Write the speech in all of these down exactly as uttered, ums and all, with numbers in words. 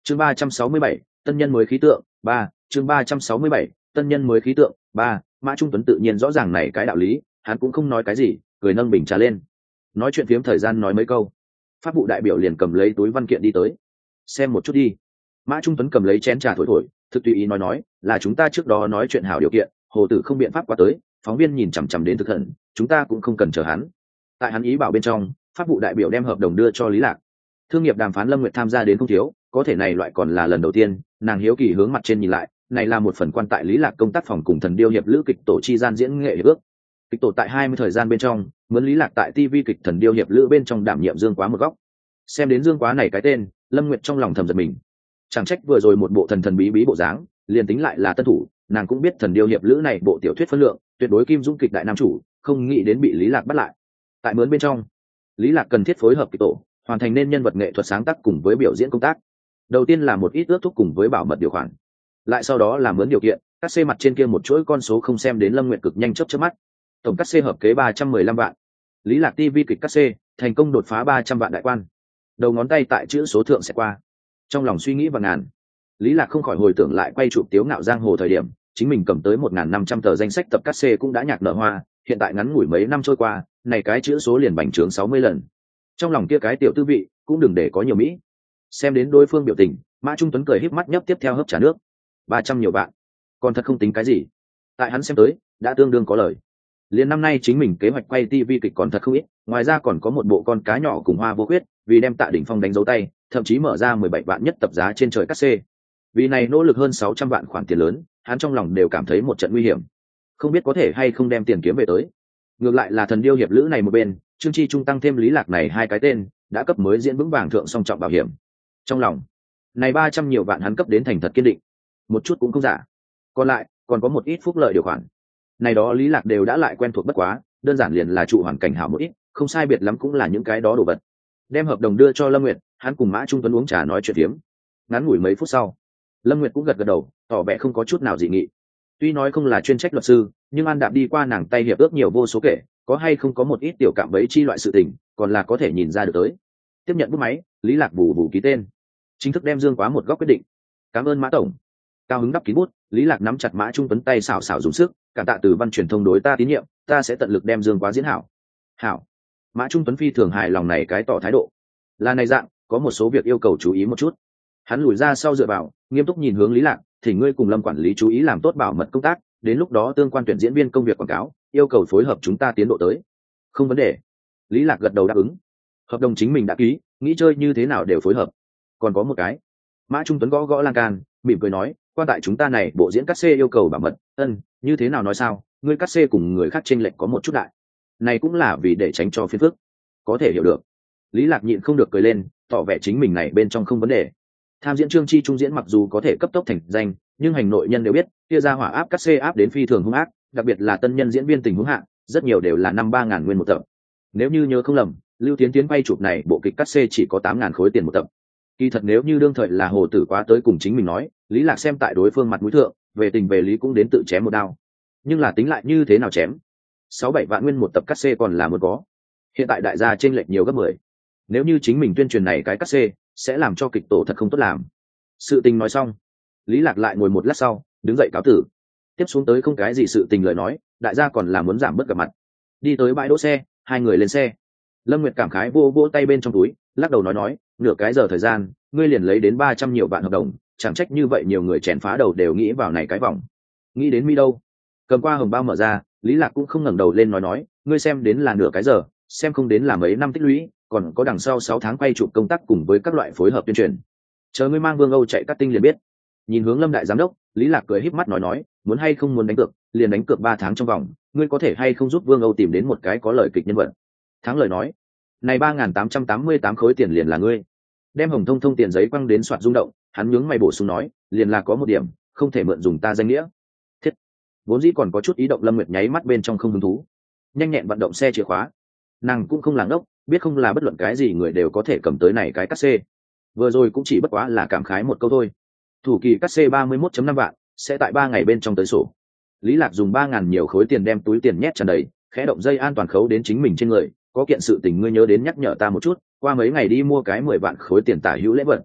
chương ba trăm sáu mươi bảy tân nhân mới khí tượng ba chương ba trăm sáu mươi bảy tân nhân mới khí tượng ba Mã Trung Tuấn tự nhiên rõ ràng này cái đạo lý, hắn cũng không nói cái gì, cười nâng bình trà lên, nói chuyện phiếm thời gian nói mấy câu, pháp vụ đại biểu liền cầm lấy túi văn kiện đi tới. Xem một chút đi. Mã Trung Tuấn cầm lấy chén trà thổi thổi, thực tùy ý nói nói, là chúng ta trước đó nói chuyện hảo điều kiện, hồ tử không biện pháp qua tới, phóng viên nhìn chằm chằm đến thực thần, chúng ta cũng không cần chờ hắn. Tại hắn ý bảo bên trong, pháp vụ đại biểu đem hợp đồng đưa cho Lý Lạc. Thương nghiệp đàm phán Lâm Nguyệt tham gia đến không thiếu, có thể này loại còn là lần đầu tiên, nàng hiếu kỳ hướng mặt trên nhìn lại, này là một phần quan tại Lý Lạc công tác phòng cùng thần điêu hiệp lữ kịch tổ chi gian diễn nghệ hiệp ước. Kịch tổ tại hai mươi thời gian bên trong, mướn Lý Lạc tại ti vi kịch thần điêu hiệp lữ bên trong đảm nhiệm Dương Quá một góc. Xem đến Dương Quá này cái tên, Lâm Nguyệt trong lòng thầm giật mình. Chẳng trách vừa rồi một bộ thần thần bí bí bộ dáng, liền tính lại là tân thủ, nàng cũng biết thần điêu hiệp lữ này bộ tiểu thuyết phân lượng, tuyệt đối kim dung kịch đại nam chủ, không nghĩ đến bị Lý Lạc bắt lại. Tại mướn bên trong, Lý Lạc cần thiết phối hợp kịch tổ, hoàn thành nên nhân vật nghệ thuật sáng tác cùng với biểu diễn công tác. Đầu tiên là một ít ước thúc cùng với bảo mật điều khoản, lại sau đó là mướn điều kiện, cắt xê mặt trên kia một chuỗi con số không xem đến Lâm Nguyệt cực nhanh chớp chớp mắt. Tổng cắt xê hợp kế ba trăm mười lăm vạn. Lý Lạc ti vi kịch cắt xê thành công đột phá ba trăm vạn đại quan. Đầu ngón tay tại chữ số thượng sẽ qua. Trong lòng suy nghĩ và ngàn, Lý Lạc không khỏi hồi tưởng lại quay chụp Tiếu Ngạo Giang Hồ thời điểm, chính mình cầm tới một nghìn năm trăm tờ danh sách tập cắt xê cũng đã nhạc nở hoa, hiện tại ngắn ngủi mấy năm trôi qua, này cái chữ số liền bành trướng sáu mươi lần. Trong lòng kia cái tiểu tư vị, cũng đừng để có nhiều mỹ. Xem đến đối phương biểu tình, Mã Trung Tuấn cười híp mắt nhấp tiếp theo hớp trà nước. ba trăm nhiều bạn, còn thật không tính cái gì. Tại hắn xem tới, đã tương đương có lời. Liên năm nay chính mình kế hoạch quay ti vi kịch còn thật không ít, ngoài ra còn có một bộ con cá nhỏ cùng Hoa Vô Khuyết, vì đem Tạ Đỉnh Phong đánh dấu tay, thậm chí mở ra mười bảy vạn nhất tập giá trên trời cắt xê. Vì này nỗ lực hơn sáu trăm vạn khoản tiền lớn, hắn trong lòng đều cảm thấy một trận nguy hiểm. Không biết có thể hay không đem tiền kiếm về tới. Ngược lại là thần điêu hiệp lữ này một bên, Trương Chi Trung tăng thêm Lý Lạc này hai cái tên, đã cấp mới diễn vững vàng thượng song trọng bảo hiểm. Trong lòng, này ba trăm nhiều vạn hắn cấp đến thành thật kiên định, một chút cũng không giả. Còn lại, còn có một ít phúc lợi điều khoản. Này đó Lý Lạc đều đã lại quen thuộc bất quá, đơn giản liền là trụ hoàn cảnh hảo một ít, không sai biệt lắm cũng là những cái đó đồ vật. Đem hợp đồng đưa cho Lâm Nguyệt, hắn cùng Mã Trung Tuấn uống trà nói chuyện phiếm. Ngắn ngủi mấy phút sau, Lâm Nguyệt cũng gật gật đầu, tỏ vẻ không có chút nào dị nghị. Tuy nói không là chuyên trách luật sư, nhưng An Đạm đi qua nàng tay hiệp ước nhiều vô số kể, có hay không có một ít tiểu cạm bẫy chi loại sự tình, còn là có thể nhìn ra được tới. Tiếp nhận bút máy, Lý Lạc bù bù ký tên, chính thức đem Dương Quá một góc quyết định. Cảm ơn Mã tổng. Cao hứng đắp kín bút, Lý Lạc nắm chặt Mã Trung Tuấn tay xảo xảo dùng sức, cảm tạ từ văn truyền thông đối ta tín nhiệm, ta sẽ tận lực đem Dương Quá diễn hảo. Hảo. Mã Trung Tuấn phi thường hài lòng này cái tỏ thái độ. Là này dạng, có một số việc yêu cầu chú ý một chút. Hắn lùi ra sau dựa vào, nghiêm túc nhìn hướng Lý Lạc, thì ngươi cùng Lâm quản lý chú ý làm tốt bảo mật công tác, đến lúc đó tương quan tuyển diễn viên công việc quảng cáo, yêu cầu phối hợp chúng ta tiến độ tới. Không vấn đề. Lý Lạc gật đầu đáp ứng. Hợp đồng chính mình đã ký, nghĩ chơi như thế nào đều phối hợp. Còn có một cái. Mã Trung Tuấn gõ gõ lan can, mỉm cười nói, quan tại chúng ta này bộ diễn cắt xê yêu cầu bảo mật, ân, như thế nào nói sao, ngươi cắt xê cùng người khác chênh lệch có một chút đại. Này cũng là vì để tránh cho phiền phức. Có thể hiểu được. Lý Lạc nhịn không được cười lên, tỏ vẻ chính mình này bên trong không vấn đề. Tham diễn Trương Chi Trung diễn mặc dù có thể cấp tốc thành danh, nhưng hành nội nhân đều biết, kia ra hỏa áp cắt xê áp đến phi thường hung ác, đặc biệt là tân nhân diễn viên tình huống hạ, rất nhiều đều là năm ba ngàn nguyên một tập. Nếu như nhớ không lầm, Lưu Tiến Tiến quay chụp này bộ kịch cắt xê chỉ có tám ngàn khối tiền một tập. Kỳ thật nếu như đương thời là Hồ Tử Quá tới cùng chính mình nói, Lý Lạc xem tại đối phương mặt mũi thượng, về tình về lý cũng đến tự chém một đao. Nhưng là tính lại như thế nào chém? sáu bảy vạn nguyên một tập cắt xê còn là một có. Hiện tại đại gia chênh lệch nhiều gấp mười. Nếu như chính mình tuyên truyền này cái cắt xê, sẽ làm cho kịch tổ thật không tốt làm. Sự tình nói xong, Lý Lạc lại ngồi một lát sau, đứng dậy cáo tử. Tiếp xuống tới không cái gì sự tình lời nói, đại gia còn là muốn giảm bớt gặp mặt. Đi tới bãi đỗ xe, hai người lên xe. Lâm Nguyệt cảm khái vô vô tay bên trong túi, lắc đầu nói nói, nửa cái giờ thời gian, ngươi liền lấy đến ba trăm nhiều vạn hợp đồng, chẳng trách như vậy nhiều người chèn phá đầu đều nghĩ vào này cái vòng. Nghĩ đến mi đâu? Cầm qua hồng bao mở ra, Lý Lạc cũng không ngẩng đầu lên nói nói, ngươi xem đến là nửa cái giờ, xem không đến là mấy năm tích lũy, còn có đằng sau sáu tháng quay chụp công tác cùng với các loại phối hợp tuyên truyền. Chờ ngươi mang Vương Âu chạy cắt tinh liền biết. Nhìn hướng Lâm đại giám đốc, Lý Lạc cười híp mắt nói nói, muốn hay không muốn đánh cược, liền đánh cược ba tháng trong vòng, ngươi có thể hay không giúp Vương Âu tìm đến một cái có lời kịch nhân vật. Thắng lời nói, này ba nghìn tám trăm tám mươi tám khối tiền liền là ngươi. Đem hồng thông thông tiền giấy quăng đến soạt rung động, hắn nhướng mày bổ sung nói, liền là có một điểm, không thể mượn dùng ta danh nghĩa. Thiết. Vốn dĩ còn có chút ý động, Lâm Nguyệt nháy mắt bên trong không hứng thú. Nhanh nhẹn vận động xe chìa khóa. Nàng cũng không làng ốc, biết không là bất luận cái gì người đều có thể cầm tới này cái cắt xê. Vừa rồi cũng chỉ bất quá là cảm khái một câu thôi. Thủ kỳ cắt xê ba mươi mốt phẩy năm vạn, sẽ tại ba ngày bên trong tới sổ. Lý Lạc dùng ba ngàn nhiều khối tiền đem túi tiền nhét tràn đầy, khẽ động dây an toàn khấu đến chính mình trên người, có kiện sự tình ngươi nhớ đến nhắc nhở ta một chút, qua mấy ngày đi mua cái mười vạn khối tiền tả hữu lễ vật.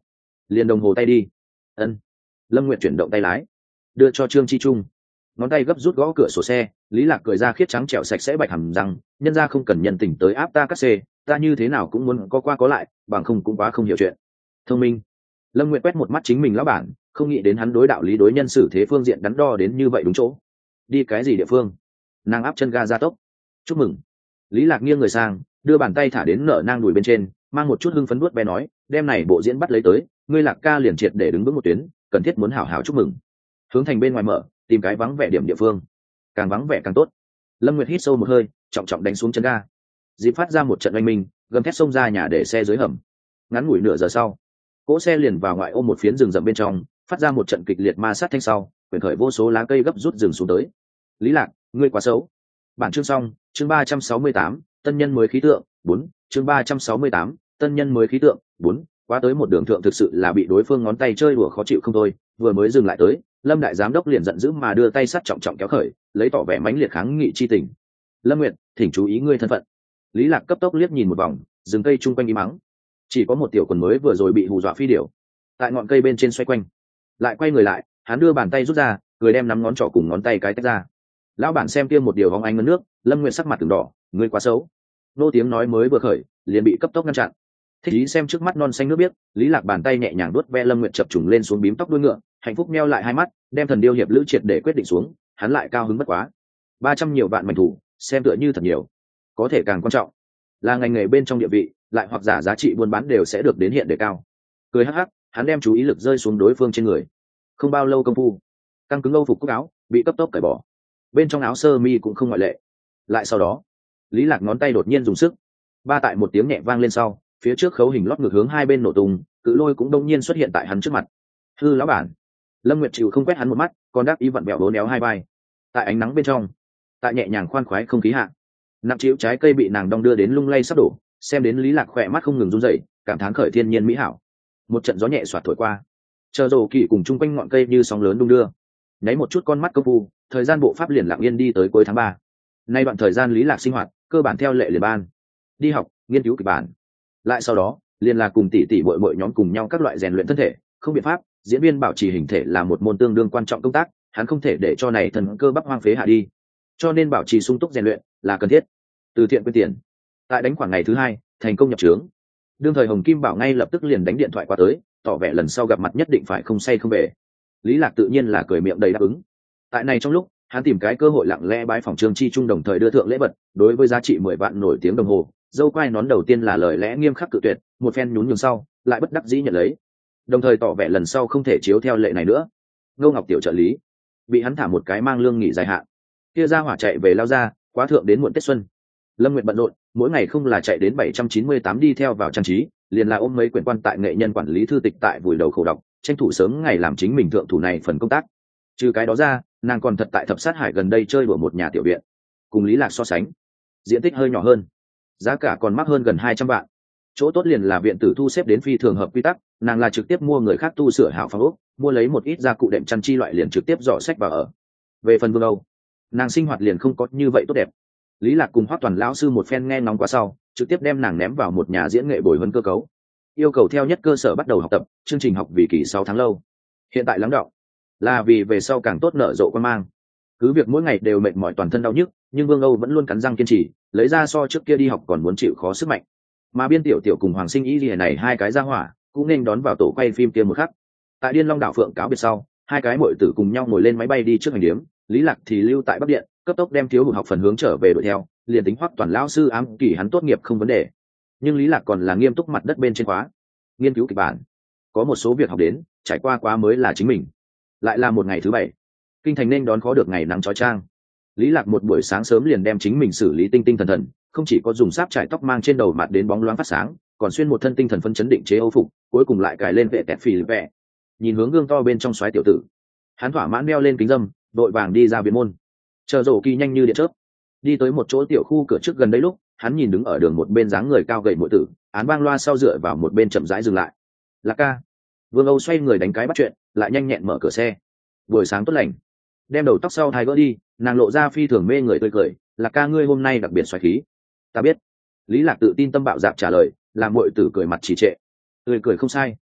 liền đồng hồ tay đi. Ân. Lâm Nguyệt chuyển động tay lái, đưa cho Trương Chi Trung. Ngón tay gấp rút gõ cửa sổ xe, Lý Lạc cười ra khiết trắng trẻo sạch sẽ bạch hàm răng, nhân ra không cần nhân tình tới áp ta cắt xê, ta như thế nào cũng muốn có qua có lại, bằng không cũng quá không hiểu chuyện. Thông minh. Lâm Nguyệt quét một mắt chính mình lão bản, không nghĩ đến hắn đối đạo lý đối nhân xử thế phương diện đắn đo đến như vậy đúng chỗ. Đi cái gì địa phương? Nàng áp chân ga ra tốc. Chúc mừng. Lý Lạc nghiêng người sang, đưa bàn tay thả đến nợ nang đùi bên trên, mang một chút hưng phấn vuốt bé nói, đem này bộ diễn bắt lấy tới, ngươi Lạc ca liền triệt để đứng vững một tuyến, cần thiết muốn hảo hảo chúc mừng. Hướng thành bên ngoài mở, tìm cái vắng vẻ điểm địa phương, càng vắng vẻ càng tốt. Lâm Nguyệt hít sâu một hơi, trọng trọng đánh xuống chân ga. Dịp phát ra một trận oanh minh, gầm thét xông ra nhà để xe dưới hầm. Ngắn ngủi nửa giờ sau, cỗ xe liền vào ngoại ô một phiến rừng rậm bên trong, phát ra một trận kịch liệt ma sát thanh sau, quyền khởi vô số lá cây gấp rút rừng xuống tới. Lý Lạc, ngươi quá xấu. Bản chương xong, chương ba trăm sáu mươi tám, tân nhân mới khí tượng, bốn, chương ba trăm sáu mươi tám, tân nhân mới khí tượng, bốn. Quá tới một đường thượng thực sự là bị đối phương ngón tay chơi đùa khó chịu không thôi, vừa mới dừng lại tới, Lâm đại giám đốc liền giận dữ mà đưa tay sắt trọng trọng kéo khởi, lấy tỏ vẻ mãnh liệt kháng nghị chi tình. Lâm Nguyệt, thỉnh chú ý ngươi thân phận. Lý Lạc cấp tốc liếc nhìn một vòng, rừng cây chung quanh im mắng. Chỉ có một tiểu quần mới vừa rồi bị hù dọa phi điểu, tại ngọn cây bên trên xoay quanh, lại quay người lại, hắn đưa bàn tay rút ra, người đem nắm ngón trỏ cùng ngón tay cái tách ra. Lão bản xem kia một điều hóng ánh ngấn nước, Lâm Nguyệt sắc mặt từng đỏ, ngươi quá xấu. Nô tiếng nói mới vừa khởi, liền bị cấp tốc ngăn chặn. Thích ý xem trước mắt non xanh nước biếc, Lý Lạc bàn tay nhẹ nhàng đuốt ve Lâm Nguyệt chập trùng lên xuống bím tóc đuôi ngựa, hạnh phúc meo lại hai mắt, đem thần điêu hiệp lữ triệt để quyết định xuống, hắn lại cao hứng bất quá. Ba trăm nhiều vạn mảnh thủ, xem tựa như thật nhiều, có thể càng quan trọng là ngành nghề bên trong địa vị, lại hoặc giả giá trị buôn bán đều sẽ được đến hiện đề cao. Cười hắc hắc, hắn đem chú ý lực rơi xuống đối phương trên người. Không bao lâu công phu, căng cứng âu phục cúc áo bị cấp tốc cởi bỏ, bên trong áo sơ mi cũng không ngoại lệ. Lại sau đó, Lý Lạc ngón tay đột nhiên dùng sức, ba tại một tiếng nhẹ vang lên sau, phía trước khấu hình lót ngược hướng hai bên nổ tung, cự lôi cũng đông nhiên xuất hiện tại hắn trước mặt. Hư lão bản. Lâm Nguyệt chịu không quét hắn một mắt, còn đáp ý vặn bẹo đố néo hai vai. Tại ánh nắng bên trong, tại nhẹ nhàng khoan khoái không khí hạ, nặng chịu trái cây bị nàng đong đưa đến lung lay sắp đổ, xem đến Lý Lạc khỏe mắt không ngừng run rẩy, cảm thán khởi thiên nhiên mỹ hảo. Một trận gió nhẹ xoạt thổi qua, chờ rồ kỳ cùng chung quanh ngọn cây như sóng lớn đung đưa. Nháy một chút con mắt công phu, thời gian bộ pháp liền lặng yên đi tới cuối tháng ba. Nay đoạn thời gian Lý Lạc sinh hoạt cơ bản theo lệ liền ban, đi học, nghiên cứu kịch bản. Lại sau đó, liền là cùng tỷ tỷ muội muội nhóm cùng nhau các loại rèn luyện thân thể, không biện pháp, diễn viên bảo trì hình thể là một môn tương đương quan trọng công tác, hắn không thể để cho này thần cơ bắp hoang phế hạ đi, cho nên bảo trì sung túc rèn luyện là cần thiết. Từ thiện quyên tiền, tại đánh khoảng ngày thứ hai, thành công nhập trướng. Đương thời Hồng Kim Bảo ngay lập tức liền đánh điện thoại qua tới, tỏ vẻ lần sau gặp mặt nhất định phải không say không về. Lý Lạc tự nhiên là cười miệng đầy đáp ứng. Tại này trong lúc, hắn tìm cái cơ hội lặng lẽ bái phòng Trương Chi Trung đồng thời đưa thượng lễ vật, đối với giá trị mười vạn nổi tiếng đồng hồ, dâu quai nón đầu tiên là lời lẽ nghiêm khắc cự tuyệt, một phen nhún nhường sau, lại bất đắc dĩ nhận lấy, đồng thời tỏ vẻ lần sau không thể chiếu theo lệ này nữa. Ngô Ngọc tiểu trợ lý bị hắn thả một cái mang lương nghỉ dài hạn, kia ra hỏa chạy về lao ra, quá thượng đến muộn Tết xuân. Lâm Nguyệt bận rộn, mỗi ngày không là chạy đến bảy trăm chín mươi tám đi theo vào trang trí, liền là ôm mấy quyển quan tại nghệ nhân quản lý thư tịch tại vùi đầu khổ đọc, tranh thủ sớm ngày làm chính mình thượng thủ này phần công tác. Trừ cái đó ra, nàng còn thật tại Thập Sát Hải gần đây chơi đùa một nhà tiểu viện, cùng Lý Lạc so sánh, diện tích hơi nhỏ hơn, giá cả còn mắc hơn gần hai trăm vạn. Chỗ tốt liền là viện tử thu xếp đến phi thường hợp quy tắc, nàng là trực tiếp mua người khác tu sửa hảo phòng ốc, mua lấy một ít gia cụ đệm chăn chi loại liền trực tiếp dọ sách vào ở. Về phần Vương Âu, nàng sinh hoạt liền không có như vậy tốt đẹp. Lý Lạc cùng Hoắc Toàn lão sư một phen nghe ngóng quá sau, trực tiếp đem nàng ném vào một nhà diễn nghệ bồi huấn cơ cấu, yêu cầu theo nhất cơ sở bắt đầu học tập, chương trình học vì kỳ sáu tháng lâu. Hiện tại lắng đọng là vì về sau càng tốt nở rộ quan mang. Cứ việc mỗi ngày đều mệt mỏi toàn thân đau nhức, nhưng Vương Âu vẫn luôn cắn răng kiên trì, lấy ra so trước kia đi học còn muốn chịu khó sức mạnh. Mà Biên Tiểu Tiểu cùng Hoàng Sinh Y Lìa này hai cái gia hỏa cũng nên đón vào tổ quay phim kia một khắc. Tại Điên Long đảo phượng cáo biệt sau, hai cái muội tử cùng nhau ngồi lên máy bay đi trước hành điếm, Lý Lạc thì lưu tại Bắc Điện, cấp tốc đem thiếu hụt học phần hướng trở về đuổi theo, liền tính Hoắc Toàn lão sư ám kỳ hắn tốt nghiệp không vấn đề. Nhưng Lý Lạc còn là nghiêm túc mặt đất bên trên khóa, nghiên cứu kịch bản. Có một số việc học đến, trải qua quá mới là chính mình. Lại là một ngày thứ bảy, kinh thành nên đón khó được ngày nắng chói chang. Lý Lạc một buổi sáng sớm liền đem chính mình xử lý tinh tinh thần thần, không chỉ có dùng sáp trải tóc mang trên đầu mặt đến bóng loáng phát sáng, còn xuyên một thân tinh thần phân chấn định chế âu phục, cuối cùng lại cài lên vệ tẹt phì vẹ. Nhìn hướng gương to bên trong xoáy tiểu tử, hắn thỏa mãn đeo lên kính dâm, đội vàng đi ra viện môn. Chờ rổ kỳ nhanh như điện chớp, đi tới một chỗ tiểu khu cửa trước gần đấy lúc, hắn nhìn đứng ở đường một bên dáng người cao gầy muội tử, án vang loa sau dựa vào một bên chậm rãi dừng lại. Lạc ca. Vương Âu xoay người đánh cái bắt chuyện, lại nhanh nhẹn mở cửa xe. Buổi sáng tốt lành. Đem đầu tóc sau hai gỡ đi, nàng lộ ra phi thường mê người tươi cười. Lạc ca ngươi hôm nay đặc biệt xoáy khí. Ta biết. Lý Lạc tự tin tâm bạo dạn trả lời, làm muội tử cười mặt trì trệ. Tươi cười không sai.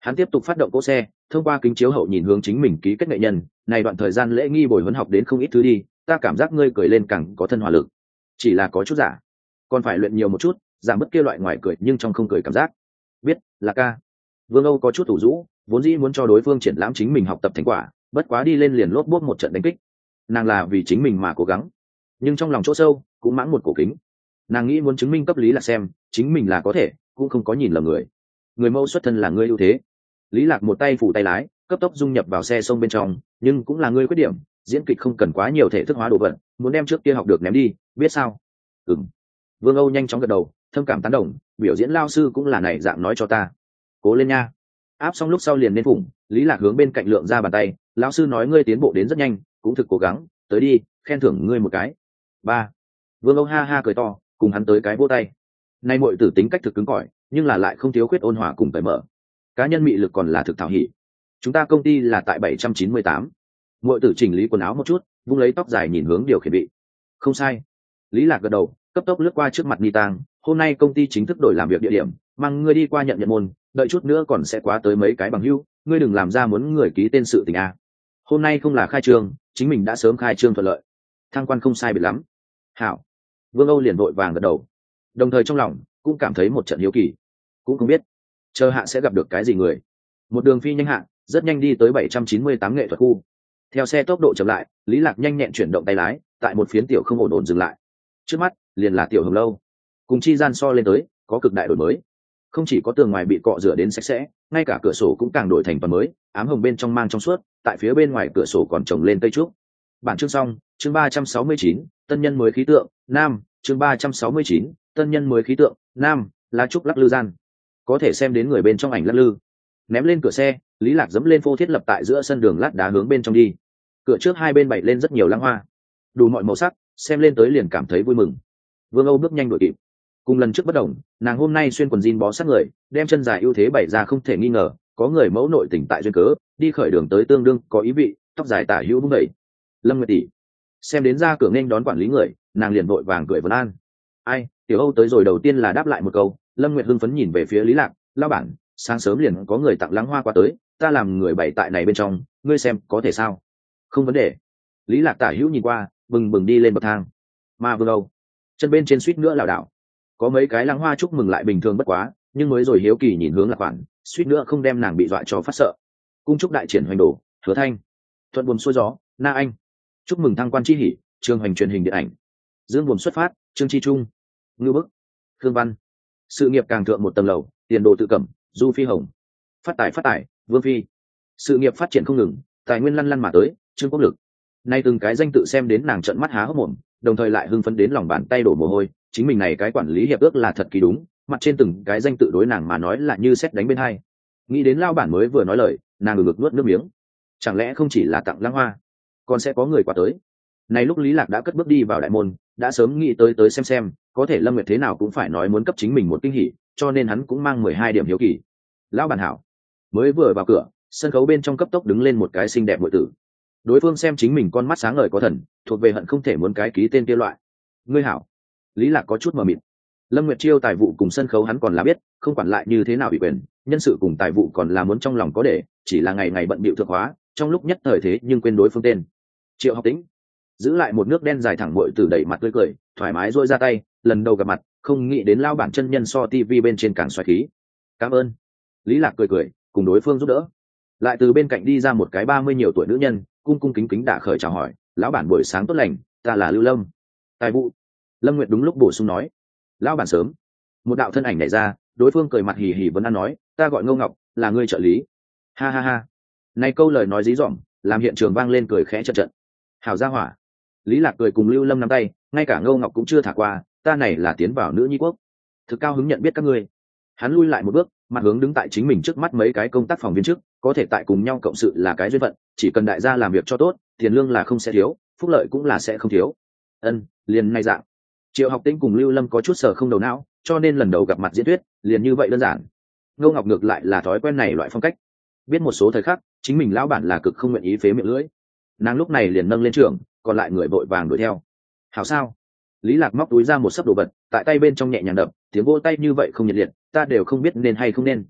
Hắn tiếp tục phát động cỗ xe, thông qua kính chiếu hậu nhìn hướng chính mình ký kết nghệ nhân, này đoạn thời gian lễ nghi bồi huấn học đến không ít thứ đi, ta cảm giác ngươi cười lên càng có thân hòa lực, chỉ là có chút giả, còn phải luyện nhiều một chút, giảm bớt kia loại ngoài cười nhưng trong không cười cảm giác. Biết, là ca. Vương Âu có chút ủ rũ, vốn dĩ muốn cho đối phương triển lãm chính mình học tập thành quả, bất quá đi lên liền lốp bốp một trận đánh kích. Nàng là vì chính mình mà cố gắng, nhưng trong lòng chỗ sâu cũng mãng một cổ kính. Nàng nghĩ muốn chứng minh cấp Lý Lạc xem, chính mình là có thể, cũng không có nhìn lầm người. Người mẫu xuất thân là ngươi ưu thế. Lý Lạc một tay phủ tay lái, cấp tốc dung nhập vào xe xông bên trong, nhưng cũng là ngươi khuyết điểm, diễn kịch không cần quá nhiều thể thức hóa đồ vật, muốn đem trước kia học được ném đi, biết sao? Ừm. Vương Âu nhanh chóng gật đầu, thâm cảm tán đồng, biểu diễn lao sư cũng là này dạng nói cho ta. Cố lên nha. Áp xong lúc sau liền nên phủng, Lý Lạc hướng bên cạnh lượng ra bàn tay, lão sư nói ngươi tiến bộ đến rất nhanh, cũng thực cố gắng, tới đi, khen thưởng ngươi một cái. Ba. Vương Âu ha ha cười to, cùng hắn tới cái vỗ tay. Nay muội tử tính cách thực cứng cỏi, nhưng là lại không thiếu khuyết ôn hòa cùng cởi mở. Cá nhân mị lực còn là thực thảo hỉ. Chúng ta công ty là tại bảy trăm chín mươi tám. Muội tử chỉnh lý quần áo một chút, vung lấy tóc dài nhìn hướng điều khiển bị. Không sai. Lý Lạc gật đầu, cấp tốc lướt qua trước mặt Ni Tang, hôm nay công ty chính thức đổi làm việc địa điểm, mang ngươi đi qua nhận nhận môn, đợi chút nữa còn sẽ quá tới mấy cái bằng hữu, ngươi đừng làm ra muốn người ký tên sự tình a. Hôm nay không là khai trương, chính mình đã sớm khai trương thuận lợi. Thăng quan không sai biệt lắm. Hảo. Vương Âu liền vội vàng gật đầu, đồng thời trong lòng cũng cảm thấy một trận hiếu kỳ, cũng không biết chờ hạ sẽ gặp được cái gì người. Một đường phi nhanh hạ, rất nhanh đi tới bảy trăm chín mươi tám nghệ thuật khu. Theo xe tốc độ chậm lại, Lý Lạc nhanh nhẹn chuyển động tay lái, tại một phiến tiểu không ổn ổn dừng lại. Trước mắt liền là tiểu Hồng Lâu, cùng chi gian so lên tới có cực đại đổi mới. Không chỉ có tường ngoài bị cọ rửa đến sạch sẽ, ngay cả cửa sổ cũng càng đổi thành phần mới, ám hồng bên trong mang trong suốt, tại phía bên ngoài cửa sổ còn trồng lên cây trúc. Bản chương xong, chương ba trăm sáu mươi chín, tân nhân mới khí tượng, nam, chương ba trăm sáu mươi chín, tân nhân mới khí tượng, nam, lá trúc lắc lư gian. Có thể xem đến người bên trong ảnh lắc lư. Ném lên cửa xe, Lý Lạc dẫm lên phô thiết lập tại giữa sân đường lát đá hướng bên trong đi. Cửa trước hai bên bày lên rất nhiều lăng hoa, đủ mọi màu sắc, xem lên tới liền cảm thấy vui mừng. Vương Âu bước nhanh đuổi kịp. Cùng lần trước bất đồng, nàng hôm nay xuyên quần jean bó sát người, đem chân dài ưu thế bày ra không thể nghi ngờ, có người mẫu nội tình tại duyên cớ, đi khởi đường tới tương đương có ý vị, tóc dài tả hữu vung đẩy. Lâm Nguyệt tỷ xem đến ra cửa nên đón quản lý người, nàng liền vội vàng cười vân an. Ai, Tiểu Âu tới rồi, đầu tiên là đáp lại một câu. Lâm Nguyệt hưng phấn nhìn về phía Lý Lạc, lão bản, sáng sớm liền có người tặng lăng hoa qua tới, ta làm người bày tại này bên trong, ngươi xem có thể sao? Không vấn đề. Lý Lạc tả hữu nhìn qua, bừng bừng đi lên bậc thang. Mà Vương Âu chân bên trên suýt nữa lảo đảo, có mấy cái lăng hoa chúc mừng lại bình thường bất quá, nhưng mới rồi hiếu kỳ nhìn hướng Lạc Quản, suýt nữa không đem nàng bị dọa cho phát sợ. Cung chúc đại triển hoành đồ, Hứa Thanh, thuận buồm xuôi gió, Na Anh, chúc mừng thăng quan chi hỉ, Trương Hoành truyền hình điện ảnh, Dương buồm xuất phát, Trương Chi Trung, Ngư Bức, Khương Văn, sự nghiệp càng thượng một tầng lầu, Tiền Đồ Tự Cẩm, Du Phi Hồng, phát tài phát tài, Vương Phi, sự nghiệp phát triển không ngừng, tài nguyên lăn lăn mà tới, Trương Quốc Lực. Nay từng cái danh tự xem đến nàng trợn mắt há hốc mồm, đồng thời lại hưng phấn đến lòng bàn tay đổ mồ hôi, chính mình này cái quản lý hiệp ước là thật kỳ đúng, mặt trên từng cái danh tự đối nàng mà nói là như sét đánh bên hai. Nghĩ đến lao bản mới vừa nói lời, nàng ngực nuốt nước miếng. Chẳng lẽ không chỉ là tặng lăng hoa, còn sẽ có người qua tới? Này lúc Lý Lạc đã cất bước đi vào đại môn, đã sớm nghĩ tới tới xem xem, có thể Lâm Nguyệt thế nào cũng phải nói muốn cấp chính mình một kinh hỉ, cho nên hắn cũng mang mười hai điểm hiếu kỳ. Lão bản hảo. Mới vừa vào cửa, sân khấu bên trong cấp tốc đứng lên một cái xinh đẹp muội tử. Đối phương xem chính mình con mắt sáng ngời có thần, thuộc về hận không thể muốn cái ký tên kia loại. Ngươi hảo. Lý Lạc có chút mờ mịt. Lâm Nguyệt chiêu tài vụ cùng sân khấu hắn còn là biết, không quản lại như thế nào bị quyền, nhân sự cùng tài vụ còn là muốn trong lòng có để, chỉ là ngày ngày bận bịu thượng hóa, trong lúc nhất thời thế nhưng quên đối phương tên. Triệu Học Tĩnh giữ lại một nước đen dài thẳng muội tử đẩy mặt tươi cười, thoải mái duỗi ra tay, lần đầu gặp mặt, không nghĩ đến lao bản chân nhân so tivi bên trên càng xoáy khí. Cảm ơn. Lý Lạc cười cười, cùng đối phương giúp đỡ. Lại từ bên cạnh đi ra một cái ba mươi nhiều tuổi nữ nhân, cung cung kính kính đả khởi chào hỏi, lão bản buổi sáng tốt lành, ta là Lưu Lâm. Tài vụ. Lâm Nguyệt đúng lúc bổ sung nói, lão bản sớm. Một đạo thân ảnh nhảy ra, đối phương cười mặt hì hì vẫn ăn nói, ta gọi Ngô Ngọc, là người trợ lý. Ha ha ha. Này câu lời nói dí dỏm, làm hiện trường vang lên cười khẽ trận trận. Hảo gia hỏa. Lý Lạc cười cùng Lưu Lâm nắm tay, ngay cả Ngô Ngọc cũng chưa thả qua, ta này là tiến vào nữ nhi quốc, thực cao hứng nhận biết các ngươi. Hắn lui lại một bước, mặt hướng đứng tại chính mình trước mắt mấy cái công tác phòng viên trước, có thể tại cùng nhau cộng sự là cái duyên phận, chỉ cần đại gia làm việc cho tốt, tiền lương là không sẽ thiếu, phúc lợi cũng là sẽ không thiếu. Ân, liền này dạng. Triệu Học Tĩnh cùng Lưu Lâm có chút sở không đầu não, cho nên lần đầu gặp mặt diễn thuyết, liền như vậy đơn giản. Ngô Ngọc ngược lại là thói quen này loại phong cách, biết một số thời khắc, chính mình lão bản là cực không nguyện ý phế miệng lưỡi. Nàng lúc này liền nâng lên trường, còn lại người vội vàng đuổi theo. Hảo sao? Lý Lạc móc túi ra một sấp đồ vật, tại tay bên trong nhẹ nhàng đập, tiếng vỗ tay như vậy không nhiệt liệt, ta đều không biết nên hay không nên.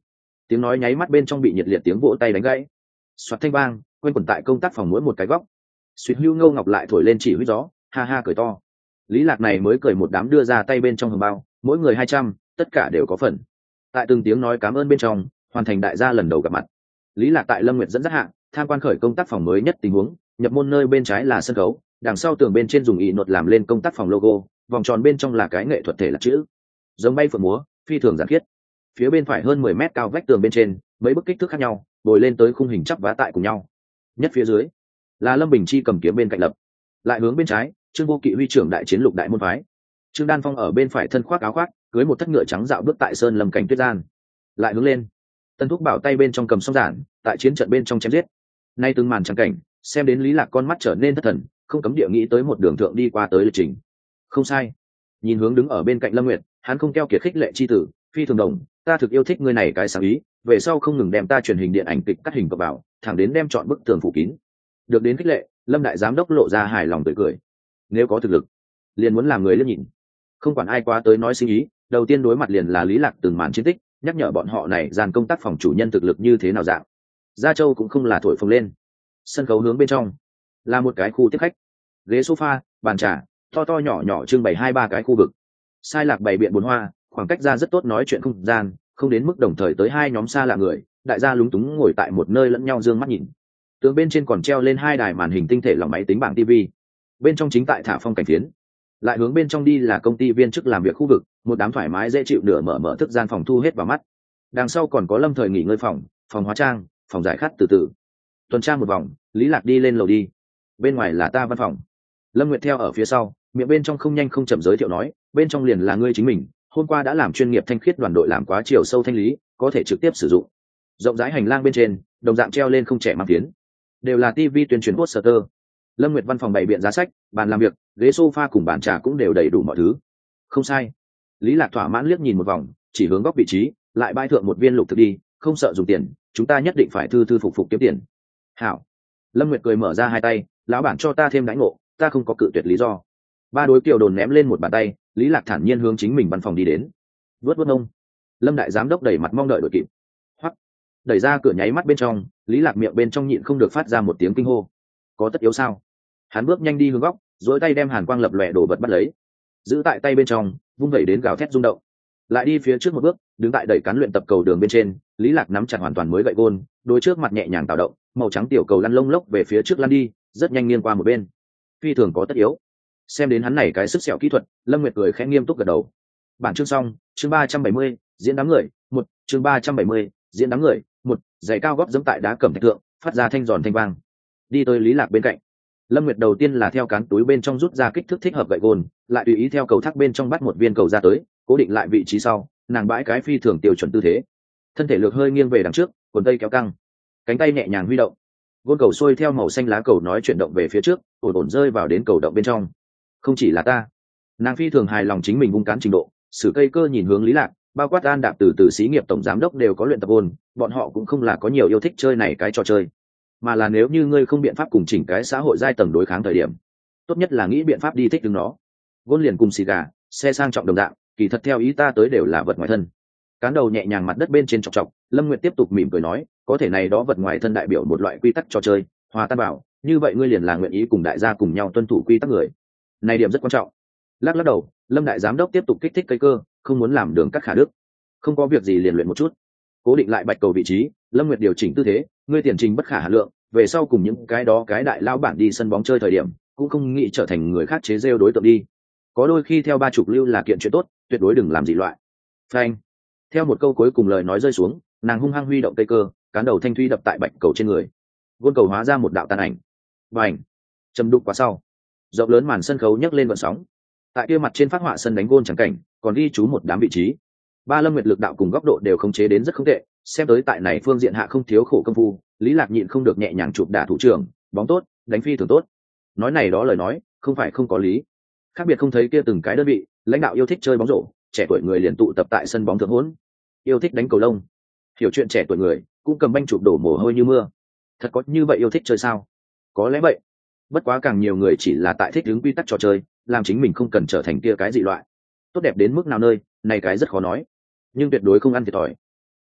Tiếng nói nháy mắt bên trong bị nhiệt liệt tiếng vỗ tay đánh gãy. Soạt thanh vang quanh quẩn tại công tác phòng mỗi một cái góc. Suýt hưu ngâu ngọc lại thổi lên chỉ huy gió, ha ha cười to. Lý Lạc này mới cười một đám đưa ra tay bên trong hồng bao, mỗi người hai trăm, tất cả đều có phần. Tại từng tiếng nói cảm ơn bên trong, hoàn thành đại gia lần đầu gặp mặt. Lý Lạc tại Lâm Nguyệt dẫn dắt hạng tham quan khởi công tác phòng mới nhất tình huống, nhập môn nơi bên trái là sân khấu, đằng sau tường bên trên dùng ị nột làm lên công tác phòng logo, vòng tròn bên trong là cái nghệ thuật thể là chữ giống bay phượng múa, phi thường giản khiết. Phía bên phải hơn mười mét cao vách tường bên trên, mấy bức kích thước khác nhau, bồi lên tới khung hình chắp vá tại cùng nhau. Nhất phía dưới là Lâm Bình Chi cầm kiếm bên cạnh lập. Lại hướng bên trái, Trương Vô Kỵ huy trưởng đại chiến lục đại môn phái. Trương Đan Phong ở bên phải thân khoác áo khoác, cưới một thất ngựa trắng dạo bước tại sơn lâm cảnh tuyết gian. Lại hướng lên, Tân Thúc Bảo tay bên trong cầm song giản, tại chiến trận bên trong chém giết. Nay từng màn trắng cảnh, xem đến Lý Lạc con mắt trở nên thất thần, không cấm địa nghĩ tới một đường thượng đi qua tới lịch trình. Không sai. Nhìn hướng đứng ở bên cạnh Lâm Nguyệt, hắn không keo kiệt khích lệ chi tử, phi thường đồng, ta thực yêu thích ngươi này cái sáng ý, về sau không ngừng đem ta truyền hình điện ảnh kịch cắt hình cập vào, thẳng đến đem chọn bức tường phủ kín. Được đến khích lệ, Lâm đại giám đốc lộ ra hài lòng tươi cười. Nếu có thực lực, liền muốn làm người liếc nhìn. Không quản ai quá tới nói sinh ý, đầu tiên đối mặt liền là Lý Lạc từng màn chiến tích, nhắc nhở bọn họ này dàn công tác phòng chủ nhân thực lực như thế nào dạng. Gia Châu cũng không là thổi phồng lên. Sân khấu hướng bên trong là một cái khu tiếp khách, ghế sofa, bàn trà, to to nhỏ nhỏ trưng bày hai ba cái khu vực. Sai Lạc bày biện bốn hoa, khoảng cách ra rất tốt nói chuyện không gian, không đến mức đồng thời tới hai nhóm xa lạ người, đại gia lúng túng ngồi tại một nơi lẫn nhau dương mắt nhìn. Tường bên trên còn treo lên hai đài màn hình tinh thể lỏng máy tính bảng tivi, bên trong chính tại thả phong cảnh phiến. Lại hướng bên trong đi là công ty viên chức làm việc khu vực, một đám thoải mái dễ chịu nửa mở mở thức gian phòng thu hết vào mắt. Đằng sau còn có Lâm Thời nghỉ ngơi phòng, phòng hóa trang, phòng giải khát từ từ. Tuần tra một vòng, Lý Lạc đi lên lầu đi. Bên ngoài là ta văn phòng. Lâm Nguyệt theo ở phía sau, miệng bên trong không nhanh không chậm giới thiệu nói, bên trong liền là ngươi chính mình, hôm qua đã làm chuyên nghiệp thanh khiết đoàn đội làm quá chiều sâu thanh lý, có thể trực tiếp sử dụng. Rộng rãi hành lang bên trên, đồng dạng treo lên không trẻ mang phiến, đều là tivi tuyên truyền poster. Lâm Nguyệt văn phòng bày biện giá sách, bàn làm việc, ghế sofa cùng bàn trà cũng đều đầy đủ mọi thứ. Không sai. Lý Lạc thỏa mãn liếc nhìn một vòng, chỉ hướng góc vị trí, lại bãi thượng một viên lục thực đi, không sợ dùng tiền, chúng ta nhất định phải thư thư phục phục kiếm tiền. Hảo. Lâm Nguyệt cười mở ra hai tay, lão bản cho ta thêm đãi ngộ, ta không có cự tuyệt lý do. Ba đối kiều đồn ném lên một bàn tay, Lý Lạc thản nhiên hướng chính mình văn phòng đi đến. Vớt vớt ông. Lâm đại giám đốc đẩy mặt mong đợi đội kịp. Hoắc. Đẩy ra cửa nháy mắt bên trong, Lý Lạc miệng bên trong nhịn không được phát ra một tiếng kinh hô. Có tất yếu sao? Hắn bước nhanh đi hướng góc, duỗi tay đem hàn quang lập lòe đồ vật bắt lấy, giữ tại tay bên trong, vung vẩy đến gào thét rung động. Lại đi phía trước một bước, đứng tại đẩy cán luyện tập cầu đường bên trên, Lý Lạc nắm chặt hoàn toàn mới gậy gôn, đôi trước mặt nhẹ nhàng tạo động, màu trắng tiểu cầu lăn lông lốc về phía trước lăn đi, rất nhanh nghiêng qua một bên. Phi thường có tất yếu. Xem đến hắn này cái sức sẹo kỹ thuật, Lâm Nguyệt cười khẽ nghiêm túc gật đầu. Bản chương xong, chương ba trăm bảy mươi, diễn đám người, một, chương ba trăm bảy mươi, diễn đám người, một, giày cao gót giẫm tại đá cẩm thạch thượng, phát ra thanh giòn thanh vang. Đi tới Lý Lạc bên cạnh. Lâm Nguyệt đầu tiên là theo cán túi bên trong rút ra kích thước thích hợp gậy gôn, lại tùy ý theo cầu thác bên trong bắt một viên cầu ra tới, cố định lại vị trí sau, nàng bãi cái phi thường tiêu chuẩn tư thế. Thân thể lược hơi nghiêng về đằng trước, quần tây kéo căng, cánh tay nhẹ nhàng huy động. Gôn cầu xuôi theo màu xanh lá cầu nói chuyển động về phía trước, ổn ổn rơi vào đến cầu động bên trong. Không chỉ là ta, nàng phi thường hài lòng chính mình vung cán trình độ, sử cây cơ nhìn hướng Lý Lạc, bao quát An Đạp từ từ xí nghiệp tổng giám đốc đều có luyện tập gôn, bọn họ cũng không là có nhiều yêu thích chơi này cái trò chơi, mà là nếu như ngươi không biện pháp cùng chỉnh cái xã hội giai tầng đối kháng thời điểm, tốt nhất là nghĩ biện pháp đi thích đứng nó. Gôn liền cùng xì gà, xe sang trọng đồng dạng, kỳ thật theo ý ta tới đều là vật ngoài thân. Cán đầu nhẹ nhàng mặt đất bên trên chọc chọc, Lâm Nguyệt tiếp tục mỉm cười nói, có thể này đó vật ngoài thân đại biểu một loại quy tắc trò chơi, hòa tan bảo, như vậy ngươi liền là nguyện ý cùng đại gia cùng nhau tuân thủ quy tắc người. Này điểm rất quan trọng. Lắc lắc đầu, Lâm đại giám đốc tiếp tục kích thích cây cơ, không muốn làm đường cắt khả đức. Không có việc gì liền luyện một chút. Cố định lại bạch cầu vị trí, Lâm Nguyệt điều chỉnh tư thế, ngươi tiền trình bất khả hà lượng, về sau cùng những cái đó cái đại lao bản đi sân bóng chơi thời điểm, cũng không nghĩ trở thành người khác chế rêu đối tượng đi. Có đôi khi theo ba chục lưu là kiện chuyện tốt, tuyệt đối đừng làm dị loại. Phanh. Theo một câu cuối cùng lời nói rơi xuống, nàng hung hăng huy động cây cơ, cán đầu thanh thuy đập tại bạch cầu trên người. Gôn cầu hóa ra một đạo tàn ảnh. Bành. Châm đục qua sau. Rộng lớn màn sân khấu nhấc lên vận sóng. Tại kia mặt trên phát họa sân đánh gôn chẳng cảnh, còn ghi chú một đám vị trí. Ba Lâm Nguyệt lực đạo cùng góc độ đều khống chế đến rất không tệ, xem tới tại này phương diện hạ không thiếu khổ công phu, Lý Lạc nhịn không được nhẹ nhàng chụp đả thủ trưởng, bóng tốt, đánh phi thường tốt. Nói này đó lời nói, không phải không có lý. Khác biệt không thấy kia từng cái đơn vị, lãnh đạo yêu thích chơi bóng rổ, trẻ tuổi người liền tụ tập tại sân bóng thượng hỗn, yêu thích đánh cầu lông. Hiểu chuyện trẻ tuổi người, cũng cầm banh chụp đổ mồ hôi như mưa. Thật có như vậy yêu thích chơi sao? Có lẽ vậy. Bất quá càng nhiều người chỉ là tại thích ứng quy tắc trò chơi, làm chính mình không cần trở thành kia cái dị loại. Tốt đẹp đến mức nào nơi, này cái rất khó nói, nhưng tuyệt đối không ăn thiệt thòi.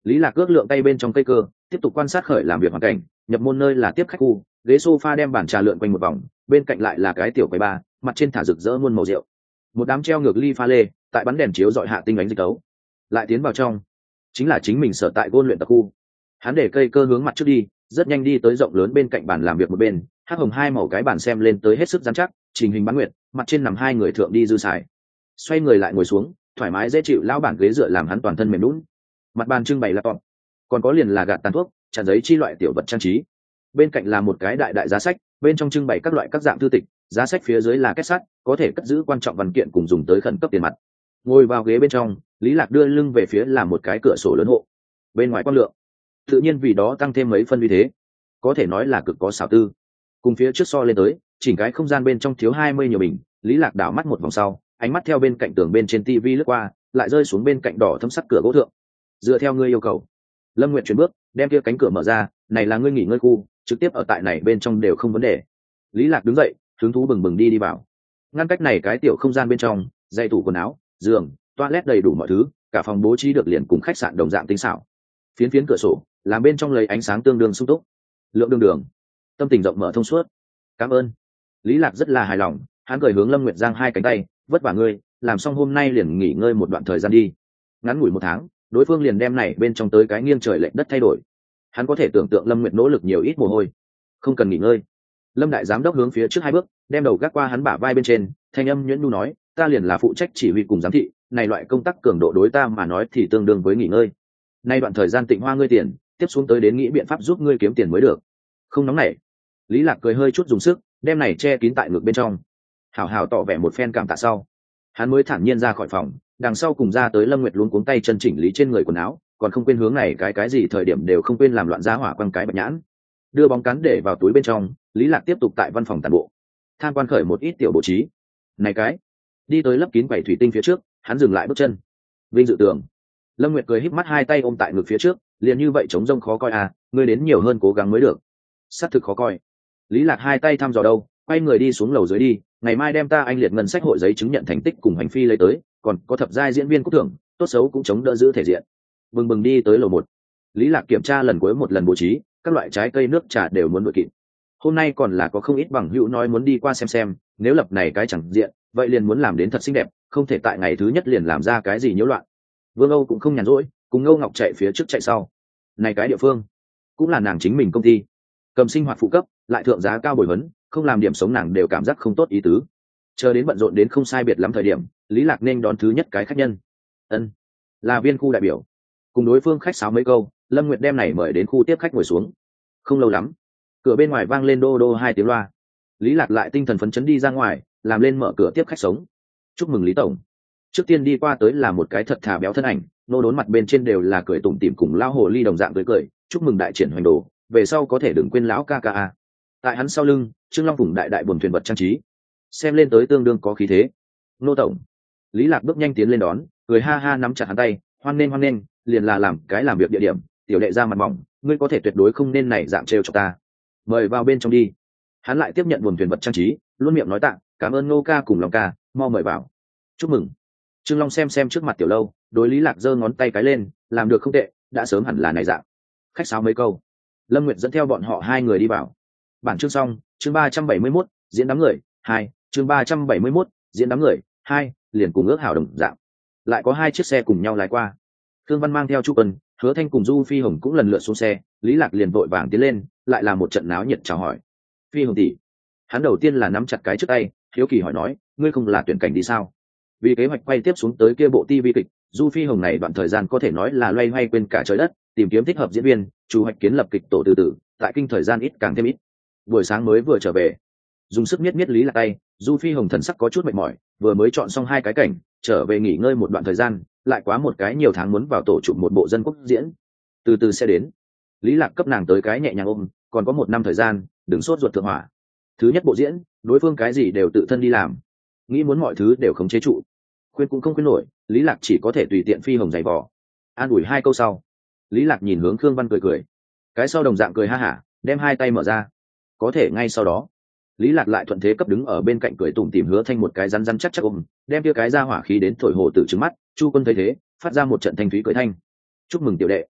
Lý Lạc ước lượng tay bên trong cây cơ, tiếp tục quan sát khởi làm việc hoàn cảnh. Nhập môn nơi là tiếp khách khu, ghế sofa đem bàn trà lượn quanh một vòng, bên cạnh lại là cái tiểu quầy bar, mặt trên thả rực rỡ muôn màu rượu. Một đám treo ngược ly pha lê, tại bắn đèn chiếu dọi hạ tinh ánh dịch tấu. Lại tiến vào trong, chính là chính mình sở tại gôn luyện tập khu. Hắn để cây cơ hướng mặt trước đi, rất nhanh đi tới rộng lớn bên cạnh bàn làm việc một bên, hắc hồng hai màu cái bàn xem lên tới hết sức rắn chắc, trình hình bán nguyệt, mặt trên nằm hai người thượng đi dư xài. Xoay người lại ngồi xuống, thoải mái dễ chịu lão bản ghế dựa làm hắn toàn thân mềm nhũn. Mặt bàn trưng bày laptop, còn có liền là gạt tàn thuốc, tràn giấy chi loại tiểu vật trang trí. Bên cạnh là một cái đại đại giá sách, bên trong trưng bày các loại các dạng thư tịch, giá sách phía dưới là két sắt, có thể cất giữ quan trọng văn kiện cùng dùng tới khẩn cấp tiền mặt. Ngồi vào ghế bên trong, Lý Lạc đưa lưng về phía là một cái cửa sổ lớn hộ. Bên ngoài quang lượng, tự nhiên vì đó tăng thêm mấy phân uy thế, có thể nói là cực có xảo tư. Cùng phía trước so lên tới, chỉnh cái không gian bên trong thiếu hai mươi nhiều bình. Lý Lạc đảo mắt một vòng sau, ánh mắt theo bên cạnh tường bên trên tivi lướt qua, lại rơi xuống bên cạnh đỏ thâm sắc cửa gỗ thượng. Dựa theo ngươi yêu cầu, Lâm Nguyệt chuyển bước, đem kia cánh cửa mở ra, này là ngươi nghỉ ngơi khu, trực tiếp ở tại này bên trong đều không vấn đề. Lý Lạc đứng dậy, hứng thú bừng bừng đi đi vào. Ngăn cách này cái tiểu không gian bên trong, dây tủ quần áo, giường, toilet đầy đủ mọi thứ, cả phòng bố trí được liền cùng khách sạn đồng dạng tinh xảo. Phiến phiến cửa sổ, làm bên trong lấy ánh sáng tương đương sung túc. Lượng đường đường, tâm tình rộng mở thông suốt. Cảm ơn. Lý Lạc rất là hài lòng, hắn cười hướng Lâm Nguyệt giang hai cánh tay, vất vả ngươi, làm xong hôm nay liền nghỉ ngơi một đoạn thời gian đi. Ngắn ngủi một tháng, đối phương liền đem này bên trong tới cái nghiêng trời lệch đất thay đổi. Hắn có thể tưởng tượng Lâm Nguyệt nỗ lực nhiều ít mồ hôi. Không cần nghỉ ngơi. Lâm đại giám đốc hướng phía trước hai bước, đem đầu gác qua hắn bả vai bên trên, thanh âm nhuyễn nhu nói, ta liền là phụ trách chỉ huy cùng giám thị, này loại công tác cường độ đối ta mà nói thì tương đương với nghỉ ngơi. Nay đoạn thời gian tịnh hoa ngươi tiền, tiếp xuống tới đến nghĩ biện pháp giúp ngươi kiếm tiền mới được. Không nóng nảy. Lý Lạc cười hơi chút dùng sức, đem này che kín tại ngực bên trong. Hảo hảo tỏ vẻ một phen cảm tạ sau, hắn mới thản nhiên ra khỏi phòng, đằng sau cùng ra tới Lâm Nguyệt luống cuống tay chân chỉnh lý trên người quần áo, còn không quên hướng này cái cái gì thời điểm đều không quên làm loạn giá hỏa quăng cái bạch nhãn. Đưa bóng cắn để vào túi bên trong, Lý Lạc tiếp tục tại văn phòng tàn bộ, tham quan khởi một ít tiểu bố trí. Này cái, đi tới lấp kín quầy thủy tinh phía trước, hắn dừng lại bước chân. Vinh dự tưởng. Lâm Nguyệt cười híp mắt hai tay ôm tại ngực phía trước, liền như vậy trống rông khó coi à, ngươi đến nhiều hơn cố gắng mới được. Sát thực khó coi. Lý Lạc hai tay thăm dò đâu, quay người đi xuống lầu dưới đi, ngày mai đem ta anh liệt ngân sách hội giấy chứng nhận thành tích cùng hành phi lấy tới, còn có thập giai diễn viên cúc thưởng, tốt xấu cũng chống đỡ giữ thể diện. Bừng bừng đi tới lầu một. Lý Lạc kiểm tra lần cuối một lần bố trí, các loại trái cây nước trà đều muốn đội kịp. Hôm nay còn là có không ít bằng hữu nói muốn đi qua xem xem, nếu lập này cái chẳng diện, vậy liền muốn làm đến thật xinh đẹp, không thể tại ngày thứ nhất liền làm ra cái gì nhiễu loạn. Vương Âu cũng không nhàn rỗi, cùng Ngô Ngọc chạy phía trước chạy sau. Này cái địa phương, cũng là nàng chính mình công ty, cầm sinh hoạt phụ cấp, lại thượng giá cao bồi vấn, không làm điểm sống nàng đều cảm giác không tốt ý tứ. Chờ đến bận rộn đến không sai biệt lắm thời điểm, Lý Lạc nên đón thứ nhất cái khách nhân. Ân, là viên khu đại biểu. Cùng đối phương khách sáo mấy câu, Lâm Nguyệt đem này mời đến khu tiếp khách ngồi xuống. Không lâu lắm, cửa bên ngoài vang lên đô đô hai tiếng loa. Lý Lạc lại tinh thần phấn chấn đi ra ngoài, làm lên mở cửa tiếp khách sống. Chúc mừng Lý tổng. Trước tiên đi qua tới là một cái thật thà béo thân ảnh, nô đốn mặt bên trên đều là cười tủm tỉm cùng lão hồ ly đồng dạng tới cười. Chúc mừng đại triển hoành đồ, về sau có thể đừng quên lão ca ca a. Tại hắn sau lưng, Trương Long vùng đại đại buồn thuyền vật trang trí, xem lên tới tương đương có khí thế. Nô tổng. Lý Lạc bước nhanh tiến lên đón, cười ha ha nắm chặt hắn tay, hoan nên hoan nên, liền là làm cái làm việc địa điểm, tiểu đệ ra mặt mỏng, ngươi có thể tuyệt đối không nên này dạng trêu cho ta. Mời vào bên trong đi. Hắn lại tiếp nhận buồn thuyền vật trang trí, luôn miệng nói tạ, cảm ơn Ngô ca cùng Long ca, mau mời vào. Chúc mừng. Trương Long xem xem trước mặt tiểu lâu, đối Lý Lạc giơ ngón tay cái lên, làm được không tệ, đã sớm hẳn là này dạng. Khách sáo mấy câu, Lâm Nguyệt dẫn theo bọn họ hai người đi vào. Bản chương xong, chương ba trăm bảy mươi mốt, diễn đám người, hai, chương ba trăm bảy mươi mốt, diễn đám người, hai, liền cùng ước hảo đồng dạng. Lại có hai chiếc xe cùng nhau lái qua. Thương Văn mang theo Chu Quân, Hứa Thanh cùng Du Phi Hồng cũng lần lượt xuống xe, Lý Lạc liền vội vàng tiến lên, lại là một trận náo nhiệt chào hỏi. Phi Hồng tỷ. Hắn đầu tiên là nắm chặt cái trước tay, hiếu kỳ hỏi nói, ngươi không là tuyển cảnh đi sao? Vì kế hoạch quay tiếp xuống tới kia bộ ti vi kịch, Du Phi Hồng này đoạn thời gian có thể nói là loay hoay quên cả trời đất, tìm kiếm thích hợp diễn viên, chủ hoạch kiến lập kịch tổ từ từ, tại kinh thời gian ít càng thêm ít. Buổi sáng mới vừa trở về, dùng sức miết miết Lý Lạc tay, Du Phi Hồng thần sắc có chút mệt mỏi, vừa mới chọn xong hai cái cảnh, trở về nghỉ ngơi một đoạn thời gian, lại quá một cái nhiều tháng muốn vào tổ chụp một bộ dân quốc diễn, từ từ sẽ đến. Lý Lạc cấp nàng tới cái nhẹ nhàng ôm, còn có một năm thời gian, đừng sốt ruột thượng hỏa. Thứ nhất bộ diễn, đối phương cái gì đều tự thân đi làm, nghĩ muốn mọi thứ đều khống chế trụ, khuyên cũng không khuyên nổi, Lý Lạc chỉ có thể tùy tiện Phi Hồng giày vò. An ủi hai câu sau, Lý Lạc nhìn hướng Khương Văn cười cười, cái sau đồng dạng cười ha hả, đem hai tay mở ra. Có thể ngay sau đó, Lý Lạc lại thuận thế cấp đứng ở bên cạnh cười tủm tỉm Hứa Thanh một cái rắn rắn chắc chắc ôm, đem kia cái ra hỏa khí đến thổi hồ tử trừng mắt. Chu Quân thấy thế, phát ra một trận thanh thúy cười thanh. Chúc mừng tiểu đệ.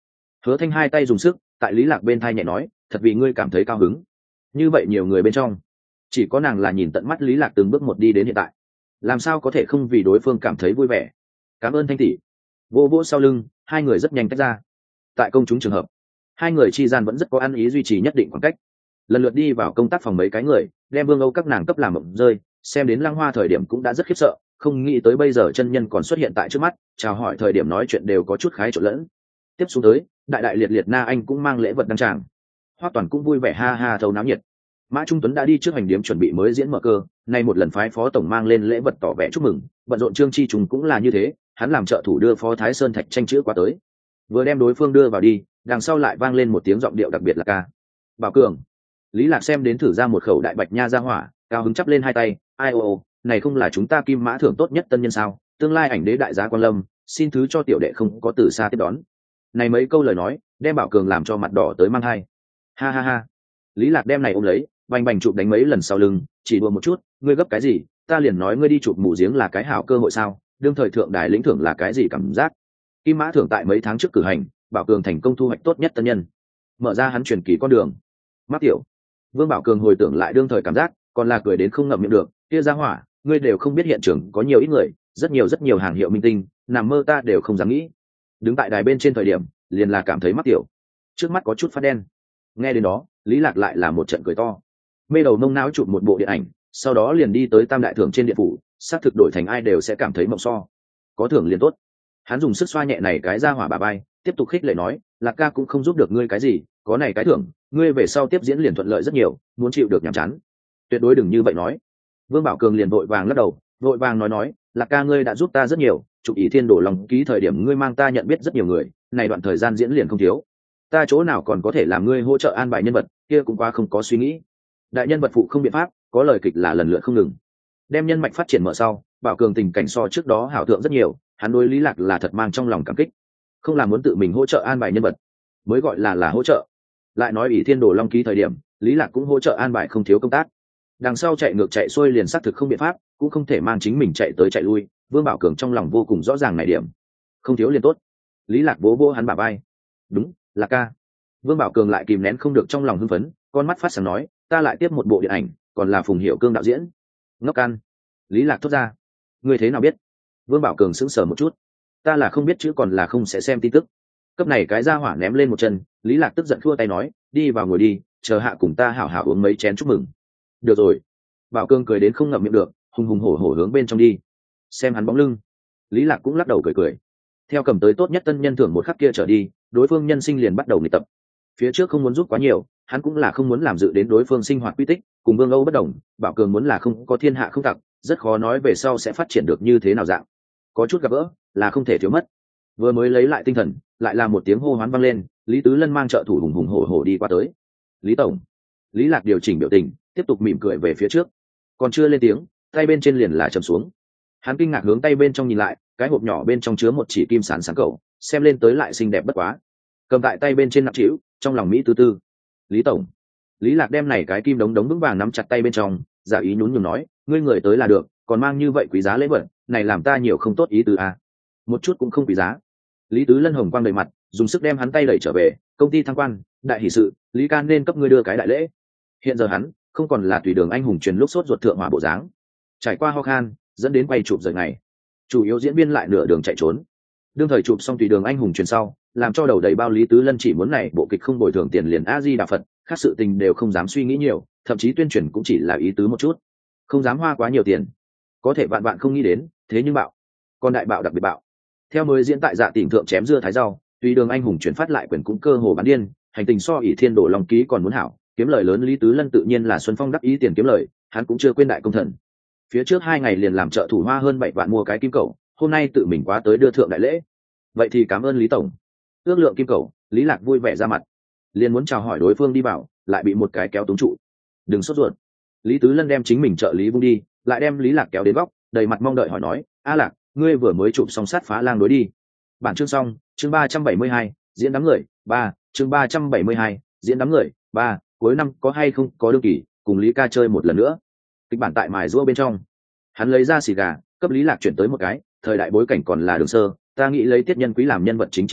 Hứa Thanh hai tay dùng sức tại Lý Lạc bên thai nhẹ nói, thật vì ngươi cảm thấy cao hứng. Như vậy nhiều người bên trong, chỉ có nàng là nhìn tận mắt Lý Lạc từng bước một đi đến hiện tại, làm sao có thể không vì đối phương cảm thấy vui vẻ. Cảm ơn Thanh tỷ. Vô vô sau lưng, hai người rất nhanh tách ra. Tại công chúng trường hợp, hai người chi gian vẫn rất có ăn ý, duy trì nhất định khoảng cách. Lần lượt đi vào công tác phòng mấy cái người, đem Vương Âu các nàng cấp làm mộng rơi, xem đến Lăng Hoa thời điểm cũng đã rất khiếp sợ, không nghĩ tới bây giờ chân nhân còn xuất hiện tại trước mắt, chào hỏi thời điểm nói chuyện đều có chút khái trộn lẫn. Tiếp xuống tới, đại đại liệt liệt Na Anh cũng mang lễ vật đăng tràng. Hoắc Toàn cũng vui vẻ ha ha thâu náo nhiệt. Mã Trung Tuấn đã đi trước hành điếm chuẩn bị mới diễn mở cơ, nay một lần phái phó tổng mang lên lễ vật tỏ vẻ chúc mừng, bận rộn Trương Chi Trùng cũng là như thế, hắn làm trợ thủ đưa phó Thái Sơn Thạch tranh chữ qua tới. Vừa đem đối phương đưa vào đi, đằng sau lại vang lên một tiếng giọng điệu đặc biệt là ca. Bảo Cường. Lý Lạc xem đến thử ra một khẩu đại bạch nha ra hỏa, cao hứng chắp lên hai tay, ai ô ô, này không là chúng ta Kim Mã thưởng tốt nhất tân nhân sao, tương lai ảnh đế đại giá Quan Lâm, xin thứ cho tiểu đệ không có từ xa tiếp đón. Này mấy câu lời nói, đem Bảo Cường làm cho mặt đỏ tới mang hai. Ha ha ha. Lý Lạc đem này ôm lấy, bành bành chụp đánh mấy lần sau lưng, chỉ đùa một chút, ngươi gấp cái gì, ta liền nói ngươi đi chụp mù giếng là cái hảo cơ hội sao, đương thời thượng đài lĩnh thưởng là cái gì cảm giác. Kim Mã thưởng tại mấy tháng trước cử hành, Bảo Cường thành công thu hoạch tốt nhất tân nhân, mở ra hắn truyền kỳ con đường. Mắc tiểu. Vương Bảo Cường hồi tưởng lại đương thời cảm giác, còn là cười đến không ngậm miệng được, kia ra hỏa, ngươi đều không biết hiện trường có nhiều ít người, rất nhiều rất nhiều hàng hiệu minh tinh, nằm mơ ta đều không dám nghĩ. Đứng tại đài bên trên thời điểm, liền là cảm thấy mắc tiểu. Trước mắt có chút phát đen. Nghe đến đó, Lý Lạc lại là một trận cười to. Mê đầu nông não chụp một bộ điện ảnh, sau đó liền đi tới tam đại thưởng trên điện phủ, xác thực đổi thành ai đều sẽ cảm thấy mộng so. Có thưởng liền tốt. Hắn dùng sức xoa nhẹ này cái ra hỏa bà bay, tiếp tục khích lệ nói, Lạc ca cũng không giúp được ngươi cái gì, có này cái thưởng, ngươi về sau tiếp diễn liền thuận lợi rất nhiều, muốn chịu được nhàm chán. Tuyệt đối đừng như vậy nói. Vương Bảo Cường liền vội vàng lắc đầu, vội vàng nói nói, Lạc ca ngươi đã giúp ta rất nhiều, chụp Ỷ Thiên Đổ lòng ký thời điểm ngươi mang ta nhận biết rất nhiều người, này đoạn thời gian diễn liền không thiếu. Ta chỗ nào còn có thể làm ngươi hỗ trợ an bài nhân vật, kia cũng quá không có suy nghĩ. Đại nhân vật phụ không biện pháp, có lời kịch là lần lượt không ngừng. Đem nhân mạch phát triển mở sau, Bảo Cường tình cảnh so trước đó hảo thượng rất nhiều, hắn đối Lý Lạc là thật mang trong lòng cảm kích, không làm muốn tự mình hỗ trợ an bài nhân vật, mới gọi là là hỗ trợ. Lại nói Ỷ Thiên Đồ Long ký thời điểm, Lý Lạc cũng hỗ trợ an bài không thiếu công tác. Đằng sau chạy ngược chạy xuôi liền xác thực không biện pháp, cũng không thể mang chính mình chạy tới chạy lui. Vương Bảo Cường trong lòng vô cùng rõ ràng này điểm, không thiếu liền tốt. Lý Lạc vỗ vỗ hắn bả vai, đúng, là ca. Vương Bảo Cường lại kìm nén không được trong lòng hưng phấn, con mắt phát sáng nói, ta lại tiếp một bộ điện ảnh, còn là Phùng Hiểu Cương đạo diễn. Ngốc can. Lý Lạc thốt ra, ngươi thế nào biết? Vương Bảo Cường sững sờ một chút, ta là không biết chứ còn là không sẽ xem tin tức. Cấp này cái ra hỏa ném lên một chân, Lý Lạc tức giận khua tay nói, đi vào ngồi đi, chờ hạ cùng ta hảo hảo uống mấy chén chúc mừng. Được rồi. Bảo Cương cười đến không ngậm miệng được, hùng hùng hổ hổ hướng bên trong đi. Xem hắn bóng lưng, Lý Lạc cũng lắc đầu cười cười. Theo cầm tới tốt nhất tân nhân thưởng một khắc kia trở đi, đối phương nhân sinh liền bắt đầu nghịch tập. Phía trước không muốn giúp quá nhiều, hắn cũng là không muốn làm dự đến đối phương sinh hoạt quy tích, cùng Vương Âu bất đồng, Bảo Cường muốn là không có thiên hạ không tặc, rất khó nói về sau sẽ phát triển được như thế nào dạng. Có chút gặp gỡ, là không thể thiếu mất. Vừa mới lấy lại tinh thần, lại là một tiếng hô hoán vang lên, Lý Tứ Lân mang trợ thủ hùng hùng hổ hổ đi qua tới. Lý tổng. Lý Lạc điều chỉnh biểu tình, tiếp tục mỉm cười về phía trước. Còn chưa lên tiếng, tay bên trên liền là trầm xuống. Hắn kinh ngạc hướng tay bên trong nhìn lại, cái hộp nhỏ bên trong chứa một chỉ kim sán sáng cầu, xem lên tới lại xinh đẹp bất quá. Cầm tại tay bên trên nặng trĩu, trong lòng mỹ tư tư. Lý tổng. Lý Lạc đem này cái kim đống đống vững vàng nắm chặt tay bên trong, giả ý nhún nhường nói, ngươi người tới là được, còn mang như vậy quý giá lễ vật, này làm ta nhiều không tốt ý tứ à. Một chút cũng không quý giá. Lý Tứ Lân hồng quang đầy mặt, dùng sức đem hắn tay đẩy trở về, công ty thăng quan, đại hỷ sự, Lý Can nên cấp ngươi đưa cái đại lễ. Hiện giờ hắn không còn là tùy đường anh hùng truyền lúc sốt ruột thượng hỏa bộ dáng, trải qua ho khan, dẫn đến quay chụp rời ngày. Chủ yếu diễn viên lại nửa đường chạy trốn. Đương thời chụp xong tùy đường anh hùng truyền sau, làm cho đầu đầy bao Lý Tứ Lân chỉ muốn này bộ kịch không bồi thường tiền liền a di đà Phật, khác sự tình đều không dám suy nghĩ nhiều, thậm chí tuyên truyền cũng chỉ là ý tứ một chút, không dám hoa quá nhiều tiền. Có thể vạn vạn không nghĩ đến, thế nhưng bạo, còn đại bạo đặc biệt bạo. Theo mới diễn tại Dạ Tỉnh thượng chém dưa thái rau, tùy đường anh hùng chuyển phát lại quyền cũng cơ hồ bán điên, hành tình so Ỷ Thiên Đổ Long ký còn muốn hảo, kiếm lời lớn. Lý Tứ Lân tự nhiên là Xuân Phong đắc ý tiền kiếm lời, hắn cũng chưa quên đại công thần. Phía trước hai ngày liền làm trợ thủ hoa hơn bảy vạn mua cái kim cẩu, hôm nay tự mình quá tới đưa thượng đại lễ. Vậy thì cảm ơn Lý tổng. Ước lượng kim cẩu, Lý Lạc vui vẻ ra mặt, liền muốn chào hỏi đối phương đi vào, lại bị một cái kéo túng trụ. Đừng sốt ruột. Lý Tứ Lân đem chính mình trợ lý vung đi, lại đem Lý Lạc kéo đến góc, đầy mặt mong đợi hỏi nói, a Lạc, ngươi vừa mới chụp xong sát phá lang đối đi. Bản chương xong, chương ba trăm bảy mươi hai, diễn đám người, ba, chương ba trăm bảy mươi hai, diễn đám người, ba, cuối năm có hay không có đương kỳ, cùng Lý ca chơi một lần nữa. Kịch bản tại mài rũa bên trong. Hắn lấy ra xì gà, cấp Lý Lạc chuyển tới một cái, thời đại bối cảnh còn là đường sơ, ta nghĩ lấy Tiết Nhân Quý làm nhân vật chính triển khai,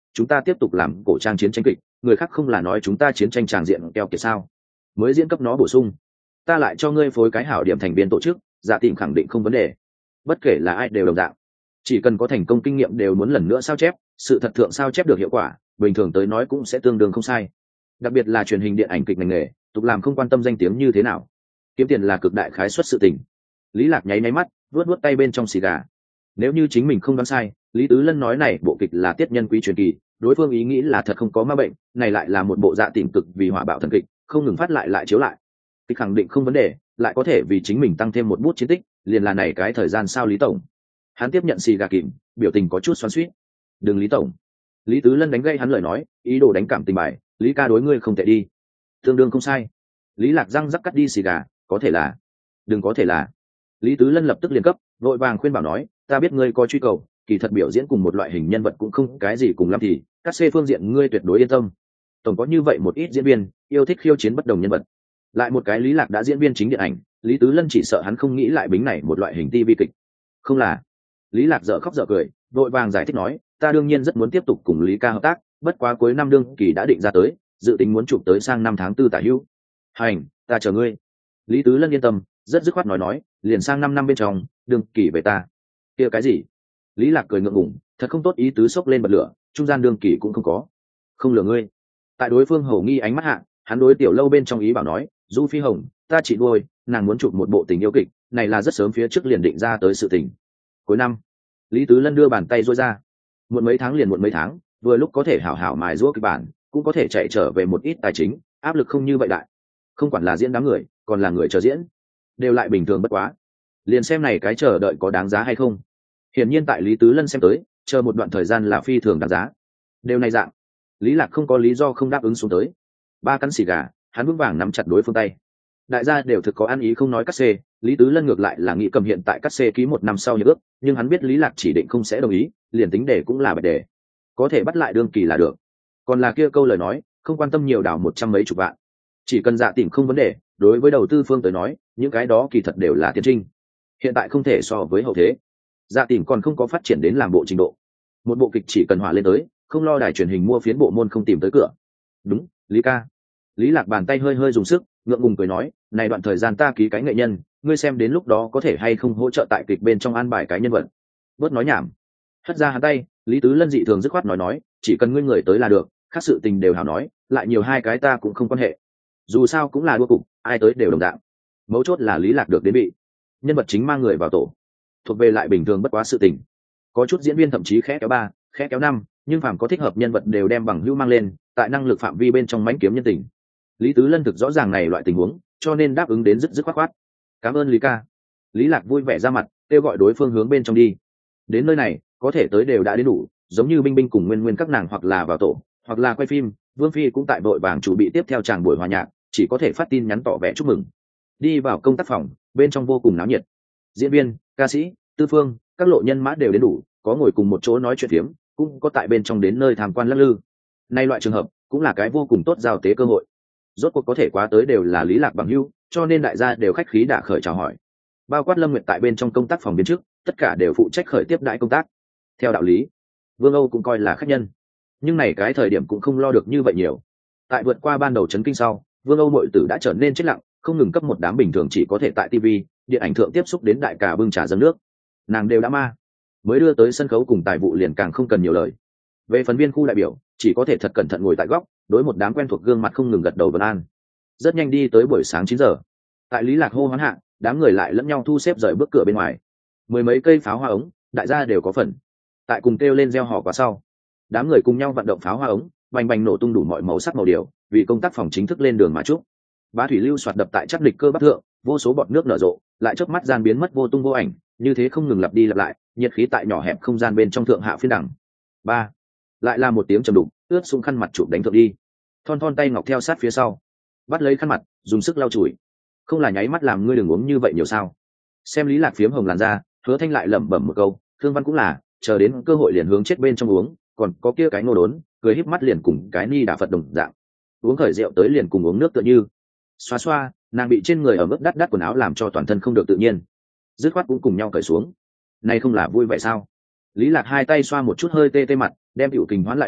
chúng ta tiếp tục làm cổ trang chiến tranh kịch, người khác không là nói chúng ta chiến tranh tràng diện keo kiệt sao? Mới diễn cấp nó bổ sung, ta lại cho ngươi phối cái hảo điểm thành viên tổ chức, Dạ Tỉnh khẳng định không vấn đề. Bất kể là ai đều đồng dạng, chỉ cần có thành công kinh nghiệm đều muốn lần nữa sao chép, sự thật thượng sao chép được hiệu quả, bình thường tới nói cũng sẽ tương đương không sai. Đặc biệt là truyền hình điện ảnh kịch ngành nghề, tục làm không quan tâm danh tiếng như thế nào, kiếm tiền là cực đại khái suất sự tình. Lý Lạc nháy nháy mắt, vuốt vuốt tay bên trong xì gà. Nếu như chính mình không đoán sai, Lý Tứ Lân nói này bộ kịch là tiết nhân quý truyền kỳ, đối phương ý nghĩ là thật không có ma bệnh, này lại là một bộ Dạ Tỉnh cực vì hỏa bạo thần kịch, không ngừng phát lại lại chiếu lại. Kịch khẳng định không vấn đề, lại có thể vì chính mình tăng thêm một bút chiến tích, liền là này cái thời gian sao Lý tổng. Hắn tiếp nhận xì gà kìm, biểu tình có chút xoắn xuýt. Đừng Lý tổng. Lý Tứ Lân đánh gây hắn lời nói, ý đồ đánh cảm tình bài, Lý ca đối ngươi không tệ đi, tương đương không sai. Lý Lạc răng rắc cắt đi xì gà, có thể là, đừng có thể là. Lý Tứ Lân lập tức liền cấp, vội vàng khuyên bảo nói, ta biết ngươi có truy cầu, kỳ thật biểu diễn cùng một loại hình nhân vật cũng không cái gì cùng lắm thì, các xê phương diện ngươi tuyệt đối yên tâm. Tổng có như vậy một ít diễn viên yêu thích khiêu chiến bất đồng nhân vật. Lại một cái Lý Lạc đã diễn viên chính điện ảnh, Lý Tứ Lân chỉ sợ hắn không nghĩ lại bính này một loại hình ti vi kịch. Không là. Lý Lạc dở khóc dở cười, vội vàng giải thích nói, ta đương nhiên rất muốn tiếp tục cùng Lý ca hợp tác, bất quá cuối năm đương kỳ đã định ra tới, dự tính muốn chụp tới sang năm tháng tư tả hữu. Hành, ta chờ ngươi. Lý Tứ Lân yên tâm, rất dứt khoát nói nói, liền sang năm năm bên trong, đương kỳ về ta. Kia cái gì? Lý Lạc cười ngượng ngùng, thật không tốt ý tứ sốc lên bật lửa, trung gian đương kỳ cũng không có. Không lừa ngươi. Tại đối phương hầu nghi ánh mắt hạ, hắn đối tiểu lâu bên trong ý bảo nói, Du Phi Hồng, ta chỉ nuôi, nàng muốn chụp một bộ tình yêu kịch, này là rất sớm phía trước liền định ra tới sự tình. Cuối năm, Lý Tứ Lân đưa bàn tay duỗi ra, muộn mấy tháng liền muộn mấy tháng, vừa lúc có thể hảo hảo mài giũa kịch bản, cũng có thể chạy trở về một ít tài chính, áp lực không như vậy đại. Không quản là diễn đám người, còn là người chờ diễn, đều lại bình thường bất quá. Liền xem này cái chờ đợi có đáng giá hay không. Hiển nhiên tại Lý Tứ Lân xem tới, chờ một đoạn thời gian là phi thường đáng giá. Điều này dạng, Lý Lạc không có lý do không đáp ứng xuống tới. Ba cắn xì gà, hắn vững vàng nắm chặt đối phương tay. Đại gia đều thực có ăn ý không nói cắt xê, Lý Tứ Lân ngược lại là nghĩ cầm hiện tại cắt xê ký một năm sau hiệp ước, nhưng hắn biết Lý Lạc chỉ định không sẽ đồng ý, liền tính để cũng là bạch đề. Có thể bắt lại đương kỳ là được. Còn là kia câu lời nói, không quan tâm nhiều đảo một trăm mấy chục vạn, chỉ cần Dạ Tỉnh không vấn đề. Đối với đầu tư phương tới nói, những cái đó kỳ thật đều là tiến trinh. Hiện tại không thể so với hậu thế. Dạ Tỉnh còn không có phát triển đến làm bộ trình độ. Một bộ kịch chỉ cần hỏa lên tới, không lo đài truyền hình mua phiến bộ môn không tìm tới cửa. Đúng, Lý ca. Lý Lạc bàn tay hơi hơi dùng sức, ngượng ngùng cười nói, này đoạn thời gian ta ký cái nghệ nhân, ngươi xem đến lúc đó có thể hay không hỗ trợ tại kịch bên trong an bài cái nhân vật. Bớt nói nhảm. Hất ra hắn tay, Lý Tứ Lân dị thường dứt khoát nói nói, chỉ cần ngươi người tới là được, khác sự tình đều hảo nói, lại nhiều hai cái ta cũng không quan hệ. Dù sao cũng là đua cục, ai tới đều đồng dạng. Mấu chốt là Lý Lạc được đến bị nhân vật chính mang người vào tổ, thuộc về lại bình thường bất quá sự tình. Có chút diễn viên thậm chí khẽ kéo ba, khẽ kéo năm, nhưng phàm có thích hợp nhân vật đều đem bằng hữu mang lên, tại năng lực phạm vi bên trong mãnh kiếm nhân tình. Lý Tứ Lân thực rõ ràng này loại tình huống, cho nên đáp ứng đến dứt dứt khoát khoát. Cảm ơn Lý ca. Lý Lạc vui vẻ ra mặt, kêu gọi đối phương hướng bên trong đi. Đến nơi này, có thể tới đều đã đến đủ, giống như Binh Binh cùng Nguyên Nguyên các nàng hoặc là vào tổ, hoặc là quay phim, Vương Phi cũng tại vội vàng chuẩn bị tiếp theo chàng buổi hòa nhạc, chỉ có thể phát tin nhắn tỏ vẻ chúc mừng. Đi vào công tác phòng, bên trong vô cùng náo nhiệt. Diễn viên, ca sĩ, tư phương, các lộ nhân mã đều đến đủ, có ngồi cùng một chỗ nói chuyện phiếm, cũng có tại bên trong đến nơi tham quan lắc lư. Nay loại trường hợp cũng là cái vô cùng tốt giao tế cơ hội. Rốt cuộc có thể quá tới đều là Lý Lạc bằng hữu, cho nên đại gia đều khách khí đả khởi chào hỏi. Bao quát Lâm Nguyệt tại bên trong công tác phòng biến trước, tất cả đều phụ trách khởi tiếp đãi công tác. Theo đạo lý, Vương Âu cũng coi là khách nhân, nhưng này cái thời điểm cũng không lo được như vậy nhiều. Tại vượt qua ban đầu chấn kinh sau, Vương Âu muội tử đã trở nên chết lặng, không ngừng cấp một đám bình thường chỉ có thể tại ti vi, điện ảnh thượng tiếp xúc đến đại cả bưng trà dâng nước. Nàng đều đã ma, mới đưa tới sân khấu cùng tài vụ liền càng không cần nhiều lời. Về phần viên khu đại biểu, chỉ có thể thật cẩn thận ngồi tại góc, đối một đám quen thuộc gương mặt không ngừng gật đầu vân an. Rất nhanh đi tới buổi sáng chín giờ. Tại Lý Lạc hô hoán hạ, đám người lại lẫn nhau thu xếp rời bước cửa bên ngoài. Mười mấy cây pháo hoa ống, đại gia đều có phần. Tại cùng kêu lên reo hò quá sau, đám người cùng nhau vận động pháo hoa ống, bành bành nổ tung đủ mọi màu sắc màu điều, vì công tác phòng chính thức lên đường mà chúc. Bá thủy lưu xoạt đập tại chắc địch cơ bắc thượng, vô số bọt nước nở rộ, lại chớp mắt gian biến mất vô tung vô ảnh, như thế không ngừng lặp đi lặp lại, nhiệt khí tại nhỏ hẹp không gian bên trong thượng hạ phiên đẳng. Ba, lại là một tiếng trầm đục, ướt sũng khăn mặt chụp đánh thượng đi. Thon thon tay ngọc theo sát phía sau, bắt lấy khăn mặt, dùng sức lau chùi. Không là nháy mắt làm ngươi đừng uống như vậy nhiều sao? Xem Lý Lạc phiếm hồng làn da, Hứa Thanh lại lẩm bẩm một câu, Thương Văn cũng là, chờ đến cơ hội liền hướng chết bên trong uống, còn có kia cái ngô đốn, cười híp mắt liền cùng cái ni đà Phật đồng dạng. Uống khởi rượu tới liền cùng uống nước tựa như. Xoa xoa, nàng bị trên người ở mức đắt đắt quần áo làm cho toàn thân không được tự nhiên. Dứt khoát cũng cùng nhau cởi xuống. Này không là vui vậy sao? Lý Lạc hai tay xoa một chút hơi tê tê mặt, đem Tiểu Kình hoán lại đây,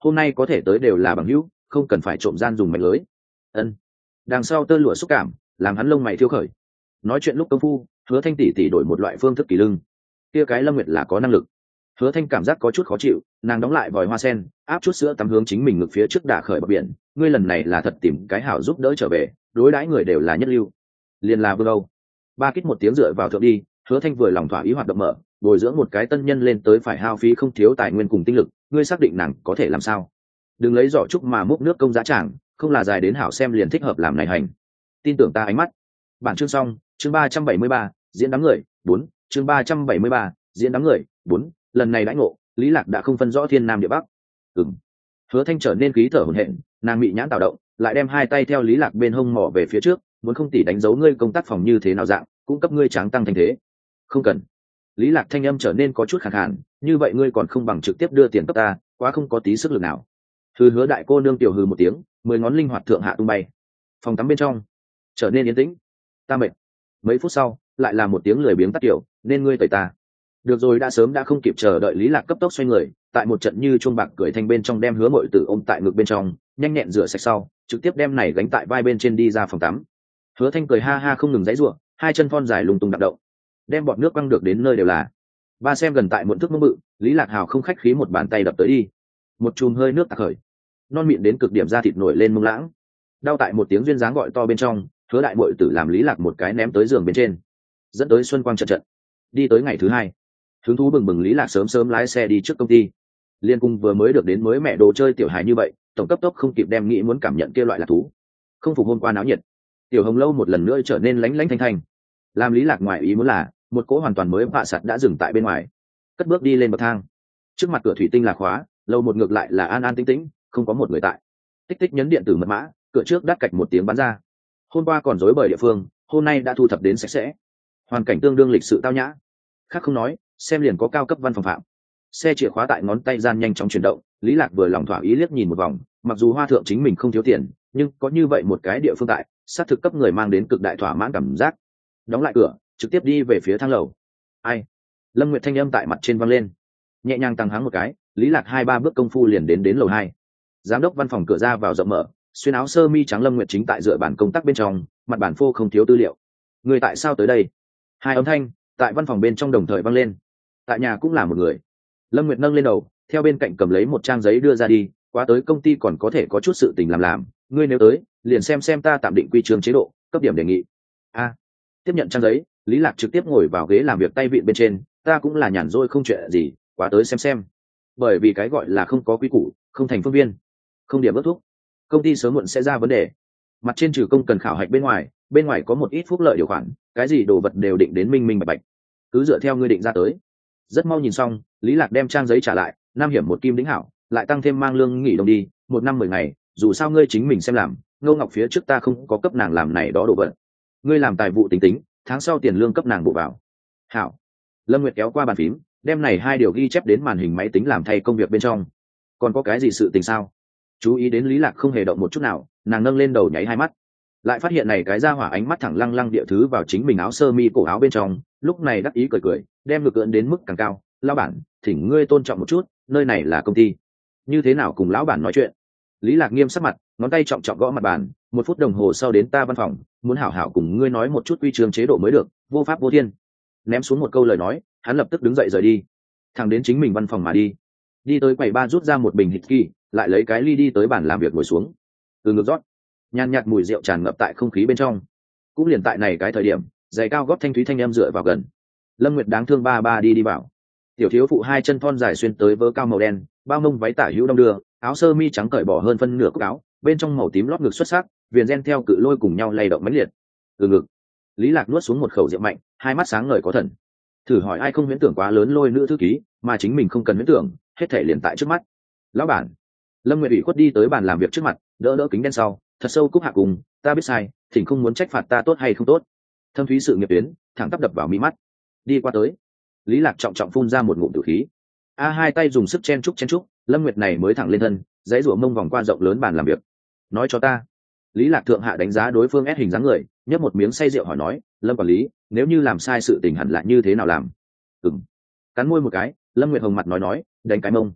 hôm nay có thể tới đều là bằng hữu, không cần phải trộm gian dùng mạnh lưới. Ân. Đằng sau tơ lụa xúc cảm làm hắn lông mày thiêu khởi. Nói chuyện lúc công phu, Hứa Thanh tỷ tỷ đổi một loại phương thức kỳ lưng. Kia cái Lâm Nguyệt là có năng lực. Hứa Thanh cảm giác có chút khó chịu, nàng đóng lại vòi hoa sen, áp chút sữa tắm hướng chính mình ngực phía trước đả khởi bờ biển, ngươi lần này là thật tìm cái hảo giúp đỡ trở về, đối đãi người đều là nhất lưu. Liên là Vương Âu. Ba kích một tiếng dựa vào thượng đi, Hứa Thanh vừa lòng thỏa ý hoạt động mở, bồi dưỡng một cái tân nhân lên tới phải hao phí không thiếu tài nguyên cùng tinh lực, ngươi xác định nàng có thể làm sao? Đừng lấy giỏ trúc mà múc nước công giá tràng, không là dài đến hảo xem liền thích hợp làm này hành. Tin tưởng ta ánh mắt. Bản chương xong, chương ba trăm bảy mươi ba, diễn đám người, bốn, chương ba trăm bảy mươi ba, diễn đám người, bốn, lần này đãi ngộ, Lý Lạc đã không phân rõ thiên nam địa bắc. Ừm. Hứa Thanh trở nên khí thở hổn hển, nàng mị nhãn tạo động, lại đem hai tay theo Lý Lạc bên hông mò về phía trước, muốn không tỉ đánh dấu ngươi công tác phòng như thế nào dạng, cũng cấp ngươi tráng tăng thành thế. Không cần. Lý Lạc thanh âm trở nên có chút khàn khàn, như vậy ngươi còn không bằng trực tiếp đưa tiền cấp ta, quá không có tí sức lực nào. Hừ Hứa đại cô nương tiểu hừ một tiếng, mười ngón linh hoạt thượng hạ tung bay. Phòng tắm bên trong trở nên yên tĩnh. Ta mệt. Mấy phút sau, lại là một tiếng lười biếng tắt tiểu, nên ngươi tẩy ta. Được rồi, đã sớm đã không kịp chờ đợi Lý Lạc cấp tốc xoay người, tại một trận như chuông bạc cười thanh bên trong đem Hứa Mội Tử ôm tại ngực bên trong, nhanh nhẹn rửa sạch sau, trực tiếp đem này gánh tại vai bên trên đi ra phòng tắm. Hứa Thanh cười ha ha không ngừng giãy giụa, hai chân thon dài lung tung đạp động, đem bọt nước quăng được đến nơi đều là. Ba xem gần tại muộn thức mơ bự, Lý Lạc Hào không khách khí một bàn tay đập tới đi, một chùm hơi nước tạc khởi, non mịn đến cực điểm da thịt nổi lên mông lãng. Đau tại một tiếng duyên dáng gọi to bên trong, Hứa đại muội tử làm Lý Lạc một cái ném tới giường bên trên, dẫn tới xuân quang trận trận. Đi tới ngày thứ hai, hứng thú bừng bừng Lý Lạc sớm sớm lái xe đi trước công ty, liên cung vừa mới được đến mới mẹ đồ chơi tiểu hài như vậy, tổng cấp tốc không kịp đem nghĩ muốn cảm nhận kia loại là thú. Không phục hôm qua náo nhiệt, tiểu hồng lâu một lần nữa trở nên lánh lánh thanh thanh. Làm Lý Lạc ngoài ý muốn là một cỗ hoàn toàn mới vạ sạt đã dừng tại bên ngoài, cất bước đi lên bậc thang. Trước mặt cửa thủy tinh là khóa, lâu một ngược lại là an an tĩnh tĩnh, không có một người tại. Tích tích nhấn điện tử mật mã, cửa trước đắt cạch một tiếng bắn ra. Hôm qua còn rối bời địa phương, hôm nay đã thu thập đến sạch sẽ. Hoàn cảnh tương đương lịch sự tao nhã. Khác không nói, xem liền có cao cấp văn phòng phạm. Xe chìa khóa tại ngón tay gian nhanh chóng chuyển động, Lý Lạc vừa lòng thỏa ý liếc nhìn một vòng, mặc dù hoa thượng chính mình không thiếu tiền, nhưng có như vậy một cái địa phương tại, sát thực cấp người mang đến cực đại thỏa mãn cảm giác. Đóng lại cửa, trực tiếp đi về phía thang lầu. Ai? Lâm Nguyệt thanh âm tại mặt trên vang lên. Nhẹ nhàng tăng háng một cái, Lý Lạc hai ba bước công phu liền đến đến lầu hai. Giám đốc văn phòng cửa ra vào rộng mở, xuyên áo sơ mi trắng Lâm Nguyệt chính tại dựa bàn công tác bên trong, mặt bản phô không thiếu tư liệu. Người tại sao tới đây? Hai âm thanh tại văn phòng bên trong đồng thời vang lên. Tại nhà cũng là một người. Lâm Nguyệt nâng lên đầu, theo bên cạnh cầm lấy một trang giấy đưa ra đi, quá tới công ty còn có thể có chút sự tình làm làm, ngươi nếu tới, liền xem xem ta tạm định quy chương chế độ, cấp điểm đề nghị. A. Tiếp nhận trang giấy, Lý Lạc trực tiếp ngồi vào ghế làm việc tay vịn bên trên, ta cũng là nhàn rỗi không chuyện gì, quá tới xem xem. Bởi vì cái gọi là không có quy củ, không thành phương viên, không điểm ước thúc, công ty sớm muộn sẽ ra vấn đề. Mặt trên trừ công cần khảo hạch bên ngoài, bên ngoài có một ít phúc lợi điều khoản, cái gì đồ vật đều định đến minh minh bạch bạch, cứ dựa theo ngươi định ra tới. Rất mau nhìn xong, Lý Lạc đem trang giấy trả lại, năm hiểm một kim đính hảo, lại tăng thêm mang lương nghỉ đồng đi, một năm mười ngày, dù sao ngươi chính mình xem làm, Ngô Ngọc phía trước ta không có cấp nàng làm này đó đồ vật. Ngươi làm tài vụ tính tính, tháng sau tiền lương cấp nàng bổ vào. Hảo. Lâm Nguyệt kéo qua bàn phím, đem này hai điều ghi chép đến màn hình máy tính làm thay công việc bên trong. Còn có cái gì sự tình sao? Chú ý đến Lý Lạc không hề động một chút nào, nàng nâng lên đầu nháy hai mắt, lại phát hiện này cái ra hỏa ánh mắt thẳng lăng lăng địa thứ vào chính mình áo sơ mi cổ áo bên trong, lúc này đắc ý cười cười, đem ngực ưỡn đến mức càng cao, lão bản, thỉnh ngươi tôn trọng một chút, nơi này là công ty, như thế nào cùng lão bản nói chuyện? Lý Lạc nghiêm sắc mặt, ngón tay trọng trọng gõ mặt bàn, một phút đồng hồ sau đến ta văn phòng, muốn hảo hảo cùng ngươi nói một chút quy chương chế độ mới được, vô pháp vô thiên. Ném xuống một câu lời nói, hắn lập tức đứng dậy rời đi, thẳng đến chính mình văn phòng mà đi. Đi tới quầy ba rút ra một bình hít kỳ, lại lấy cái ly đi tới bàn làm việc ngồi xuống. Từ ngược rót, nhàn nhạt mùi rượu tràn ngập tại không khí bên trong. Cũng liền tại này cái thời điểm, giày cao gót thanh thúy thanh âm dựa vào gần. Lâm Nguyệt đáng thương ba ba đi đi vào. Tiểu thiếu phụ hai chân thon dài xuyên tới vớ cao màu đen, bao mông váy tả hữu đông đưa, áo sơ mi trắng cởi bỏ hơn phân nửa cúc áo, bên trong màu tím lót ngực xuất sắc, viền ren theo cự lôi cùng nhau lay động mãnh liệt. Từ ngực, Lý Lạc nuốt xuống một khẩu rượu mạnh, hai mắt sáng ngời có thần. Thử hỏi ai không huyễn tưởng quá lớn lôi nữ thư ký, mà chính mình không cần huyễn tưởng, hết thể liền tại trước mắt. Lão bản. Lâm Nguyệt ủy khuất đi tới bàn làm việc trước mặt, đỡ đỡ kính đen sau, thật sâu cúc hạ cùng, ta biết sai, thỉnh không muốn trách phạt ta tốt hay không tốt. Thâm thúy sự nghiệp tuyến, thẳng tắp đập vào mi mắt. Đi qua tới, Lý Lạc trọng trọng phun ra một ngụm tử khí. A hai tay dùng sức chen trúc chen trúc, Lâm Nguyệt này mới thẳng lên thân, dãy rủa mông vòng qua rộng lớn bàn làm việc. Nói cho ta. Lý Lạc thượng hạ đánh giá đối phương ép hình dáng người, nhấp một miếng say rượu hỏi nói, Lâm quản lý, nếu như làm sai sự tình hẳn là như thế nào làm? Ừm. Cắn môi một cái, Lâm Nguyệt hồng mặt nói nói, đánh cái mông.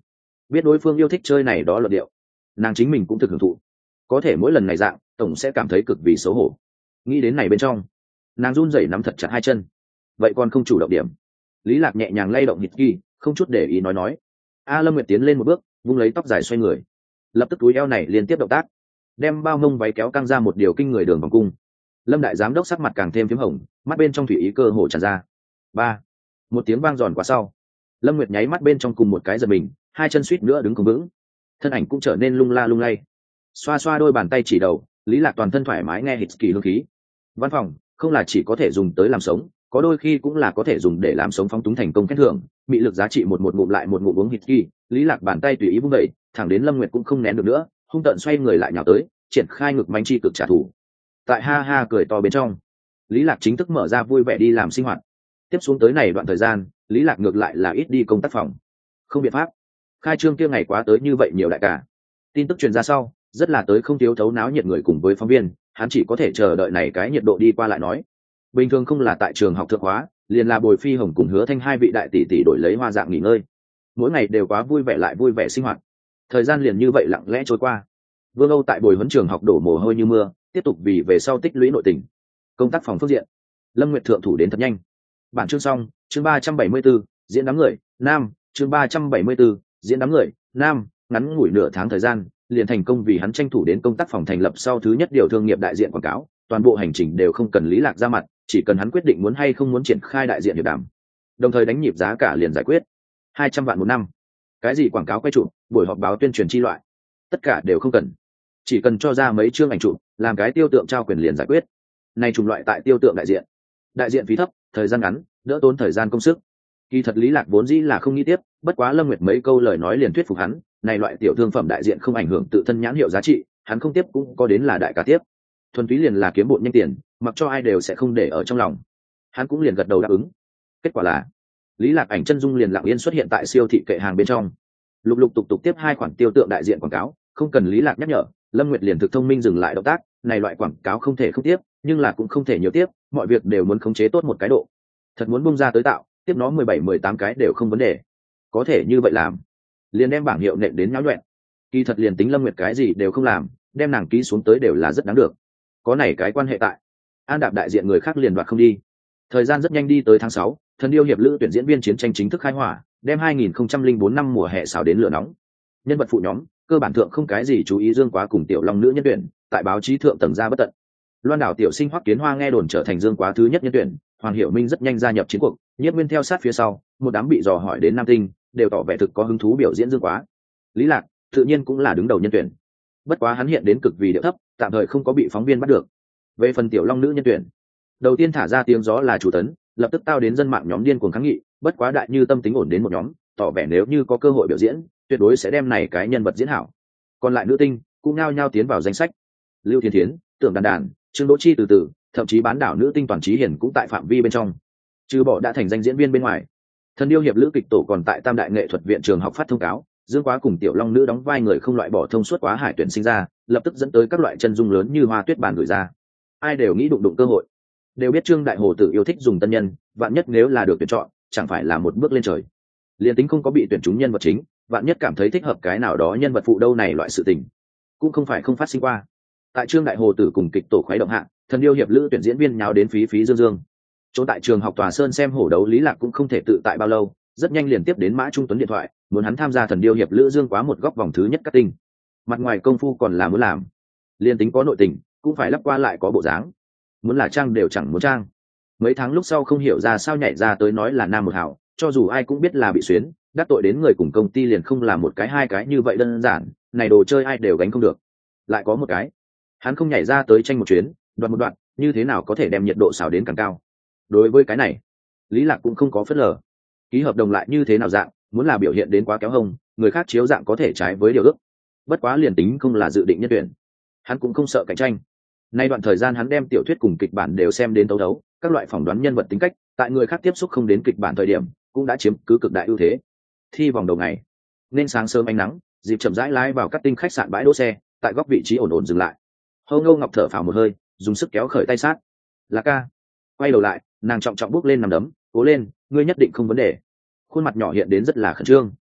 biết đối phương yêu thích chơi này đó luận điệu, nàng chính mình cũng thực hưởng thụ, có thể mỗi lần này dạng tổng sẽ cảm thấy cực vì xấu hổ. Nghĩ đến này bên trong, nàng run rẩy nắm thật chặt hai chân. Vậy còn không chủ động điểm. Lý Lạc nhẹ nhàng lay động nhịp kỳ, không chút để ý nói nói. A Lâm Nguyệt tiến lên một bước, vung lấy tóc dài xoay người, lập tức túi eo này liên tiếp động tác, đem bao mông váy kéo căng ra một điều kinh người đường vòng cung. Lâm đại giám đốc sắc mặt càng thêm phím hồng, mắt bên trong thủy ý cơ hồ tràn ra. Ba, một tiếng vang giòn quá sau, Lâm Nguyệt nháy mắt bên trong cùng một cái giật mình, hai chân suýt nữa đứng không vững, thân ảnh cũng trở nên lung la lung lay. Xoa xoa đôi bàn tay chỉ đầu, Lý Lạc toàn thân thoải mái nghe hít kỳ hương khí. Văn phòng không là chỉ có thể dùng tới làm sống, có đôi khi cũng là có thể dùng để làm sống phóng túng thành công khen thưởng, bị lực giá trị một một ngụm lại một ngụm uống hít kỳ. Lý Lạc bàn tay tùy ý vung đẩy, thẳng đến Lâm Nguyệt cũng không nén được nữa, hung tợn xoay người lại nhào tới, triển khai ngực manh chi cực trả thù. Tại ha ha cười to bên trong, Lý Lạc chính thức mở ra vui vẻ đi làm sinh hoạt. Tiếp xuống tới này đoạn thời gian, Lý Lạc ngược lại là ít đi công tác phòng. Không biện pháp, khai trương kia ngày quá tới như vậy nhiều đại cả. Tin tức truyền ra sau, rất là tới không thiếu thấu náo nhiệt người cùng với phóng viên, hắn chỉ có thể chờ đợi này cái nhiệt độ đi qua lại nói. Bình thường không là tại trường học thượng hóa, liền là Bồi Phi Hồng cùng Hứa Thanh hai vị đại tỷ tỷ đổi lấy hoa dạng nghỉ ngơi. Mỗi ngày đều quá vui vẻ lại vui vẻ sinh hoạt. Thời gian liền như vậy lặng lẽ trôi qua. Vương Âu tại Bồi huấn trường học đổ mồ hôi như mưa, tiếp tục vì về sau tích lũy nội tình. Công tác phòng phương diện, Lâm Nguyệt thượng thủ đến thật nhanh. Bản chương xong, chương ba trăm bảy mươi 74, diễn đám người, nam, chương ba trăm bảy mươi 74, diễn đám người, nam, ngắn ngủi nửa tháng thời gian, liền thành công vì hắn tranh thủ đến công tác phòng thành lập sau thứ nhất điều thương nghiệp đại diện quảng cáo, toàn bộ hành trình đều không cần Lý Lạc ra mặt, chỉ cần hắn quyết định muốn hay không muốn triển khai đại diện hiệp đàm. Đồng thời đánh nhịp giá cả liền giải quyết. hai trăm vạn một năm. Cái gì quảng cáo quay chụp, buổi họp báo tuyên truyền chi loại, tất cả đều không cần. Chỉ cần cho ra mấy chương ảnh chụp, làm cái tiêu tượng trao quyền liền giải quyết. Này chủng loại tại tiêu tượng đại diện. Đại diện phí thấp, thời gian ngắn, đỡ tốn thời gian công sức. Kỳ thật Lý Lạc vốn dĩ là không nghĩ tiếp, bất quá Lâm Nguyệt mấy câu lời nói liền thuyết phục hắn, này loại tiểu thương phẩm đại diện không ảnh hưởng tự thân nhãn hiệu giá trị, hắn không tiếp cũng có đến là đại cả tiếp. Thuần túy liền là kiếm bộn nhanh tiền, mặc cho ai đều sẽ không để ở trong lòng. Hắn cũng liền gật đầu đáp ứng. Kết quả là, Lý Lạc ảnh chân dung liền lặng yên xuất hiện tại siêu thị kệ hàng bên trong. Lục lục tục tục tiếp hai khoản tiêu tượng đại diện quảng cáo, không cần Lý Lạc nhắc nhở, Lâm Nguyệt liền thực thông minh dừng lại động tác, này loại quảng cáo không thể không tiếp, nhưng là cũng không thể nhiều tiếp, mọi việc đều muốn khống chế tốt một cái độ. Thật muốn bung ra tới tạo, tiếp nó mười bảy mười tám cái đều không vấn đề. Có thể như vậy làm, liền đem bảng hiệu nện đến nháo nhuyễn. Kỳ thật liền tính Lâm Nguyệt cái gì đều không làm, đem nàng ký xuống tới đều là rất đáng được. Có này cái quan hệ tại, An Đạp đại diện người khác liền đoạt không đi. Thời gian rất nhanh đi tới tháng sáu, Thần Điêu hiệp lữ tuyển diễn viên chiến tranh chính thức khai hỏa, đem hai nghìn không trăm lẻ bốn năm mùa hè xào đến lửa nóng. Nhân vật phụ nhóm, cơ bản thượng không cái gì chú ý Dương Quá cùng Tiểu Long nữ nhân tuyển, tại báo chí thượng tầng ra bất tận. Loan đảo tiểu sinh Hoắc Kiến Hoa nghe đồn trở thành Dương Quá thứ nhất nhân tuyển, Hoàng Hiểu Minh rất nhanh gia nhập chiến cuộc, Nhiếp Nguyên theo sát phía sau, một đám bị dò hỏi đến nam tinh, đều tỏ vẻ thực có hứng thú biểu diễn Dương Quá. Lý Lạc, tự nhiên cũng là đứng đầu nhân tuyển. Bất quá hắn hiện đến cực vì điệu thấp, tạm thời không có bị phóng viên bắt được. Về phần Tiểu Long nữ nhân tuyển, đầu tiên thả ra tiếng gió là chủ tấn, lập tức tao đến dân mạng nhóm điên cuồng kháng nghị, bất quá đại như tâm tính ổn đến một nhóm, tỏ vẻ nếu như có cơ hội biểu diễn, tuyệt đối sẽ đem này cái nhân vật diễn hảo. Còn lại nữ tinh cũng nhao nhao tiến vào danh sách. Lưu Thiên Thiến, Tưởng Đàn Đàn, Trương Đỗ Chi từ từ, thậm chí bán đảo nữ tinh Toàn Trí Hiển cũng tại phạm vi bên trong. Trừ bỏ đã thành danh diễn viên bên ngoài, Thần Điêu hiệp lữ kịch tổ còn tại Tam đại nghệ thuật viện trường học phát thông cáo, Dương Quá cùng Tiểu Long nữ đóng vai người không loại bỏ thông suốt quá hải tuyển sinh ra, lập tức dẫn tới các loại chân dung lớn như hoa tuyết bàn gửi ra. Ai đều nghĩ đụng đụng cơ hội, đều biết Trương Đại Hồ Tử yêu thích dùng tân nhân, vạn nhất nếu là được tuyển chọn, chẳng phải là một bước lên trời. Liên tính không có bị tuyển trúng nhân vật chính, vạn nhất cảm thấy thích hợp cái nào đó nhân vật phụ đâu này loại sự tình, cũng không phải không phát sinh qua. Tại Trương Đại Hồ Tử cùng kịch tổ khuấy động hạ, Thần Điêu hiệp lữ tuyển diễn viên nháo đến phí phí dương dương. Chỗ tại trường học Tòa Sơn xem hổ đấu Lý Lạc cũng không thể tự tại bao lâu, rất nhanh liền tiếp đến Mã Trung Tuấn điện thoại, muốn hắn tham gia Thần Điêu hiệp lữ Dương Quá một góc vòng thứ nhất cắt tinh. Mặt ngoài công phu còn là muốn làm, liên tính có nội tình, cũng phải lắp qua lại có bộ dáng. Muốn là trang đều chẳng muốn trang. Mấy tháng lúc sau không hiểu ra sao nhảy ra tới nói là nam một hảo, cho dù ai cũng biết là bị xuyến, đắc tội đến người cùng công ty liền không làm một cái hai cái như vậy đơn giản, này đồ chơi ai đều gánh không được. Lại có một cái, hắn không nhảy ra tới tranh một chuyến, đoạt một đoạn, như thế nào có thể đem nhiệt độ xào đến càng cao. Đối với cái này, Lý Lạc cũng không có phớt lờ. Ký hợp đồng lại như thế nào dạng, muốn là biểu hiện đến quá kéo hông, người khác chiếu dạng có thể trái với điều ước. Bất quá liền tính không là dự định nhân tuyển, hắn cũng không sợ cạnh tranh. Nay đoạn thời gian hắn đem tiểu thuyết cùng kịch bản đều xem đến tấu đấu, các loại phỏng đoán nhân vật tính cách, tại người khác tiếp xúc không đến kịch bản thời điểm, cũng đã chiếm cứ cực đại ưu thế. Thi vòng đầu ngày, nên sáng sớm ánh nắng, dịp chậm rãi lái vào các tinh khách sạn bãi đỗ xe, tại góc vị trí ổn ổn dừng lại. Hâu Ngô Ngọc thở phào một hơi, dùng sức kéo khởi tay sát. Là ca. Quay đầu lại, nàng trọng trọng bước lên nằm đấm, cố lên, ngươi nhất định không vấn đề. Khuôn mặt nhỏ hiện đến rất là khẩn trương.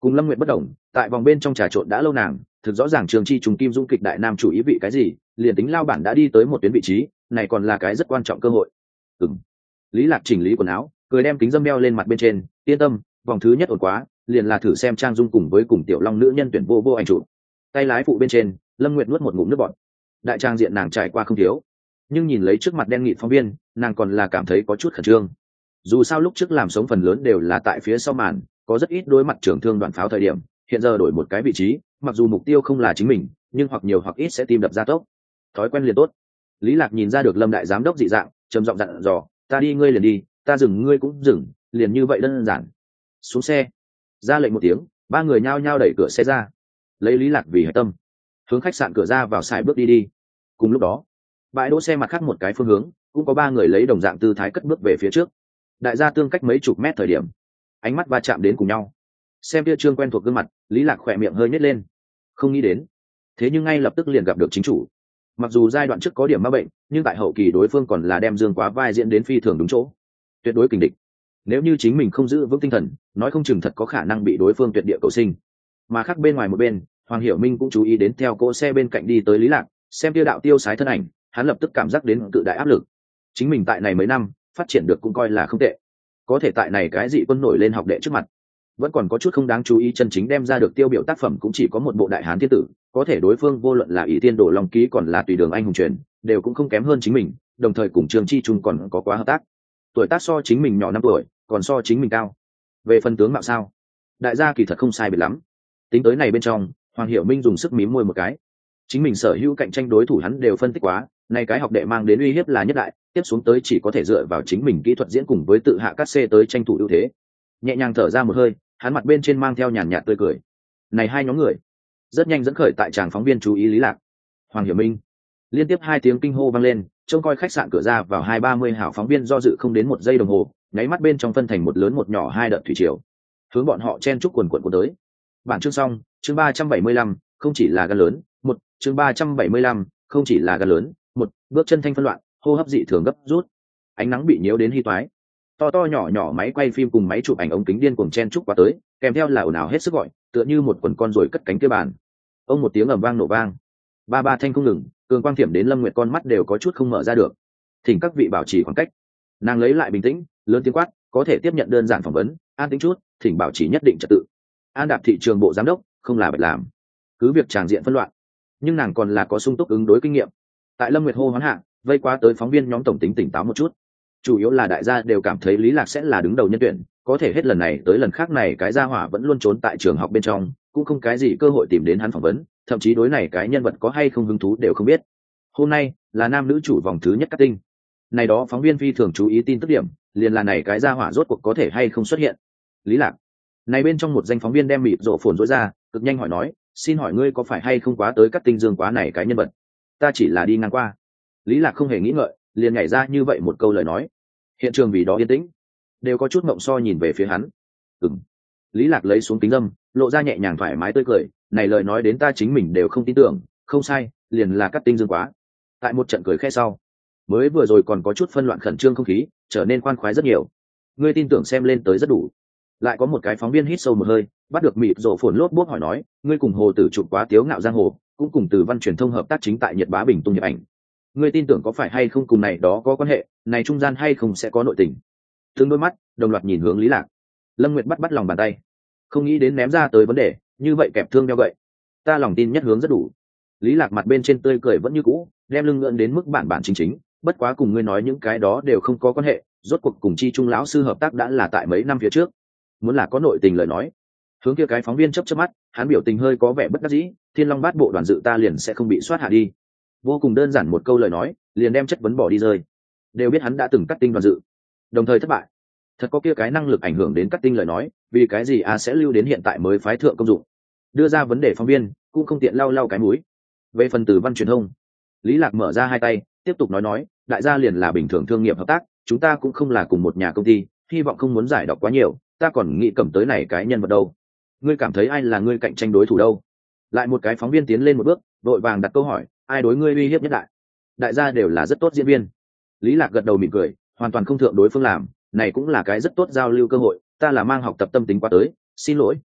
Cùng Lâm Nguyệt bất đồng, tại vòng bên trong trà trộn đã lâu nàng thực rõ ràng Trường Chi trùng kim dung kịch đại nam chủ ý vị cái gì, liền tính lao bản đã đi tới một tuyến vị trí này còn là cái rất quan trọng cơ hội. Ừm. Lý Lạc chỉnh lý quần áo, cười đem kính dâm đeo lên mặt bên trên, yên tâm, vòng thứ nhất ổn quá, liền là thử xem Trang Dung cùng với cùng tiểu long nữ nhân tuyển vô vô ảnh chụp. Tay lái phụ bên trên, Lâm Nguyệt nuốt một ngụm nước bọt. Đại trang diện nàng trải qua không thiếu, nhưng nhìn lấy trước mặt đen nghịt phóng viên, nàng còn là cảm thấy có chút khẩn trương. Dù sao lúc trước làm sống phần lớn đều là tại phía sau màn, có rất ít đối mặt trưởng thương đoàn pháo thời điểm, hiện giờ đổi một cái vị trí, mặc dù mục tiêu không là chính mình, nhưng hoặc nhiều hoặc ít sẽ tim đập gia tốc. Thói quen liền tốt. Lý Lạc nhìn ra được Lâm đại giám đốc dị dạng, trầm giọng dặn dò, ta đi ngươi liền đi, ta dừng ngươi cũng dừng, liền như vậy đơn giản. Xuống xe. Ra lệnh một tiếng, ba người nhao nhao đẩy cửa xe ra, lấy Lý Lạc vì hạch tâm, hướng khách sạn cửa ra vào xài bước đi đi. Cùng lúc đó, bãi đỗ xe mặt khác một cái phương hướng, cũng có ba người lấy đồng dạng tư thái cất bước về phía trước. Đại gia tương cách mấy chục mét thời điểm, ánh mắt va chạm đến cùng nhau. Xem kia trương quen thuộc gương mặt, Lý Lạc khỏe miệng hơi nhếch lên. Không nghĩ đến, thế nhưng ngay lập tức liền gặp được chính chủ. Mặc dù giai đoạn trước có điểm ma bệnh, nhưng tại hậu kỳ đối phương còn là đem Dương Quá vai diễn đến phi thường đúng chỗ, tuyệt đối kình địch. Nếu như chính mình không giữ vững tinh thần, nói không chừng thật có khả năng bị đối phương tuyệt địa cầu sinh. Mà khác bên ngoài một bên, Hoàng Hiểu Minh cũng chú ý đến theo cỗ xe bên cạnh đi tới Lý Lạc, xem kia đạo tiêu sái thân ảnh, hắn lập tức cảm giác đến tự đại áp lực. Chính mình tại này mấy năm, phát triển được cũng coi là không tệ. Có thể tại này cái dị quân nổi lên học đệ trước mặt, vẫn còn có chút không đáng chú ý, chân chính đem ra được tiêu biểu tác phẩm cũng chỉ có một bộ Đại Hán Thiên Tử, có thể đối phương vô luận là ỷ tiên đổ long ký còn là tùy đường anh hùng truyền, đều cũng không kém hơn chính mình, đồng thời cùng Trường Chi Trung còn có quá hợp tác. Tuổi tác so chính mình nhỏ năm tuổi, còn so chính mình cao. Về phần tướng mạo sao, đại gia kỳ thật không sai biệt lắm. Tính tới này bên trong, Hoàng Hiểu Minh dùng sức mím môi một cái. Chính mình sở hữu cạnh tranh đối thủ hắn đều phân tích quá, này cái học đệ mang đến uy hiếp là nhất đại, tiếp xuống tới chỉ có thể dựa vào chính mình kỹ thuật diễn cùng với tự hạ cắt xê tới tranh thủ ưu thế. Nhẹ nhàng thở ra một hơi, hắn mặt bên trên mang theo nhàn nhạt tươi cười. Này hai nhóm người, rất nhanh dẫn khởi tại tràng phóng viên chú ý Lý Lạc. Hoàng Hiểu Minh. Liên tiếp hai tiếng kinh hô vang lên, trông coi khách sạn cửa ra vào hai ba mươi hảo phóng viên do dự không đến một giây đồng hồ, nháy mắt bên trong phân thành một lớn một nhỏ hai đợt thủy triều, hướng bọn họ chen chúc quần quần của tới. Bản chương xong, chương ba trăm bảy mươi lăm, không chỉ là gan lớn, một, chương ba trăm bảy mươi lăm, không chỉ là gan lớn, một, bước chân thanh phân loạn, hô hấp dị thường gấp rút. Ánh nắng bị nhiễu đến hy toái. To to nhỏ nhỏ máy quay phim cùng máy chụp ảnh ống kính điên cuồng chen chúc qua tới, kèm theo là ồn ào hết sức gọi, tựa như một quần con rồi cất cánh kia bàn. Ông một tiếng ầm vang nổ vang, ba ba thanh không ngừng, cường quang thiểm đến Lâm Nguyệt con mắt đều có chút không mở ra được. Thỉnh các vị bảo trì khoảng cách. Nàng lấy lại bình tĩnh, lớn tiếng quát, có thể tiếp nhận đơn giản phỏng vấn, an tĩnh chút, thỉnh bảo trì nhất định trật tự. An Đạp thị trường bộ giám đốc, không là bạch làm. Cứ việc tràng diện phân loạn, nhưng nàng còn là có sung túc ứng đối kinh nghiệm. Tại Lâm Nguyệt hô hoán hạ, vây quá tới phóng viên nhóm tổng tính tỉnh táo một chút. Chủ yếu là đại gia đều cảm thấy Lý Lạc sẽ là đứng đầu nhân tuyển, có thể hết lần này tới lần khác này cái gia hỏa vẫn luôn trốn tại trường học bên trong, cũng không cái gì cơ hội tìm đến hắn phỏng vấn, thậm chí đối này cái nhân vật có hay không hứng thú đều không biết. Hôm nay là nam nữ chủ vòng thứ nhất cắt tinh. Này đó phóng viên phi thường chú ý tin tức điểm, liền là này cái gia hỏa rốt cuộc có thể hay không xuất hiện. Lý Lạc. Này bên trong một danh phóng viên đem mịt rộ phồn rỗi ra, cực nhanh hỏi nói, xin hỏi ngươi có phải hay không quá tới cắt tinh dương quá này cái nhân vật? Ta chỉ là đi ngang qua. Lý Lạc không hề nghĩ ngợi, liền nhảy ra như vậy một câu lời nói. Hiện trường vì đó yên tĩnh, đều có chút mộng so nhìn về phía hắn. Ừm. Lý Lạc lấy xuống kính dâm, lộ ra nhẹ nhàng thoải mái tươi cười, này lời nói đến ta chính mình đều không tin tưởng, không sai, liền là cắt tinh dương quá. Tại một trận cười khẽ sau, mới vừa rồi còn có chút phân loạn khẩn trương không khí, trở nên khoan khoái rất nhiều. Ngươi tin tưởng xem lên tới rất đủ. Lại có một cái phóng viên hít sâu một hơi, bắt được mịt rộ phồn lốp bốp hỏi nói, ngươi cùng Hồ Tử chụp quá Tiếu Ngạo Giang Hồ, cũng cùng Từ Văn truyền thông hợp tác chính tại Nhật Bá Bình tung nhập ảnh. Ngươi tin tưởng có phải hay không cùng này đó có quan hệ, này trung gian hay không sẽ có nội tình. Từng đôi mắt đồng loạt nhìn hướng Lý Lạc. Lâm Nguyệt bắt bắt lòng bàn tay, không nghĩ đến ném ra tới vấn đề như vậy kẹp thương nhau vậy. Ta lòng tin nhất hướng rất đủ. Lý Lạc mặt bên trên tươi cười vẫn như cũ, đem lưng ngưỡng đến mức bản bản chính chính, bất quá cùng ngươi nói những cái đó đều không có quan hệ, rốt cuộc cùng Chi Trung lão sư hợp tác đã là tại mấy năm phía trước. Muốn là có nội tình lời nói. Hướng kia cái phóng viên chớp chớp mắt, hắn biểu tình hơi có vẻ bất đắc dĩ, Thiên Long Bát Bộ đoàn dự ta liền sẽ không bị soát hạ đi. Vô cùng đơn giản một câu lời nói, liền đem chất vấn bỏ đi rơi. Đều biết hắn đã từng cắt tinh đoàn dự, đồng thời thất bại. Thật có kia cái năng lực ảnh hưởng đến cắt tinh lời nói, vì cái gì a sẽ lưu đến hiện tại mới phái thượng công dụng. Đưa ra vấn đề phóng viên, cũng không tiện lau lau cái mũi. Về phần Từ Văn truyền thông, Lý Lạc mở ra hai tay, tiếp tục nói nói, đại gia liền là bình thường thương nghiệp hợp tác, chúng ta cũng không là cùng một nhà công ty, hy vọng không muốn giải đọc quá nhiều, ta còn nghĩ cầm tới này cái nhân vật đâu. Ngươi cảm thấy ai là ngươi cạnh tranh đối thủ đâu? Lại một cái phóng viên tiến lên một bước, vội vàng đặt câu hỏi, ai đối ngươi uy hiếp nhất đại? Đại gia đều là rất tốt diễn viên. Lý Lạc gật đầu mỉm cười, hoàn toàn không thượng đối phương làm, này cũng là cái rất tốt giao lưu cơ hội, ta là mang học tập tâm tính qua tới, xin lỗi,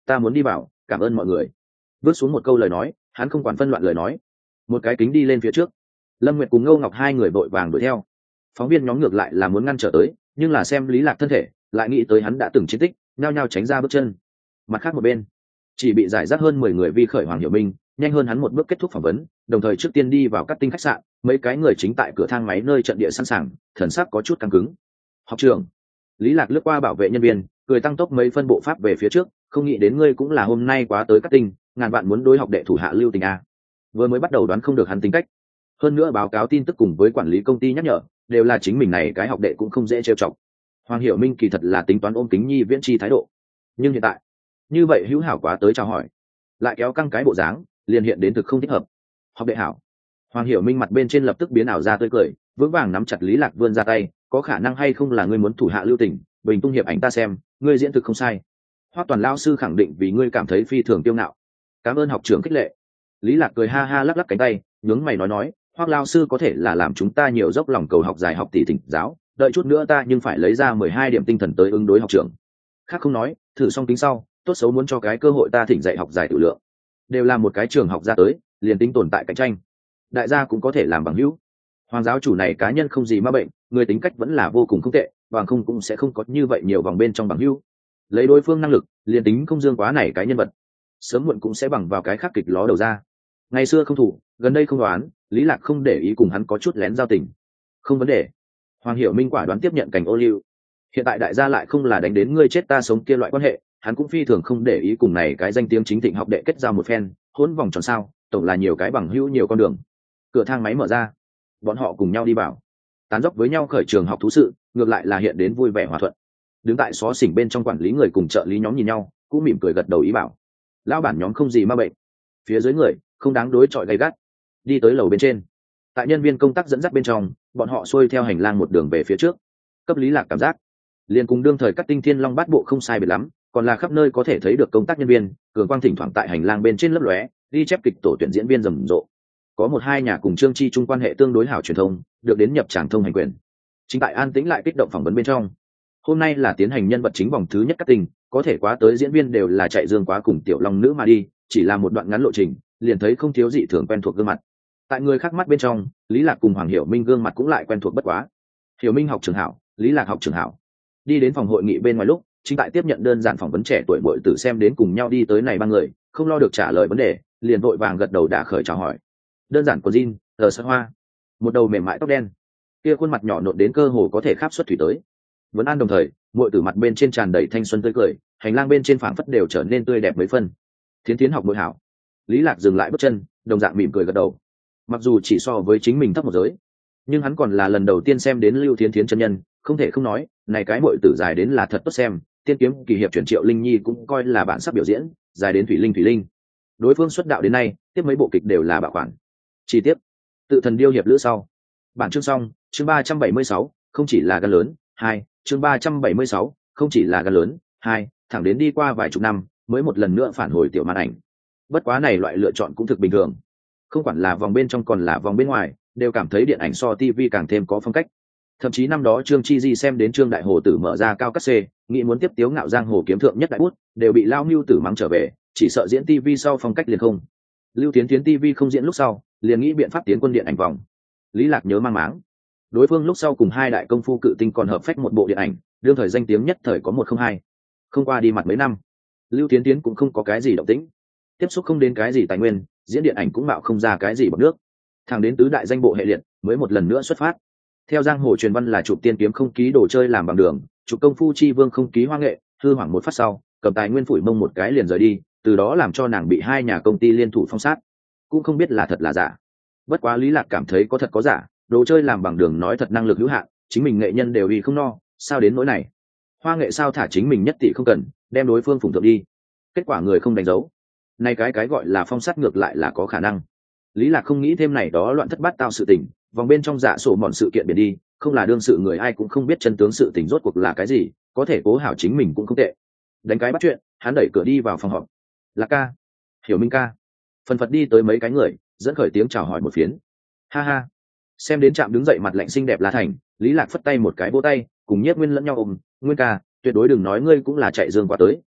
ta muốn đi vào, cảm ơn mọi người. Vứt xuống một câu lời nói, hắn không quản phân loạn lời nói, một cái kính đi lên phía trước. Lâm Nguyệt cùng Ngô Ngọc hai người vội vàng đuổi theo. Phóng viên nhóm ngược lại là muốn ngăn trở tới, nhưng là xem Lý Lạc thân thể, lại nghĩ tới hắn đã từng chiến tích, nhao nhao tránh ra bước chân. Mặt khác một bên, chỉ bị giải rác hơn mười người vi khởi Hoàng Hiểu Minh, nhanh hơn hắn một bước kết thúc phỏng vấn, đồng thời trước tiên đi vào cắt tinh khách sạn, mấy cái người chính tại cửa thang máy nơi trận địa sẵn sàng, thần sắc có chút căng cứng. Học trưởng, Lý Lạc lướt qua bảo vệ nhân viên, cười tăng tốc mấy phân bộ pháp về phía trước, không nghĩ đến ngươi cũng là hôm nay quá tới cắt tinh, ngàn vạn muốn đối học đệ thủ hạ lưu tình a. Vừa mới bắt đầu đoán không được hắn tính cách, hơn nữa báo cáo tin tức cùng với quản lý công ty nhắc nhở, đều là chính mình này cái học đệ cũng không dễ trêu chọc. Hoàng Hiểu Minh kỳ thật là tính toán ôm kính nhi viễn chi thái độ, nhưng hiện tại như vậy hữu hảo quá tới chào hỏi, lại kéo căng cái bộ dáng, liền hiện đến thực không thích hợp. Học đệ hảo. Hoàng Hiểu Minh mặt bên trên lập tức biến ảo ra tươi cười, vững vàng nắm chặt Lý Lạc vươn ra tay, có khả năng hay không là ngươi muốn thủ hạ lưu tình, bình tung hiệp ảnh ta xem, ngươi diễn thực không sai. Hoắc Toàn lão sư khẳng định vì ngươi cảm thấy phi thường kiêu ngạo. Cảm ơn học trưởng khích lệ. Lý Lạc cười ha ha lắc lắc cánh tay, nhướng mày nói nói, Hoắc lão sư có thể là làm chúng ta nhiều dốc lòng cầu học dài học tỷ thỉnh giáo, đợi chút nữa ta nhưng phải lấy ra mười hai điểm tinh thần tới ứng đối học trưởng. Khác không nói, thử xong tính sau, tốt xấu muốn cho cái cơ hội ta thỉnh dạy học dài tự lượng. Đều là một cái trường học ra tới, liền tính tồn tại cạnh tranh. Đại gia cũng có thể làm bằng hữu. Hoàng giáo chủ này cá nhân không gì ma bệnh, người tính cách vẫn là vô cùng không tệ, bằng không cũng sẽ không có như vậy nhiều vòng bên trong bằng hữu. Lấy đối phương năng lực, liền tính không dương quá này cái nhân vật, sớm muộn cũng sẽ bằng vào cái khác kịch ló đầu ra. Ngày xưa không thủ, gần đây không đoán, Lý Lạc không để ý cùng hắn có chút lén giao tình. Không vấn đề. Hoàng Hiểu Minh quả đoán tiếp nhận cảnh ô liu. Hiện tại đại gia lại không là đánh đến ngươi chết ta sống kia loại quan hệ, hắn cũng phi thường không để ý cùng này cái danh tiếng chính thịnh học đệ kết giao một phen, hỗn vòng tròn sao, tổng là nhiều cái bằng hữu nhiều con đường. Cửa thang máy mở ra, bọn họ cùng nhau đi vào, tán dốc với nhau khởi trường học thú sự, ngược lại là hiện đến vui vẻ hòa thuận. Đứng tại xó xỉnh bên trong quản lý người cùng trợ lý nhóm nhìn nhau, cũng mỉm cười gật đầu ý bảo. Lão bản nhóm không gì ma bệnh. Phía dưới người không đáng đối chọi gay gắt. Đi tới lầu bên trên, tại nhân viên công tác dẫn dắt bên trong, bọn họ xuôi theo hành lang một đường về phía trước. Cấp Lý Lạc cảm giác liền cùng đương thời cắt tinh thiên long bát bộ không sai biệt lắm, còn là khắp nơi có thể thấy được công tác nhân viên cường quang thỉnh thoảng tại hành lang bên trên lấp lóe, ghi chép kịch tổ tuyển diễn viên rầm rộ. Có một hai nhà cùng Trương Chi Trung quan hệ tương đối hảo truyền thông, được đến nhập tràng thông hành quyền. Chính tại an tĩnh lại kích động phỏng vấn bên trong. Hôm nay là tiến hành nhân vật chính vòng thứ nhất cắt tinh, có thể quá tới diễn viên đều là chạy dương quá cùng tiểu long nữ mà đi, chỉ là một đoạn ngắn lộ trình, liền thấy không thiếu dị thường quen thuộc gương mặt. Tại người khác mắt bên trong, Lý Lạc cùng Hoàng Hiểu Minh gương mặt cũng lại quen thuộc bất quá. Hiểu Minh học trường hảo, Lý Lạc học trường hảo. Đi đến phòng hội nghị bên ngoài lúc, chính tại tiếp nhận đơn giản phỏng vấn trẻ tuổi bội tử xem đến cùng nhau đi tới này ba người, không lo được trả lời vấn đề, liền vội vàng gật đầu đã khởi chào hỏi. Đơn giản của Jin, tờ sơ hoa, một đầu mềm mại tóc đen, kia khuôn mặt nhỏ nộn đến cơ hồ có thể kháp xuất thủy tới. Vấn an đồng thời, bội tử mặt bên trên tràn đầy thanh xuân tươi cười, hành lang bên trên phảng phất đều trở nên tươi đẹp mấy phân. Thiến Thiến học muội hảo. Lý Lạc dừng lại bước chân, đồng dạng mỉm cười gật đầu. Mặc dù chỉ so với chính mình thấp một giới, nhưng hắn còn là lần đầu tiên xem đến Lưu Thiến Thiến chân nhân, không thể không nói, này cái muội tử dài đến là thật tốt xem, tiên kiếm kỳ hiệp chuyển Triệu Linh Nhi cũng coi là bản sắc biểu diễn, dài đến thủy linh thủy linh. Đối phương xuất đạo đến nay, tiếp mấy bộ kịch đều là bảo khoản. Chi tiết, tự thần điêu hiệp lữ sau. Bản chương xong, chương ba trăm bảy mươi sáu, không chỉ là gan lớn, hai, chương ba trăm bảy mươi sáu, không chỉ là gan lớn, hai, thẳng đến đi qua vài chục năm, mới một lần nữa phản hồi tiểu màn ảnh. Bất quá này loại lựa chọn cũng thực bình thường. Không quản là vòng bên trong còn là vòng bên ngoài, đều cảm thấy điện ảnh so ti vi càng thêm có phong cách. Thậm chí năm đó Trương Chi Di xem đến Trương Đại Hồ Tử mở ra cao cắt xê, nghĩ muốn tiếp tiếu ngạo giang hồ kiếm thượng nhất đại bút, đều bị Lao Mưu Tử mắng trở về, chỉ sợ diễn ti vi sau phong cách liền không. Lưu Tiến Tiến ti vi không diễn lúc sau, liền nghĩ biện pháp tiến quân điện ảnh vòng. Lý Lạc nhớ mang máng. Đối phương lúc sau cùng hai đại công phu cự tinh còn hợp phách một bộ điện ảnh, đương thời danh tiếng nhất thời có một không hai. Không qua đi mặt mấy năm, Lưu Tiến Tiến cũng không có cái gì động tĩnh. Tiếp xúc không đến cái gì tài nguyên, diễn điện ảnh cũng mạo không ra cái gì bằng nước. Thẳng đến tứ đại danh bộ hệ liệt, mới một lần nữa xuất phát. Theo giang hồ truyền văn là chụp tiên kiếm không ký đồ chơi làm bằng đường, chụp công phu chi vương không ký hoa nghệ, hư hoảng một phát sau, cầm tài nguyên phủi mông một cái liền rời đi, từ đó làm cho nàng bị hai nhà công ty liên thủ phong sát. Cũng không biết là thật là giả. Bất quá Lý Lạc cảm thấy có thật có giả, đồ chơi làm bằng đường nói thật năng lực hữu hạn, chính mình nghệ nhân đều vì không no, sao đến nỗi này? Hoa nghệ sao thả chính mình nhất tỷ không cần, đem đối phương phụng thượng đi. Kết quả người không đánh dấu. Này cái cái gọi là phong sát ngược lại là có khả năng. Lý Lạc không nghĩ thêm này đó loạn thất bát tao sự tình, vòng bên trong dạ sổ mòn sự kiện biển đi, không là đương sự người ai cũng không biết chân tướng sự tình rốt cuộc là cái gì, có thể cố hảo chính mình cũng không tệ. Đánh cái bắt chuyện, hắn đẩy cửa đi vào phòng họp. Là ca, Hiểu Minh ca. Phần phật đi tới mấy cái người, dẫn khởi tiếng chào hỏi một phiến. Ha ha. Xem đến Trạm đứng dậy mặt lạnh xinh đẹp La Thành, Lý Lạc phất tay một cái vỗ tay, cùng Nhiếp Nguyên lẫn nhau ôm, Nguyên ca, tuyệt đối đừng nói ngươi cũng là chạy dương qua tới,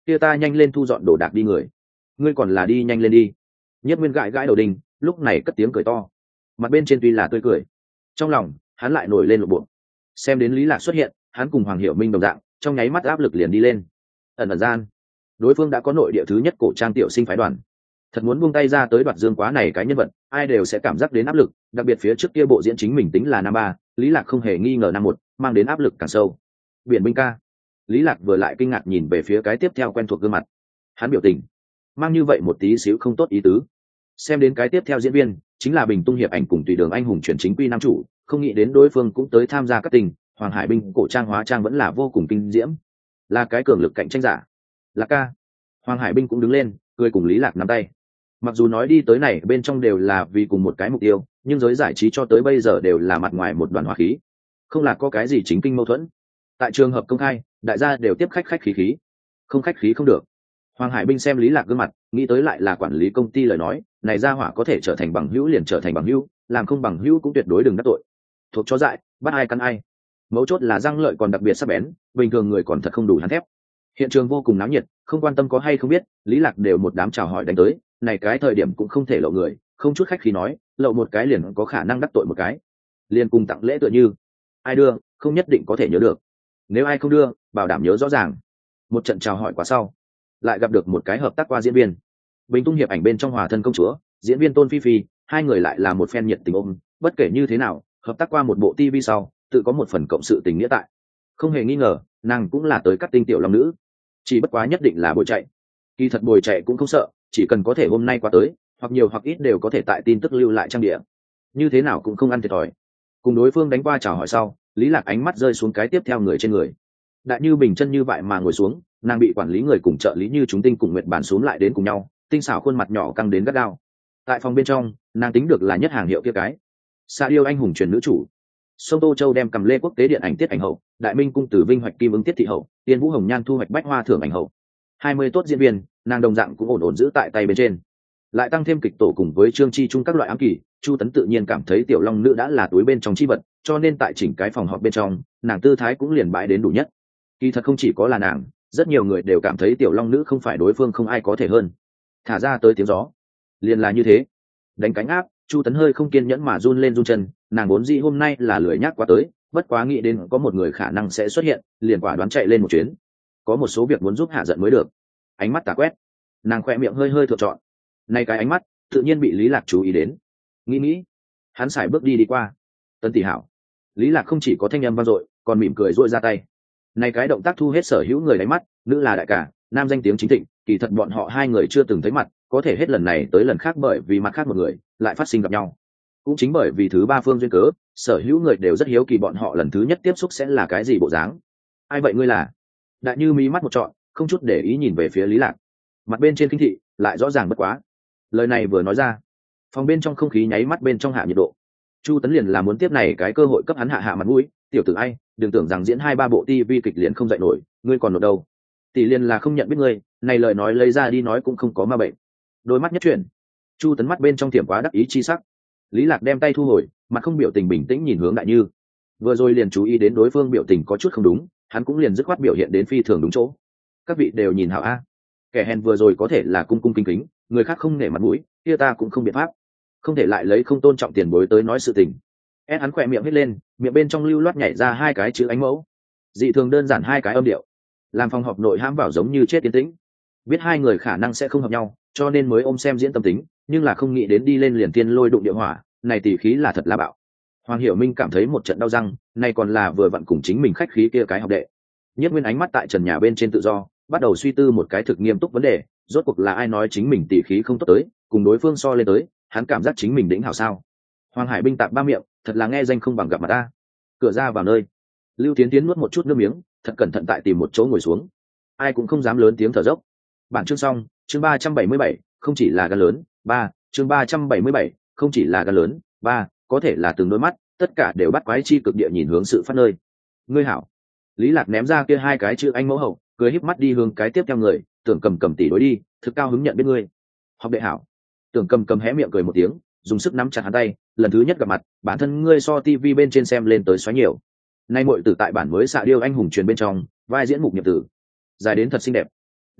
kia ta nhanh lên thu dọn đồ đạc đi người. Ngươi còn là đi nhanh lên đi. Nhất Nguyên gãi gãi đầu đình, lúc này cất tiếng cười to. Mặt bên trên tuy là tươi cười, trong lòng hắn lại nổi lên lộ bộ. Xem đến Lý Lạc xuất hiện, hắn cùng Hoàng Hiểu Minh đồng dạng, trong nháy mắt áp lực liền đi lên. Ẩn ẩn gian, đối phương đã có nội địa thứ nhất cổ trang tiểu sinh phái đoàn. Thật muốn buông tay ra tới đoạt dương quá này cái nhân vật, ai đều sẽ cảm giác đến áp lực, đặc biệt phía trước kia bộ diễn chính mình tính là năm ba, Lý Lạc không hề nghi ngờ năm một, mang đến áp lực càng sâu. Biển Binh ca. Lý Lạc vừa lại kinh ngạc nhìn về phía cái tiếp theo quen thuộc gương mặt. Hắn biểu tình mang như vậy một tí xíu không tốt ý tứ. Xem đến cái tiếp theo diễn viên chính là Bình Tung hiệp ảnh cùng Tùy Đường anh hùng chuyển chính quy nam chủ, không nghĩ đến đối phương cũng tới tham gia các tình, Hoàng Hải Binh cổ trang hóa trang vẫn là vô cùng kinh diễm, là cái cường lực cạnh tranh giả. Lạc ca. Hoàng Hải Binh cũng đứng lên, cười cùng Lý Lạc nắm tay. Mặc dù nói đi tới này bên trong đều là vì cùng một cái mục tiêu, nhưng giới giải trí cho tới bây giờ đều là mặt ngoài một đoàn hỏa khí, không là có cái gì chính kinh mâu thuẫn. Tại trường hợp công khai, đại gia đều tiếp khách khách khí khí, không khách khí không được. Hoàng Hải Binh xem Lý Lạc gương mặt, nghĩ tới lại là quản lý công ty lời nói, này gia hỏa có thể trở thành bằng hữu liền trở thành bằng hữu, làm không bằng hữu cũng tuyệt đối đừng đắc tội. Thuộc chó dại, bắt ai cắn ai. Mấu chốt là răng lợi còn đặc biệt sắc bén, bình thường người còn thật không đủ hắn thép. Hiện trường vô cùng náo nhiệt, không quan tâm có hay không biết, Lý Lạc đều một đám chào hỏi đánh tới, này cái thời điểm cũng không thể lộ người, không chút khách khí nói, lộ một cái liền có khả năng đắc tội một cái. Liền cùng tặng lễ tựa như, ai đưa, không nhất định có thể nhớ được. Nếu ai không đưa, bảo đảm nhớ rõ ràng. Một trận chào hỏi quá sau, lại gặp được một cái hợp tác qua diễn viên. Bình Tung hiệp ảnh bên trong Hòa thân công chúa, diễn viên Tôn Phi Phi, hai người lại là một fan nhiệt tình ôm, bất kể như thế nào, hợp tác qua một bộ ti vi sau, tự có một phần cộng sự tình nghĩa tại. Không hề nghi ngờ, nàng cũng là tới cắt tinh tiểu long nữ, chỉ bất quá nhất định là bồi chạy. Kỳ thật bồi chạy cũng không sợ, chỉ cần có thể hôm nay qua tới, hoặc nhiều hoặc ít đều có thể tại tin tức lưu lại trang địa. Như thế nào cũng không ăn thiệt thòi. Cùng đối phương đánh qua chào hỏi sau, Lý Lạc ánh mắt rơi xuống cái tiếp theo người trên người. Đại Như bình chân như vậy mà ngồi xuống, nàng bị quản lý người cùng trợ lý Như chúng tinh cùng Nguyệt Bản xuống lại đến cùng nhau, tinh xảo khuôn mặt nhỏ căng đến gắt gao. Tại phòng bên trong, nàng tính được là nhất hàng hiệu kia cái. Sa Điêu anh hùng truyền nữ chủ. Sông Tô Châu đem cầm lê quốc tế điện ảnh tiết ảnh hậu, Đại Minh cung tử Vinh hoạch kim ứng tiết thị hậu, Tiên Vũ Hồng Nhan thu hoạch bách hoa thưởng ảnh hậu. hai mươi tốt diễn viên, nàng đồng dạng cũng ổn ổn giữ tại tay bên trên. Lại tăng thêm kịch tổ cùng với Trương Chi Trung các loại ám kỳ, Chu Tấn tự nhiên cảm thấy tiểu long nữ đã là túi bên trong chi vật, cho nên tại chỉnh cái phòng họp bên trong, nàng tư thái cũng liền bãi đến đủ nhất. Kỳ thật không chỉ có là nàng, rất nhiều người đều cảm thấy tiểu long nữ không phải đối phương không ai có thể hơn. Thả ra tới tiếng gió, liền là như thế. Đánh cánh áp, Chu Tấn hơi không kiên nhẫn mà run lên run chân, nàng vốn dĩ hôm nay là lười nhác quá tới, bất quá nghĩ đến có một người khả năng sẽ xuất hiện, liền quả đoán chạy lên một chuyến. Có một số việc muốn giúp hạ giận mới được. Ánh mắt tà quét, nàng khoe miệng hơi hơi thượng trọn. Này cái ánh mắt, tự nhiên bị Lý Lạc chú ý đến. Nghĩ nghĩ, hắn xài bước đi đi qua. Tấn tỷ hảo. Lý Lạc không chỉ có thanh âm vang dội, còn mỉm cười duỗi ra tay. Này cái động tác thu hết sở hữu người đánh mắt, nữ là đại cả, nam danh tiếng chính thịnh, kỳ thật bọn họ hai người chưa từng thấy mặt, có thể hết lần này tới lần khác bởi vì mặt khác một người lại phát sinh gặp nhau. Cũng chính bởi vì thứ ba phương duyên cớ, sở hữu người đều rất hiếu kỳ bọn họ lần thứ nhất tiếp xúc sẽ là cái gì bộ dáng. Ai vậy ngươi là? Đại Như mí mắt một trọn, không chút để ý nhìn về phía Lý Lạc. Mặt bên trên kinh thị lại rõ ràng bất quá. Lời này vừa nói ra, phòng bên trong không khí nháy mắt bên trong hạ nhiệt độ. Chu Tấn liền là muốn tiếp này cái cơ hội cấp hắn hạ hạ mặt mũi, tiểu tử ai, đừng tưởng rằng diễn hai ba bộ ti vi kịch liền không dạy nổi, ngươi còn nổi đâu. Tỷ liền là không nhận biết ngươi, này lời nói lấy ra đi nói cũng không có ma bệnh. Đôi mắt nhất chuyển, Chu Tấn mắt bên trong tiềm quá đắc ý chi sắc. Lý Lạc đem tay thu hồi, mặt không biểu tình bình tĩnh nhìn hướng Đại Như. Vừa rồi liền chú ý đến đối phương biểu tình có chút không đúng, hắn cũng liền dứt khoát biểu hiện đến phi thường đúng chỗ. Các vị đều nhìn hảo a, kẻ hèn vừa rồi có thể là cung cung kính kính, người khác không nể mặt mũi, kia ta cũng không biện pháp, không thể lại lấy không tôn trọng tiền bối tới nói sự tình. Ed hắn khỏe miệng hết lên, miệng bên trong lưu loát nhảy ra hai cái chữ ánh mẫu, dị thường đơn giản hai cái âm điệu, làm phòng họp nội hãm vào giống như chết tiến tĩnh. Biết hai người khả năng sẽ không hợp nhau, cho nên mới ôm xem diễn tâm tính, nhưng là không nghĩ đến đi lên liền tiên lôi đụng địa hỏa, này tỷ khí là thật là bạo. Hoàng Hiểu Minh cảm thấy một trận đau răng, này còn là vừa vặn cùng chính mình khách khí kia cái học đệ. Nhất Nguyên ánh mắt tại trần nhà bên trên tự do, bắt đầu suy tư một cái thực nghiêm túc vấn đề, rốt cuộc là ai nói chính mình tỷ khí không tốt tới, cùng đối phương so lên tới, hắn cảm giác chính mình đỉnh hảo sao. Hoàng Hải Binh tạm ba miệng, thật là nghe danh không bằng gặp mặt ta. Cửa ra vào nơi, Lưu Tiến Tiến nuốt một chút nước miếng, thật cẩn thận tại tìm một chỗ ngồi xuống. Ai cũng không dám lớn tiếng thở dốc. Bản chương xong, chương ba trăm bảy mươi bảy, không chỉ là gan lớn, ba, chương ba trăm bảy mươi bảy, không chỉ là gan lớn, ba, có thể là từng đôi mắt, tất cả đều bắt quái chi cực địa nhìn hướng sự phát nơi. Ngươi hảo. Lý Lạc ném ra kia hai cái chữ anh mẫu hậu, cười híp mắt đi hướng cái tiếp theo người, Tưởng Cầm Cầm tỷ đối đi, thực cao hứng nhận biết ngươi. Học đệ hảo. Tưởng Cầm Cầm hé miệng cười một tiếng, dùng sức nắm chặt hắn tay, lần thứ nhất gặp mặt, bản thân ngươi so tivi bên trên xem lên tới xoáy nhiều. Nay muội tử tại bản mới xạ điêu anh hùng truyền bên trong, vai diễn mục nghiệp tử, dài đến thật xinh đẹp.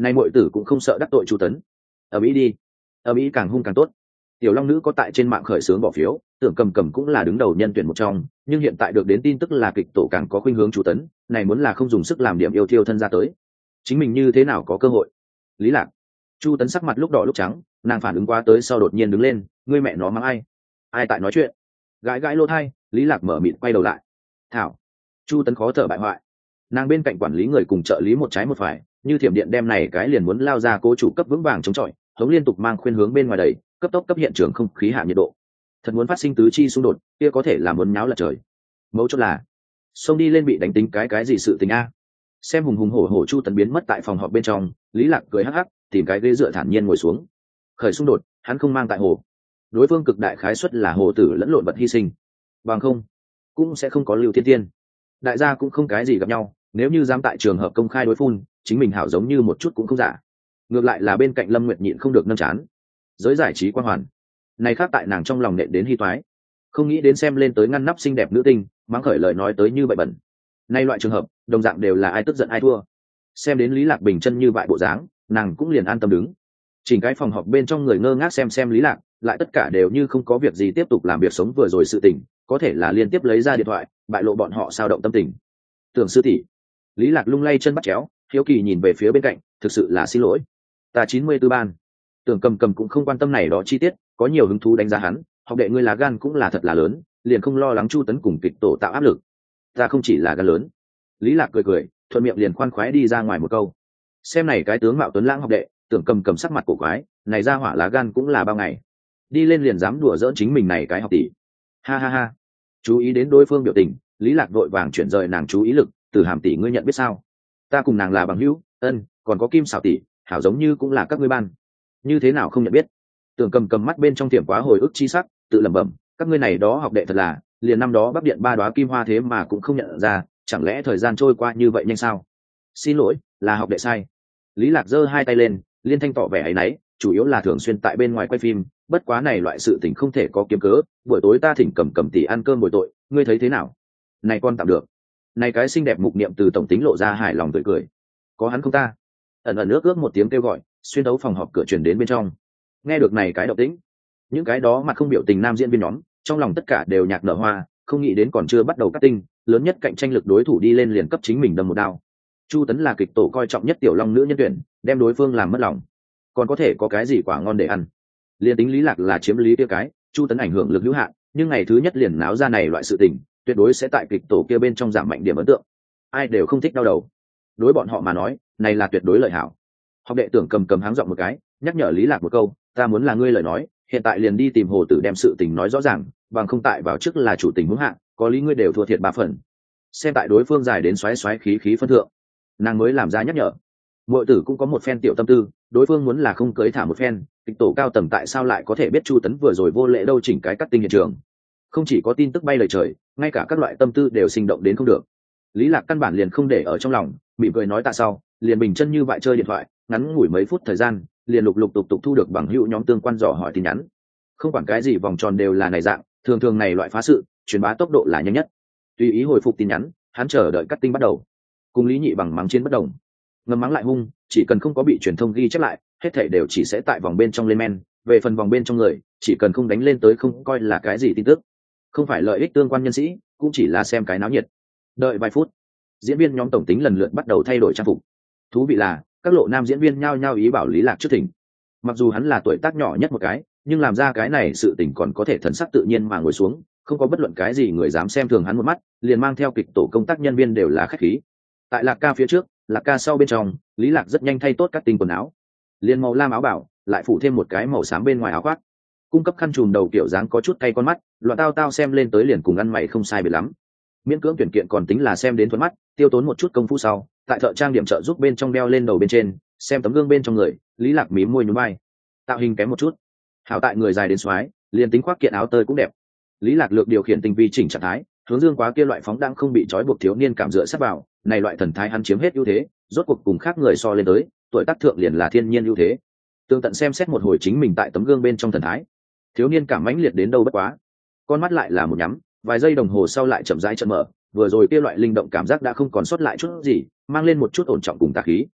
nay muội tử cũng không sợ đắc tội Chu Tấn. Ở mỹ đi, ở mỹ càng hung càng tốt. Tiểu long nữ có tại trên mạng khởi xướng bỏ phiếu, tưởng cầm cầm cũng là đứng đầu nhân tuyển một trong, nhưng hiện tại được đến tin tức là kịch tổ càng có khuynh hướng Chu Tấn, này muốn là không dùng sức làm điểm yêu thiêu thân ra tới, chính mình như thế nào có cơ hội. Lý Lạc, Chu Tấn sắc mặt lúc đỏ lúc trắng, nàng phản ứng qua tới sau đột nhiên đứng lên, ngươi mẹ nó mắng ai? Ai tại nói chuyện? Gãi gãi lỗ tai, Lý Lạc mở mịt quay đầu lại. Thảo. Chu Tấn khó thở bại hoại. Nàng bên cạnh quản lý người cùng trợ lý một trái một phải, như thiểm điện đem này cái liền muốn lao ra cố chủ cấp vững vàng chống chọi, hống liên tục mang khuyên hướng bên ngoài đầy, cấp tốc cấp hiện trường không khí hạ nhiệt độ. Thật muốn phát sinh tứ chi xung đột, kia có thể là muốn nháo lật trời. Mấu chốt là, xông đi lên bị đánh tính cái cái gì sự tình a? Xem hùng hùng hổ hổ Chu Tấn biến mất tại phòng họp bên trong, Lý Lạc cười hắc hắc, tìm cái ghế dựa thản nhiên ngồi xuống. Khởi xung đột, hắn không mang tại hồ. Đối phương cực đại khái suất là hồ tử lẫn lộn vật hy sinh. Bằng không, cũng sẽ không có Lưu Thiên Tiên. Đại gia cũng không cái gì gặp nhau, nếu như dám tại trường hợp công khai đối phun, chính mình hảo giống như một chút cũng không giả. Ngược lại là bên cạnh Lâm Nguyệt nhịn không được nâng chán. Giới giải trí quan hoàn, này khác tại nàng trong lòng nện đến hy toái. Không nghĩ đến xem lên tới ngăn nắp xinh đẹp nữ tinh, mắng khởi lời nói tới như vậy bẩn. Nay loại trường hợp, đồng dạng đều là ai tức giận ai thua. Xem đến Lý Lạc bình chân như vậy bộ dáng, nàng cũng liền an tâm đứng. Chỉnh cái phòng họp bên trong người ngơ ngác xem xem Lý Lạc, lại tất cả đều như không có việc gì tiếp tục làm việc sống vừa rồi sự tình, có thể là liên tiếp lấy ra điện thoại, bại lộ bọn họ sao động tâm tình. Tưởng sư tỷ. Lý Lạc lung lay chân bắt chéo, hiếu kỳ nhìn về phía bên cạnh, thực sự là xin lỗi. Ta chín mươi tư ban. Tưởng cầm cầm cũng không quan tâm này đó chi tiết, có nhiều hứng thú đánh giá hắn, học đệ ngươi là gan cũng là thật là lớn, liền không lo lắng Chu Tấn cùng kịch tổ tạo áp lực. Ta không chỉ là gan lớn. Lý Lạc cười cười, thuận miệng liền khoan khoái đi ra ngoài một câu. Xem này cái tướng mạo tuấn lãng học đệ, tưởng cầm cầm sắc mặt cổ quái, này ra hỏa lá gan cũng là bao ngày. Đi lên liền dám đùa giỡn chính mình này cái học tỷ. Ha ha ha. Chú ý đến đối phương biểu tình, Lý Lạc vội vàng chuyển rời nàng chú ý lực, Từ Hàm tỷ ngươi nhận biết sao? Ta cùng nàng là bằng hữu, ân, còn có Kim Sảo tỷ, hảo giống như cũng là các ngươi ban. Như thế nào không nhận biết? Tưởng cầm cầm mắt bên trong tiềm quá hồi ức chi sắc, tự lẩm bẩm, các ngươi này đó học đệ thật là, liền năm đó Bắc Điện ba đóa kim hoa thế mà cũng không nhận ra, chẳng lẽ thời gian trôi qua như vậy nhanh sao? Xin lỗi, là học đệ sai. Lý Lạc giơ hai tay lên, liên thanh tỏ vẻ ấy nấy, chủ yếu là thường xuyên tại bên ngoài quay phim, bất quá này loại sự tình không thể có kiếm cớ, buổi tối ta thỉnh cầm cầm tỷ ăn cơm buổi tội, ngươi thấy thế nào? Này con tạm được. Này cái xinh đẹp mục niệm từ tổng tính lộ ra hài lòng tươi cười. Có hắn không ta? Ẩn ẩn ước ước một tiếng kêu gọi, xuyên thấu phòng họp cửa truyền đến bên trong. Nghe được này cái động tĩnh, những cái đó mặt không biểu tình nam diễn viên nhóm, trong lòng tất cả đều nhạc nở hoa, không nghĩ đến còn chưa bắt đầu cắt tinh, lớn nhất cạnh tranh lực đối thủ đi lên liền cấp chính mình đâm một đao. Chu Tấn là kịch tổ coi trọng nhất tiểu long nữ nhân tuyển, đem đối phương làm mất lòng, còn có thể có cái gì quả ngon để ăn. Liên tính Lý Lạc là chiếm lý kia cái, Chu Tấn ảnh hưởng lực hữu hạn, nhưng ngày thứ nhất liền náo ra này loại sự tình, tuyệt đối sẽ tại kịch tổ kia bên trong giảm mạnh điểm ấn tượng. Ai đều không thích đau đầu, đối bọn họ mà nói, này là tuyệt đối lợi hảo. Học đệ tưởng cầm cầm háng giọng một cái, nhắc nhở Lý Lạc một câu, ta muốn là ngươi lời nói, hiện tại liền đi tìm hồ tử đem sự tình nói rõ ràng, bằng không tại vào trước là chủ tình huống hạng, có lý ngươi đều thua thiệt ba phần. Xem tại đối phương dài đến xoáy xoáy khí khí phân thượng, nàng mới làm ra nhắc nhở. Muội tử cũng có một phen tiểu tâm tư, đối phương muốn là không cưới thả một phen, kịch tổ cao tầng tại sao lại có thể biết Chu Tấn vừa rồi vô lễ đâu chỉnh cái cắt tinh hiện trường. Không chỉ có tin tức bay lời trời, ngay cả các loại tâm tư đều sinh động đến không được. Lý Lạc căn bản liền không để ở trong lòng, mỉm cười nói tạ sau, liền bình chân như vậy chơi điện thoại, ngắn ngủi mấy phút thời gian, liền lục lục tục tục thu được bằng hữu nhóm tương quan dò hỏi tin nhắn. Không quản cái gì vòng tròn đều là này dạng, thường thường này loại phá sự, truyền bá tốc độ là nhanh nhất. Tùy ý hồi phục tin nhắn, hắn chờ đợi cắt tinh bắt đầu. Cùng Lý Nhị bằng mắng chiến bất đồng, ngầm mắng lại hung, chỉ cần không có bị truyền thông ghi chép lại, hết thảy đều chỉ sẽ tại vòng bên trong lên men. Về phần vòng bên trong người, chỉ cần không đánh lên tới không coi là cái gì tin tức, không phải lợi ích tương quan nhân sĩ, cũng chỉ là xem cái náo nhiệt. Đợi vài phút, diễn viên nhóm tổng tính lần lượt bắt đầu thay đổi trang phục. Thú vị là, các lộ nam diễn viên nhao nhao ý bảo Lý Lạc trước thỉnh. Mặc dù hắn là tuổi tác nhỏ nhất một cái, nhưng làm ra cái này sự tình còn có thể thần sắc tự nhiên mà ngồi xuống, không có bất luận cái gì người dám xem thường hắn một mắt, liền mang theo kịch tổ công tác nhân viên đều là khách khí. Tại Lạc Ca phía trước, Lạc Ca sau bên trong, Lý Lạc rất nhanh thay tốt các tinh quần áo, liền màu lam áo bảo, lại phủ thêm một cái màu xám bên ngoài áo khoác, cung cấp khăn trùm đầu kiểu dáng có chút cay con mắt, loạn tao tao xem lên tới liền cùng ăn mày không sai biệt lắm. Miễn cưỡng tuyển kiện còn tính là xem đến thuận mắt, tiêu tốn một chút công phu sau, tại thợ trang điểm trợ giúp bên trong đeo lên đầu bên trên, xem tấm gương bên trong người, Lý Lạc mím môi nhún vai, tạo hình kém một chút, hảo tại người dài đến xoái, liền tính khoác kiện áo tơi cũng đẹp. Lý Lạc lược điều khiển tinh vi chỉnh trạng thái, hướng dương quá kia loại phóng đang không bị trói buộc thiếu niên cảm dựa sát vào, này loại thần thái hắn chiếm hết ưu thế, rốt cuộc cùng khác người so lên tới, tuổi tác thượng liền là thiên nhiên ưu thế. Tương tận xem xét một hồi chính mình tại tấm gương bên trong thần thái, thiếu niên cảm mãnh liệt đến đâu bất quá, con mắt lại là một nhắm, vài giây đồng hồ sau lại chậm rãi chợt mở, vừa rồi kia loại linh động cảm giác đã không còn sót lại chút gì, mang lên một chút ổn trọng cùng tà khí.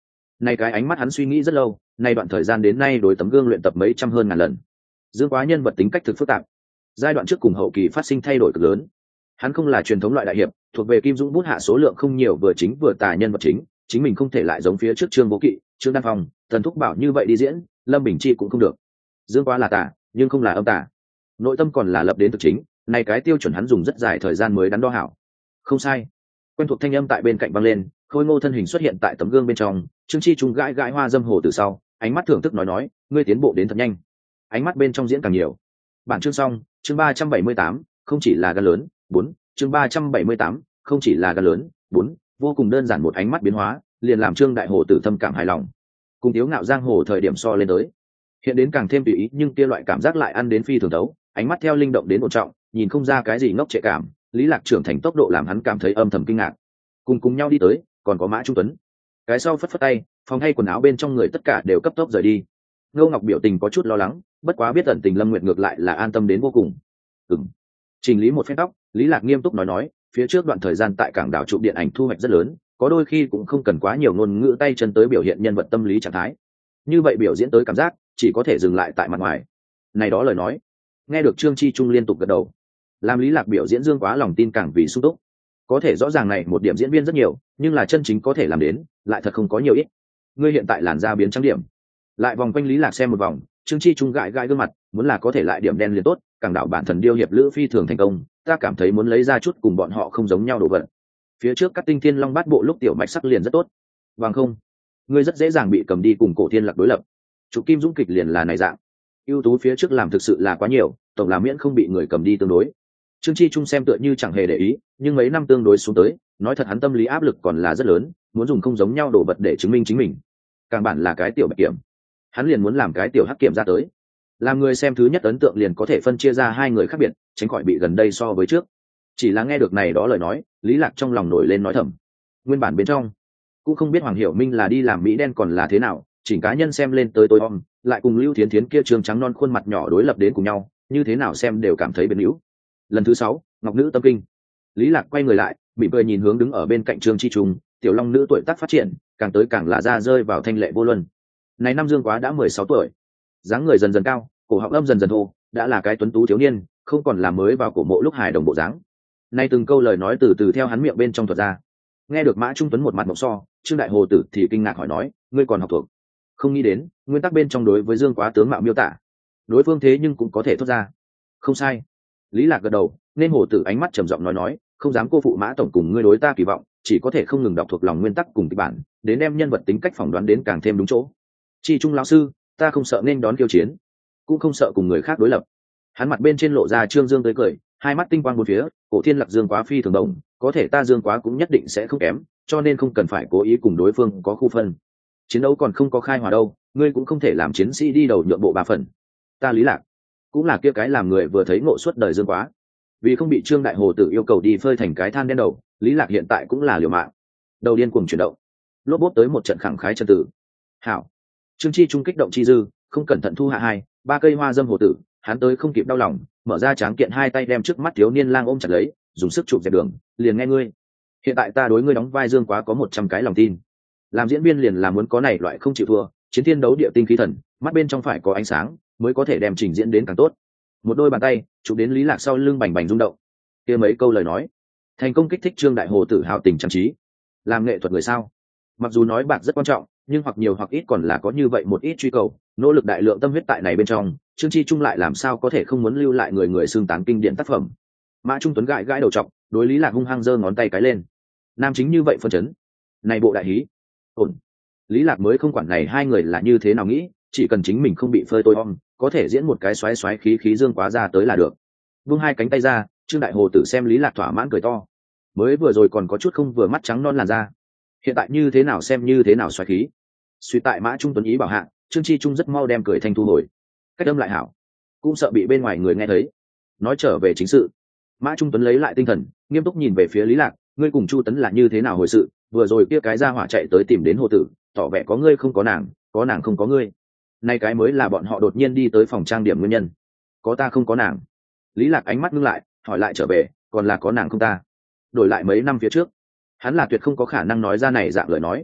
Này cái ánh mắt hắn suy nghĩ rất lâu, nay đoạn thời gian đến nay đối tấm gương luyện tập mấy trăm hơn ngàn lần. Dương Quá nhân vật tính cách thực phức tạp, giai đoạn trước cùng hậu kỳ phát sinh thay đổi cực lớn. Hắn không là truyền thống loại đại hiệp, thuộc về Kim Dũng bút hạ số lượng không nhiều vừa chính vừa tà nhân vật chính, chính mình không thể lại giống phía trước Trương Vô Kỵ, Trương Đan Phong, Tần Thúc Bảo như vậy đi diễn, Lâm Bình Chi cũng không được. Dương Quá là tà, nhưng không là âm tà. Nội tâm còn là lập đến thực chính, này cái tiêu chuẩn hắn dùng rất dài thời gian mới đắn đo hảo. Không sai. Quen thuộc thanh âm tại bên cạnh vang lên, khôi ngô thân hình xuất hiện tại tấm gương bên trong, Trương Chi Trung gãi gãi hoa dâm hồ từ sau, ánh mắt thưởng thức nói nói, ngươi tiến bộ đến thật nhanh. Ánh mắt bên trong diễn càng nhiều. Bản chương xong, chương ba trăm bảy mươi tám, không chỉ là gan lớn, bốn, chương ba trăm bảy mươi tám, không chỉ là gan lớn, bốn, vô cùng đơn giản một ánh mắt biến hóa, liền làm Trương Đại Hồ tử thâm cảm hài lòng. Cùng Tiếu Ngạo giang hồ thời điểm so lên tới, hiện đến càng thêm tùy ý, nhưng kia loại cảm giác lại ăn đến phi thường đấu, ánh mắt theo linh động đến ổn trọng, nhìn không ra cái gì ngốc trệ cảm, Lý Lạc trưởng thành tốc độ làm hắn cảm thấy âm thầm kinh ngạc. Cùng cùng nhau đi tới, còn có Mã Trung Tuấn. Cái sau phất phất tay, phòng thay quần áo bên trong người tất cả đều cấp tốc rời đi. Ngô Ngọc biểu tình có chút lo lắng, bất quá biết ẩn tình Lâm Nguyệt ngược lại là an tâm đến vô cùng. Ừm. Chỉnh lý một phen tóc, Lý Lạc nghiêm túc nói nói, phía trước đoạn thời gian tại cảng đảo chụp điện ảnh thu hoạch rất lớn, có đôi khi cũng không cần quá nhiều ngôn ngữ tay chân tới biểu hiện nhân vật tâm lý trạng thái. Như vậy biểu diễn tới cảm giác, chỉ có thể dừng lại tại mặt ngoài. Này đó lời nói, nghe được Trương Chi Trung liên tục gật đầu, làm Lý Lạc biểu diễn Dương Quá lòng tin càng vì sung túc. Có thể rõ ràng này một điểm diễn viên rất nhiều, nhưng là chân chính có thể làm đến, lại thật không có nhiều ít. Ngươi hiện tại làn da biến trắng điểm, lại vòng quanh Lý Lạc xem một vòng, Trương Chi Trung gãi gãi gương mặt, muốn là có thể lại điểm đen liền tốt, càng đạo bản thần điêu hiệp lữ phi thường thành công, ta cảm thấy muốn lấy ra chút cùng bọn họ không giống nhau đồ vật. Phía trước các tinh thiên long bát bộ lúc tiểu mạch sắc liền rất tốt, bằng không, ngươi rất dễ dàng bị cầm đi cùng cổ thiên lạc đối lập. Chủ Kim Dũng kịch liền là này dạng, ưu tú phía trước làm thực sự là quá nhiều, tổng là miễn không bị người cầm đi tương đối. Trương Chi Trung xem tựa như chẳng hề để ý, nhưng mấy năm tương đối xuống tới, nói thật hắn tâm lý áp lực còn là rất lớn, muốn dùng không giống nhau đồ vật để chứng minh chính mình. Càng bản là cái tiểu bạch kiểm, hắn liền muốn làm cái tiểu hắc kiểm ra tới. Làm người xem thứ nhất ấn tượng liền có thể phân chia ra hai người khác biệt, tránh khỏi bị gần đây so với trước. Chỉ là nghe được này đó lời nói, Lý Lạc trong lòng nổi lên nói thầm. Nguyên bản bên trong, cũng không biết Hoàng Hiểu Minh là đi làm mỹ đen còn là thế nào, chỉnh cá nhân xem lên tới tối om, lại cùng Lưu Thiến Thiến kia trường trắng non khuôn mặt nhỏ đối lập đến cùng nhau, như thế nào xem đều cảm thấy biến hữu. Lần thứ sáu, Ngọc Nữ tâm kinh. Lý Lạc quay người lại, mỉm cười nhìn hướng đứng ở bên cạnh Trương Chi Trung, tiểu long nữ tuổi tác phát triển, càng tới càng là ra rơi vào thanh lệ vô luân. Này năm Dương Quá đã mười sáu tuổi, dáng người dần dần cao, cổ họng âm dần dần thô, đã là cái tuấn tú thiếu niên, không còn là mới vào cổ mộ lúc hài đồng bộ dáng. Nay từng câu lời nói từ từ theo hắn miệng bên trong thuật ra. Nghe được Mã Trung Tuấn một mặt mộng so, Trương Đại Hồ tử thì kinh ngạc hỏi nói, ngươi còn học thuộc? Không nghĩ đến, nguyên tắc bên trong đối với Dương Quá tướng mạo miêu tả, đối phương thế nhưng cũng có thể thốt ra. Không sai. Lý Lạc gật đầu, nên Hồ tử ánh mắt trầm giọng nói nói, không dám cô phụ Mã tổng cùng ngươi đối ta kỳ vọng, chỉ có thể không ngừng đọc thuộc lòng nguyên tắc cùng kịch bản, đến đem nhân vật tính cách phỏng đoán đến càng thêm đúng chỗ. Chi Trung lão sư, ta không sợ nên đón kiêu chiến, cũng không sợ cùng người khác đối lập. Hắn mặt bên trên lộ ra Trương Dương tới cười, hai mắt tinh quang bốn phía, cổ thiên lạc Dương Quá phi thường đồng, có thể ta Dương Quá cũng nhất định sẽ không kém, cho nên không cần phải cố ý cùng đối phương có khu phân. Chiến đấu còn không có khai hòa đâu, ngươi cũng không thể làm chiến sĩ đi đầu nhượng bộ ba phần. Ta Lý Lạc cũng là kia cái làm người vừa thấy ngộ suốt đời Dương Quá, vì không bị Trương Đại Hồ tử yêu cầu đi phơi thành cái than đen đầu, Lý Lạc hiện tại cũng là liều mạng, đầu điên cuồng chuyển động, lốp bốp tới một trận khẳng khái chân tử. Hảo. Trương Chi Trung kích động chi dư, không cẩn thận thu hạ hai ba cây hoa dâm hồ tử, hắn tới không kịp đau lòng, mở ra tráng kiện hai tay đem trước mắt thiếu niên lang ôm chặt lấy, dùng sức chụp dẹp đường, liền nghe ngươi. Hiện tại ta đối ngươi đóng vai Dương Quá có một trăm cái lòng tin. Làm diễn viên liền là muốn có này loại không chịu thua, chiến thiên đấu địa tinh khí thần, mắt bên trong phải có ánh sáng, mới có thể đem trình diễn đến càng tốt. Một đôi bàn tay chụp đến Lý Lạc sau lưng bành bành rung động. Kia mấy câu lời nói, thành công kích thích Trương Đại Hồ tử hào tình trang trí. Làm nghệ thuật người sao? Mặc dù nói bạc rất quan trọng, nhưng hoặc nhiều hoặc ít còn là có như vậy một ít truy cầu, nỗ lực đại lượng tâm huyết tại này bên trong, Trương Chi Trung lại làm sao có thể không muốn lưu lại người người xương tán kinh điển tác phẩm. Mã Trung Tuấn gãi gãi đầu trọc, đối Lý Lạc hung hăng giơ ngón tay cái lên. Nam chính như vậy phân chấn, này bộ đại hí, ổn. Lý Lạc mới không quản này hai người là như thế nào nghĩ, chỉ cần chính mình không bị phơi tôi om, có thể diễn một cái xoáy xoáy khí khí Dương Quá ra tới là được. Vung hai cánh tay ra, Trương Đại Hồ tử xem Lý Lạc thỏa mãn cười to. Mới vừa rồi còn có chút không vừa mắt trắng non làn da, hiện tại như thế nào xem như thế nào xoáy khí. Suy tại Mã Trung Tuấn ý bảo hạ, Trương Chi Trung rất mau đem cười thanh thu hồi. Cách âm lại hảo, cũng sợ bị bên ngoài người nghe thấy. Nói trở về chính sự, Mã Trung Tuấn lấy lại tinh thần, nghiêm túc nhìn về phía Lý Lạc, ngươi cùng Chu Tấn là như thế nào hồi sự? Vừa rồi kia cái gia hỏa chạy tới tìm đến Hồ tử, tỏ vẻ có ngươi không có nàng, có nàng không có ngươi. Nay cái mới là bọn họ đột nhiên đi tới phòng trang điểm nguyên nhân. Có ta không có nàng. Lý Lạc ánh mắt ngưng lại, hỏi lại trở về, còn là có nàng không ta? Đổi lại mấy năm phía trước, hắn là tuyệt không có khả năng nói ra này dạng lời nói.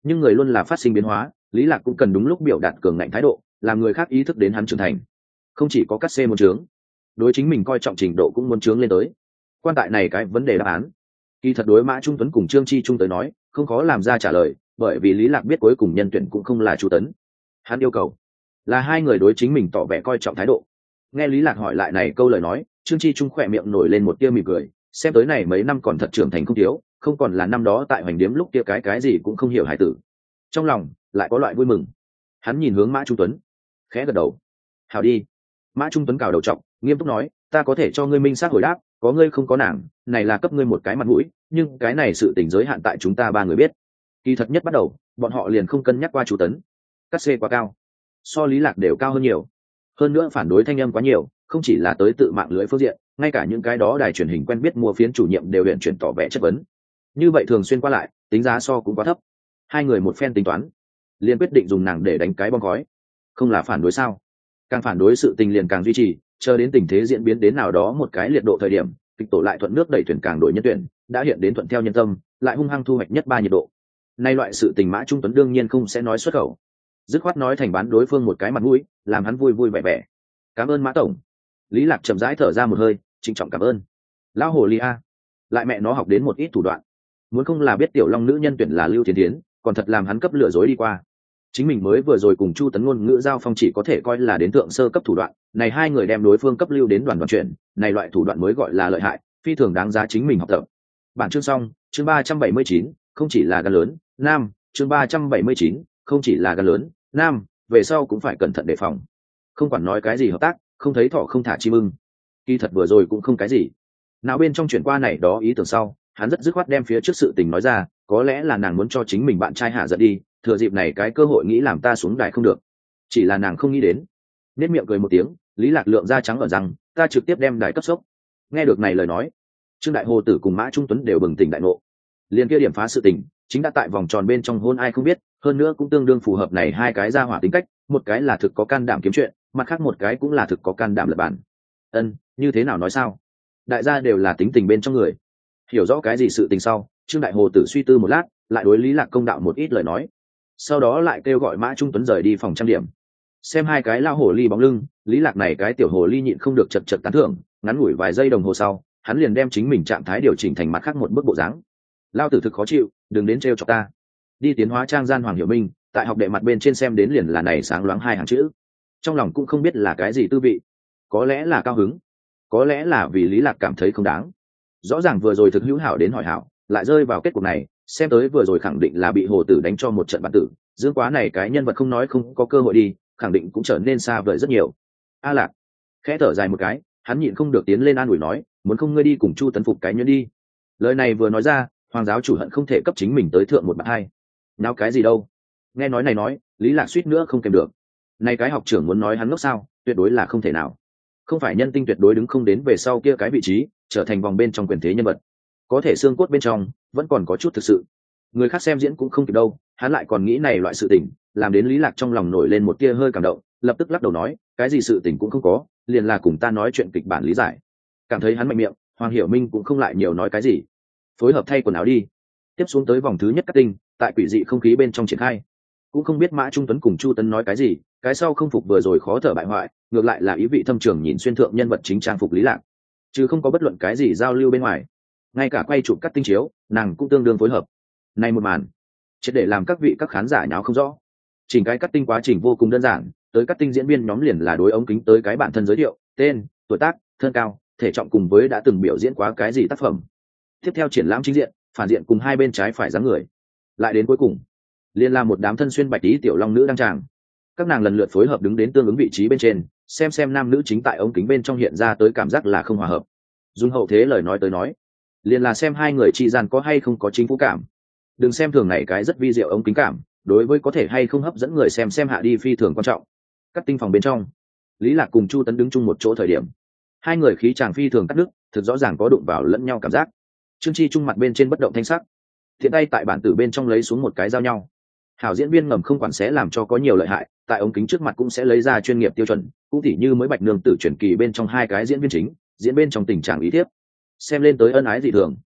nhưng người luôn là phát sinh biến hóa, Lý Lạc cũng cần đúng lúc biểu đạt cường ngạnh thái độ, làm người khác ý thức đến hắn trưởng thành. Không chỉ có cắt xê muốn trướng, đối chính mình coi trọng trình độ cũng muốn trướng lên tới. Quan tại này cái vấn đề đáp án, kỳ thật đối Mã Trung Tuấn cùng Trương Chi Trung tới nói không khó làm ra trả lời, bởi vì Lý Lạc biết cuối cùng nhân tuyển cũng không là Chu Tấn. Hắn yêu cầu là hai người đối chính mình tỏ vẻ coi trọng thái độ. Nghe Lý Lạc hỏi lại này câu lời nói, Trương Chi Trung khỏe miệng nổi lên một tia mỉm cười, xem tới này mấy năm còn thật trưởng thành không thiếu, không còn là năm đó tại hoành điếm lúc kia cái cái gì cũng không hiểu hải tử. Trong lòng lại có loại vui mừng. Hắn nhìn hướng Mã Trung Tuấn, khẽ gật đầu. Hảo đi. Mã Trung Tuấn cào đầu trọc, nghiêm túc nói, ta có thể cho ngươi minh xác hồi đáp, có ngươi không có nàng, này là cấp ngươi một cái mặt mũi, nhưng cái này sự tình giới hạn tại chúng ta ba người biết. Kỳ thật nhất bắt đầu, bọn họ liền không cân nhắc qua Chu Tấn. Cắt xê quá cao, so Lý Lạc đều cao hơn nhiều. Hơn nữa phản đối thanh âm quá nhiều, không chỉ là tới tự mạng lưới phương diện, ngay cả những cái đó đài truyền hình quen biết mua phiến chủ nhiệm đều luyện chuyển tỏ vẻ chất vấn. Như vậy thường xuyên qua lại, tính giá so cũng quá thấp. Hai người một phen tính toán, liền quyết định dùng nàng để đánh cái bom khói. Không là phản đối sao? Càng phản đối sự tình liền càng duy trì, chờ đến tình thế diễn biến đến nào đó một cái liệt độ thời điểm, kịch tổ lại thuận nước đẩy thuyền càng đổi nhân tuyển, đã hiện đến thuận theo nhân tâm, lại hung hăng thu hoạch nhất ba nhiệt độ. Nay loại sự tình Mã Trung Tuấn đương nhiên không sẽ nói xuất khẩu, dứt khoát nói thành bán đối phương một cái mặt mũi, làm hắn vui vui vẻ vẻ. Cảm ơn Mã tổng. Lý Lạc chậm rãi thở ra một hơi, trịnh trọng cảm ơn. Lão hồ ly a, lại mẹ nó học đến một ít thủ đoạn, muốn không là biết tiểu long nữ nhân tuyển là Lưu Thiến Thiến, còn thật làm hắn cấp lừa dối đi qua. Chính mình mới vừa rồi cùng Chu Tấn ngôn ngữ giao phong chỉ có thể coi là đến thượng sơ cấp thủ đoạn, này hai người đem đối phương cấp lưu đến đoàn đoàn chuyển, này loại thủ đoạn mới gọi là lợi hại, phi thường đáng giá chính mình học tập. Bản chương xong, chương ba trăm bảy mươi chín, không chỉ là gan lớn, nam, chương ba trăm bảy mươi chín, không chỉ là gan lớn, nam, về sau cũng phải cẩn thận đề phòng. Không quản nói cái gì hợp tác, không thấy thỏ không thả chim ưng. Kỳ thật vừa rồi cũng không cái gì. Nào bên trong chuyển qua này đó ý tưởng sau, hắn rất dứt khoát đem phía trước sự tình nói ra, có lẽ là nàng muốn cho chính mình bạn trai hạ giận đi, thừa dịp này cái cơ hội nghĩ làm ta xuống đài không được. Chỉ là nàng không nghĩ đến. Nét miệng cười một tiếng, Lý Lạc lượng da trắng ở rằng, ta trực tiếp đem đài cấp sốc. Nghe được này lời nói, Trương Đại Hồ Tử cùng Mã Trung Tuấn đều bừng tỉnh đại ngộ. Liên kia điểm phá sự tình, chính đã tại vòng tròn bên trong hôn ai không biết, hơn nữa cũng tương đương phù hợp này hai cái ra hỏa tính cách, một cái là thực có can đảm kiếm chuyện, mặt khác một cái cũng là thực có can đảm lật bản. Ân, như thế nào nói sao? Đại gia đều là tính tình bên trong người. Hiểu rõ cái gì sự tình sau, Trương Đại Hồ Tử suy tư một lát, lại đối Lý Lạc công đạo một ít lời nói. Sau đó lại kêu gọi Mã Trung Tuấn rời đi phòng trang điểm. Xem hai cái lao hồ ly bóng lưng, Lý Lạc này cái tiểu hồ ly nhịn không được chật chật tán thưởng, ngắn ngủi vài giây đồng hồ sau, hắn liền đem chính mình trạng thái điều chỉnh thành mặt khác một bức bộ dáng. Lao tử thực khó chịu, đừng đến trêu chọc ta. Đi tiến hóa trang gian Hoàng Hiểu Minh, tại học đệ mặt bên trên xem đến liền là này sáng loáng hai hàng chữ. Trong lòng cũng không biết là cái gì tư vị, có lẽ là cao hứng, có lẽ là vì Lý Lạc cảm thấy không đáng. Rõ ràng vừa rồi thực hữu hảo đến hỏi hảo, lại rơi vào kết cục này, xem tới vừa rồi khẳng định là bị hồ tử đánh cho một trận bản tử, dương quá này cái nhân vật không nói không có cơ hội đi, khẳng định cũng trở nên xa vời rất nhiều. A Lạc khẽ thở dài một cái, hắn nhịn không được tiến lên an ủi nói, muốn không ngươi đi cùng Chu Tấn phục cái nhuyễn đi. Lời này vừa nói ra, Hoàng giáo chủ hận không thể cấp chính mình tới thượng một bậc hai. Nào cái gì đâu? Nghe nói này nói, Lý Lạc suýt nữa không kèm được. Này cái học trưởng muốn nói hắn ngốc sao, tuyệt đối là không thể nào. Không phải nhân tinh tuyệt đối đứng không đến về sau kia cái vị trí, trở thành vòng bên trong quyền thế nhân vật. Có thể xương cốt bên trong vẫn còn có chút thực sự. Người khác xem diễn cũng không kịp đâu, hắn lại còn nghĩ này loại sự tình, làm đến Lý Lạc trong lòng nổi lên một tia hơi cảm động, lập tức lắc đầu nói, cái gì sự tình cũng không có, liền là cùng ta nói chuyện kịch bản lý giải. Cảm thấy hắn mạnh miệng, Hoàng Hiểu Minh cũng không lại nhiều nói cái gì, phối hợp thay quần áo đi. Tiếp xuống tới vòng thứ nhất cắt tinh, tại quỷ dị không khí bên trong triển khai. Cũng không biết Mã Trung Tuấn cùng Chu Tấn nói cái gì, cái sau không phục vừa rồi khó thở bại hoại, ngược lại là ý vị thâm trường nhìn xuyên thượng nhân vật chính trang phục Lý Lạc, chứ không có bất luận cái gì giao lưu bên ngoài. Ngay cả quay chụp cắt tinh chiếu, nàng cũng tương đương phối hợp. Này một màn, chỉ để làm các vị các khán giả nháo không rõ. Chỉnh cái cắt tinh quá trình vô cùng đơn giản, tới cắt tinh diễn viên nhóm liền là đối ống kính tới cái bản thân giới thiệu, tên, tuổi tác, thân cao, thể trọng cùng với đã từng biểu diễn quá cái gì tác phẩm. Tiếp theo triển lãm chính diện, phản diện cùng hai bên trái phải dáng người. Lại đến cuối cùng, liền là một đám thân xuyên bạch tí tiểu long nữ đăng tràng. Các nàng lần lượt phối hợp đứng đến tương ứng vị trí bên trên, xem xem nam nữ chính tại ống kính bên trong hiện ra tới cảm giác là không hòa hợp. Dùng hậu thế lời nói tới nói, liền là xem hai người chi gian có hay không có chính phủ cảm. Đừng xem thường này cái rất vi diệu ống kính cảm, đối với có thể hay không hấp dẫn người xem xem hạ đi phi thường quan trọng. Cắt tinh phòng bên trong, Lý Lạc cùng Chu Tấn đứng chung một chỗ thời điểm, hai người khí chàng phi thường cắt đứt, thực rõ ràng có đụng vào lẫn nhau cảm giác. Trương Chi Trung mặt bên trên bất động thanh sắc, thiện tay tại bản tử bên trong lấy xuống một cái dao nhau. Hảo diễn viên ngầm không quản sẽ làm cho có nhiều lợi hại, tại ống kính trước mặt cũng sẽ lấy ra chuyên nghiệp tiêu chuẩn, cũng tỉ như mới Bạch Nương Tử truyền kỳ bên trong hai cái diễn viên chính, diễn bên trong tình trạng ý thiếp, xem lên tới ân ái dị thường.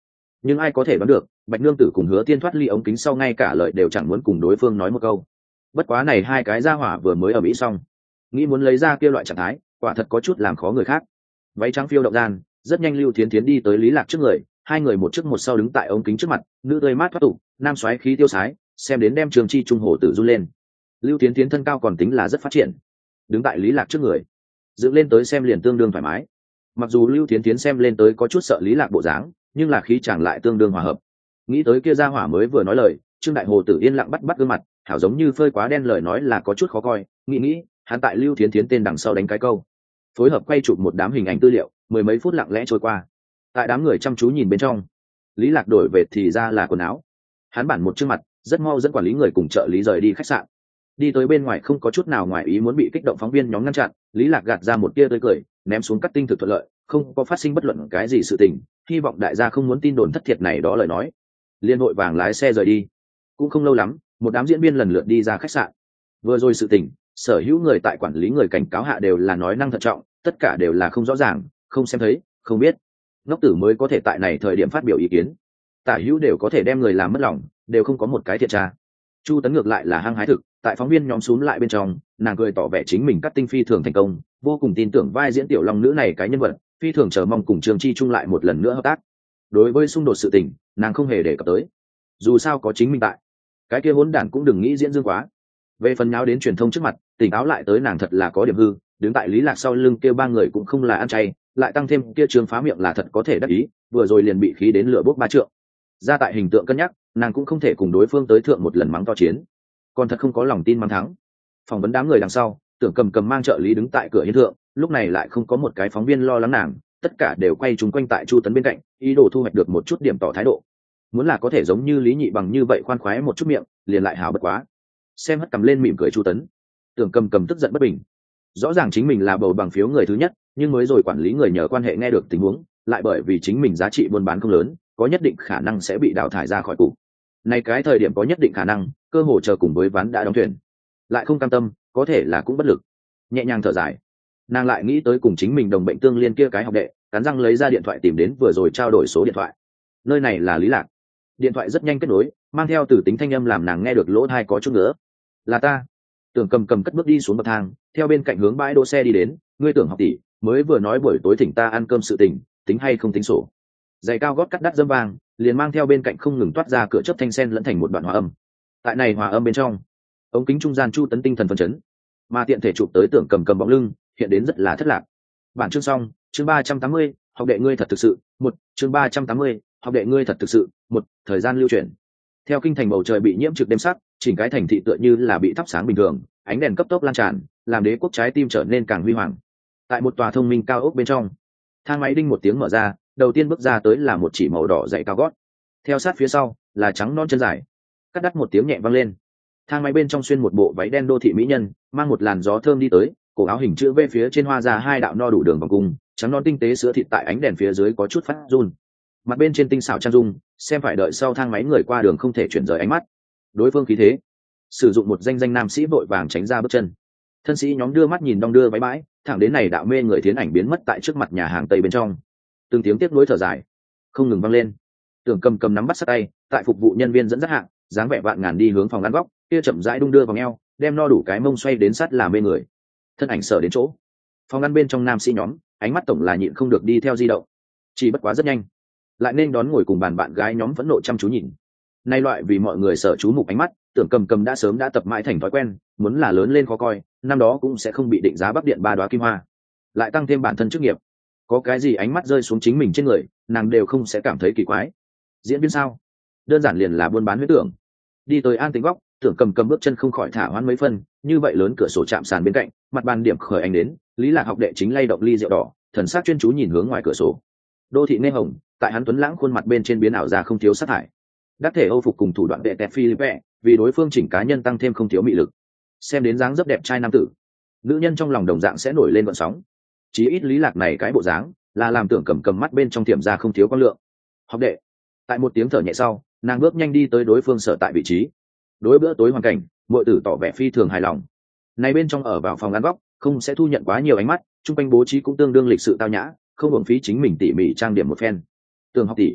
nhưng ai có thể đoán được bạch nương tử cùng Hứa Tiên thoát ly ống kính sau ngay cả lời đều chẳng muốn cùng đối phương nói một câu. Bất quá này hai cái gia hỏa vừa mới ở mỹ xong, nghĩ muốn lấy ra kia loại trạng thái quả thật có chút làm khó người khác. Váy trắng phiêu động gian, rất nhanh Lưu Thiến Thiến đi tới Lý Lạc trước người, hai người một trước một sau đứng tại ống kính trước mặt, nữ tươi mát thoát tục, nam xoáy khí tiêu sái, xem đến đem Trường Chi trung hồ tử run lên. Lưu Thiến Thiến thân cao còn tính là rất phát triển, đứng tại Lý Lạc trước người, dựng lên tới xem liền tương đương thoải mái. Mặc dù Lưu Thiến Thiến xem lên tới có chút sợ Lý Lạc bộ dáng, nhưng là khí chàng lại tương đương hòa hợp. Nghĩ tới kia gia hỏa mới vừa nói lời, Trương Đại Hồ tử yên lặng bắt bắt gương mặt, hảo giống như phơi quá đen lời nói là có chút khó coi, nghĩ nghĩ, hắn tại Lưu Thiến Thiến tên đằng sau đánh cái câu, phối hợp quay chụp một đám hình ảnh tư liệu, mười mấy phút lặng lẽ trôi qua. Tại đám người chăm chú nhìn bên trong, Lý Lạc đổi về thì ra là quần áo. Hắn bản một chương mặt, rất mau dẫn quản lý người cùng trợ lý rời đi khách sạn. Đi tới bên ngoài không có chút nào ngoài ý muốn bị kích động phóng viên nhóm ngăn chặn, Lý Lạc gạt ra một tia tươi cười, ném xuống cắt tinh thực thuận lợi, không có phát sinh bất luận cái gì sự tình, hy vọng đại gia không muốn tin đồn thất thiệt này đó lời nói. Liên hội vàng lái xe rời đi. Cũng không lâu lắm, một đám diễn viên lần lượt đi ra khách sạn. Vừa rồi sự tình, sở hữu người tại quản lý người cảnh cáo hạ đều là nói năng thận trọng, tất cả đều là không rõ ràng, không xem thấy, không biết. Ngốc tử mới có thể tại này thời điểm phát biểu ý kiến. Tả hữu đều có thể đem người làm mất lòng, đều không có một cái thiệt tra. Chu Tấn ngược lại là hăng hái thực, tại phóng viên nhóm xuống lại bên trong, nàng cười tỏ vẻ chính mình cắt tinh phi thường thành công, vô cùng tin tưởng vai diễn tiểu long nữ này cái nhân vật, phi thường chờ mong cùng Trường Chi chung lại một lần nữa hợp tác. Đối với xung đột sự tình, nàng không hề đề cập tới. Dù sao có chính mình tại, cái kia hỗn đản cũng đừng nghĩ diễn dương quá. Về phần nháo đến truyền thông trước mặt, tỉnh táo lại tới nàng thật là có điểm hư, đứng tại Lý Lạc sau lưng kêu ba người cũng không là ăn chay, lại tăng thêm kia Trương phá miệng là thật có thể đắc ý, vừa rồi liền bị khí đến lửa bốc ba trượng. Ra tại hình tượng cân nhắc, nàng cũng không thể cùng đối phương tới thượng một lần mắng to chiến, còn thật không có lòng tin mắng thắng. Phỏng vấn đám người đằng sau, Tưởng Cầm Cầm mang trợ lý đứng tại cửa hiến thượng, lúc này lại không có một cái phóng viên lo lắng nàng, tất cả đều quay chúng quanh tại Chu Tấn bên cạnh, ý đồ thu hoạch được một chút điểm tỏ thái độ. Muốn là có thể giống như Lý Nhị Bằng như vậy khoan khoái một chút miệng, liền lại hảo bất quá. Xem hất cầm lên mỉm cười Chu Tấn. Tưởng Cầm Cầm tức giận bất bình. Rõ ràng chính mình là bầu bằng phiếu người thứ nhất, nhưng mới rồi quản lý người nhờ quan hệ nghe được tình huống, lại bởi vì chính mình giá trị buôn bán không lớn, có nhất định khả năng sẽ bị đào thải ra khỏi cục. Này cái thời điểm có nhất định khả năng, cơ hội chờ cùng với ván đã đóng thuyền. Lại không cam tâm, có thể là cũng bất lực. Nhẹ nhàng thở dài, nàng lại nghĩ tới cùng chính mình đồng bệnh tương liên kia cái học đệ, cắn răng lấy ra điện thoại tìm đến vừa rồi trao đổi số điện thoại. Nơi này là Lý Lạc. Điện thoại rất nhanh kết nối, mang theo từ tính thanh âm làm nàng nghe được lỗ tai có chút nữa. Là ta. Tưởng Cầm Cầm cất bước đi xuống bậc thang, theo bên cạnh hướng bãi đỗ xe đi đến. Ngươi Tưởng học tỷ mới vừa nói buổi tối thỉnh ta ăn cơm sự tình, tính hay không tính sổ. Giày cao gót cắt đắt dâm vàng, liền mang theo bên cạnh không ngừng toát ra cửa chớp thanh sen lẫn thành một đoạn hòa âm. Tại này hòa âm bên trong, ống kính trung gian Chu Tấn tinh thần phấn chấn, mà tiện thể chụp tới Tưởng Cầm Cầm bóng lưng, hiện đến rất là thất lạc. Bản chương xong, chương ba trăm tám mươi, học đệ ngươi thật thực sự, một, chương ba trăm tám mươi, học đệ ngươi thật thực sự, một, thời gian lưu chuyển. Theo kinh thành bầu trời bị nhiễm trực đêm sắc, chỉnh cái thành thị tựa như là bị thắp sáng bình thường, ánh đèn cấp tốc lan tràn, làm đế quốc trái tim trở nên càng huy hoàng. Tại một tòa thông minh cao ốc bên trong, thang máy đinh một tiếng mở ra, đầu tiên bước ra tới là một chỉ màu đỏ dày cao gót, theo sát phía sau là trắng non chân dài. Cắt đắt một tiếng nhẹ vang lên, thang máy bên trong xuyên một bộ váy đen đô thị mỹ nhân, mang một làn gió thơm đi tới, cổ áo hình chữ V phía trên hoa ra hai đạo no đủ đường vòng cung, trắng non tinh tế sữa thịt tại ánh đèn phía dưới có chút phát run. Mặt bên trên tinh xảo trang dung, xem phải đợi sau thang máy người qua đường không thể chuyển rời ánh mắt. Đối phương khí thế, sử dụng một danh danh nam sĩ vội vàng tránh ra bước chân. Thân sĩ nhóm đưa mắt nhìn đong đưa váy bãi, thẳng đến này đạo mê người thiến ảnh biến mất tại trước mặt nhà hàng tây bên trong. Từng tiếng tiếc nuối thở dài không ngừng vang lên. Tưởng Cầm Cầm nắm bắt sát tay, tại phục vụ nhân viên dẫn dắt hạng, dáng vẻ vạn ngàn đi hướng phòng ăn góc, kia chậm rãi đung đưa vòng eo, đem no đủ cái mông xoay đến sát là mê người. Thân ảnh sở đến chỗ, phòng ăn bên trong nam sĩ nhóm, ánh mắt tổng là nhịn không được đi theo di động. Chỉ bất quá rất nhanh, lại nên đón ngồi cùng bàn bạn gái nhóm vẫn nộ chăm chú nhìn. Nay loại vì mọi người sợ chú mục ánh mắt, Tưởng Cầm Cầm đã sớm đã tập mãi thành thói quen, muốn là lớn lên khó coi, năm đó cũng sẽ không bị định giá Bắc Điện ba đóa kim hoa. Lại tăng thêm bản thân chức nghiệp, có cái gì ánh mắt rơi xuống chính mình trên người, nàng đều không sẽ cảm thấy kỳ quái. Diễn viên sao? Đơn giản liền là buôn bán huyết tưởng. Đi tới an tĩnh góc, Tưởng Cầm Cầm bước chân không khỏi thả hoãn mấy phân, như vậy lớn cửa sổ chạm sàn bên cạnh, mặt bàn điểm khởi ánh đến, Lý Lạc học đệ chính lay động ly rượu đỏ, thần sắc chuyên chú nhìn hướng ngoài cửa sổ. Đô thị nghe hồng, tại hắn tuấn lãng khuôn mặt bên trên biến ảo ra không thiếu sát thải. Đắc thể Âu phục cùng thủ đoạn vệ tẹt Philippe, vì đối phương chỉnh cá nhân tăng thêm không thiếu mị lực. Xem đến dáng dấp đẹp trai nam tử, nữ nhân trong lòng đồng dạng sẽ nổi lên gợn sóng. Chí ít Lý Lạc này cái bộ dáng, là làm Tưởng Cầm Cầm mắt bên trong tiềm ra không thiếu quang lượng. Học đệ. Tại một tiếng thở nhẹ sau, nàng bước nhanh đi tới đối phương sở tại vị trí. Đối bữa tối hoàn cảnh, muội tử tỏ vẻ phi thường hài lòng. Này bên trong ở vào phòng ăn góc, không sẽ thu nhận quá nhiều ánh mắt, trung quanh bố trí cũng tương đương lịch sự tao nhã, không uổng phí chính mình tỉ mỉ trang điểm một phen. Tưởng học tỷ,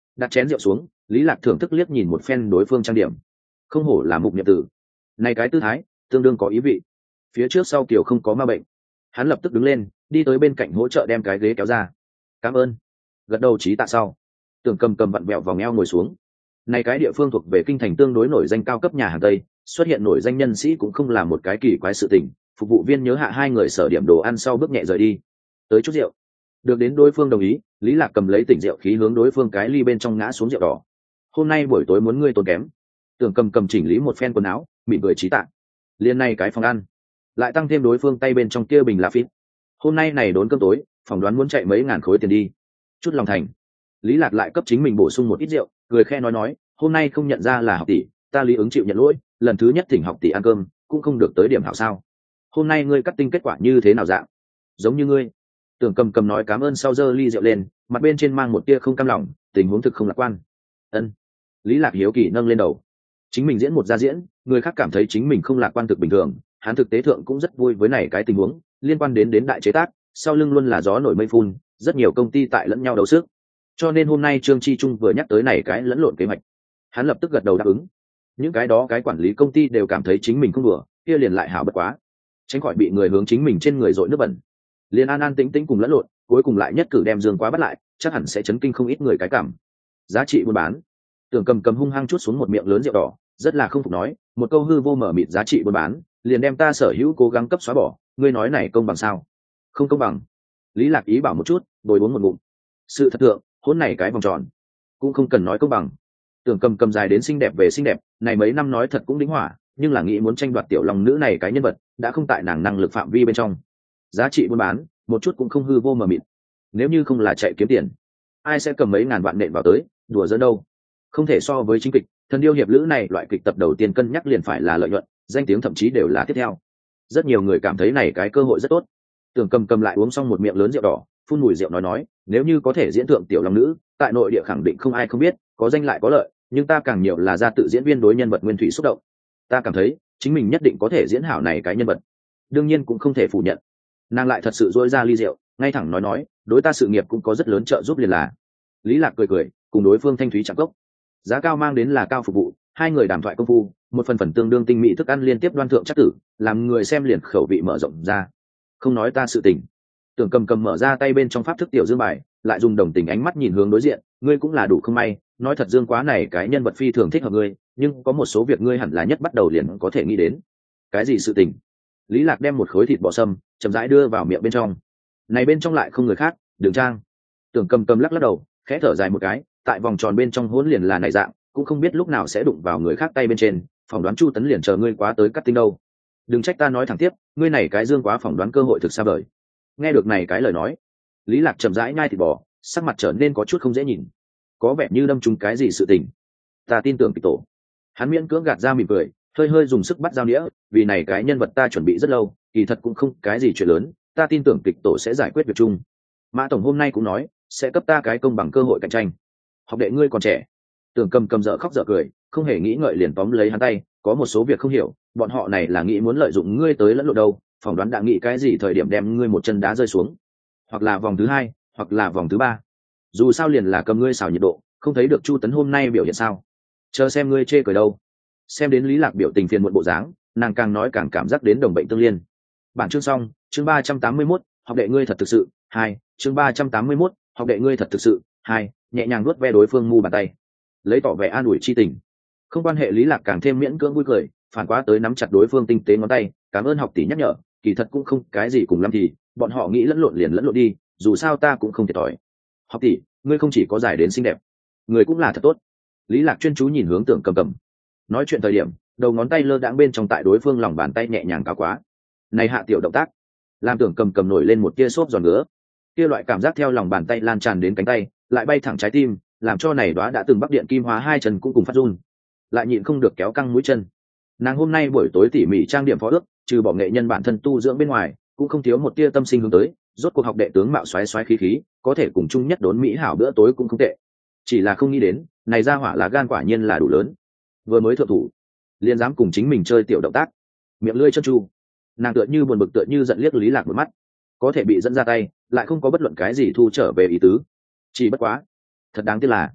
đặt chén rượu xuống, Lý Lạc thưởng thức liếc nhìn một phen đối phương trang điểm, không hổ là mục niệm tử, này cái tư thái tương đương có ý vị. Phía trước sau kiểu không có ma bệnh. Hắn lập tức đứng lên, đi tới bên cạnh hỗ trợ đem cái ghế kéo ra. Cảm ơn. Gật đầu trí tạ sau, Tưởng Cầm Cầm vặn vẹo vòng eo ngồi xuống. Này cái địa phương thuộc về kinh thành tương đối nổi danh cao cấp nhà hàng Tây, xuất hiện nổi danh nhân sĩ cũng không là một cái kỳ quái sự tình. Phục vụ viên nhớ hạ hai người sở điểm đồ ăn sau bước nhẹ rời đi. Tới chút rượu. Được đến đối phương đồng ý, Lý Lạc cầm lấy tỉnh rượu khí hướng đối phương cái ly bên trong ngã xuống rượu đỏ. Hôm nay buổi tối muốn ngươi tốn kém. Tưởng Cầm Cầm chỉnh lý một phen quần áo, mỉm cười trí tạ. Liên này cái phòng ăn, lại tăng thêm đối phương tay bên trong kia bình lá phít. Hôm nay này đốn cơm tối, phỏng đoán muốn chạy mấy ngàn khối tiền đi. Chút lòng thành. Lý Lạc lại cấp chính mình bổ sung một ít rượu, cười khe nói nói, hôm nay không nhận ra là học tỷ, ta Lý ứng chịu nhận lỗi, lần thứ nhất thỉnh học tỷ ăn cơm, cũng không được tới điểm hảo sao? Hôm nay ngươi cắt tinh kết quả như thế nào dạng? Giống như ngươi. Tưởng Cầm Cầm nói cảm ơn sau giơ ly rượu lên, mặt bên trên mang một tia không cam lòng, tình huống thực không lạc quan. Ân. Lý Lạc hiếu kỳ nâng lên đầu. Chính mình diễn một gia diễn, người khác cảm thấy chính mình không lạc quan thực bình thường, hắn thực tế thượng cũng rất vui với này cái tình huống, liên quan đến đến đại chế tác, sau lưng luôn là gió nổi mây phun, rất nhiều công ty tại lẫn nhau đấu sức. Cho nên hôm nay Trương Chi Trung vừa nhắc tới này cái lẫn lộn kế hoạch, hắn lập tức gật đầu đáp ứng. Những cái đó cái quản lý công ty đều cảm thấy chính mình không đùa, kia liền lại hảo bất quá, tránh khỏi bị người hướng chính mình trên người dội nước bẩn. Liên an an tĩnh tĩnh cùng lẫn lộn, cuối cùng lại nhất cử đem Dương Quá bắt lại, chắc hẳn sẽ chấn kinh không ít người cái cảm. Giá trị buôn bán. Tưởng Cầm Cầm hung hăng chút xuống một miệng lớn rượu đỏ, rất là không phục nói, một câu hư vô mở mịt giá trị buôn bán, liền đem ta sở hữu cố gắng cấp xóa bỏ, ngươi nói này công bằng sao? Không công bằng. Lý Lạc ý bảo một chút, bồi uống một ngụm. Sự thật thượng, hỗn này cái vòng tròn, cũng không cần nói công bằng. Tưởng Cầm Cầm dài đến xinh đẹp về xinh đẹp, này mấy năm nói thật cũng đính hỏa, nhưng là nghĩ muốn tranh đoạt tiểu long nữ này cái nhân vật, đã không tại nàng năng lực phạm vi bên trong. Giá trị buôn bán, một chút cũng không hư vô mờ mịt. Nếu như không là chạy kiếm tiền, ai sẽ cầm mấy ngàn vạn nện vào tới, đùa giỡn đâu. Không thể so với chính kịch, Thần Điêu hiệp lữ này loại kịch tập đầu tiên cân nhắc liền phải là lợi nhuận, danh tiếng thậm chí đều là tiếp theo. Rất nhiều người cảm thấy này cái cơ hội rất tốt. Tưởng Cầm Cầm lại uống xong một miệng lớn rượu đỏ, phun mùi rượu nói nói, nếu như có thể diễn thượng tiểu long nữ, tại nội địa khẳng định không ai không biết, có danh lại có lợi, nhưng ta càng nhiều là ra tự diễn viên đối nhân vật nguyên thủy xúc động. Ta cảm thấy chính mình nhất định có thể diễn hảo này cái nhân vật. Đương nhiên cũng không thể phủ nhận. Nàng lại thật sự dỗi ra ly rượu, ngay thẳng nói nói, đối ta sự nghiệp cũng có rất lớn trợ giúp liền là. Lý Lạc cười cười, cùng đối phương thanh thúy chạm cốc. Giá cao mang đến là cao phục vụ, hai người đàm thoại công phu, một phần phần tương đương tinh mỹ thức ăn liên tiếp đoan thượng chắc tử, làm người xem liền khẩu vị mở rộng ra. Không nói ta sự tình. Tưởng Cầm Cầm mở ra tay bên trong pháp thức tiểu dương bài, lại dùng đồng tình ánh mắt nhìn hướng đối diện, ngươi cũng là đủ không may, nói thật Dương Quá này cái nhân vật phi thường thích hợp ngươi, nhưng có một số việc ngươi hẳn là nhất bắt đầu liền có thể nghĩ đến. Cái gì sự tình? Lý Lạc đem một khối thịt bò sâm chậm rãi đưa vào miệng bên trong. Này bên trong lại không người khác, Đường Trang. Tưởng Cầm Cầm lắc lắc đầu, khẽ thở dài một cái, tại vòng tròn bên trong hỗn liền là này dạng, cũng không biết lúc nào sẽ đụng vào người khác tay bên trên, phỏng đoán Chu Tấn liền chờ ngươi quá tới cắt tinh đâu. Đừng trách ta nói thẳng tiếp, ngươi này cái Dương Quá phỏng đoán cơ hội thực xa vời. Nghe được này cái lời nói, Lý Lạc chậm rãi nhai thịt bò, sắc mặt trở nên có chút không dễ nhìn, có vẻ như đâm trúng cái gì sự tình. Ta tin tưởng kịch tổ. Hắn miễn cưỡng gạt ra mỉm cười, hơi hơi dùng sức bắt dao đĩa, vì này cái nhân vật ta chuẩn bị rất lâu, kỳ thật cũng không cái gì chuyện lớn, ta tin tưởng kịch tổ sẽ giải quyết việc chung. Mã tổng hôm nay cũng nói sẽ cấp ta cái công bằng cơ hội cạnh tranh. Học đệ ngươi còn trẻ. Tưởng Cầm Cầm dở khóc dở cười, không hề nghĩ ngợi liền tóm lấy hắn tay, có một số việc không hiểu, bọn họ này là nghĩ muốn lợi dụng ngươi tới lẫn lộn đâu, phỏng đoán đã nghĩ cái gì thời điểm đem ngươi một chân đá rơi xuống, hoặc là vòng thứ hai, hoặc là vòng thứ ba. Dù sao liền là cầm ngươi xào nhiệt độ, không thấy được Chu Tấn hôm nay biểu hiện sao? Chờ xem ngươi chê cười đâu. Xem đến Lý Lạc biểu tình phiền muộn bộ dáng, nàng càng nói càng cảm giác đến đồng bệnh tương liên. Bản chương xong, chương ba trăm tám mươi mốt, học đệ ngươi thật thực sự, hai, chương ba trăm tám mươi mốt, học đệ ngươi thật thực sự, hai, nhẹ nhàng nuốt ve đối phương mu bàn tay, lấy tỏ vẻ an ủi chi tình. Không quan hệ, Lý Lạc càng thêm miễn cưỡng vui cười, phản quá tới nắm chặt đối phương tinh tế ngón tay, cảm ơn học tỷ nhắc nhở, kỳ thật cũng không cái gì cùng lắm thì, bọn họ nghĩ lẫn lộn liền lẫn lộn đi, dù sao ta cũng không thiệt thòi. Học tỷ, ngươi không chỉ có giải đến xinh đẹp, người cũng là thật tốt. Lý Lạc chuyên chú nhìn hướng Tưởng Cầm Cầm, nói chuyện thời điểm, đầu ngón tay lơ đãng bên trong tại đối phương lòng bàn tay nhẹ nhàng cao quá. Này hạ tiểu động tác, làm Tưởng Cầm Cầm nổi lên một tia xốp giòn ngứa. Kia loại cảm giác theo lòng bàn tay lan tràn đến cánh tay, lại bay thẳng trái tim, làm cho này đóa đã từng bắc điện kim hóa hai chân cũng cùng phát run. Lại nhịn không được kéo căng mũi chân. Nàng hôm nay buổi tối tỉ mỉ trang điểm phó ước, trừ bỏ nghệ nhân bản thân tu dưỡng bên ngoài, cũng không thiếu một tia tâm sinh hướng tới, rốt cuộc học đệ tướng mạo xoáy xoáy khí khí, có thể cùng chung nhất đốn mỹ hảo bữa tối cũng không tệ. Chỉ là không nghĩ đến, này ra hỏa lá gan quả nhiên là đủ lớn. Vừa mới thượng thủ, liền dám cùng chính mình chơi tiểu động tác, miệng lưỡi chân chu. Nàng tựa như buồn bực tựa như giận liếc Lý Lạc một mắt, có thể bị dẫn ra tay, lại không có bất luận cái gì thu trở về ý tứ. Chỉ bất quá, thật đáng tiếc là,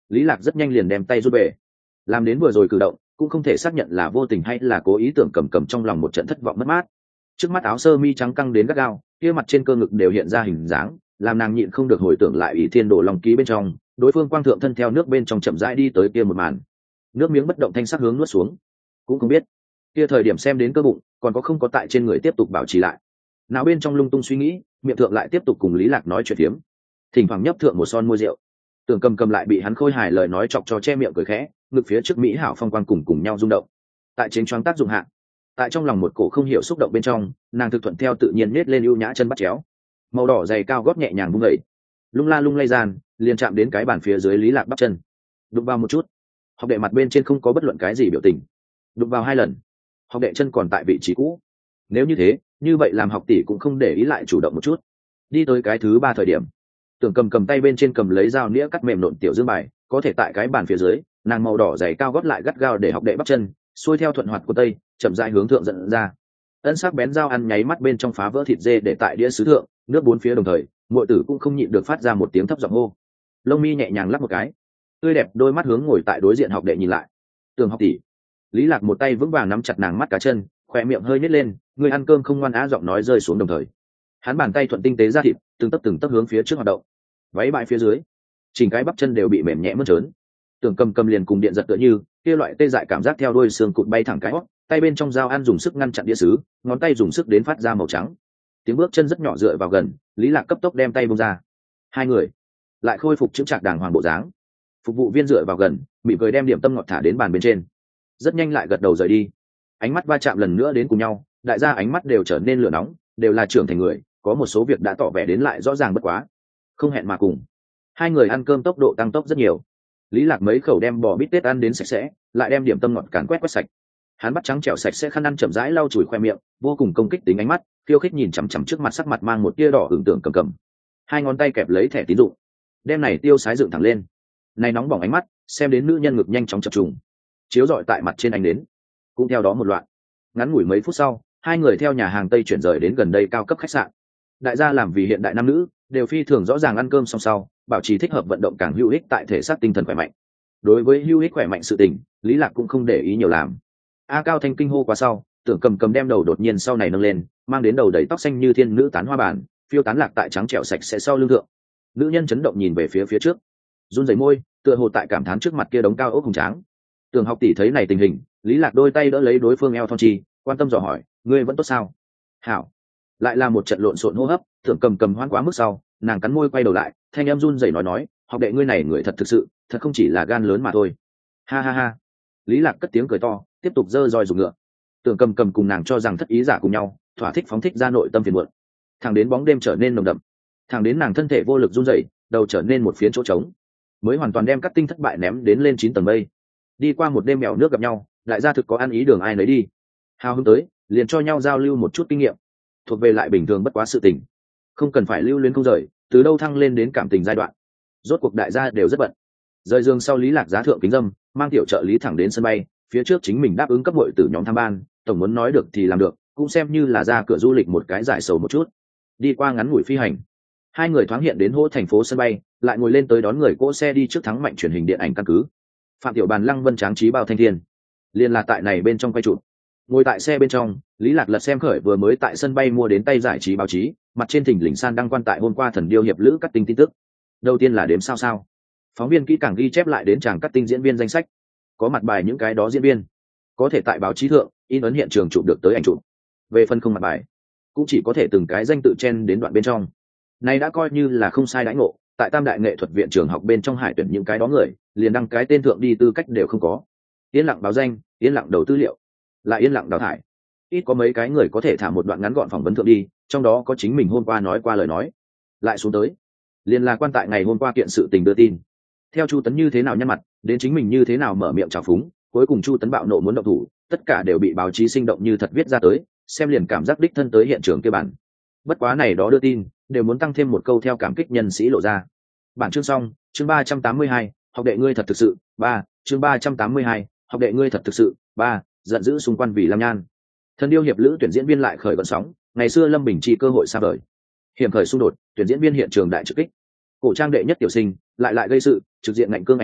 Lý Lạc rất nhanh liền đem tay rút về, làm đến vừa rồi cử động cũng không thể xác nhận là vô tình hay là cố ý. Tưởng cầm cầm trong lòng một trận thất vọng mất mát. Trước mắt áo sơ mi trắng căng đến gắt gao, kia mặt trên cơ ngực đều hiện ra hình dáng, làm nàng nhịn không được hồi tưởng lại Ý Thiên Đồ Long ký bên trong, đối phương quang thượng thân theo nước bên trong chậm rãi đi tới kia một màn. Nước miếng bất động thanh sắc hướng nuốt xuống, cũng không biết kia thời điểm xem đến cơ bụng còn có không có tại trên người tiếp tục bảo trì lại. Não bên trong lung tung suy nghĩ, miệng thượng lại tiếp tục cùng Lý Lạc nói chuyện phiếm, thỉnh thoảng nhấp thượng một son mua rượu. Tưởng cầm cầm lại bị hắn khôi hài lời nói chọc cho che miệng cười khẽ, ngực phía trước mỹ hảo phong quang cùng cùng nhau rung động. Tại trên choáng tác dụng hạ, tại trong lòng một cổ không hiểu xúc động bên trong, nàng thực thuận theo tự nhiên nết lên ưu nhã chân bắt chéo, màu đỏ dày cao gót nhẹ nhàng vung đẩy, lung la lung lay gian liền chạm đến cái bàn phía dưới Lý Lạc bắp chân, đụng vào một chút. Học đệ mặt bên trên không có bất luận cái gì biểu tình, đụng vào hai lần, học đệ chân còn tại vị trí cũ. Nếu như thế, như vậy làm học tỷ cũng không để ý lại chủ động một chút. Đi tới cái thứ ba thời điểm, Tưởng cầm cầm tay bên trên cầm lấy dao nĩa cắt mềm nộn tiểu dương bài, có thể tại cái bàn phía dưới, nàng màu đỏ dày cao gót lại gắt gao để học đệ bắp chân xuôi theo thuận hoạt của tây, chậm rãi hướng thượng dẫn ra. Ân sắc bén dao ăn nháy mắt bên trong phá vỡ thịt dê để tại đĩa sứ thượng, nước bốn phía đồng thời, muội tử cũng không nhịn được phát ra một tiếng thấp giọng hô. Lông mi nhẹ nhàng lắc một cái, tươi đẹp đôi mắt hướng ngồi tại đối diện học đệ nhìn lại. Tưởng học tỷ. Lý Lạc một tay vững vàng nắm chặt nàng mắt cá chân, khóe miệng hơi nhếch lên, người ăn cơm không ngoan á giọng nói rơi xuống đồng thời. Hắn bàn tay thuận tinh tế ra thịt, từng tấc từng tấc hướng phía trước hoạt động. Váy bại phía dưới, chỉnh cái bắp chân đều bị mềm nhẹ mơn trớn. Tưởng cầm cầm liền cùng điện giật tựa như, kia loại tê dại cảm giác theo đuôi xương cụt bay thẳng cái hót, tay bên trong dao ăn dùng sức ngăn chặn đĩa sứ, ngón tay dùng sức đến phát ra màu trắng. Tiếng bước chân rất nhỏ dựa vào gần, Lý Lạc cấp tốc đem tay buông ra. Hai người lại khôi phục chững chạc đàng hoàng bộ dáng. Phục vụ viên dựa vào gần, mỉm cười đem điểm tâm ngọt thả đến bàn bên trên, rất nhanh lại gật đầu rời đi. Ánh mắt va chạm lần nữa đến cùng nhau, đại gia ánh mắt đều trở nên lửa nóng, đều là trưởng thành người, có một số việc đã tỏ vẻ đến lại rõ ràng bất quá, không hẹn mà cùng. Hai người ăn cơm tốc độ tăng tốc rất nhiều. Lý Lạc mấy khẩu đem bò bít tết ăn đến sạch sẽ, lại đem điểm tâm ngọt càn quét quét sạch. Hắn bắt trắng trẻo sạch sẽ khăn ăn chậm rãi lau chùi khoe miệng, vô cùng công kích tính ánh mắt, khiêu khích nhìn chằm chằm trước mặt, sắc mặt mang một tia đỏ ửng tưởng cầm cầm. Hai ngón tay kẹp lấy thẻ tín dụng, đem này tiêu sái dựng thẳng lên. Này nóng bỏng ánh mắt, xem đến nữ nhân ngực nhanh chóng chập trùng, chiếu rọi tại mặt trên anh đến, cũng theo đó một loạt. Ngắn ngủi mấy phút sau, hai người theo nhà hàng Tây chuyển rời đến gần đây cao cấp khách sạn. Đại gia làm vì hiện đại nam nữ, đều phi thường rõ ràng ăn cơm xong sau, bảo trì thích hợp vận động càng hữu ích tại thể xác tinh thần khỏe mạnh. Đối với hữu ích khỏe mạnh sự tình, Lý Lạc cũng không để ý nhiều làm. A Cao thanh kinh hô qua sau, Tưởng cầm cầm đem đầu đột nhiên sau này nâng lên, mang đến đầu đầy tóc xanh như thiên nữ tán hoa bản, phiêu tán lạc tại trắng trẻo sạch sẽ sau lưng thượng. Nữ nhân chấn động nhìn về phía phía trước, run rẩy môi, tựa hồ tại cảm thán trước mặt kia đống cao ốc hùng tráng. Tưởng học tỷ thấy này tình hình, Lý Lạc đôi tay đỡ lấy đối phương eo thon chi, quan tâm dò hỏi, ngươi vẫn tốt sao? Hảo. Lại là một trận lộn xộn hô hấp, Tưởng cầm cầm hoan quá mức sau, nàng cắn môi quay đầu lại, thanh em run rẩy nói nói, học đệ ngươi này người thật thực sự, thật không chỉ là gan lớn mà thôi. Ha ha ha. Lý Lạc cất tiếng cười to, tiếp tục giơ roi dùng ngựa. Tưởng cầm cầm cùng nàng cho rằng thất ý giả cùng nhau, thỏa thích phóng thích ra nội tâm phiền muộn. Thẳng đến bóng đêm trở nên nồng đậm, thẳng đến nàng thân thể vô lực run rẩy, đầu trở nên một phiến chỗ trống, mới hoàn toàn đem cắt tinh thất bại ném đến lên chín tầng mây. Đi qua một đêm mèo nước gặp nhau, đại gia thực có ăn ý đường ai nấy đi. Hào hứng tới, liền cho nhau giao lưu một chút kinh nghiệm, thuộc về lại bình thường bất quá sự tình, không cần phải lưu luyến không rời, từ đâu thăng lên đến cảm tình giai đoạn. Rốt cuộc đại gia đều rất bận. Rời giường sau, Lý Lạc giá thượng kính dâm, mang tiểu trợ lý thẳng đến sân bay. Phía trước chính mình đáp ứng cấp muội tử nhóm tham ban, tổng muốn nói được thì làm được, cũng xem như là ra cửa du lịch một cái giải sầu một chút. Đi qua ngắn ngủi phi hành, hai người thoáng hiện đến hỗ thành phố sân bay, lại ngồi lên tới đón người cỗ xe đi trước thắng mạnh truyền hình điện ảnh căn cứ. Phạm Tiểu Bàn Lăng Vân tráng trí bao thanh thiên, liên là tại này bên trong quay chụp. Ngồi tại xe bên trong, Lý Lạc lật xem khởi vừa mới tại sân bay mua đến tay giải trí báo chí, mặt trên thỉnh lình san đăng quan tại hôm qua thần điêu hiệp lữ cắt tinh tin tức. Đầu tiên là đếm sao sao, phóng viên kỹ càng ghi chép lại đến chàng cắt tinh diễn viên danh sách, có mặt bài những cái đó diễn viên, có thể tại báo chí thượng in ấn hiện trường chụp được tới ảnh chụp. Về phần không mặt bài, cũng chỉ có thể từng cái danh tự chen đến đoạn bên trong. Này đã coi như là không sai đãi ngộ, tại Tam Đại Nghệ thuật viện trường học bên trong hải tuyển những cái đó người, liền đăng cái tên thượng đi tư cách đều không có. Yên lặng báo danh, yên lặng đầu tư liệu, lại yên lặng đào thải. Ít có mấy cái người có thể thả một đoạn ngắn gọn phỏng vấn thượng đi, trong đó có chính mình hôm qua nói qua lời nói. Lại xuống tới, liền là quan tại ngày hôm qua kiện sự tình đưa tin. Theo Chu Tấn như thế nào nhăn mặt, đến chính mình như thế nào mở miệng chào phúng, cuối cùng Chu Tấn bạo nộ muốn động thủ, tất cả đều bị báo chí sinh động như thật viết ra tới, xem liền cảm giác đích thân tới hiện trường kia bản. Bất quá này đó đưa tin, đều muốn tăng thêm một câu theo cảm kích nhân sĩ lộ ra. Bản chương xong, chương ba trăm tám mươi hai, học đệ ngươi thật thực sự, ba, chương ba trăm tám mươi hai, học đệ ngươi thật thực sự, ba, giận dữ xung quanh vì Lam Nhan. Thần điêu hiệp lữ tuyển diễn viên lại khởi gợn sóng, ngày xưa Lâm Bình chi cơ hội xa vời. Hiểm khởi xung đột, tuyển diễn viên hiện trường đại trực kích. Cổ trang đệ nhất tiểu sinh, lại lại gây sự, trực diện ngạnh cương ảnh hậu,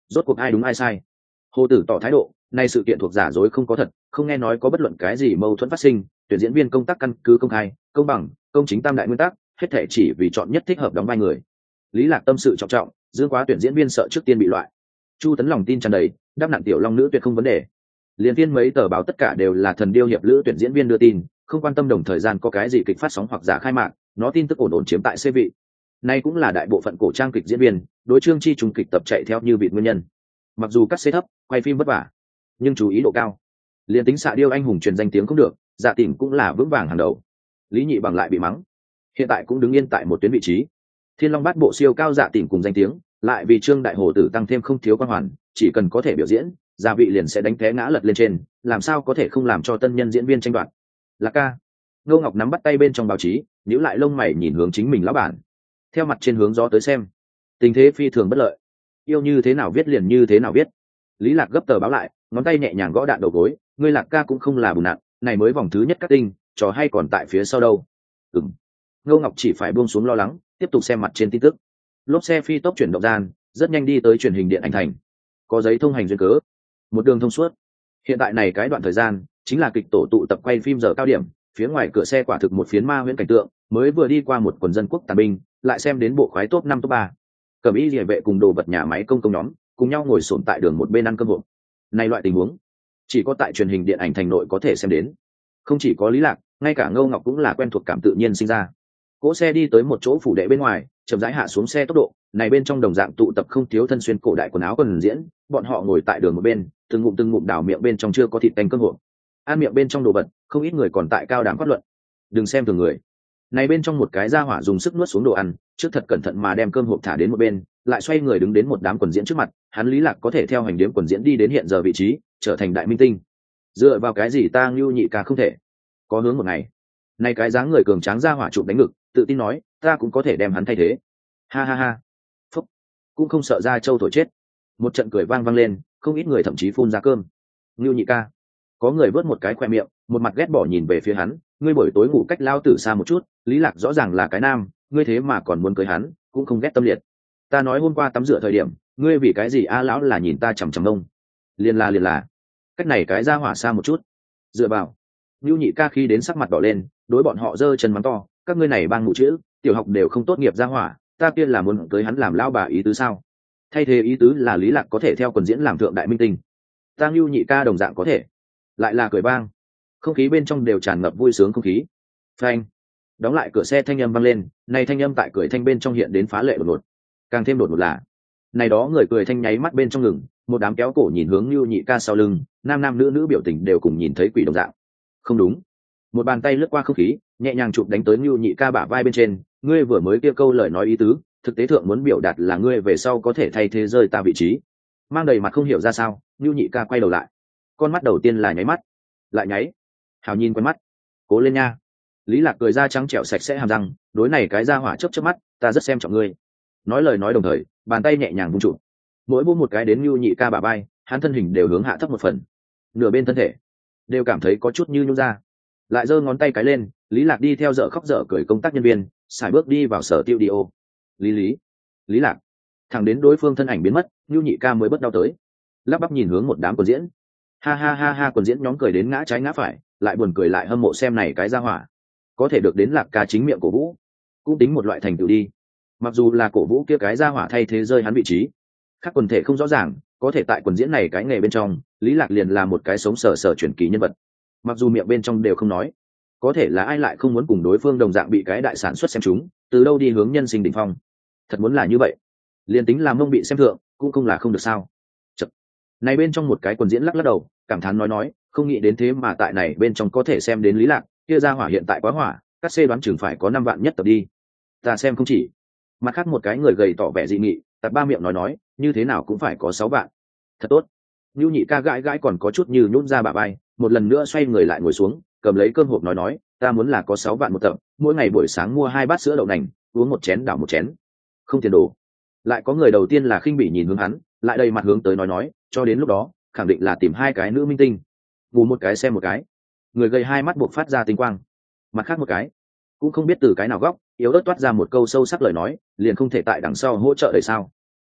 rốt cuộc ai đúng ai sai. Hồ Tử tỏ thái độ, nay sự kiện thuộc giả dối không có thật, không nghe nói có bất luận cái gì mâu thuẫn phát sinh, tuyển diễn viên công tác căn cứ công khai, công bằng, công chính tam đại nguyên tắc, hết thể chỉ vì chọn nhất thích hợp đóng vai người. Lý Lạc tâm sự trọng trọng, dương quá tuyển diễn viên sợ trước tiên bị loại. Chu Tấn lòng tin tràn đầy, đáp nặng tiểu long nữ tuyệt không vấn đề. Liên viên mấy tờ báo tất cả đều là thần điêu hiệp lữ tuyển diễn viên đưa tin, không quan tâm đồng thời gian có cái gì kịch phát sóng hoặc giả khai mạc, nó tin tức ổn ổn chiếm tại C vị. Nay cũng là đại bộ phận cổ trang kịch diễn viên, đối chương chi trùng kịch tập chạy theo như vị nguyên nhân. Mặc dù cắt xê thấp, quay phim vất vả, nhưng chú ý độ cao. Liên tính xạ điêu anh hùng truyền danh tiếng cũng được, Dạ Tỉnh cũng là vững vàng hàng đầu. Lý Nhị Bằng lại bị mắng, hiện tại cũng đứng yên tại một tuyến vị trí. Thiên Long Bát Bộ siêu cao Dạ Tỉnh cùng danh tiếng, lại vì Trương Đại Hồ Tử tăng thêm không thiếu quan hoàn, chỉ cần có thể biểu diễn, gia vị liền sẽ đánh té ngã lật lên trên, làm sao có thể không làm cho tân nhân diễn viên tranh đoạt. Lạc ca. Ngô Ngọc nắm bắt tay bên trong báo chí, nhíu lại lông mày nhìn hướng chính mình lão bản. Theo mặt trên hướng gió tới xem, tình thế phi thường bất lợi. Yêu như thế nào viết liền như thế nào viết. Lý Lạc gấp tờ báo lại, ngón tay nhẹ nhàng gõ đạn đầu gối, ngươi Lạc ca cũng không là bùn nặn, này mới vòng thứ nhất cắt tinh, trò hay còn tại phía sau đâu. Ừm. Ngô Ngọc chỉ phải buông xuống lo lắng, tiếp tục xem mặt trên tin tức. Lốp xe phi tốc chuyển động gian, rất nhanh đi tới truyền hình điện ảnh thành. Có giấy thông hành duyên cớ, một đường thông suốt. Hiện tại này cái đoạn thời gian chính là kịch tổ tụ tập quay phim giờ cao điểm, phía ngoài cửa xe quả thực một phiến ma huyễn cảnh tượng, mới vừa đi qua một quần dân quốc tàn binh, lại xem đến bộ khoái top năm top ba. Cẩm y liề vệ cùng đồ vật nhà máy công công nhóm, cùng nhau ngồi xổm tại đường một bên ăn cơm hộp. Này loại tình huống, chỉ có tại truyền hình điện ảnh thành nội có thể xem đến. Không chỉ có Lý Lạc, ngay cả Ngô Ngọc cũng là quen thuộc cảm tự nhiên sinh ra. Cỗ xe đi tới một chỗ phủ đệ bên ngoài, chậm rãi hạ xuống xe tốc độ, này bên trong đồng dạng tụ tập không thiếu thân xuyên cổ đại quần áo quần diễn, bọn họ ngồi tại đường một bên, từng ngụm từng ngụm đào miệng bên trong chưa có thịt canh cơm hộp. Ăn miệng bên trong đồ vật, không ít người còn tại cao đẳng phát luận. Đừng xem thường người. Này bên trong một cái gia hỏa dùng sức nuốt xuống đồ ăn, trước thật cẩn thận mà đem cơm hộp thả đến một bên, lại xoay người đứng đến một đám quần diễn trước mặt, hắn Lý Lạc có thể theo hành điếm quần diễn đi đến hiện giờ vị trí, trở thành đại minh tinh. Dựa vào cái gì ta Ngưu Nhị ca không thể? Có hướng một ngày. Này cái dáng người cường tráng gia hỏa chụp đánh ngực, tự tin nói, ta cũng có thể đem hắn thay thế. Ha ha ha. Phúc. Cũng không sợ ra châu thổi chết. Một trận cười vang vang lên, không ít người thậm chí phun ra cơm. Ngưu Nhị ca. Có người vớt một cái khoe miệng, một mặt ghét bỏ nhìn về phía hắn, ngươi buổi tối ngủ cách lao tử xa một chút, Lý Lạc rõ ràng là cái nam, ngươi thế mà còn muốn cưới hắn, cũng không ghét tâm liệt. Ta nói hôm qua tắm rửa thời điểm, ngươi vì cái gì a lão là nhìn ta chằm chằm đông. Liền là liền là. Cách này cái ra hỏa xa một chút. Dựa vào. Ngưu Nhị ca khi đến sắc mặt đỏ lên, đối bọn họ giơ chân mắng to, các ngươi này bang ngụ chữ, tiểu học đều không tốt nghiệp ra hỏa, ta kia là muốn cưới hắn làm lao bà ý tứ sao? Thay thế ý tứ là Lý Lạc có thể theo quần diễn làm thượng đại minh tinh. Ta Ngưu Nhị ca đồng dạng có thể. Lại là cười bang. Không khí bên trong đều tràn ngập vui sướng không khí. Phanh. Đóng lại cửa xe thanh âm vang lên, này thanh âm tại cười thanh bên trong hiện đến phá lệ đột ngột. Càng thêm đột ngột là, này đó người cười thanh nháy mắt bên trong ngừng, một đám kéo cổ nhìn hướng Ngưu Nhị ca sau lưng, nam nam nữ nữ biểu tình đều cùng nhìn thấy quỷ đồng dạng. Không đúng. Một bàn tay lướt qua không khí, nhẹ nhàng chụp đánh tới Ngưu Nhị ca bả vai bên trên, ngươi vừa mới kia câu lời nói ý tứ, thực tế thượng muốn biểu đạt là ngươi về sau có thể thay thế rơi ta vị trí. Mang đầy mặt không hiểu ra sao, Ngưu Nhị ca quay đầu lại. Con mắt đầu tiên là nháy mắt, lại nháy. Hào nhìn quen mắt. Cố lên nha. Lý Lạc cười ra trắng trẻo sạch sẽ hàm răng, đối này cái ra hỏa chớp chớp mắt, ta rất xem trọng ngươi. Nói lời nói đồng thời, bàn tay nhẹ nhàng vung trụ. Mỗi vung một cái đến Ngưu Nhị ca bả vai, hắn thân hình đều hướng hạ thấp một phần. Nửa bên thân thể đều cảm thấy có chút như nhũn ra. Lại giơ ngón tay cái lên, Lý Lạc đi theo dở khóc dở cười công tác nhân viên, xài bước đi vào sở tiêu đi ô. Lý Lý, Lý Lạc. Thẳng đến đối phương thân ảnh biến mất, Ngưu Nhị ca mới bất đau tới. Lắp bắp nhìn hướng một đám quần diễn. Ha ha ha ha, quần diễn nhóm cười đến ngã trái ngã phải, lại buồn cười lại hâm mộ xem này cái ra hỏa. Có thể được đến Lạc ca chính miệng cổ vũ, cũng tính một loại thành tựu đi. Mặc dù là cổ vũ kia cái ra hỏa thay thế rơi hắn vị trí, khác quần thể không rõ ràng, có thể tại quần diễn này cái nghề bên trong, Lý Lạc liền là một cái sống sờ sờ truyền kỳ nhân vật. Mặc dù miệng bên trong đều không nói, có thể là ai lại không muốn cùng đối phương đồng dạng bị cái đại sản xuất xem chúng, từ đâu đi hướng nhân sinh đỉnh phong. Thật muốn là như vậy, liền tính làm mông bị xem thượng, cũng không là không được sao. Chật. Này bên trong một cái quần diễn lắc lắc đầu, cảm thán nói nói, không nghĩ đến thế mà tại này bên trong có thể xem đến Lý Lạc, kia ra hỏa hiện tại quá hỏa, các C đoán chừng phải có năm vạn nhất tập đi. Ta xem không chỉ. Mặt khác một cái người gầy tỏ vẻ dị nghị, tập ba miệng nói nói, như thế nào cũng phải có sáu vạn. Thật tốt. Nưu Nhị ca gãi gãi còn có chút như nhún ra bả vai, một lần nữa xoay người lại ngồi xuống, cầm lấy cơm hộp nói nói, ta muốn là có sáu vạn một tập, mỗi ngày buổi sáng mua hai bát sữa đậu nành, uống một chén đảo một chén. Không tiền đồ. Lại có người đầu tiên là khinh bỉ nhìn hướng hắn, lại đầy mặt hướng tới nói nói, cho đến lúc đó, khẳng định là tìm hai cái nữ minh tinh, ngủ một cái xem một cái. Người gầy hai mắt buộc phát ra tinh quang. Mặt khác một cái, cũng không biết từ cái nào góc, yếu ớt toát ra một câu sâu sắc lời nói, liền không thể tại đằng sau hỗ trợ đời sao?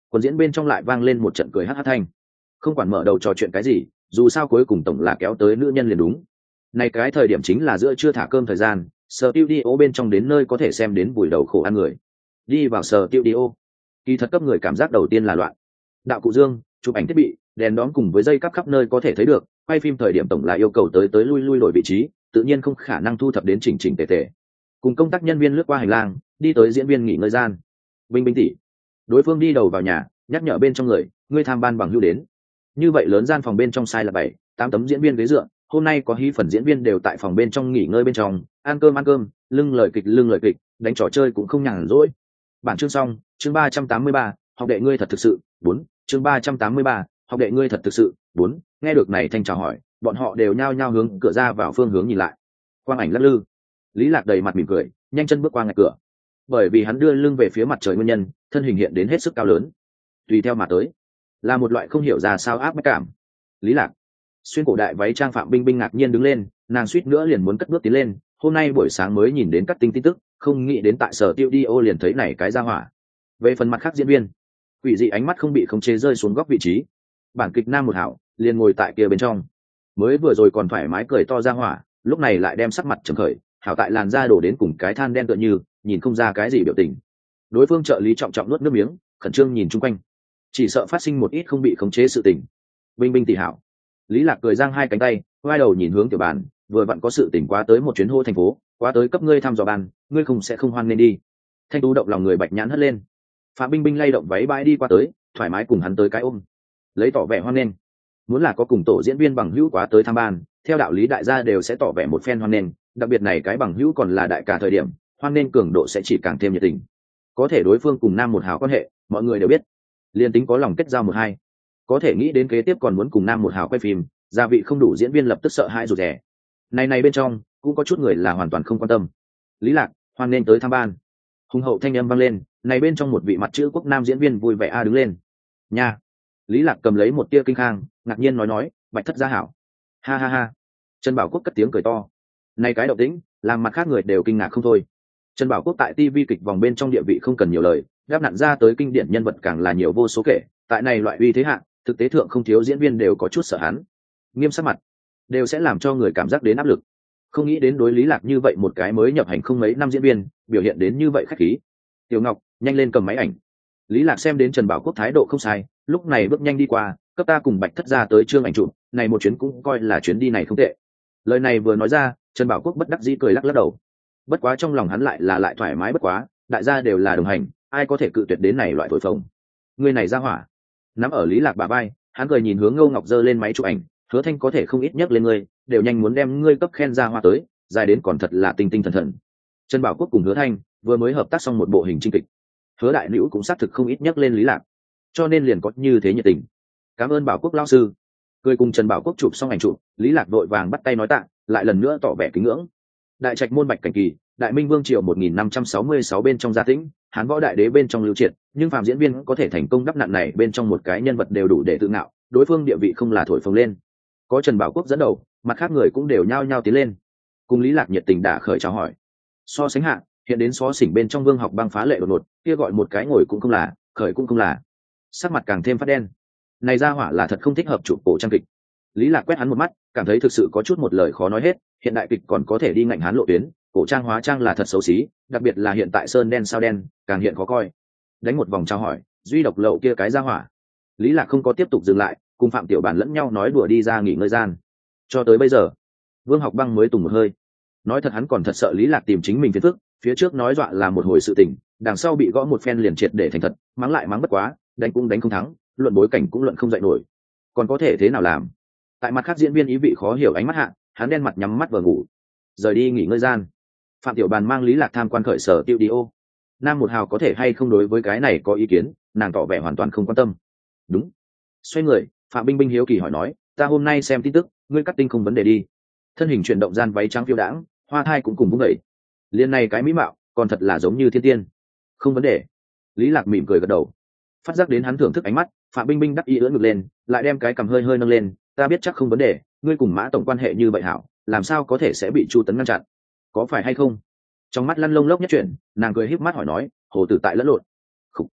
Còn diễn bên trong lại vang lên một trận cười hát hát thanh. Không quản mở đầu trò chuyện cái gì, dù sao cuối cùng tổng là kéo tới nữ nhân liền đúng. Này cái thời điểm chính là giữa trưa thả cơm thời gian, studio bên trong đến nơi có thể xem đến buổi đầu khổ ăn người. Đi vào studio, kỳ thật cấp người cảm giác đầu tiên là loạn. Đạo cụ dương, chụp ảnh thiết bị, đèn đóm cùng với dây cắp khắp nơi có thể thấy được, quay phim thời điểm tổng là yêu cầu tới tới lui lui đổi vị trí, tự nhiên không khả năng thu thập đến chỉnh chỉnh tề tề. Cùng công tác nhân viên lướt qua hành lang, đi tới diễn viên nghỉ ngơi gian. Binh binh tỷ, đối phương đi đầu vào nhà, nhắc nhở bên trong người, ngươi tham ban bằng hữu đến. Như vậy lớn gian phòng bên trong sai là bảy, tám tấm diễn viên ghế dựa, hôm nay có hí phần diễn viên đều tại phòng bên trong nghỉ ngơi bên trong, ăn cơm ăn cơm, lưng lời kịch lưng lời kịch, đánh trò chơi cũng không nhàn rỗi. Bản chương xong, chương ba trăm tám mươi ba, học đệ ngươi thật thực sự, bốn, chương ba trăm tám mươi ba, học đệ ngươi thật thực sự, bốn. Nghe được này thanh chào hỏi, bọn họ đều nhao nhao hướng cửa ra vào phương hướng nhìn lại. Quang ảnh lắc lư, Lý Lạc đầy mặt mỉm cười, nhanh chân bước qua ngạch cửa. Bởi vì hắn đưa lưng về phía mặt trời nguyên nhân, thân hình hiện đến hết sức cao lớn. Tùy theo mà tới, là một loại không hiểu ra sao áp bách cảm. Lý Lạc xuyên cổ đại váy trang Phạm Binh Binh ngạc nhiên đứng lên, nàng suýt nữa liền muốn cất bước tiến lên. Hôm nay buổi sáng mới nhìn đến các tin tin tức, không nghĩ đến tại sở tiêu đi ô liền thấy này cái ra hỏa. Về phần mặt khác diễn viên, quỷ dị ánh mắt không bị khống chế rơi xuống góc vị trí. Bản kịch nam một hảo liền ngồi tại kia bên trong, mới vừa rồi còn thoải mái cười to ra hỏa, lúc này lại đem sắc mặt trầm khởi, hảo tại làn da đổ đến cùng cái than đen tựa như, nhìn không ra cái gì biểu tình. Đối phương trợ lý trọng trọng nuốt nước miếng, khẩn trương nhìn chung quanh, chỉ sợ phát sinh một ít không bị khống chế sự tình. Binh Binh tỷ hảo. Lý Lạc cười giang hai cánh tay, quay đầu nhìn hướng tiểu bàn, vừa vặn có sự tình quá tới một chuyến hô thành phố, quá tới cấp ngươi thăm dò bàn, ngươi không sẽ không hoan nên đi. Thanh tú động lòng người bạch nhãn hất lên. Phạm Binh Binh lay động váy bãi đi qua tới, thoải mái cùng hắn tới cái ôm, lấy tỏ vẻ hoan nghênh. Muốn là có cùng tổ diễn viên bằng hữu quá tới tham ban, theo đạo lý đại gia đều sẽ tỏ vẻ một phen hoan nghênh, đặc biệt này cái bằng hữu còn là đại ca thời điểm, hoan nghênh cường độ sẽ chỉ càng thêm nhiệt tình. Có thể đối phương cùng nam một hào quan hệ, mọi người đều biết, liên tính có lòng kết giao một hai, có thể nghĩ đến kế tiếp còn muốn cùng nam một hào quay phim, gia vị không đủ diễn viên lập tức sợ hãi rụt rè. Này này bên trong cũng có chút người là hoàn toàn không quan tâm. Lý Lạc hoan nghênh tới tham ban. Hùng hậu thanh âm vang lên, này bên trong một vị mặt chữ quốc nam diễn viên vui vẻ a đứng lên. Nha. Lý Lạc cầm lấy một tia kinh khang, ngạc nhiên nói nói, Bạch thất gia hảo. Ha ha ha. Trần Bảo Quốc cất tiếng cười to. Này cái động tĩnh, làm mặt khác người đều kinh ngạc không thôi. Trần Bảo Quốc tại ti vi kịch vòng bên trong địa vị không cần nhiều lời, đáp nặn ra tới kinh điển nhân vật càng là nhiều vô số kể, tại này loại uy thế hạng, thực tế thượng không thiếu diễn viên đều có chút sợ hắn. Nghiêm sắc mặt, đều sẽ làm cho người cảm giác đến áp lực. Không nghĩ đến đối Lý Lạc như vậy một cái mới nhập hành không mấy năm diễn viên, biểu hiện đến như vậy khách khí. Tiểu Ngọc, nhanh lên cầm máy ảnh. Lý Lạc xem đến Trần Bảo Quốc thái độ không sai, lúc này bước nhanh đi qua, cấp ta cùng Bạch thất gia tới trương ảnh chụp, này một chuyến cũng coi là chuyến đi này không tệ. Lời này vừa nói ra, Trần Bảo Quốc bất đắc dĩ cười lắc lắc đầu. Bất quá trong lòng hắn lại là lại thoải mái bất quá, đại gia đều là đồng hành, ai có thể cự tuyệt đến này loại thổi phồng. Người này ra hỏa. Nắm ở Lý Lạc bà vai, hắn cười nhìn hướng Ngô Ngọc giơ lên máy chụp ảnh, Hứa Thanh có thể không ít nhắc lên ngươi, đều nhanh muốn đem ngươi cấp khen ra hoa tới, dài đến còn thật là tinh tinh thần thần. Trần Bảo Quốc cùng Hứa Thanh vừa mới hợp tác xong một bộ hình trinh kịch, Hứa đại nữ cũng xác thực không ít nhắc lên Lý Lạc, cho nên liền có như thế nhiệt tình. Cảm ơn Bảo Quốc lão sư. Cười cùng Trần Bảo Quốc chụp xong ảnh chụp, Lý Lạc vội vàng bắt tay nói tạ, lại lần nữa tỏ vẻ kính ngưỡng. Đại trạch môn Bạch Cảnh Kỳ, Đại Minh Vương triều một nghìn năm trăm sáu mươi sáu bên trong gia tĩnh, Hán võ đại đế bên trong lưu triệt, nhưng phàm diễn viên có thể thành công đắp nặn này bên trong một cái nhân vật đều đủ để tự ngạo, đối phương địa vị không là thổi phồng lên. Có Trần Bảo Quốc dẫn đầu, mặt khác người cũng đều nhao nhao tiến lên, cùng Lý Lạc nhiệt tình đã khởi chào hỏi. So sánh hạ, hiện đến xó xỉnh bên trong Vương Học Băng phá lệ đột ngột, kia gọi một cái ngồi cũng không là, khởi cũng không là, sắc mặt càng thêm phát đen. Này ra hỏa là thật không thích hợp chụp cổ trang kịch. Lý Lạc quét hắn một mắt, cảm thấy thực sự có chút một lời khó nói hết, hiện đại kịch còn có thể đi ngạnh hán lộ tuyến, cổ trang hóa trang là thật xấu xí, đặc biệt là hiện tại sơn đen sao đen, càng hiện khó coi. Đánh một vòng trao hỏi, duy độc lậu kia cái ra hỏa. Lý Lạc không có tiếp tục dừng lại, cùng Phạm Tiểu Bản lẫn nhau nói đùa đi ra nghỉ ngơi gian. Cho tới bây giờ, Vương Học Băng mới tùng một hơi. Nói thật hắn còn thật sợ Lý Lạc tìm chính mình phiền phức, phía trước nói dọa là một hồi sự tình, đằng sau bị gõ một phen liền triệt để thành thật, mắng lại mắng bất quá, đánh cũng đánh không thắng, luận bối cảnh cũng luận không dậy nổi. Còn có thể thế nào làm? Tại mặt khác diễn viên ý vị khó hiểu ánh mắt hạ, hắn đen mặt nhắm mắt vừa ngủ. Rời đi nghỉ ngơi gian, Phạm Tiểu Bàn mang Lý Lạc tham quan khởi sở tiêu đi ô. Nam một hào có thể hay không đối với cái này có ý kiến, nàng tỏ vẻ hoàn toàn không quan tâm. Đúng. Xoay người, Phạm Binh Binh hiếu kỳ hỏi nói, ta hôm nay xem tin tức, ngươi cắt tinh không vấn đề đi. Thân hình chuyển động gian váy trắng phiêu đãng, hoa thai cũng cùng vung đẩy. Liên này cái mỹ mạo, còn thật là giống như thiên tiên. Không vấn đề. Lý Lạc mỉm cười gật đầu. Phát giác đến hắn thưởng thức ánh mắt, Phạm Binh Binh đắc ý ưỡn ngực lên, lại đem cái cằm hơi hơi nâng lên, ta biết chắc không vấn đề, ngươi cùng Mã tổng quan hệ như vậy hảo, làm sao có thể sẽ bị Chu Tấn ngăn chặn? Có phải hay không? Trong mắt lăn lông lốc nhất chuyển, nàng cười híp mắt hỏi nói, hồ tử tại lẫn lộn. Khủ.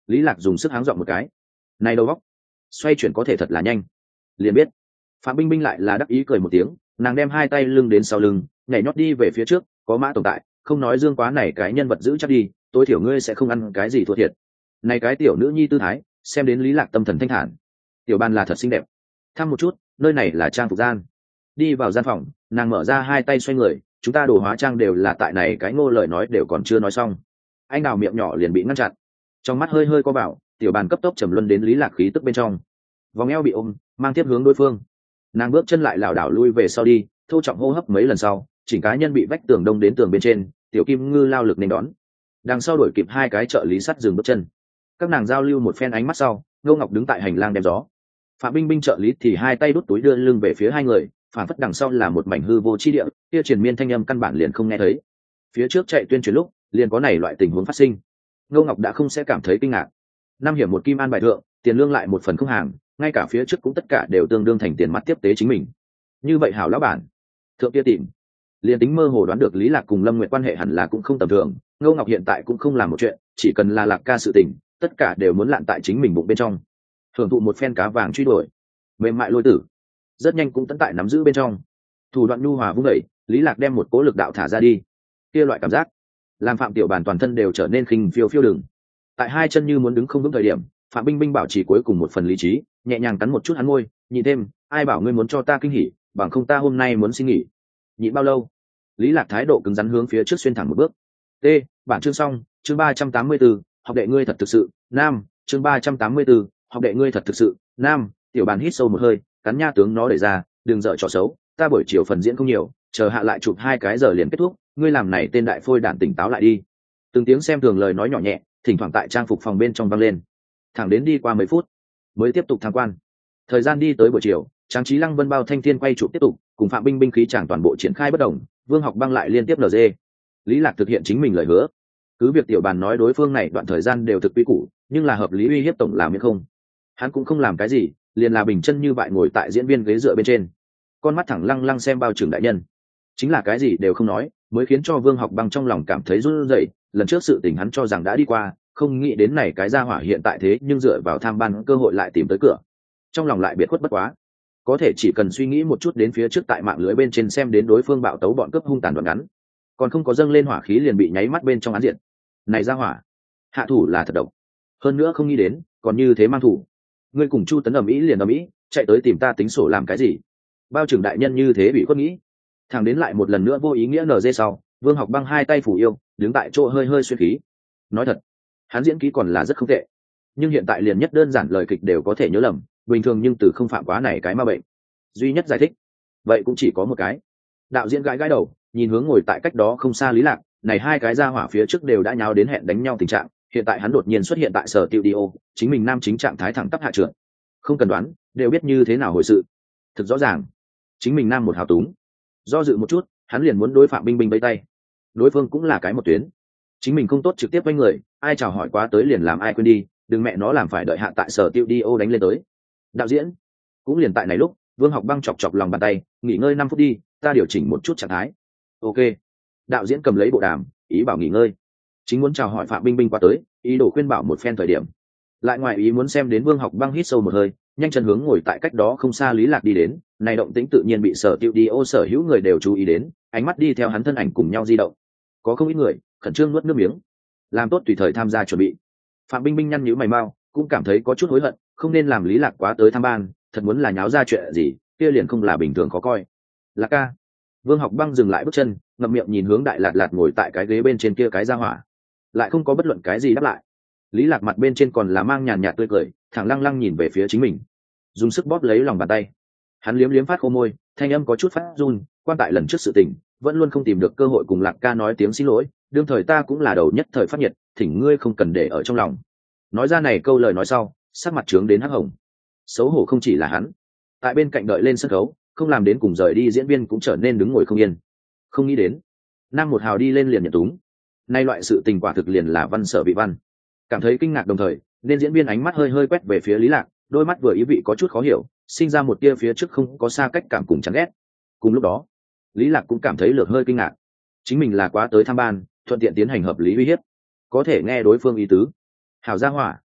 Lý Lạc dùng sức háng dọn một cái. Này đầu óc, xoay chuyển có thể thật là nhanh. Liền biết. Phạm Binh Binh lại là đắc ý cười một tiếng, nàng đem hai tay lưng đến sau lưng, nhảy nhót đi về phía trước, có Mã tổng tại, không nói Dương Quá này cái nhân vật giữ chắc đi, tối thiểu ngươi sẽ không ăn cái gì thua thiệt. Này cái tiểu nữ nhi tư thái, xem đến Lý Lạc tâm thần thanh thản. Tiểu Ban là thật xinh đẹp. Thăm một chút, nơi này là trang phục gian. Đi vào gian phòng, nàng mở ra hai tay xoay người, chúng ta đồ hóa trang đều là tại này, cái Ngô lời nói đều còn chưa nói xong. Anh đào miệng nhỏ liền bị ngăn chặn, trong mắt hơi hơi co bảo, Tiểu Bàn cấp tốc trầm luân đến Lý Lạc khí tức bên trong. Vòng eo bị ôm, mang tiếp hướng đối phương. Nàng bước chân lại lảo đảo lui về sau đi, thô trọng hô hấp mấy lần sau, chỉnh cá nhân bị vách tường đông đến tường bên trên, Tiểu Kim Ngư lao lực nên đón. Đằng sau đuổi kịp hai cái trợ lý sắt dừng bước chân. Các nàng giao lưu một phen ánh mắt sau, Ngô Ngọc đứng tại hành lang đem gió. Phạm Binh Binh trợ lý thì hai tay đút túi đưa lưng về phía hai người, phản phất đằng sau là một mảnh hư vô chi địa, kia truyền miên thanh âm căn bản liền không nghe thấy. Phía trước chạy tuyên truyền lúc, liền có này loại tình huống phát sinh. Ngô Ngọc đã không sẽ cảm thấy kinh ngạc. Năm hiểm một kim an bài thượng, tiền lương lại một phần không hàng, ngay cả phía trước cũng tất cả đều tương đương thành tiền mặt tiếp tế chính mình. Như vậy hảo lão bản, thượng kia tìm. Liên tính mơ hồ đoán được Lý Lạc cùng Lâm Nguyệt quan hệ hẳn là cũng không tầm thường, Ngô Ngọc hiện tại cũng không làm một chuyện, chỉ cần là Lạc ca sự tình, tất cả đều muốn lặn tại chính mình bụng bên trong. Thưởng thụ một phen cá vàng truy đuổi, mềm mại lôi tử, rất nhanh cũng tận tại nắm giữ bên trong. Thủ đoạn nhu hòa vung đẩy, Lý Lạc đem một cỗ lực đạo thả ra đi. Kia loại cảm giác, làm Phạm Tiểu Bàn toàn thân đều trở nên khinh phiêu phiêu đường. Tại hai chân như muốn đứng không vững thời điểm, Phạm Binh Binh bảo trì cuối cùng một phần lý trí, nhẹ nhàng cắn một chút hắn môi, nhịn thêm, ai bảo ngươi muốn cho ta kinh hỉ, bằng không ta hôm nay muốn xin nghỉ. Nhịn bao lâu? Lý Lạc thái độ cứng rắn hướng phía trước xuyên thẳng một bước. T, bản chương xong, chương ba trăm tám mươi tư, học đệ ngươi thật thực sự, nam, chương ba trăm tám mươi tư, học đệ ngươi thật thực sự, nam. Tiểu Bàn hít sâu một hơi, cắn nha tướng nó đẩy ra, đừng dở trò xấu, ta buổi chiều phần diễn không nhiều, chờ hạ lại chụp hai cái giờ liền kết thúc, ngươi làm này tên đại phôi đản tỉnh táo lại đi. Từng tiếng xem thường lời nói nhỏ nhẹ, thỉnh thoảng tại trang phục phòng bên trong vang lên. Thẳng đến đi qua mấy phút, mới tiếp tục tham quan. Thời gian đi tới buổi chiều, Trang Trí Lăng Vân bao thanh thiên quay chụp tiếp tục, cùng Phạm Binh Binh khí chàng toàn bộ triển khai bất đồng, Vương Học Băng lại liên tiếp lờ dê. Lý Lạc thực hiện chính mình lời hứa. Cứ việc Tiểu Bàn nói đối phương này đoạn thời gian đều thực quy củ, nhưng là hợp lý uy hiếp tổng làm miễn không. Hắn cũng không làm cái gì, liền là bình chân như vậy ngồi tại diễn viên ghế dựa bên trên, con mắt thẳng lăng lăng xem bao trưởng đại nhân, chính là cái gì đều không nói, mới khiến cho Vương Học Băng trong lòng cảm thấy run rẩy. Lần trước sự tình hắn cho rằng đã đi qua, không nghĩ đến này cái gia hỏa hiện tại thế nhưng dựa vào tham ban cơ hội lại tìm tới cửa, trong lòng lại biệt khuất bất quá. Có thể chỉ cần suy nghĩ một chút đến phía trước tại mạng lưới bên trên xem đến đối phương bạo tấu bọn cướp hung tàn đoạn ngắn, còn không có dâng lên hỏa khí liền bị nháy mắt bên trong án diện. Này gia hỏa, hạ thủ là thật độc, hơn nữa không nghĩ đến còn như thế mang thủ. Ngươi cùng Chu Tấn ầm ĩ liền ầm ĩ, chạy tới tìm ta tính sổ làm cái gì? Bao trưởng đại nhân như thế bị khuất nghĩ. Thằng đến lại một lần nữa vô ý nghĩa nở dê sau, Vương Học Băng hai tay phủ yêu, đứng tại chỗ hơi hơi xuyên khí. Nói thật, hắn diễn kỹ còn là rất không tệ, nhưng hiện tại liền nhất đơn giản lời kịch đều có thể nhớ lầm, bình thường nhưng từ không phạm quá này cái ma bệnh. Duy nhất giải thích, vậy cũng chỉ có một cái. Đạo diễn gãi gãi đầu, nhìn hướng ngồi tại cách đó không xa Lý Lạc, này hai cái ra hỏa phía trước đều đã nháo đến hẹn đánh nhau tình trạng, hiện tại hắn đột nhiên xuất hiện tại sở studio, chính mình nam chính trạng thái thẳng tắp hạ trượt. Không cần đoán, đều biết như thế nào hồi sự. Thực rõ ràng, chính mình nam một hào túng. Do dự một chút, hắn liền muốn đối Phạm Binh Binh vẫy tay. Đối phương cũng là cái một tuyến, chính mình không tốt trực tiếp với người, ai chào hỏi quá tới liền làm ai quên đi, đừng mẹ nó làm phải đợi hạ tại sở studio đánh lên tới. Đạo diễn cũng liền tại này lúc, Vương Học Băng chọc chọc lòng bàn tay, nghỉ ngơi năm phút đi, ta điều chỉnh một chút trạng thái. Ok. Đạo diễn cầm lấy bộ đàm, ý bảo nghỉ ngơi. Chính muốn chào hỏi Phạm Binh Binh qua tới, ý đồ khuyên bảo một phen thời điểm, lại ngoài ý muốn xem đến Vương Học Băng hít sâu một hơi, nhanh chân hướng ngồi tại cách đó không xa Lý Lạc đi đến. Này động tĩnh tự nhiên bị sở studio sở hữu người đều chú ý đến, ánh mắt đi theo hắn thân ảnh cùng nhau di động. Có không ít người khẩn trương nuốt nước miếng, làm tốt tùy thời tham gia chuẩn bị. Phạm Binh Binh nhăn nhíu mày mau, cũng cảm thấy có chút hối hận, không nên làm Lý Lạc quá tới tham ban, thật muốn là nháo ra chuyện gì, kia liền không là bình thường khó coi. Lạc ca. Vương Học Băng dừng lại bước chân, ngậm miệng nhìn hướng Đại Lạt Lạt ngồi tại cái ghế bên trên kia cái gia hỏa, lại không có bất luận cái gì đáp lại. Lý Lạc mặt bên trên còn là mang nhàn nhạt tươi cười, thẳng lăng lăng nhìn về phía chính mình, dùng sức bóp lấy lòng bàn tay. Hắn liếm liếm phát khô môi, thanh âm có chút phát run, quan tại lần trước sự tình, vẫn luôn không tìm được cơ hội cùng Lạc ca nói tiếng xin lỗi, đương thời ta cũng là đầu nhất thời phát nhiệt, thỉnh ngươi không cần để ở trong lòng. Nói ra này câu lời nói sau, sắc mặt trướng đến hắc hồng. Xấu hổ không chỉ là hắn, tại bên cạnh đợi lên sân khấu, không làm đến cùng rời đi diễn viên cũng trở nên đứng ngồi không yên. Không nghĩ đến, nam một hào đi lên liền nhận túng. Nay loại sự tình quả thực liền là văn sở vị văn. Cảm thấy kinh ngạc đồng thời, nên diễn viên ánh mắt hơi hơi quét về phía Lý Lạc, đôi mắt vừa ý vị có chút khó hiểu, sinh ra một tia phía trước không có xa cách cảm cùng chán ghét. Cùng lúc đó, Lý Lạc cũng cảm thấy lược hơi kinh ngạc. Chính mình là quá tới tham ban, thuận tiện tiến hành hợp lý uy hiếp, có thể nghe đối phương ý tứ. Hảo gia hỏa,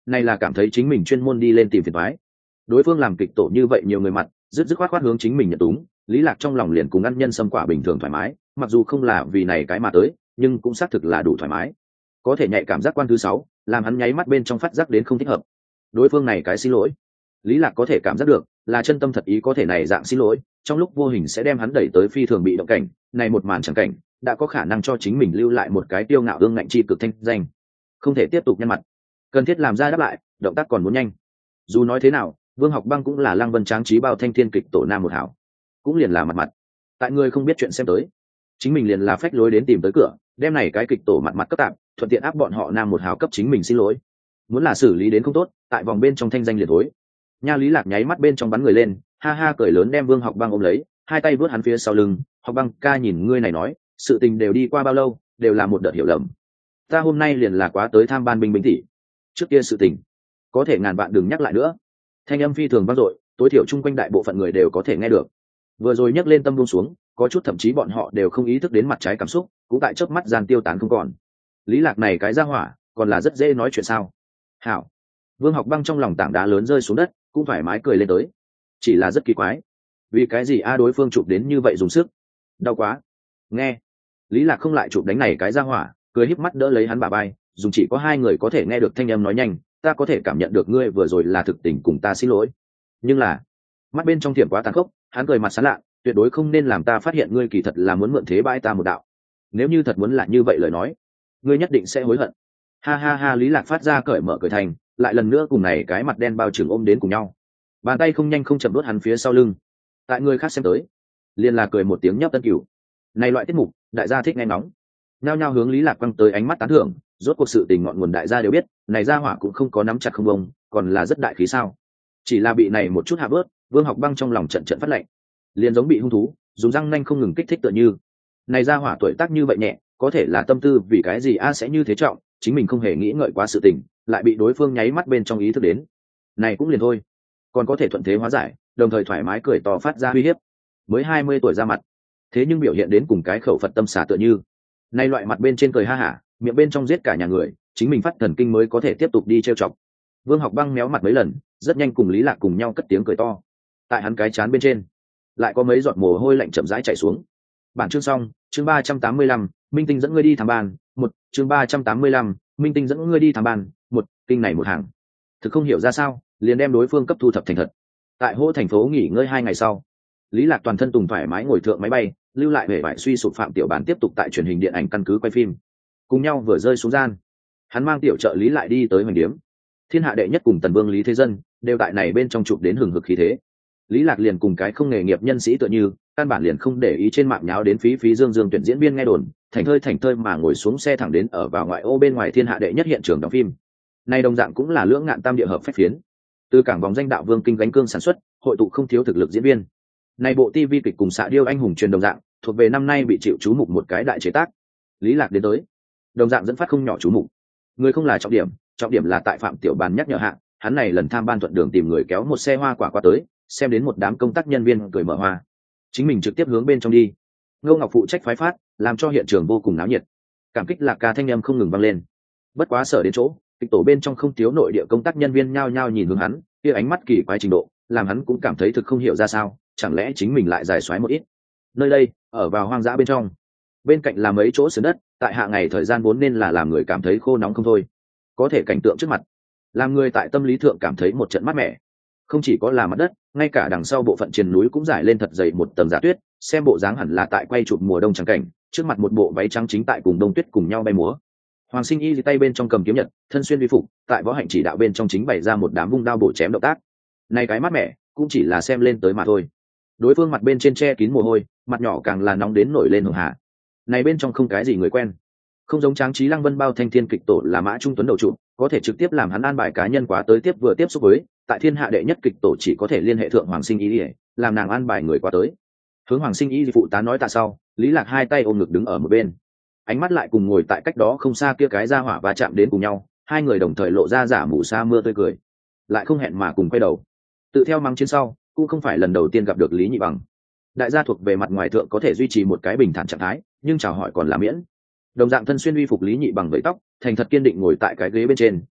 này là cảm thấy chính mình chuyên môn đi lên tìm phiền toái. Đối phương làm kịch tổ như vậy nhiều người mặt, dứt dứt khoát khoát hướng chính mình nhận túng, Lý Lạc trong lòng liền cùng ăn nhân sâm quả bình thường thoải mái, mặc dù không là vì này cái mà tới, nhưng cũng xác thực là đủ thoải mái. Có thể nhạy cảm giác quan thứ sáu, làm hắn nháy mắt bên trong phát giác đến không thích hợp. Đối phương này cái xin lỗi, Lý Lạc có thể cảm giác được, là chân tâm thật ý có thể này dạng xin lỗi, trong lúc vô hình sẽ đem hắn đẩy tới phi thường bị động cảnh, này một màn chẳng cảnh, đã có khả năng cho chính mình lưu lại một cái tiêu ngạo ương ngạnh chi cực thanh danh. Không thể tiếp tục nhăn mặt, cần thiết làm ra đáp lại, động tác còn muốn nhanh. Dù nói thế nào, Vương Học Băng cũng là Lăng Vân Tráng trí bao thanh thiên kịch tổ nam một hảo, cũng liền là mặt mặt. Tại người không biết chuyện xem tới, chính mình liền là phách lối đến tìm tới cửa, đem này cái kịch tổ mặt mặt cấp tạm, thuận tiện áp bọn họ nam một hảo cấp chính mình xin lỗi. Muốn là xử lý đến không tốt, tại vòng bên trong thanh danh liệt thối. Nha Lý Lạc nháy mắt bên trong bắn người lên, ha ha cười lớn đem Vương Học Băng ôm lấy, hai tay vớt hắn phía sau lưng. Học Băng ca nhìn ngươi này nói, sự tình đều đi qua bao lâu, đều là một đợt hiểu lầm. Ta hôm nay liền là quá tới tham ban binh binh tỷ, trước kia sự tình có thể ngàn vạn đừng nhắc lại nữa. Thanh âm phi thường vang dội, tối thiểu chung quanh đại bộ phận người đều có thể nghe được. Vừa rồi nhấc lên tâm buông xuống, có chút thậm chí bọn họ đều không ý thức đến mặt trái cảm xúc, cũng tại chớp mắt gian tiêu tán không còn. Lý Lạc này cái ra hỏa, còn là rất dễ nói chuyện sao? Hảo. Vương Học Băng trong lòng tảng đá lớn rơi xuống đất, cũng thoải mái cười lên tới. Chỉ là rất kỳ quái, vì cái gì a đối phương chụp đến như vậy dùng sức? Đau quá. Nghe. Lý Lạc không lại chụp đánh này cái ra hỏa, cười híp mắt đỡ lấy hắn bả vai, dùng chỉ có hai người có thể nghe được thanh âm nói nhanh, ta có thể cảm nhận được ngươi vừa rồi là thực tình cùng ta xin lỗi. Nhưng là, mắt bên trong tiệm quá tàn khốc, hắn cười mặt sán lạ, tuyệt đối không nên làm ta phát hiện ngươi kỳ thật là muốn mượn thế bãi ta một đạo. Nếu như thật muốn là như vậy lời nói, ngươi nhất định sẽ hối hận. Ha ha ha, Lý Lạc phát ra cởi mở cười thành, lại lần nữa cùng này cái mặt đen bao trùm ôm đến cùng nhau. Bàn tay không nhanh không chậm đốt hắn phía sau lưng. Tại người khác xem tới, liền là cười một tiếng nhấp tân cửu. Này loại tiết mục, đại gia thích nghe nóng. Nhao nhao hướng Lý Lạc quăng tới ánh mắt tán thưởng, rốt cuộc sự tình ngọn nguồn đại gia đều biết, này gia hỏa cũng không có nắm chặt không bông, còn là rất đại khí sao? Chỉ là bị này một chút hạ bớt, Vương Học Băng trong lòng trận trận phát lạnh, liền giống bị hung thú, dùng răng nanh không ngừng kích thích tựa như. Này gia hỏa tuổi tác như vậy nhẹ, có thể là tâm tư vì cái gì a sẽ như thế trọng, chính mình không hề nghĩ ngợi quá sự tình, lại bị đối phương nháy mắt bên trong ý thức đến. Này cũng liền thôi, còn có thể thuận thế hóa giải, đồng thời thoải mái cười to phát ra uy hiếp. Mới hai mươi tuổi ra mặt, thế nhưng biểu hiện đến cùng cái khẩu Phật tâm xả tựa như. Này loại mặt bên trên cười ha hả, miệng bên trong giết cả nhà người, chính mình phát thần kinh mới có thể tiếp tục đi trêu chọc. Vương Học Băng méo mặt mấy lần, rất nhanh cùng Lý Lạc cùng nhau cất tiếng cười to. Tại hắn cái chán bên trên, lại có mấy giọt mồ hôi lạnh chậm rãi chảy xuống. Bản chương xong, chương ba trăm tám mươi lăm, Minh Tinh dẫn ngươi đi tham ban, một, chương ba trăm tám mươi lăm, Minh Tinh dẫn ngươi đi tham ban, một, kinh này một hàng. Thực không hiểu ra sao, liền đem đối phương cấp thu thập thành thật. Tại Hỗ thành phố nghỉ ngơi hai ngày sau, Lý Lạc toàn thân tùng thoải mái ngồi thượng máy bay, lưu lại về vải suy sụp Phạm Tiểu Bản tiếp tục tại truyền hình điện ảnh căn cứ quay phim. Cùng nhau vừa rơi xuống gian, hắn mang tiểu trợ lý lại đi tới Hoành Điếm. Thiên hạ đệ nhất cùng Tần Vương Lý Thế Dân đều tại này bên trong chụp đến hừng hực khí thế. Lý Lạc liền cùng cái không nghề nghiệp nhân sĩ tựa như, căn bản liền không để ý trên mạng nháo đến phí phí dương dương tuyển diễn viên nghe đồn, thành thơi thành thơi mà ngồi xuống xe thẳng đến ở vào ngoại ô bên ngoài thiên hạ đệ nhất hiện trường đóng phim. Này đồng dạng cũng là lưỡng ngạn tam địa hợp phách phiến. Từ cảng vòng danh đạo vương kinh gánh cương sản xuất, hội tụ không thiếu thực lực diễn viên. Này bộ ti vi kịch cùng xạ điêu anh hùng truyền đồng dạng, thuộc về năm nay bị chịu chú mục một cái đại chế tác. Lý Lạc đến tới, đồng dạng dẫn phát không nhỏ chú mục. Người không là trọng điểm, trọng điểm là tại Phạm Tiểu Bàn nhắc nhở hạ, hắn này lần tham ban thuận đường tìm người kéo một xe hoa quả qua tới, xem đến một đám công tác nhân viên cười mở hoa, chính mình trực tiếp hướng bên trong đi. Ngô Ngọc phụ trách phái phát, làm cho hiện trường vô cùng náo nhiệt. Cảm kích Lạc ca thanh âm không ngừng vang lên. Bất quá sở đến chỗ, kịch tổ bên trong không thiếu nội địa công tác nhân viên nhao nhao nhìn hướng hắn, kia ánh mắt kỳ quái trình độ, làm hắn cũng cảm thấy thực không hiểu ra sao, chẳng lẽ chính mình lại dài xoáy một ít. Nơi đây, ở vào hoang dã bên trong, bên cạnh là mấy chỗ sườn đất, tại hạ ngày thời gian vốn nên là làm người cảm thấy khô nóng không thôi, có thể cảnh tượng trước mặt, làm người tại tâm lý thượng cảm thấy một trận mát mẻ. Không chỉ có là mặt đất, ngay cả đằng sau bộ phận triền núi cũng rải lên thật dày một tầng giả tuyết, xem bộ dáng hẳn là tại quay chụp mùa đông trắng cảnh, trước mặt một bộ váy trắng chính tại cùng đông tuyết cùng nhau bay múa. Hoàng Sinh Y tay bên trong cầm kiếm nhật, thân xuyên vi phục, tại võ hạnh chỉ đạo bên trong chính bày ra một đám vung đao bổ chém động tác. Này cái mát mẻ, cũng chỉ là xem lên tới mà thôi. Đối phương mặt bên trên che kín mồ hôi, mặt nhỏ càng là nóng đến nổi lên hường hạ. Này bên trong không cái gì người quen, không giống Tráng Trí Lăng Vân bao thanh thiên kịch tổ là Mã Trung Tuấn đầu trụ, có thể trực tiếp làm hắn an bài cá nhân quá tới tiếp vừa tiếp xúc với, tại thiên hạ đệ nhất kịch tổ chỉ có thể liên hệ thượng Hoàng Sinh Y, làm nàng an bài người qua tới. Hướng Hoàng Sinh Y phụ tá nói tạ sau, Lý Lạc hai tay ôm ngực đứng ở một bên, ánh mắt lại cùng ngồi tại cách đó không xa kia cái ra hỏa và chạm đến cùng nhau, hai người đồng thời lộ ra giả mù sa mưa tươi cười, lại không hẹn mà cùng quay đầu. Tự theo mắng chiến sau, cũng không phải lần đầu tiên gặp được Lý Nhị Bằng. Đại gia thuộc về mặt ngoài thượng có thể duy trì một cái bình thản trạng thái, nhưng chào hỏi còn là miễn. Đồng dạng thân xuyên uy phục Lý Nhị Bằng vẫy tóc, thành thật kiên định ngồi tại cái ghế bên trên,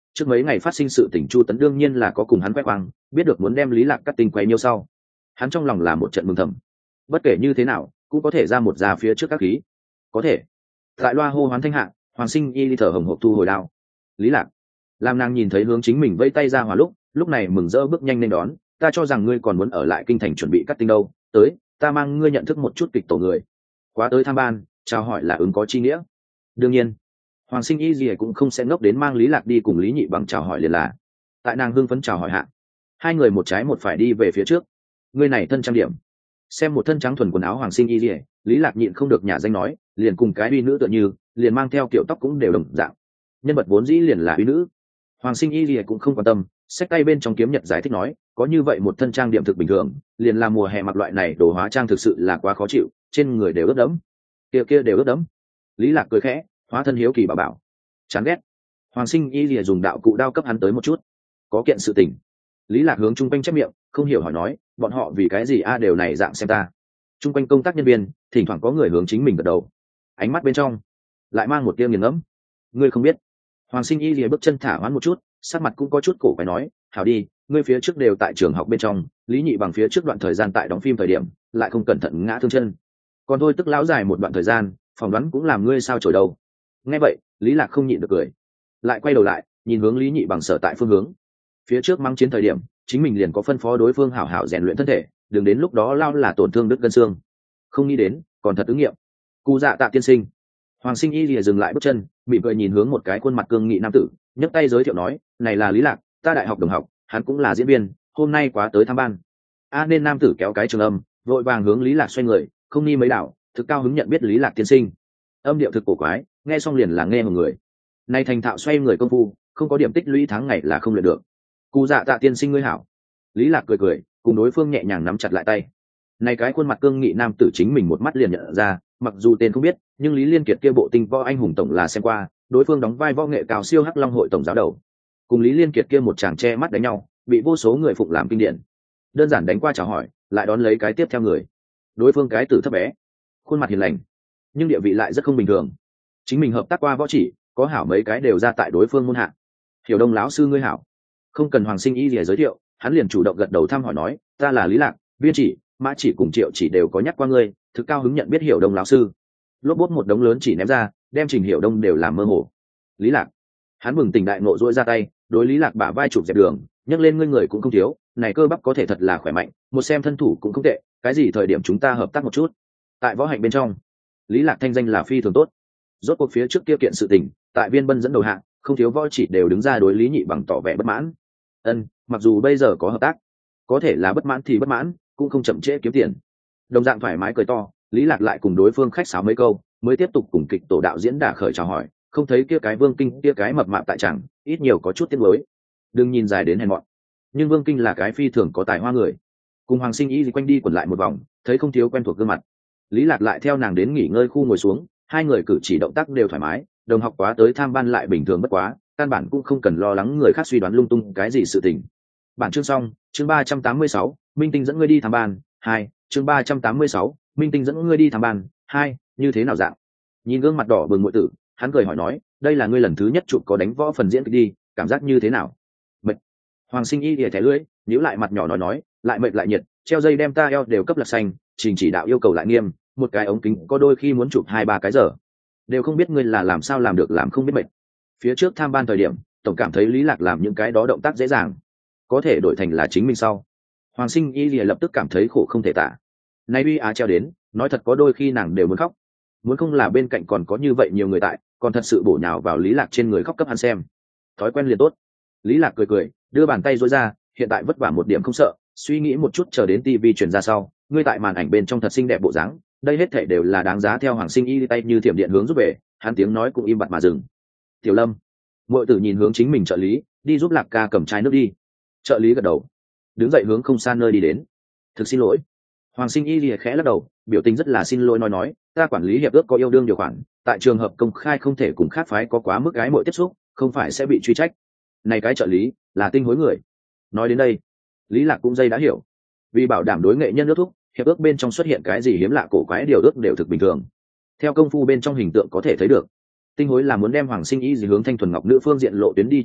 trước mấy ngày phát sinh sự tình Chu Tấn đương nhiên là có cùng hắn quét quang, biết được muốn đem Lý Lạc cắt tinh quấy nhiêu sau, hắn trong lòng là một trận mừng thầm. Bất kể như thế nào cũng có thể ra một ra phía trước các khí, có thể tại loa hô hoán thanh hạ, Hoàng Sinh Y thở hồng hộc thu hồi đao. Lý Lạc làm nàng nhìn thấy hướng chính mình vẫy tay ra hòa lúc lúc này mừng rỡ bước nhanh lên đón. Ta cho rằng ngươi còn muốn ở lại kinh thành chuẩn bị cắt tinh đâu, tới ta mang ngươi nhận thức một chút kịch tổ người. Quá tới tham ban chào hỏi là ứng có chi nghĩa. Đương nhiên Hoàng Sinh Y gì cũng không sẽ ngốc đến mang Lý Lạc đi cùng Lý Nhị Bằng chào hỏi liền là. Tại nàng hưng phấn chào hỏi hạ, hai người một trái một phải đi về phía trước. Ngươi này thân trang điểm, xem một thân trắng thuần quần áo Hoàng Sinh Y gì, Lý Lạc nhịn không được nhà danh nói, liền cùng cái uy nữ tựa như, liền mang theo kiểu tóc cũng đều đồng dạng. Nhân vật vốn dĩ liền là uy nữ. Hoàng Sinh Y gì cũng không quan tâm, xách tay bên trong kiếm nhật giải thích nói, có như vậy một thân trang điểm thực bình thường, liền là mùa hè mặc loại này đồ hóa trang thực sự là quá khó chịu, trên người đều ướt đẫm. Kia kia đều ướt đẫm. Lý Lạc cười khẽ, hóa thân hiếu kỳ bảo bảo. Chán ghét. Hoàng Sinh Y lìa dùng đạo cụ đao cấp hắn tới một chút. Có kiện sự tình. Lý Lạc hướng trung quanh chép miệng, không hiểu hỏi nói, bọn họ vì cái gì a đều này dạng xem ta. Trung quanh công tác nhân viên, thỉnh thoảng có người hướng chính mình gật đầu. Ánh mắt bên trong lại mang một tia nghiền ngẫm. Ngươi không biết. Hoàng Sinh Y lìa bước chân thả hoán một chút, sắc mặt cũng có chút cổ quái nói, hảo đi, ngươi phía trước đều tại trường học bên trong, Lý Nhị Bằng phía trước đoạn thời gian tại đóng phim thời điểm, lại không cẩn thận ngã thương chân. Còn thôi tức lão dài một đoạn thời gian, phỏng đoán cũng làm ngươi sao chổi đầu. Nghe vậy Lý Lạc không nhịn được cười, lại quay đầu lại nhìn hướng Lý Nhị Bằng sở tại phương hướng. Phía trước mang chiến thời điểm chính mình liền có phân phó đối phương hảo hảo rèn luyện thân thể, đừng đến lúc đó lao là tổn thương đứt gân xương. Không nghĩ đến còn thật ứng nghiệm. Cú dạ tạ tiên sinh. Hoàng Sinh Y lìa dừng lại bước chân, mỉm cười nhìn hướng một cái khuôn mặt cương nghị nam tử, nhấc tay giới thiệu nói, này là Lý Lạc, ta đại học đồng học, hắn cũng là diễn viên, hôm nay quá tới thăm ban. A nên nam tử kéo cái trường âm, vội vàng hướng Lý Lạc xoay người, không ni mấy đảo, thực cao hứng nhận biết Lý Lạc tiên sinh. Âm điệu thực cổ quái, nghe xong liền là nghe một người. Nay thành thạo xoay người công phu, không có điểm tích lũy tháng ngày là không luyện được. Cú dạ tạ tiên sinh ngươi hảo. Lý Lạc cười cười, cùng đối phương nhẹ nhàng nắm chặt lại tay. Này cái khuôn mặt cương nghị nam tử chính mình một mắt liền nhận ra, mặc dù tên không biết, nhưng Lý Liên Kiệt kia bộ tinh võ anh hùng tổng là xem qua, đối phương đóng vai võ nghệ cao siêu Hắc Long hội tổng giáo đầu. Cùng Lý Liên Kiệt kia một chàng che mắt đánh nhau, bị vô số người phụng làm kinh điển. Đơn giản đánh qua chào hỏi, lại đón lấy cái tiếp theo người. Đối phương cái tử thấp bé, khuôn mặt hiền lành, nhưng địa vị lại rất không bình thường. Chính mình hợp tác qua võ chỉ, có hảo mấy cái đều ra tại đối phương môn hạ. Hiểu Đông lão sư ngươi hảo. Không cần Hoàng Sinh Y lìa giới thiệu, hắn liền chủ động gật đầu thăm hỏi nói, ta là Lý Lạc, Viên Chỉ, Mã Chỉ cùng Triệu Chỉ đều có nhắc qua ngươi, thực cao hứng nhận biết Hiểu Đông lão sư. Lốp bốt một đống lớn chỉ ném ra, đem Trình Hiểu Đông đều làm mơ hồ. Lý Lạc, hắn mừng tỉnh đại ngộ duỗi ra tay, đối Lý Lạc bả vai chụp dẹp đường, nhấc lên ngươi người cũng không thiếu, này cơ bắp có thể thật là khỏe mạnh, một xem thân thủ cũng không tệ, cái gì thời điểm chúng ta hợp tác một chút. Tại võ hạnh bên trong, Lý Lạc thanh danh là phi thường tốt. Rốt cuộc phía trước kia kiện sự tình, tại Viên Bân dẫn đầu hạng, không thiếu võ chỉ đều đứng ra đối Lý Nhị Bằng tỏ vẻ bất mãn. Ân, mặc dù bây giờ có hợp tác, có thể là bất mãn thì bất mãn, cũng không chậm trễ kiếm tiền. Đồng dạng thoải mái cười to, Lý Lạc lại cùng đối phương khách sáo mấy câu, mới tiếp tục cùng kịch tổ đạo diễn đả khởi chào hỏi, không thấy kia cái Vương Kinh, kia cái mập mạp tại chẳng, ít nhiều có chút tiếc nuối. Đừng nhìn dài đến hèn mọn, nhưng Vương Kinh là cái phi thường có tài hoa người. Cùng Hoàng Sinh Y gì quanh đi quẩn lại một vòng, thấy không thiếu quen thuộc gương mặt. Lý Lạc lại theo nàng đến nghỉ ngơi khu ngồi xuống, hai người cử chỉ động tác đều thoải mái, đồng học quá tới tham ban lại bình thường bất quá, căn bản cũng không cần lo lắng người khác suy đoán lung tung cái gì sự tình. Bản chương xong, chương ba trăm tám mươi sáu, Minh Tinh dẫn ngươi đi tham ban, hai, chương ba trăm tám mươi sáu, Minh Tinh dẫn ngươi đi tham ban, hai, như thế nào dạng? Nhìn gương mặt đỏ bừng muội tử, hắn cười hỏi nói, đây là ngươi lần thứ nhất chụp có đánh võ phần diễn kịch đi, cảm giác như thế nào? Mệt. Hoàng Sinh Y lìa thẻ lưỡi, nhíu lại mặt nhỏ nói nói, lại mệt lại nhiệt, treo dây đem ta eo đều cấp lật xanh, trình chỉ đạo yêu cầu lại nghiêm, một cái ống kính có đôi khi muốn chụp hai ba cái giờ, đều không biết ngươi là làm sao làm được làm không biết mệt. Phía trước tham ban thời điểm, tổng cảm thấy Lý Lạc làm những cái đó động tác dễ dàng, có thể đổi thành là chính mình sau. Hoàng Sinh Y lìa lập tức cảm thấy khổ không thể tả. Nay uy á treo đến, nói thật có đôi khi nàng đều muốn khóc, muốn không là bên cạnh còn có như vậy nhiều người tại, còn thật sự bổ nhào vào Lý Lạc trên người khóc cấp hắn xem. Thói quen liền tốt. Lý Lạc cười cười, đưa bàn tay duỗi ra, hiện tại vất vả một điểm không sợ, suy nghĩ một chút chờ đến tivi truyền ra sau, ngươi tại màn ảnh bên trong thật xinh đẹp bộ dáng, đây hết thảy đều là đáng giá. Theo Hoàng Sinh Y tay như thiểm điện hướng giúp về, hắn tiếng nói cũng im bặt mà dừng. Tiểu Lâm, muội tử nhìn hướng chính mình trợ lý, đi giúp Lạc ca cầm chai nước đi. Trợ lý gật đầu, đứng dậy hướng không xa nơi đi đến. Thực xin lỗi. Hoàng Sinh Y lìa khẽ lắc đầu, biểu tình rất là xin lỗi nói nói, ta quản lý hiệp ước có yêu đương điều khoản, tại trường hợp công khai không thể cùng khác phái có quá mức gái muội tiếp xúc, không phải sẽ bị truy trách. Này cái trợ lý là tinh hối người. Nói đến đây, Lý Lạc cũng dây đã hiểu, vì bảo đảm đối nghệ nhân ước thúc, hiệp ước bên trong xuất hiện cái gì hiếm lạ cổ quái điều ước đều thực bình thường. Theo công phu bên trong hình tượng có thể thấy được, tinh hối là muốn đem Hoàng Sinh Y gì hướng thanh thuần ngọc nữ phương diện lộ tuyến đi chế tạo,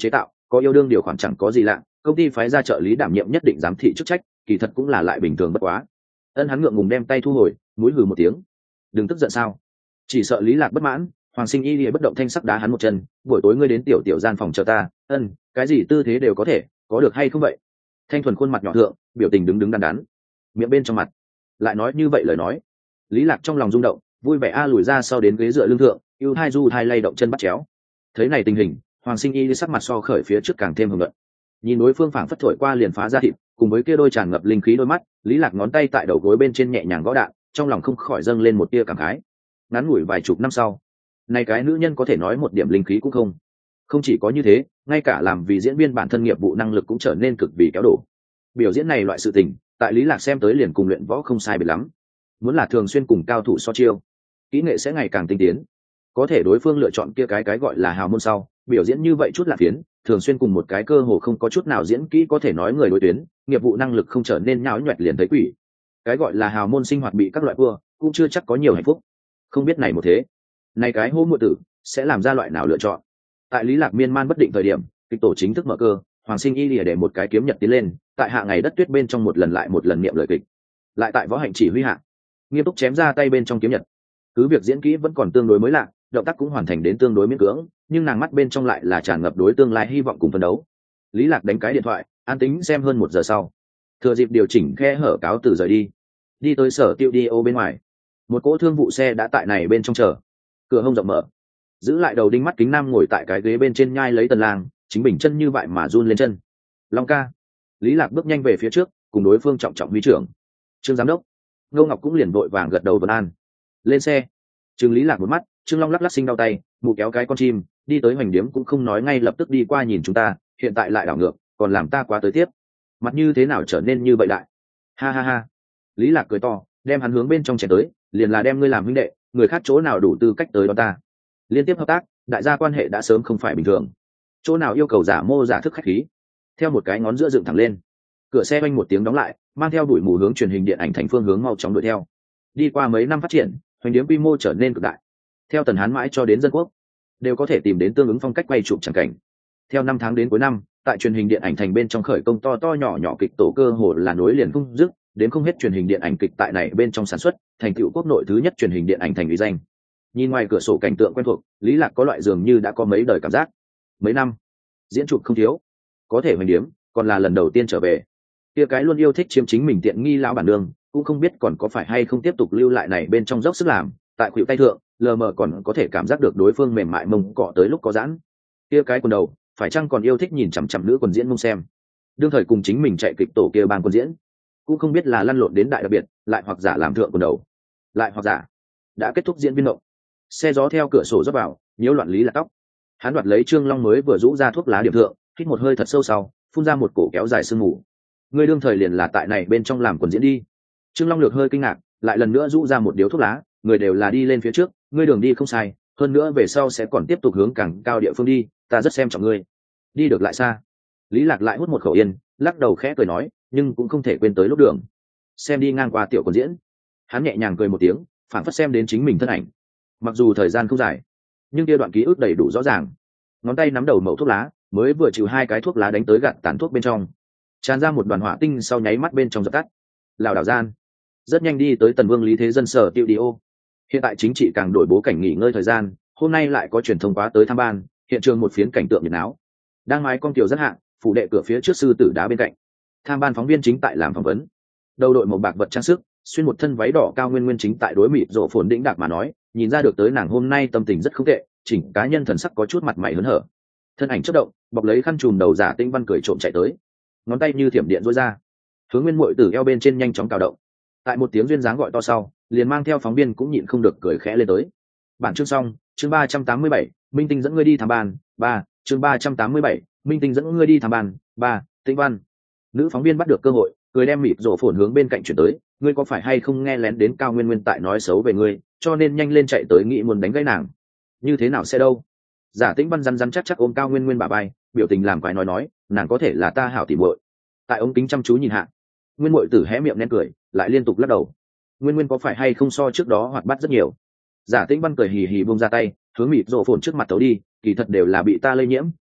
có yêu đương điều khoản chẳng có gì lạ, công ty phái ra trợ lý đảm nhiệm nhất định giám thị chức trách, kỳ thật cũng là lại bình thường bất quá. Ân hắn ngượng ngùng đem tay thu hồi, mũi hừ một tiếng. Đừng tức giận sao? Chỉ sợ Lý Lạc bất mãn, Hoàng Sinh Y lìa bất động thanh sắc đá hắn một chân, buổi tối ngươi đến tiểu tiểu gian phòng chờ ta. Ân, cái gì tư thế đều có thể, có được hay không vậy? Thanh thuần khuôn mặt nhỏ thượng, biểu tình đứng đứng đắn đắn, miệng bên trong mặt lại nói như vậy lời nói. Lý Lạc trong lòng rung động, vui vẻ a lùi ra sau đến ghế dựa lưng thượng, ưu hai du hai lay động chân bắt chéo. Thấy này tình hình, Hoàng Sinh Y sắc mặt so khởi phía trước càng thêm hưng luận. Nhìn đối phương phảng phất thổi qua liền phá ra thịt, cùng với kia đôi tràn ngập linh khí đôi mắt, Lý Lạc ngón tay tại đầu gối bên trên nhẹ nhàng gõ đạn, trong lòng không khỏi dâng lên một tia cảm khái. Ngắn ngủi vài chục năm sau, này cái nữ nhân có thể nói một điểm linh khí cũng không. Không chỉ có như thế, ngay cả làm vì diễn viên bản thân nghiệp vụ năng lực cũng trở nên cực vì kéo đổ. Biểu diễn này loại sự tình, tại Lý Lạc xem tới liền cùng luyện võ không sai biệt lắm. Muốn là thường xuyên cùng cao thủ so chiêu, kỹ nghệ sẽ ngày càng tinh tiến. Có thể đối phương lựa chọn kia cái cái gọi là hào môn sau, biểu diễn như vậy chút là phiến, thường xuyên cùng một cái cơ hồ không có chút nào diễn kỹ có thể nói người đối tuyến, nghiệp vụ năng lực không trở nên nhão nhoẹt liền thấy quỷ. Cái gọi là hào môn sinh hoạt bị các loại vua, cũng chưa chắc có nhiều hạnh phúc. Không biết này một thế, này cái hô muội tử sẽ làm ra loại nào lựa chọn. Tại Lý Lạc miên man bất định thời điểm, kịch tổ chính thức mở cơ, Hoàng Sinh Y lìa để một cái kiếm nhật tiến lên, tại hạ ngày đất tuyết bên trong một lần lại một lần niệm lời kịch, lại tại võ hạnh chỉ huy hạ, nghiêm túc chém ra tay bên trong kiếm nhật. Cứ việc diễn kỹ vẫn còn tương đối mới lạ, động tác cũng hoàn thành đến tương đối miễn cưỡng, nhưng nàng mắt bên trong lại là tràn ngập đối tương lai hy vọng cùng phấn đấu. Lý Lạc đánh cái điện thoại, an tính xem hơn một giờ sau, thừa dịp điều chỉnh khe hở cáo từ rời đi, đi tới sở tiêu đi ô bên ngoài. Một cỗ thương vụ xe đã tại này bên trong chờ, cửa hông rộng mở, giữ lại đầu đinh mắt kính nam ngồi tại cái ghế bên trên nhai lấy tần lang, chính bình chân như vậy mà run lên chân. Long ca. Lý Lạc bước nhanh về phía trước, cùng đối phương trọng trọng huy trưởng. Trương giám đốc. Ngô Ngọc cũng liền vội vàng gật đầu vân an. Lên xe. Trương Lý Lạc một mắt, Trương Long lắc lắc sinh đau tay, mụ kéo cái con chim, đi tới hoành điếm cũng không nói ngay lập tức đi qua nhìn chúng ta, hiện tại lại đảo ngược, còn làm ta quá tới tiếp. Mặt như thế nào trở nên như vậy đại? Ha ha ha. Lý Lạc cười to, đem hắn hướng bên trong chèn tới, liền là đem ngươi làm huynh đệ, người khác chỗ nào đủ tư cách tới đó ta. Liên tiếp hợp tác, đại gia quan hệ đã sớm không phải bình thường. Chỗ nào yêu cầu giả mô giả thức khách khí. Theo một cái ngón giữa dựng thẳng lên, cửa xe vang một tiếng đóng lại, mang theo đuổi mù hướng truyền hình điện ảnh thành phương hướng mau chóng đuổi theo. Đi qua mấy năm phát triển, hoành điếm quy mô trở nên cực đại. Theo Tần Hán mãi cho đến dân quốc, đều có thể tìm đến tương ứng phong cách quay chụp chẳng cảnh. Theo năm tháng đến cuối năm, tại truyền hình điện ảnh thành bên trong khởi công to to nhỏ nhỏ kịch tổ cơ hồ là nối liền không dứt, đến không hết truyền hình điện ảnh kịch tại này bên trong sản xuất, thành tựu quốc nội thứ nhất truyền hình điện ảnh thành uy danh. Nhìn ngoài cửa sổ cảnh tượng quen thuộc, Lý Lạc có loại dường như đã có mấy đời cảm giác. Mấy năm, diễn chụp không thiếu, có thể hoành điếm, còn là lần đầu tiên trở về. Kia cái luôn yêu thích chiếm chính mình tiện nghi lão bản nương, cũng không biết còn có phải hay không tiếp tục lưu lại này bên trong dốc sức làm, tại khuỷu tay thượng, lờ mờ còn có thể cảm giác được đối phương mềm mại mông cọ tới lúc có giãn. Kia cái quần đầu, phải chăng còn yêu thích nhìn chằm chằm nữ quần diễn mông xem. Đương thời cùng chính mình chạy kịch tổ kia ban quần diễn, cũng không biết là lăn lộn đến đại đặc biệt, lại hoặc giả làm thượng quần đầu, lại hoặc giả đã kết thúc diễn viên động. Xe gió theo cửa sổ rót vào, nhiễu loạn Lý Lạc tóc. Hắn đoạt lấy Trương Long mới vừa rũ ra thuốc lá điểm thượng, hít một hơi thật sâu sau, phun ra một cổ kéo dài sương mù. Ngươi đương thời liền là tại này bên trong làm quần diễn đi. Trương Long lược hơi kinh ngạc, lại lần nữa rũ ra một điếu thuốc lá, người đều là đi lên phía trước, ngươi đường đi không sai, hơn nữa về sau sẽ còn tiếp tục hướng càng cao địa phương đi, ta rất xem trọng ngươi. Đi được lại xa. Lý Lạc lại hút một khẩu yên, lắc đầu khẽ cười nói, nhưng cũng không thể quên tới lúc đường. Xem đi ngang qua tiểu quần diễn. Hắn nhẹ nhàng cười một tiếng, phảng phất xem đến chính mình thân ảnh. Mặc dù thời gian không dài, nhưng kia đoạn ký ức đầy đủ rõ ràng. Ngón tay nắm đầu mẩu thuốc lá, mới vừa chịu hai cái thuốc lá đánh tới gạt tàn thuốc bên trong, tràn ra một đoàn hỏa tinh sau nháy mắt bên trong dập tắt. Lảo đảo gian, rất nhanh đi tới Tần Vương Lý Thế Dân sở tiêu đi ô. Hiện tại chính trị càng đổi bố cảnh nghỉ ngơi thời gian, hôm nay lại có truyền thông quá tới tham ban, hiện trường một phiến cảnh tượng nhiệt náo. Đang mái con kiều rất hạng, phủ đệ cửa phía trước sư tử đá bên cạnh. Tham ban phóng viên chính tại làm phỏng vấn. Đầu đội một bạc vật trang sức, xuyên một thân váy đỏ cao nguyên nguyên chính tại đối mịt rộ phồn đĩnh đạc mà nói, nhìn ra được tới nàng hôm nay tâm tình rất không tệ, chỉnh cá nhân thần sắc có chút mặt mày hớn hở. Thân ảnh chớp động, bọc lấy khăn trùm đầu giả Tĩnh Văn cười trộm chạy tới, ngón tay như thiểm điện duỗi ra, hướng Nguyên Muội Tử eo bên trên nhanh chóng cào động. Tại một tiếng duyên dáng gọi to sau, liền mang theo phóng viên cũng nhịn không được cười khẽ lên tới. Bản chương xong, chương ba trăm tám mươi bảy, Minh Tinh dẫn ngươi đi tham ban, ba, chương ba trăm tám mươi bảy, Minh Tinh dẫn ngươi đi tham ban, ba, Tĩnh Văn. Nữ phóng viên bắt được cơ hội, cười đem mịt rộ phồn hướng bên cạnh chuyển tới, ngươi có phải hay không nghe lén đến Cao Nguyên Nguyên tại nói xấu về ngươi, cho nên nhanh lên chạy tới nghĩ muốn đánh gãy nàng. Như thế nào sẽ đâu? Giả Tĩnh Văn rắn rắn chắc chắc ôm Cao Nguyên Nguyên bả vai, biểu tình làm quái nói nói, nàng có thể là ta hảo tỉ muội. Tại ống kính chăm chú nhìn hạ, Nguyên Muội Tử hé miệng nén cười, lại liên tục lắc đầu. Nguyên Nguyên có phải hay không so trước đó hoạt bát rất nhiều? Giả Tĩnh Văn cười hì hì buông ra tay, hướng mịt rộ phồn trước mặt tấu đi, kỳ thật đều là bị ta lây nhiễm,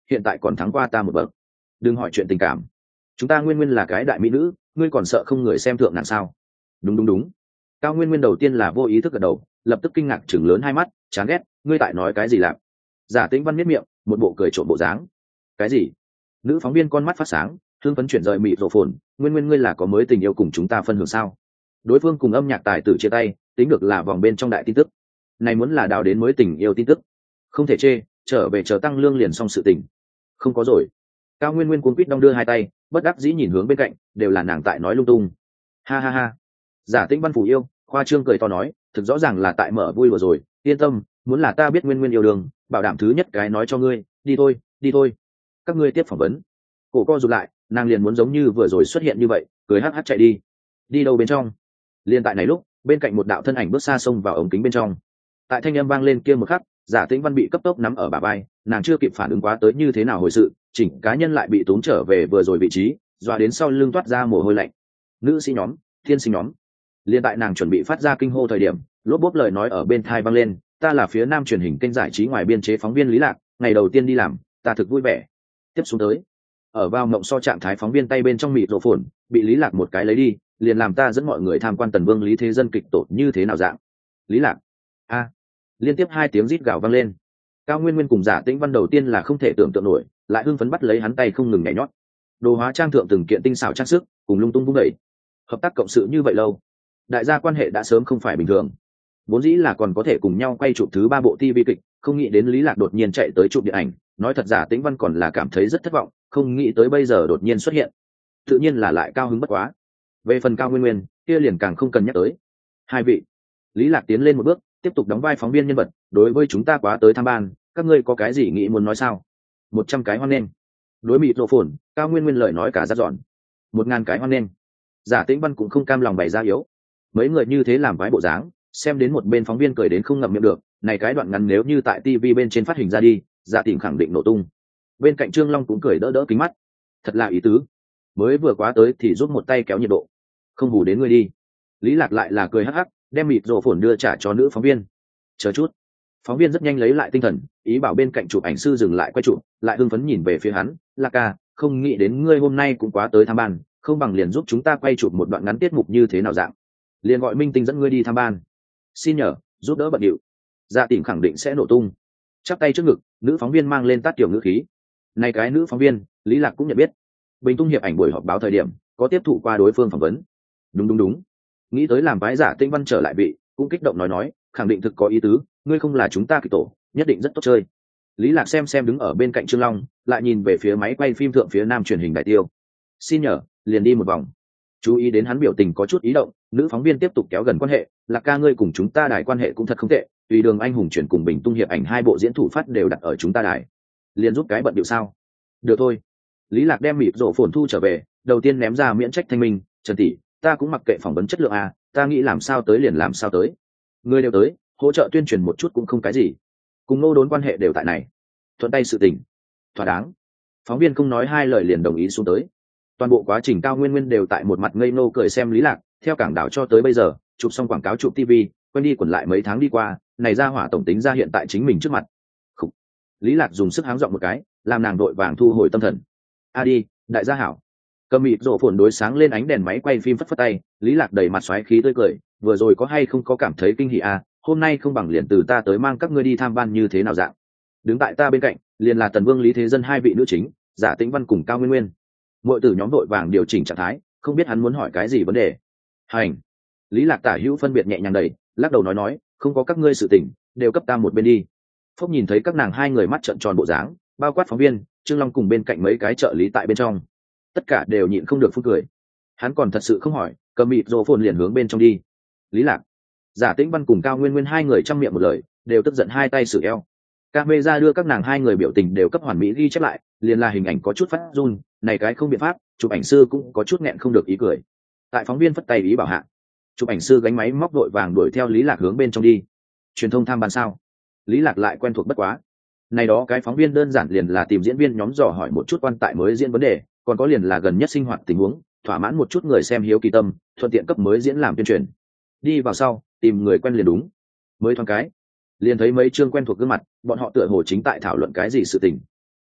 hiện tại còn thắng qua ta một bậc. Đừng hỏi chuyện tình cảm, chúng ta nguyên nguyên là cái đại mỹ nữ, ngươi còn sợ không người xem thượng nàng sao? Đúng đúng đúng. Cao Nguyên Nguyên đầu tiên là vô ý thức gật đầu, lập tức kinh ngạc chừng lớn hai mắt, chán ghét, ngươi tại nói cái gì làm? Giả Tĩnh Văn miết miệng, một bộ cười trộm bộ dáng. Cái gì? Nữ phóng viên con mắt phát sáng, hương phấn chuyển rời mịt rộ phồn, Nguyên Nguyên ngươi là có mới tình yêu cùng chúng ta phân hưởng sao? Đối phương cùng âm nhạc tài tử chia tay, tính được là vòng bên trong đại tin tức. Này muốn là đào đến mới tình yêu tin tức, không thể chê, trở về chờ tăng lương liền xong sự tình. Không có rồi. Cao Nguyên Nguyên cuống quýt đong đưa hai tay, bất đắc dĩ nhìn hướng bên cạnh, đều là nàng tại nói lung tung. Ha ha ha. Giả Tĩnh Văn phủ yêu, khoa trương cười to nói, thực rõ ràng là tại mở vui vừa rồi, yên tâm, muốn là ta biết Nguyên Nguyên yêu đương, bảo đảm thứ nhất cái nói cho ngươi, đi thôi, đi thôi. Các ngươi tiếp phỏng vấn. Cổ co rụt lại, nàng liền muốn giống như vừa rồi xuất hiện như vậy, cười hắc hắc chạy đi. Đi đâu bên trong? Liên tại này lúc, bên cạnh một đạo thân ảnh bước xa xông vào ống kính bên trong. Tại thanh âm vang lên kia một khắc, Giả Tĩnh Văn bị cấp tốc nắm ở bả vai, nàng chưa kịp phản ứng quá tới như thế nào hồi sự, chỉnh cá nhân lại bị tốn trở về vừa rồi vị trí, dọa đến sau lưng toát ra mồ hôi lạnh. Nữ sĩ nhóm, thiên sinh nhóm. Liên tại nàng chuẩn bị phát ra kinh hô thời điểm, lốp bốp lời nói ở bên tai vang lên, ta là phía Nam truyền hình kênh giải trí ngoài biên chế phóng viên Lý Lạc, ngày đầu tiên đi làm, ta thực vui vẻ. Tiếp xuống tới, ở vào mộng so trạng thái phóng viên tay bên trong mịt rộ phồn, bị Lý Lạc một cái lấy đi, liền làm ta dẫn mọi người tham quan Tần Vương Lý Thế Dân kịch tổ như thế nào dạng. Lý Lạc. A. Liên tiếp hai tiếng rít gào vang lên. Cao Nguyên Nguyên cùng Giả Tĩnh Văn đầu tiên là không thể tưởng tượng nổi, lại hưng phấn bắt lấy hắn tay không ngừng nhảy nhót. Đồ hóa trang thượng từng kiện tinh xảo trang sức, cùng lung tung vung đẩy. Hợp tác cộng sự như vậy lâu, đại gia quan hệ đã sớm không phải bình thường. Vốn dĩ là còn có thể cùng nhau quay chụp thứ ba bộ ti vi kịch, không nghĩ đến Lý Lạc đột nhiên chạy tới chụp điện ảnh, nói thật Giả Tĩnh Văn còn là cảm thấy rất thất vọng, không nghĩ tới bây giờ đột nhiên xuất hiện. Tự nhiên là lại cao hứng bất quá. Về phần Cao Nguyên Nguyên, kia liền càng không cần nhắc tới. Hai vị. Lý Lạc tiến lên một bước, tiếp tục đóng vai phóng viên nhân vật, đối với chúng ta quá tới tham ban, các ngươi có cái gì nghĩ muốn nói sao? Một trăm cái hoan nghênh. Đối mịt rộ phồn, Cao Nguyên Nguyên lời nói cả rất dọn. Một ngàn cái hoan nghênh. Giả Tĩnh Văn cũng không cam lòng bày ra yếu. Mấy người như thế làm vái bộ dáng, xem đến một bên phóng viên cười đến không ngậm miệng được, này cái đoạn ngắn nếu như tại ti vi bên trên phát hình ra đi, Giả Tỉnh khẳng định nổ tung. Bên cạnh Trương Long cũng cười đỡ đỡ kính mắt. Thật là ý tứ. Mới vừa quá tới thì giúp một tay kéo nhiệt độ. Không hù đến ngươi đi. Lý Lạc lại là cười hắc hắc, đem mịt rộ phồn đưa trả cho nữ phóng viên. Chờ chút. Phóng viên rất nhanh lấy lại tinh thần, ý bảo bên cạnh chụp ảnh sư dừng lại quay chụp, lại hưng phấn nhìn về phía hắn, Lạc ca, không nghĩ đến ngươi hôm nay cũng quá tới tham ban, không bằng liền giúp chúng ta quay chụp một đoạn ngắn tiết mục như thế nào dạng. Liền gọi minh tinh dẫn ngươi đi tham ban. Xin nhờ, giúp đỡ bận điệu. Dạ Tỉnh khẳng định sẽ nổ tung. Chắp tay trước ngực, nữ phóng viên mang lên tát tiểu ngữ khí. Này cái nữ phóng viên, Lý Lạc cũng nhận biết. Bình Tung hiệp ảnh buổi họp báo thời điểm, có tiếp thụ qua đối phương phỏng vấn. Đúng đúng đúng. Nghĩ tới làm vái Giả Tĩnh Văn trở lại vị, cũng kích động nói nói, khẳng định thực có ý tứ, ngươi không là chúng ta kịch tổ, nhất định rất tốt chơi. Lý Lạc xem xem đứng ở bên cạnh Trương Long, lại nhìn về phía máy quay phim thượng phía Nam truyền hình Đại Tiêu. Xin nhờ, liền đi một vòng. Chú ý đến hắn biểu tình có chút ý động, nữ phóng viên tiếp tục kéo gần quan hệ, Lạc ca ngươi cùng chúng ta đài quan hệ cũng thật không tệ, tùy Đường Anh Hùng chuyển cùng Bình Tung hiệp ảnh hai bộ diễn thủ phát đều đặt ở chúng ta đài. Liền giúp cái bận điệu sao? Được thôi. Lý Lạc đem mịt rộ phồn thu trở về, đầu tiên ném ra miễn trách thanh minh, Trần tỷ, ta cũng mặc kệ phỏng vấn chất lượng à, ta nghĩ làm sao tới liền làm sao tới. Người đều tới, hỗ trợ tuyên truyền một chút cũng không cái gì. Cùng Ngô Đốn quan hệ đều tại này. Thuận tay sự tình. Thỏa đáng. Phóng viên không nói hai lời liền đồng ý xuống tới. Toàn bộ quá trình Cao Nguyên Nguyên đều tại một mặt ngây ngô cười xem Lý Lạc, theo cảng đảo cho tới bây giờ, chụp xong quảng cáo chụp ti vi, quên đi quẩn lại mấy tháng đi qua, này ra hỏa tổng tính ra hiện tại chính mình trước mặt. Khủ. Lý Lạc dùng sức háng giọng một cái, làm nàng đội vàng thu hồi tâm thần. A đi, đại gia hảo. Cầm mịt rộ phồn đối sáng lên ánh đèn máy quay phim phất phất tay, Lý Lạc đầy mặt xoáy khí tươi cười, vừa rồi có hay không có cảm thấy kinh hỉ à, hôm nay không bằng liền từ ta tới mang các ngươi đi tham ban như thế nào dạng. Đứng tại ta bên cạnh, liền là Tần Vương Lý Thế Dân hai vị nữ chính, Giả Tĩnh Văn cùng Cao Nguyên Nguyên. Mọi tử nhóm đội vàng điều chỉnh trạng thái, không biết hắn muốn hỏi cái gì vấn đề. Hành. Lý Lạc tả hữu phân biệt nhẹ nhàng đầy, lắc đầu nói nói, không có các ngươi sự tình, đều cấp ta một bên đi. Phúc nhìn thấy các nàng hai người mắt trợn tròn bộ dáng, bao quát phóng viên, Trương Long cùng bên cạnh mấy cái trợ lý tại bên trong, tất cả đều nhịn không được phun cười. Hắn còn thật sự không hỏi, cầm mịt rộ phồn liền hướng bên trong đi. Lý Lạc, Giả Tĩnh Văn cùng Cao Nguyên Nguyên hai người trăm miệng một lời, đều tức giận hai tay sử eo. Camera đưa các nàng hai người biểu tình đều cấp hoàn mỹ ghi chép lại, liền là hình ảnh có chút phát run, này cái không biện pháp, chụp ảnh sư cũng có chút nghẹn không được ý cười. Tại phóng viên phất tay ý bảo hạ, chụp ảnh sư gánh máy móc đội vàng đuổi theo Lý Lạc hướng bên trong đi. Truyền thông tham ban sao? Lý Lạc lại quen thuộc bất quá. Này đó cái phóng viên đơn giản liền là tìm diễn viên nhóm dò hỏi một chút quan tại mới diễn vấn đề, còn có liền là gần nhất sinh hoạt tình huống, thỏa mãn một chút người xem hiếu kỳ tâm, thuận tiện cấp mới diễn làm tuyên truyền. Đi vào sau, tìm người quen liền đúng. Mới thoáng cái, liền thấy mấy chương quen thuộc gương mặt, bọn họ tựa hồ chính tại thảo luận cái gì sự tình.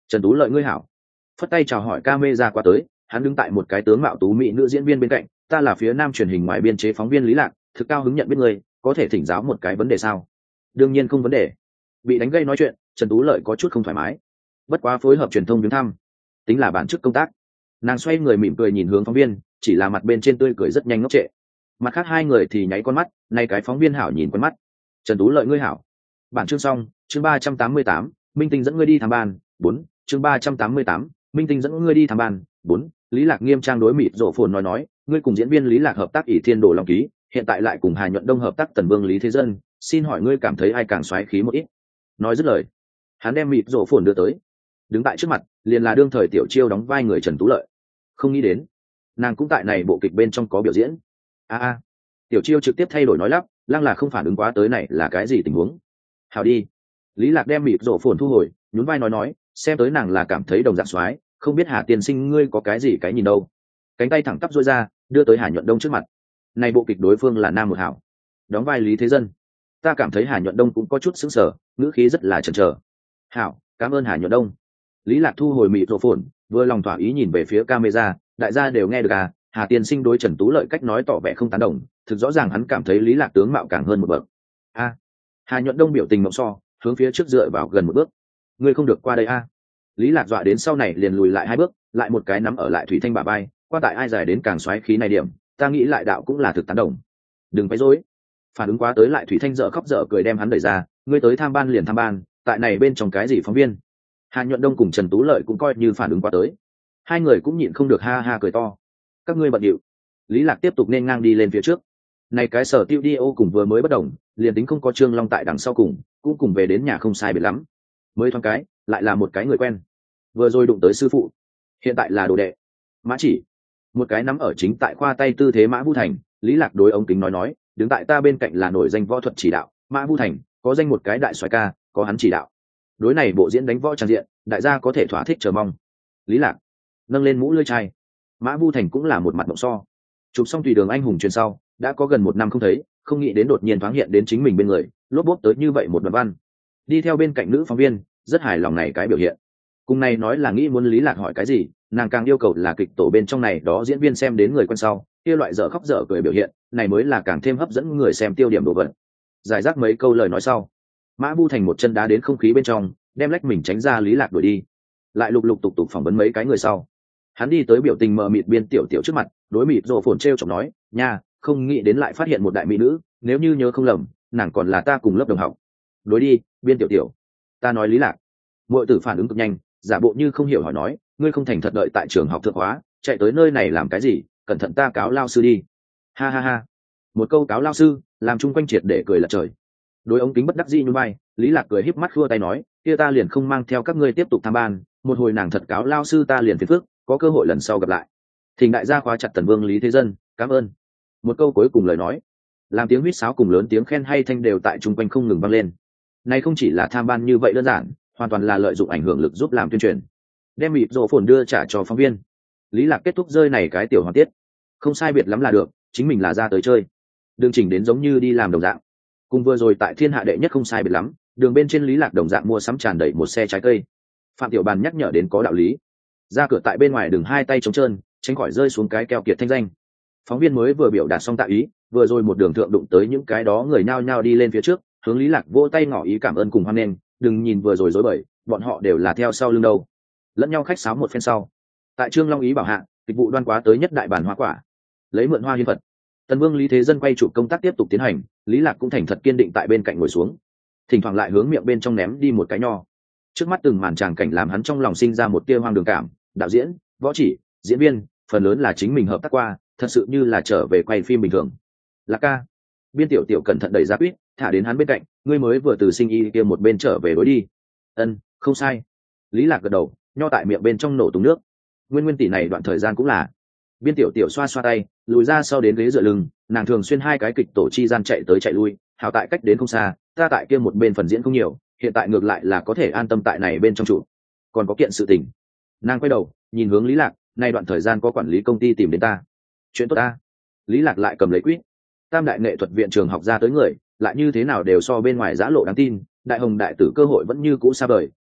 Trần Tú Lợi ngươi hảo. Phất tay chào hỏi ca mê ra qua tới, hắn đứng tại một cái tướng mạo tú mỹ nữ diễn viên bên cạnh, ta là phía nam truyền hình ngoài biên chế phóng viên Lý Lạc, thực cao hứng nhận biết ngươi, có thể thỉnh giáo một cái vấn đề sao? Đương nhiên không vấn đề. Bị đánh gây nói chuyện, Trần Tú Lợi có chút không thoải mái. Bất quá phối hợp truyền thông viếng thăm, tính là bản chức công tác. Nàng xoay người mỉm cười nhìn hướng phóng viên, chỉ là mặt bên trên tươi cười rất nhanh ngốc trệ. Mặt khác hai người thì nháy con mắt, nay cái phóng viên hảo nhìn quen mắt. Trần Tú Lợi ngươi hảo. Bản chương xong, chương ba trăm tám mươi tám, Minh Tinh dẫn ngươi đi tham ban, bốn, chương ba trăm tám mươi tám, Minh Tinh dẫn ngươi đi tham ban, bốn. Lý Lạc nghiêm trang đối mịt rộ phồn nói nói, ngươi cùng diễn viên Lý Lạc hợp tác ỷ thiên đồ long ký, hiện tại lại cùng Hà Nhuận Đông hợp tác Tần Vương Lý Thế Dân, xin hỏi ngươi cảm thấy ai càng xoáy khí một ít? Nói dứt lời, hắn đem mịt rộ phồn đưa tới, đứng tại trước mặt, liền là đương thời tiểu chiêu đóng vai người Trần Tú Lợi. Không nghĩ đến, nàng cũng tại này bộ kịch bên trong có biểu diễn. A a, tiểu chiêu trực tiếp thay đổi nói lắp, lăng là không phản ứng quá tới này là cái gì tình huống. Hào đi. Lý Lạc đem mịt rộ phồn thu hồi, nhún vai nói nói, xem tới nàng là cảm thấy đồng dạng xoáy, không biết Hà tiên sinh ngươi có cái gì cái nhìn đâu. Cánh tay thẳng tắp duỗi ra, đưa tới Hà Nhuận Đông trước mặt. Này bộ kịch đối phương là nam một hảo, đóng vai Lý Thế Dân. Ta cảm thấy Hà Nhuận Đông cũng có chút sững sờ, ngữ khí rất là chần chờ. Hảo, cảm ơn Hà Nhuận Đông. Lý Lạc thu hồi mịt rộ phồn, vừa lòng thỏa ý nhìn về phía camera, đại gia đều nghe được à, Hà tiên sinh đối Trần Tú Lợi cách nói tỏ vẻ không tán đồng, thực rõ ràng hắn cảm thấy Lý Lạc tướng mạo càng hơn một bậc. A. À, Hà Nhuận Đông biểu tình mộng so, hướng phía trước dựa vào gần một bước. Ngươi không được qua đây a. À. Lý Lạc dọa đến sau này liền lùi lại hai bước, lại một cái nắm ở lại Thủy Thanh bả vai, qua tại ai dài đến càng xoáy khí này điểm, ta nghĩ lại đạo cũng là thực tán đồng. Đừng phải dối. Phản ứng quá tới lại Thủy Thanh dở khóc dở cười đem hắn đẩy ra, ngươi tới tham ban liền tham ban, tại này bên trong cái gì phóng viên? Hà Nhuận Đông cùng Trần Tú Lợi cũng coi như phản ứng quá tới, hai người cũng nhịn không được ha ha cười to. Các ngươi bận điệu. Lý Lạc tiếp tục nên ngang đi lên phía trước. Này cái sở tiêu đi ô cùng vừa mới bất đồng, liền tính không có Trương Long tại đằng sau cùng, cũng cùng về đến nhà không sai biệt lắm. Mới thoáng cái, lại là một cái người quen. Vừa rồi đụng tới sư phụ, hiện tại là đồ đệ. Mã Chỉ, một cái nắm ở chính tại khoa tay tư thế Mã Vu Thành. Lý Lạc đối ống kính nói nói, đứng tại ta bên cạnh là nổi danh võ thuật chỉ đạo, Mã Vu Thành, có danh một cái đại soái ca, có hắn chỉ đạo. Đối này bộ diễn đánh võ tràn diện, đại gia có thể thỏa thích chờ mong. Lý Lạc nâng lên mũ lưỡi chai, Mã Vu Thành cũng là một mặt mộng so. Chụp xong Tùy Đường Anh Hùng truyền sau, đã có gần một năm không thấy, không nghĩ đến đột nhiên thoáng hiện đến chính mình bên người, lốp bốp tới như vậy một đoạn văn. Đi theo bên cạnh nữ phóng viên, rất hài lòng này cái biểu hiện. Cùng này nói là nghĩ muốn Lý Lạc hỏi cái gì, nàng càng yêu cầu là kịch tổ bên trong này đó diễn viên xem đến người quen sau, kia loại dở khóc dở cười biểu hiện, này mới là càng thêm hấp dẫn người xem tiêu điểm đồ vật. Giải rác mấy câu lời nói sau, Mã Vu Thành một chân đá đến không khí bên trong, đem lách mình tránh ra Lý Lạc đuổi đi. Lại lục lục tục tục phỏng vấn mấy cái người sau. Hắn đi tới biểu tình mờ mịt biên tiểu tiểu trước mặt, đối mịt rồ phồn treo chọc nói, nha, không nghĩ đến lại phát hiện một đại mỹ nữ, nếu như nhớ không lầm, nàng còn là ta cùng lớp đồng học. Đối đi, biên tiểu tiểu. Ta nói Lý Lạc. Muội tử phản ứng cực nhanh, giả bộ như không hiểu hỏi nói, ngươi không thành thật đợi tại trường học thượng hóa, chạy tới nơi này làm cái gì, cẩn thận ta cáo lao sư đi. Ha ha ha. Một câu cáo lao sư, làm chung quanh triệt để cười lật trời. Đối ống kính bất đắc dĩ như bay, Lý Lạc cười híp mắt khua tay nói, kia ta liền không mang theo các ngươi tiếp tục tham ban, một hồi nàng thật cáo lao sư ta liền phiền phức, có cơ hội lần sau gặp lại. Thỉnh đại gia khóa chặt Tần Vương Lý Thế Dân, cảm ơn. Một câu cuối cùng lời nói, làm tiếng huýt sáo cùng lớn tiếng khen hay thanh đều tại chung quanh không ngừng vang lên. Này không chỉ là tham ban như vậy đơn giản, hoàn toàn là lợi dụng ảnh hưởng lực giúp làm tuyên truyền. Đem mịt rộ phồn đưa trả cho phóng viên. Lý Lạc kết thúc rơi này cái tiểu hoàn tiết, không sai biệt lắm là được, chính mình là ra tới chơi, đường chỉnh đến giống như đi làm đồng dạng. Cùng vừa rồi tại Thiên Hạ đệ nhất không sai biệt lắm, đường bên trên Lý Lạc đồng dạng mua sắm tràn đầy một xe trái cây. Phạm Tiểu Bàn nhắc nhở đến có đạo lý, ra cửa tại bên ngoài đừng hai tay trống trơn, tránh khỏi rơi xuống cái keo kiệt thanh danh. Phóng viên mới vừa biểu đạt xong tạo ý, vừa rồi một đường thượng đụng tới những cái đó người nhao nhao đi lên phía trước, hướng Lý Lạc vỗ tay ngỏ ý cảm ơn cùng hoan nghênh, đừng nhìn vừa rồi rối bời, bọn họ đều là theo sau lưng đâu. Lẫn nhau khách sáo một phen sau, tại Trương Long ý bảo hạ, dịch vụ đoan quá tới nhất đại bản hoa quả, lấy mượn hoa hiến vật. Tần Vương Lý Thế Dân quay chụp công tác tiếp tục tiến hành, Lý Lạc cũng thành thật kiên định tại bên cạnh ngồi xuống, thỉnh thoảng lại hướng miệng bên trong ném đi một cái nho. Trước mắt từng màn tràng cảnh làm hắn trong lòng sinh ra một tia hoang đường cảm, đạo diễn, võ chỉ, diễn viên, phần lớn là chính mình hợp tác qua, thật sự như là trở về quay phim bình thường. Lạc ca. Biên tiểu tiểu cẩn thận đẩy ra quýt, thả đến hắn bên cạnh, ngươi mới vừa từ sinh y kia một bên trở về đối đi. Ân, không sai. Lý Lạc gật đầu, nho tại miệng bên trong nổ tung nước. Nguyên Nguyên tỷ này đoạn thời gian cũng là. Biên tiểu tiểu xoa xoa tay, lùi ra sau đến ghế dựa lưng, nàng thường xuyên hai cái kịch tổ chi gian chạy tới chạy lui, hảo tại cách đến không xa, ta tại kia một bên phần diễn không nhiều, hiện tại ngược lại là có thể an tâm tại này bên trong trụ. Còn có kiện sự tình. Nàng quay đầu, nhìn hướng Lý Lạc, nay đoạn thời gian có quản lý công ty tìm đến ta. Chuyện tốt ta. Lý Lạc lại cầm lấy quýt. Tam đại nghệ thuật viện trường học ra tới người, lại như thế nào đều so bên ngoài giã lộ đáng tin, đại hồng đại tử cơ hội vẫn như cũ xa vời,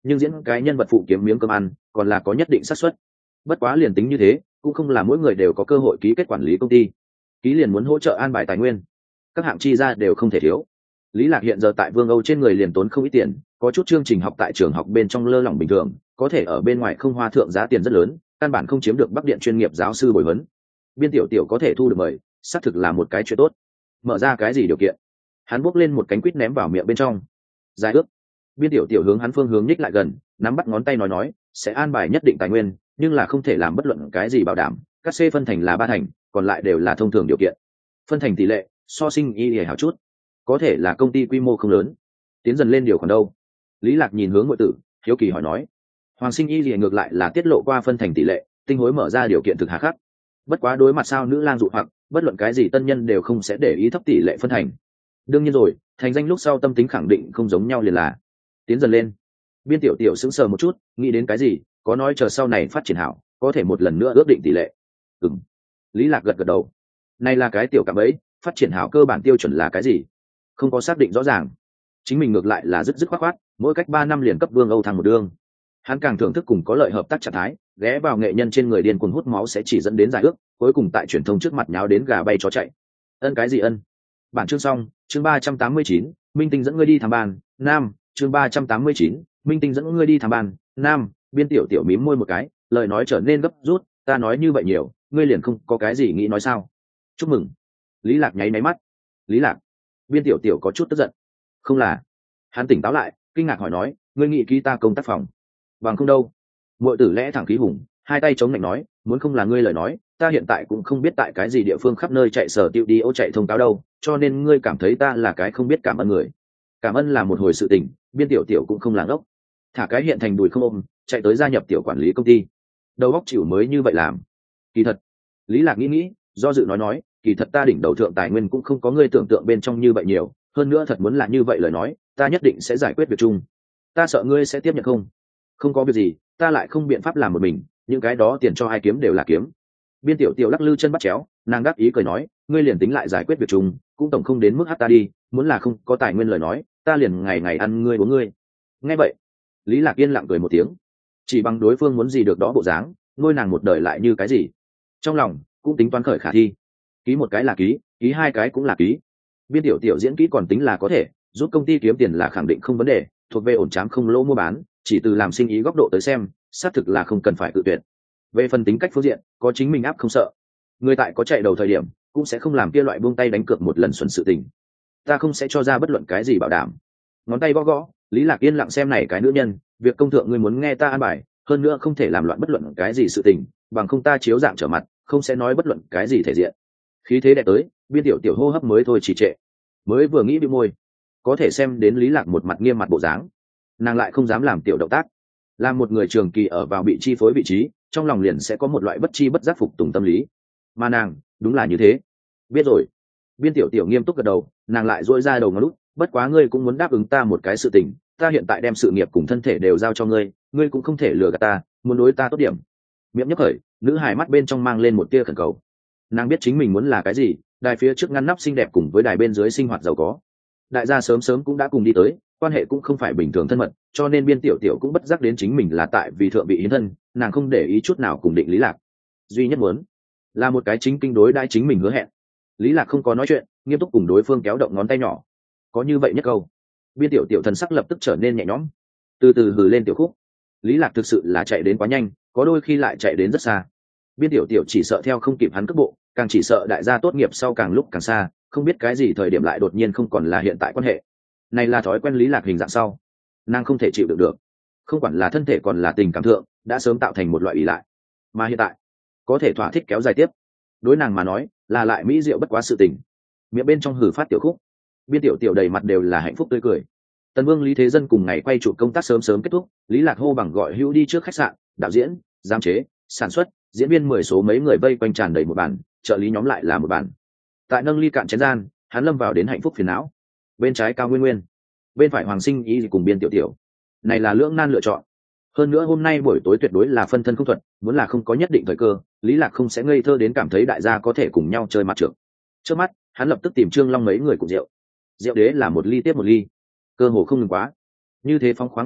nhưng diễn cái nhân vật phụ kiếm miếng cơm ăn còn là có nhất định xác suất. Bất quá liền tính như thế cũng không là mỗi người đều có cơ hội ký kết quản lý công ty, ký liền muốn hỗ trợ an bài tài nguyên, các hạng chi ra đều không thể thiếu. Lý Lạc hiện giờ tại Vương Âu trên người liền tốn không ít tiền, có chút chương trình học tại trường học bên trong lơ lỏng bình thường, có thể ở bên ngoài không hoa thượng giá tiền rất lớn, căn bản không chiếm được Bắc Điện chuyên nghiệp giáo sư bồi huấn. Biên Tiểu Tiểu có thể thu được mời, xác thực là một cái chuyện tốt. Mở ra cái gì điều kiện? Hắn bốc lên một cánh quýt ném vào miệng bên trong. Giải ước. Biên Tiểu Tiểu hướng hắn phương hướng nhích lại gần, nắm bắt ngón tay nói nói, sẽ an bài nhất định tài nguyên, nhưng là không thể làm bất luận cái gì bảo đảm. Các C phân thành là ba thành, còn lại đều là thông thường điều kiện. Phân thành tỷ lệ, so sinh y hề hảo chút, có thể là công ty quy mô không lớn. Tiến dần lên điều khoản đâu? Lý Lạc nhìn hướng ngụy tử, hiếu kỳ hỏi nói. Hoàng Sinh y lìa ngược lại là tiết lộ qua phân thành tỷ lệ, tinh hối mở ra điều kiện thực hà khắc. Bất quá đối mặt sao nữ lang dụ hoặc, bất luận cái gì tân nhân đều không sẽ để ý thấp tỷ lệ phân thành. Đương nhiên rồi, thành danh lúc sau tâm tính khẳng định không giống nhau liền là. Tiến dần lên. Biên Tiểu Tiểu sững sờ một chút, nghĩ đến cái gì, có nói chờ sau này phát triển hảo, có thể một lần nữa ước định tỷ lệ. Ừm. Lý Lạc gật gật đầu. Này là cái tiểu cảm ấy, phát triển hảo cơ bản tiêu chuẩn là cái gì? Không có xác định rõ ràng. Chính mình ngược lại là rất dứt khoát khoát, mỗi cách ba năm liền cấp Vương Âu thăng một đường. Hắn càng thưởng thức cùng có lợi hợp tác trạng thái, ghé vào nghệ nhân trên người điên cuồng hút máu sẽ chỉ dẫn đến giải ước, cuối cùng tại truyền thông trước mặt nháo đến gà bay chó chạy. Ân cái gì ân? Bản chương xong, chương ba trăm tám mươi chín, Minh Tinh dẫn ngươi đi tham ban, nam, chương ba trăm tám mươi chín, Minh Tinh dẫn ngươi đi tham ban, nam. Biên Tiểu Tiểu mím môi một cái, lời nói trở nên gấp rút, ta nói như vậy nhiều, ngươi liền không có cái gì nghĩ nói sao? Chúc mừng. Lý Lạc nháy máy mắt. Lý Lạc. Biên Tiểu Tiểu có chút tức giận. Không là. Hắn tỉnh táo lại, kinh ngạc hỏi nói, ngươi nghĩ ký ta công tác phòng? Bằng không đâu. Muội tử lẽ thẳng khí hùng, hai tay chống lạnh nói, muốn không là ngươi lời nói, ta hiện tại cũng không biết tại cái gì địa phương khắp nơi chạy sở tiêu đi ô chạy thông cáo đâu, cho nên ngươi cảm thấy ta là cái không biết cảm ơn người. Cảm ơn là một hồi sự tình, Biên Tiểu Tiểu cũng không làng ốc. Thả cái hiện thành đùi không ôm, chạy tới gia nhập tiểu quản lý công ty. Đầu óc chịu mới như vậy làm. Kỳ thật. Lý Lạc nghĩ nghĩ, do dự nói nói, kỳ thật ta đỉnh đầu thượng tài nguyên cũng không có ngươi tưởng tượng bên trong như vậy nhiều, hơn nữa thật muốn là như vậy lời nói, ta nhất định sẽ giải quyết việc chung. Ta sợ ngươi sẽ tiếp nhận không? Không có việc gì, ta lại không biện pháp làm một mình, những cái đó tiền cho ai kiếm đều là kiếm. Biên Tiểu Tiểu lắc lư chân bắt chéo, nàng đáp ý cười nói, ngươi liền tính lại giải quyết việc chung, cũng tổng không đến mức hát ta đi, muốn là không có tài nguyên lời nói, ta liền ngày ngày ăn ngươi uống ngươi. Nghe vậy, Lý Lạc yên lặng cười một tiếng, chỉ bằng đối phương muốn gì được đó bộ dáng, nuôi nàng một đời lại như cái gì? Trong lòng cũng tính toán khởi khả thi, ký một cái là ký, ký hai cái cũng là ký. Biên Tiểu Tiểu diễn kỹ còn tính là có thể, giúp công ty kiếm tiền là khẳng định không vấn đề, thuộc về ổn chám không lỗ mua bán, chỉ từ làm sinh ý góc độ tới xem, xác thực là không cần phải cự tuyệt. Về phần tính cách phương diện, có chính mình áp không sợ. Người tại có chạy đầu thời điểm, cũng sẽ không làm kia loại buông tay đánh cược một lần xuẩn sự tình. Ta không sẽ cho ra bất luận cái gì bảo đảm. Ngón tay gõ gõ, Lý Lạc yên lặng xem này cái nữ nhân, việc công thượng ngươi muốn nghe ta an bài, hơn nữa không thể làm loạn bất luận cái gì sự tình, bằng không ta chiếu dạng trở mặt, không sẽ nói bất luận cái gì thể diện. Khí thế đẹp tới, Biên Tiểu Tiểu hô hấp mới thôi trì trệ. Mới vừa nghĩ bĩu môi, có thể xem đến Lý Lạc một mặt nghiêm mặt bộ dáng, nàng lại không dám làm tiểu động tác. Làm một người trường kỳ ở vào bị chi phối vị trí, trong lòng liền sẽ có một loại bất chi bất giác phục tùng tâm lý. Mà nàng, đúng là như thế. Biết rồi. Biên Tiểu Tiểu nghiêm túc gật đầu, nàng lại duỗi ra đầu ngón út, bất quá ngươi cũng muốn đáp ứng ta một cái sự tình, ta hiện tại đem sự nghiệp cùng thân thể đều giao cho ngươi, ngươi cũng không thể lừa gạt ta, muốn đối ta tốt điểm. Miệng nhếch khởi, nữ hài mắt bên trong mang lên một tia khẩn cầu. Nàng biết chính mình muốn là cái gì, đài phía trước ngăn nắp xinh đẹp cùng với đài bên dưới sinh hoạt giàu có. Đại gia sớm sớm cũng đã cùng đi tới, quan hệ cũng không phải bình thường thân mật, cho nên Biên Tiểu Tiểu cũng bất giác đến chính mình là tại vì thượng vị hiến thân, nàng không để ý chút nào cùng Định Lý Lạc. Duy nhất muốn là một cái chính kinh đối đãi chính mình hứa hẹn. Lý Lạc không có nói chuyện, nghiêm túc cùng đối phương kéo động ngón tay nhỏ. Có như vậy nhất câu, Biên Tiểu Tiểu thần sắc lập tức trở nên nhẹ nhõm, từ từ hừ lên tiểu khúc. Lý Lạc thực sự là chạy đến quá nhanh, có đôi khi lại chạy đến rất xa. Biên Tiểu Tiểu chỉ sợ theo không kịp hắn cước bộ, càng chỉ sợ đại gia tốt nghiệp sau càng lúc càng xa, không biết cái gì thời điểm lại đột nhiên không còn là hiện tại quan hệ. Này là thói quen Lý Lạc hình dạng sau, nàng không thể chịu đựng được, không quản là thân thể còn là tình cảm thượng, đã sớm tạo thành một loại ỷ lại. Mà hiện tại, có thể thỏa thích kéo dài tiếp, đối nàng mà nói, là lại mỹ diệu bất quá sự tình. Miệng bên trong hử phát tiểu khúc, Biên Tiểu Tiểu đầy mặt đều là hạnh phúc tươi cười. Tần Vương Lý Thế Dân cùng ngày quay chụp công tác sớm sớm kết thúc, Lý Lạc hô bằng gọi hữu đi trước khách sạn, đạo diễn, giám chế, sản xuất, diễn viên mười số mấy người vây quanh tràn đầy một bàn, trợ lý nhóm lại là một bàn. Tại nâng ly cạn chén gian, hắn lâm vào đến hạnh phúc phiền não. Bên trái Cao Nguyên Nguyên, bên phải Hoàng Sinh Y cùng Biên Tiểu Tiểu. Này là lưỡng nan lựa chọn. Hơn nữa hôm nay buổi tối tuyệt đối là phân thân không thuận, muốn là không có nhất định thời cơ, Lý Lạc không sẽ ngây thơ đến cảm thấy đại gia có thể cùng nhau chơi mặt trược. Trước mắt, hắn lập tức tìm Trương Long mấy người cùng rượu. Rượu đế là một ly tiếp một ly, cơ hồ không ngừng quá. Như thế phóng khoáng biểu hiện,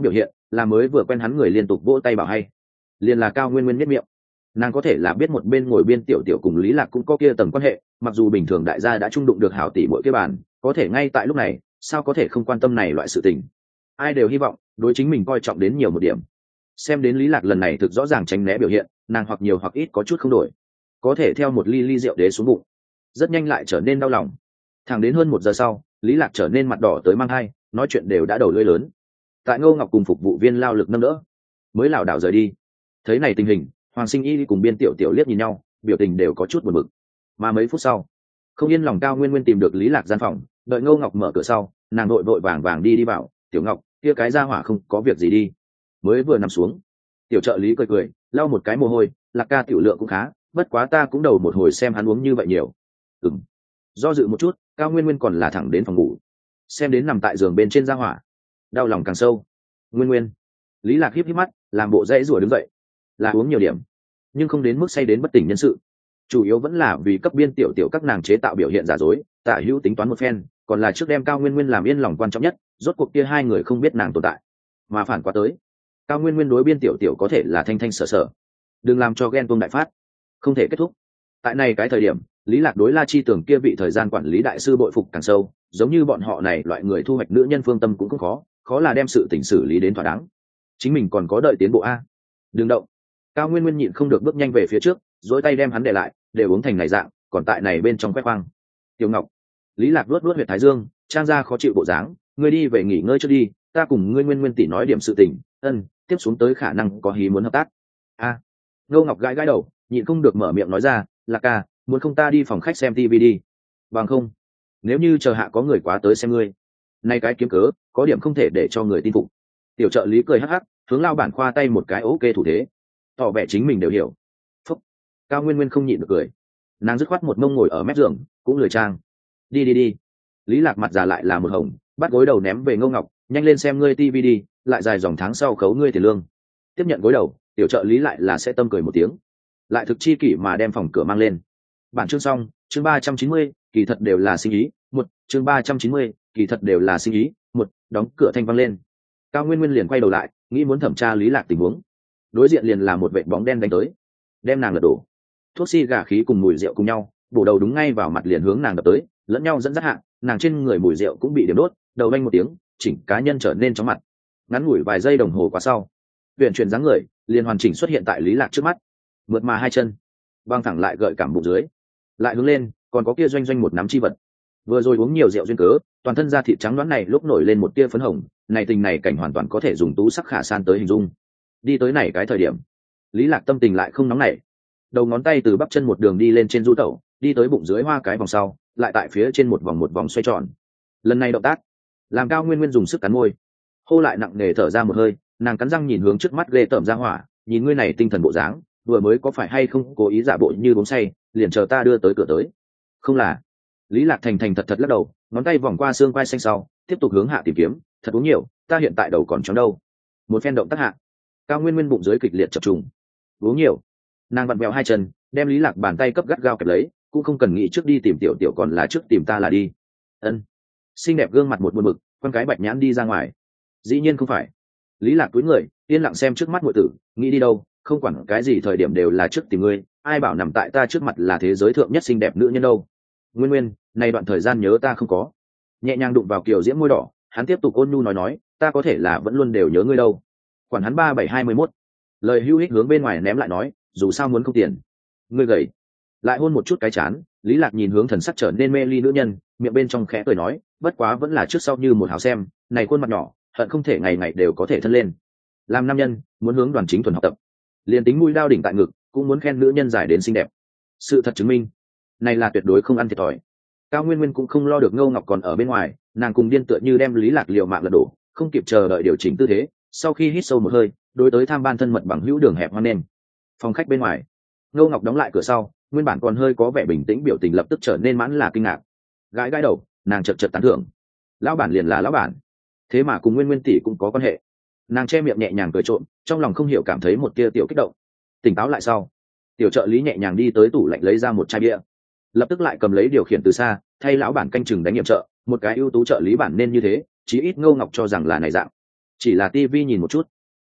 là mới vừa quen hắn người liên tục vỗ tay bảo hay. Liền là Cao Nguyên Nguyên nhất miệng. Nàng có thể là biết một bên ngồi biên tiểu tiểu cùng Lý Lạc cũng có kia tầng quan hệ, mặc dù bình thường đại gia đã trung đụng được hảo tỷ mỗi cái bàn, có thể ngay tại lúc này sao có thể không quan tâm này loại sự tình. Ai đều hy vọng đối chính mình coi trọng đến nhiều một điểm. Xem đến Lý Lạc lần này thực rõ ràng tránh né biểu hiện, nàng hoặc nhiều hoặc ít có chút không đổi, có thể theo một ly ly rượu đế xuống bụng, rất nhanh lại trở nên đau lòng. Thẳng đến hơn một giờ sau, Lý Lạc trở nên mặt đỏ tới mang hai, nói chuyện đều đã đầu lưỡi lớn. Tại Ngô Ngọc cùng phục vụ viên lao lực nâng đỡ, mới lảo đảo rời đi. Thấy này tình hình, Hoàng Sinh Y cùng biên tiểu tiểu liếc nhìn nhau, biểu tình đều có chút buồn bực. Mà mấy phút sau, không yên lòng Cao Nguyên Nguyên tìm được Lý Lạc gian phòng, đợi Ngô Ngọc mở cửa sau, nàng đội vội vàng vàng đi đi vào. Tiểu Ngọc, kia cái gia hỏa không có việc gì đi. Mới vừa nằm xuống, tiểu trợ lý cười cười, lau một cái mồ hôi, Lạc ca tiểu lượng cũng khá, bất quá ta cũng đầu một hồi xem hắn uống như vậy nhiều. Ừm. Do dự một chút, Cao Nguyên Nguyên còn là thẳng đến phòng ngủ, xem đến nằm tại giường bên trên gia hỏa, đau lòng càng sâu. Nguyên Nguyên. Lý Lạc híp híp mắt, làm bộ dãy rủa đứng dậy, là uống nhiều điểm, nhưng không đến mức say đến bất tỉnh nhân sự. Chủ yếu vẫn là vì cấp biên tiểu tiểu các nàng chế tạo biểu hiện giả dối, Tả Hữu tính toán một phen, còn là trước đem Cao Nguyên Nguyên làm yên lòng quan trọng nhất. Rốt cuộc kia hai người không biết nàng tồn tại, mà phản quá tới, Cao Nguyên Nguyên đối biên tiểu tiểu có thể là thanh thanh sở sở, đừng làm cho ghen tuông đại phát, không thể kết thúc. Tại này cái thời điểm, Lý Lạc đối La Chi Tưởng kia vị thời gian quản lý đại sư bội phục càng sâu, giống như bọn họ này loại người thu hoạch nữ nhân phương tâm cũng không khó, khó là đem sự tình xử lý đến thỏa đáng. Chính mình còn có đợi tiến bộ a. Đừng động. Cao Nguyên Nguyên nhịn không được bước nhanh về phía trước, duỗi tay đem hắn để lại, để uống thành này dạng, còn tại này bên trong quét khoang. Tiểu Ngọc. Lý Lạc luốt luốt huyệt thái dương, trang ra khó chịu bộ dáng, ngươi đi về nghỉ ngơi trước đi, ta cùng ngươi Nguyên Nguyên tỷ nói điểm sự tình. Ân, tiếp xuống tới khả năng có hí muốn hợp tác. A. Ngô Ngọc gãi gãi đầu, nhịn không được mở miệng nói ra, Lạc ca, muốn không ta đi phòng khách xem tivi đi. Bằng không, nếu như chờ hạ có người quá tới xem ngươi, nay cái kiếm cớ có điểm không thể để cho người tin phục. Tiểu trợ lý cười hắc hắc, hướng lao bản khoa tay một cái ok thủ thế, tỏ vẻ chính mình đều hiểu. Phúc. Cao Nguyên Nguyên không nhịn được cười, nàng dứt khoát một mông ngồi ở mép giường, cũng lười trang. Đi đi đi. Lý Lạc mặt già lại là một hồng, bắt gối đầu ném về Ngô Ngọc, nhanh lên xem ngươi tivi đi, lại dài dòng tháng sau khấu ngươi tiền lương. Tiếp nhận gối đầu, tiểu trợ lý lại là sẽ tâm cười một tiếng, lại thực chi kỷ mà đem phòng cửa mang lên. Bản chương xong, chương ba trăm chín mươi, kỳ thật đều là sinh ý. Một, chương ba trăm chín mươi, kỳ thật đều là sinh ý. Một, đóng cửa thanh văng lên. Cao Nguyên Nguyên liền quay đầu lại, nghĩ muốn thẩm tra Lý Lạc tình huống. Đối diện liền là một vệt bóng đen đánh tới, đem nàng lật đổ. Thuốc xi gà khí cùng mùi rượu cùng nhau, bổ đầu đúng ngay vào mặt liền hướng nàng đập tới, lẫn nhau dẫn dắt hạ, nàng trên người mùi rượu cũng bị điểm đốt, đầu banh một tiếng, chỉnh cá nhân trở nên chóng mặt. Ngắn ngủi vài giây đồng hồ qua sau, huyền chuyển dáng người liền hoàn chỉnh xuất hiện tại Lý Lạc trước mắt, mượt mà hai chân, băng thẳng lại gợi cảm bụng dưới, lại hướng lên, còn có kia doanh doanh một nắm chi vật. Vừa rồi uống nhiều rượu duyên cớ, toàn thân da thịt trắng đoán này lúc nổi lên một tia phấn hồng, này tình này cảnh hoàn toàn có thể dùng tú sắc khả san tới hình dung. Đi tới này cái thời điểm, Lý Lạc tâm tình lại không nóng nảy, đầu ngón tay từ bắp chân một đường đi lên trên du tẩu, đi tới bụng dưới hoa cái vòng sau, lại tại phía trên một vòng một vòng xoay tròn. Lần này động tác làm Cao Nguyên Nguyên dùng sức cắn môi, hô lại nặng nề thở ra một hơi, nàng cắn răng nhìn hướng trước mắt ghê tởm ra hỏa, nhìn ngươi này tinh thần bộ dáng, vừa mới có phải hay không cố ý giả bộ như uống say, liền chờ ta đưa tới cửa tới. Không là. Lý Lạc thành thành thật thật lắc đầu, ngón tay vòng qua xương quai xanh sau, tiếp tục hướng hạ tìm kiếm, thật uống nhiều, ta hiện tại đầu còn trống đâu. Một phen động tác hạ, Cao Nguyên Nguyên bụng dưới kịch liệt chập trùng. Uống nhiều. Nàng vặn vẹo hai chân, đem Lý Lạc bàn tay cấp gắt gao kẹp lấy, cũng không cần nghĩ trước đi tìm tiểu tiểu còn là trước tìm ta là đi. Ân. Xinh đẹp gương mặt một buồn bực, con cái bạch nhãn đi ra ngoài. Dĩ nhiên không phải. Lý Lạc cúi người, yên lặng xem trước mắt muội tử, nghĩ đi đâu, không quản cái gì thời điểm đều là trước tìm ngươi, ai bảo nằm tại ta trước mặt là thế giới thượng nhất xinh đẹp nữ nhân đâu. Nguyên Nguyên, này đoạn thời gian nhớ ta không có. Nhẹ nhàng đụng vào kiều diễm môi đỏ, hắn tiếp tục ôn nhu nói nói, ta có thể là vẫn luôn đều nhớ ngươi đâu. Quản hắn ba bảy hai mươi mốt. Lời hưu hích hướng bên ngoài ném lại nói, dù sao muốn không tiền. Ngươi gầy. Lại hôn một chút cái chán, Lý Lạc nhìn hướng thần sắc trở nên mê ly nữ nhân, miệng bên trong khẽ cười nói, bất quá vẫn là trước sau như một hào xem, này khuôn mặt nhỏ, hận không thể ngày ngày đều có thể thân lên. Làm nam nhân, muốn hướng đoàn chính thuần học tập, liền tính mũi đao đỉnh tại ngực, cũng muốn khen nữ nhân dài đến xinh đẹp. Sự thật chứng minh, này là tuyệt đối không ăn thiệt thòi. Cao Nguyên Nguyên cũng không lo được Ngô Ngọc còn ở bên ngoài, nàng cùng điên tựa như đem Lý Lạc liều mạng lật đổ, không kịp chờ đợi điều chỉnh tư thế, sau khi hít sâu một hơi, đối tới tham ban thân mật bằng hữu đường hẹp hoang nền. Phòng khách bên ngoài, Ngô Ngọc đóng lại cửa sau, nguyên bản còn hơi có vẻ bình tĩnh biểu tình lập tức trở nên mãn là kinh ngạc. Gãi gãi đầu, nàng chợt chợt tán thưởng. Lão bản liền là lão bản, thế mà cùng Nguyên Nguyên tỷ cũng có quan hệ. Nàng che miệng nhẹ nhàng cười trộm, trong lòng không hiểu cảm thấy một tia tiểu kích động. Tỉnh táo lại sau, tiểu trợ lý nhẹ nhàng đi tới tủ lạnh lấy ra một chai bia, lập tức lại cầm lấy điều khiển từ xa, thay lão bản canh chừng đánh nhiệm trợ. Một cái ưu tú trợ lý bản nên như thế, chí ít Ngô Ngọc cho rằng là này dạng. Chỉ là tivi nhìn một chút,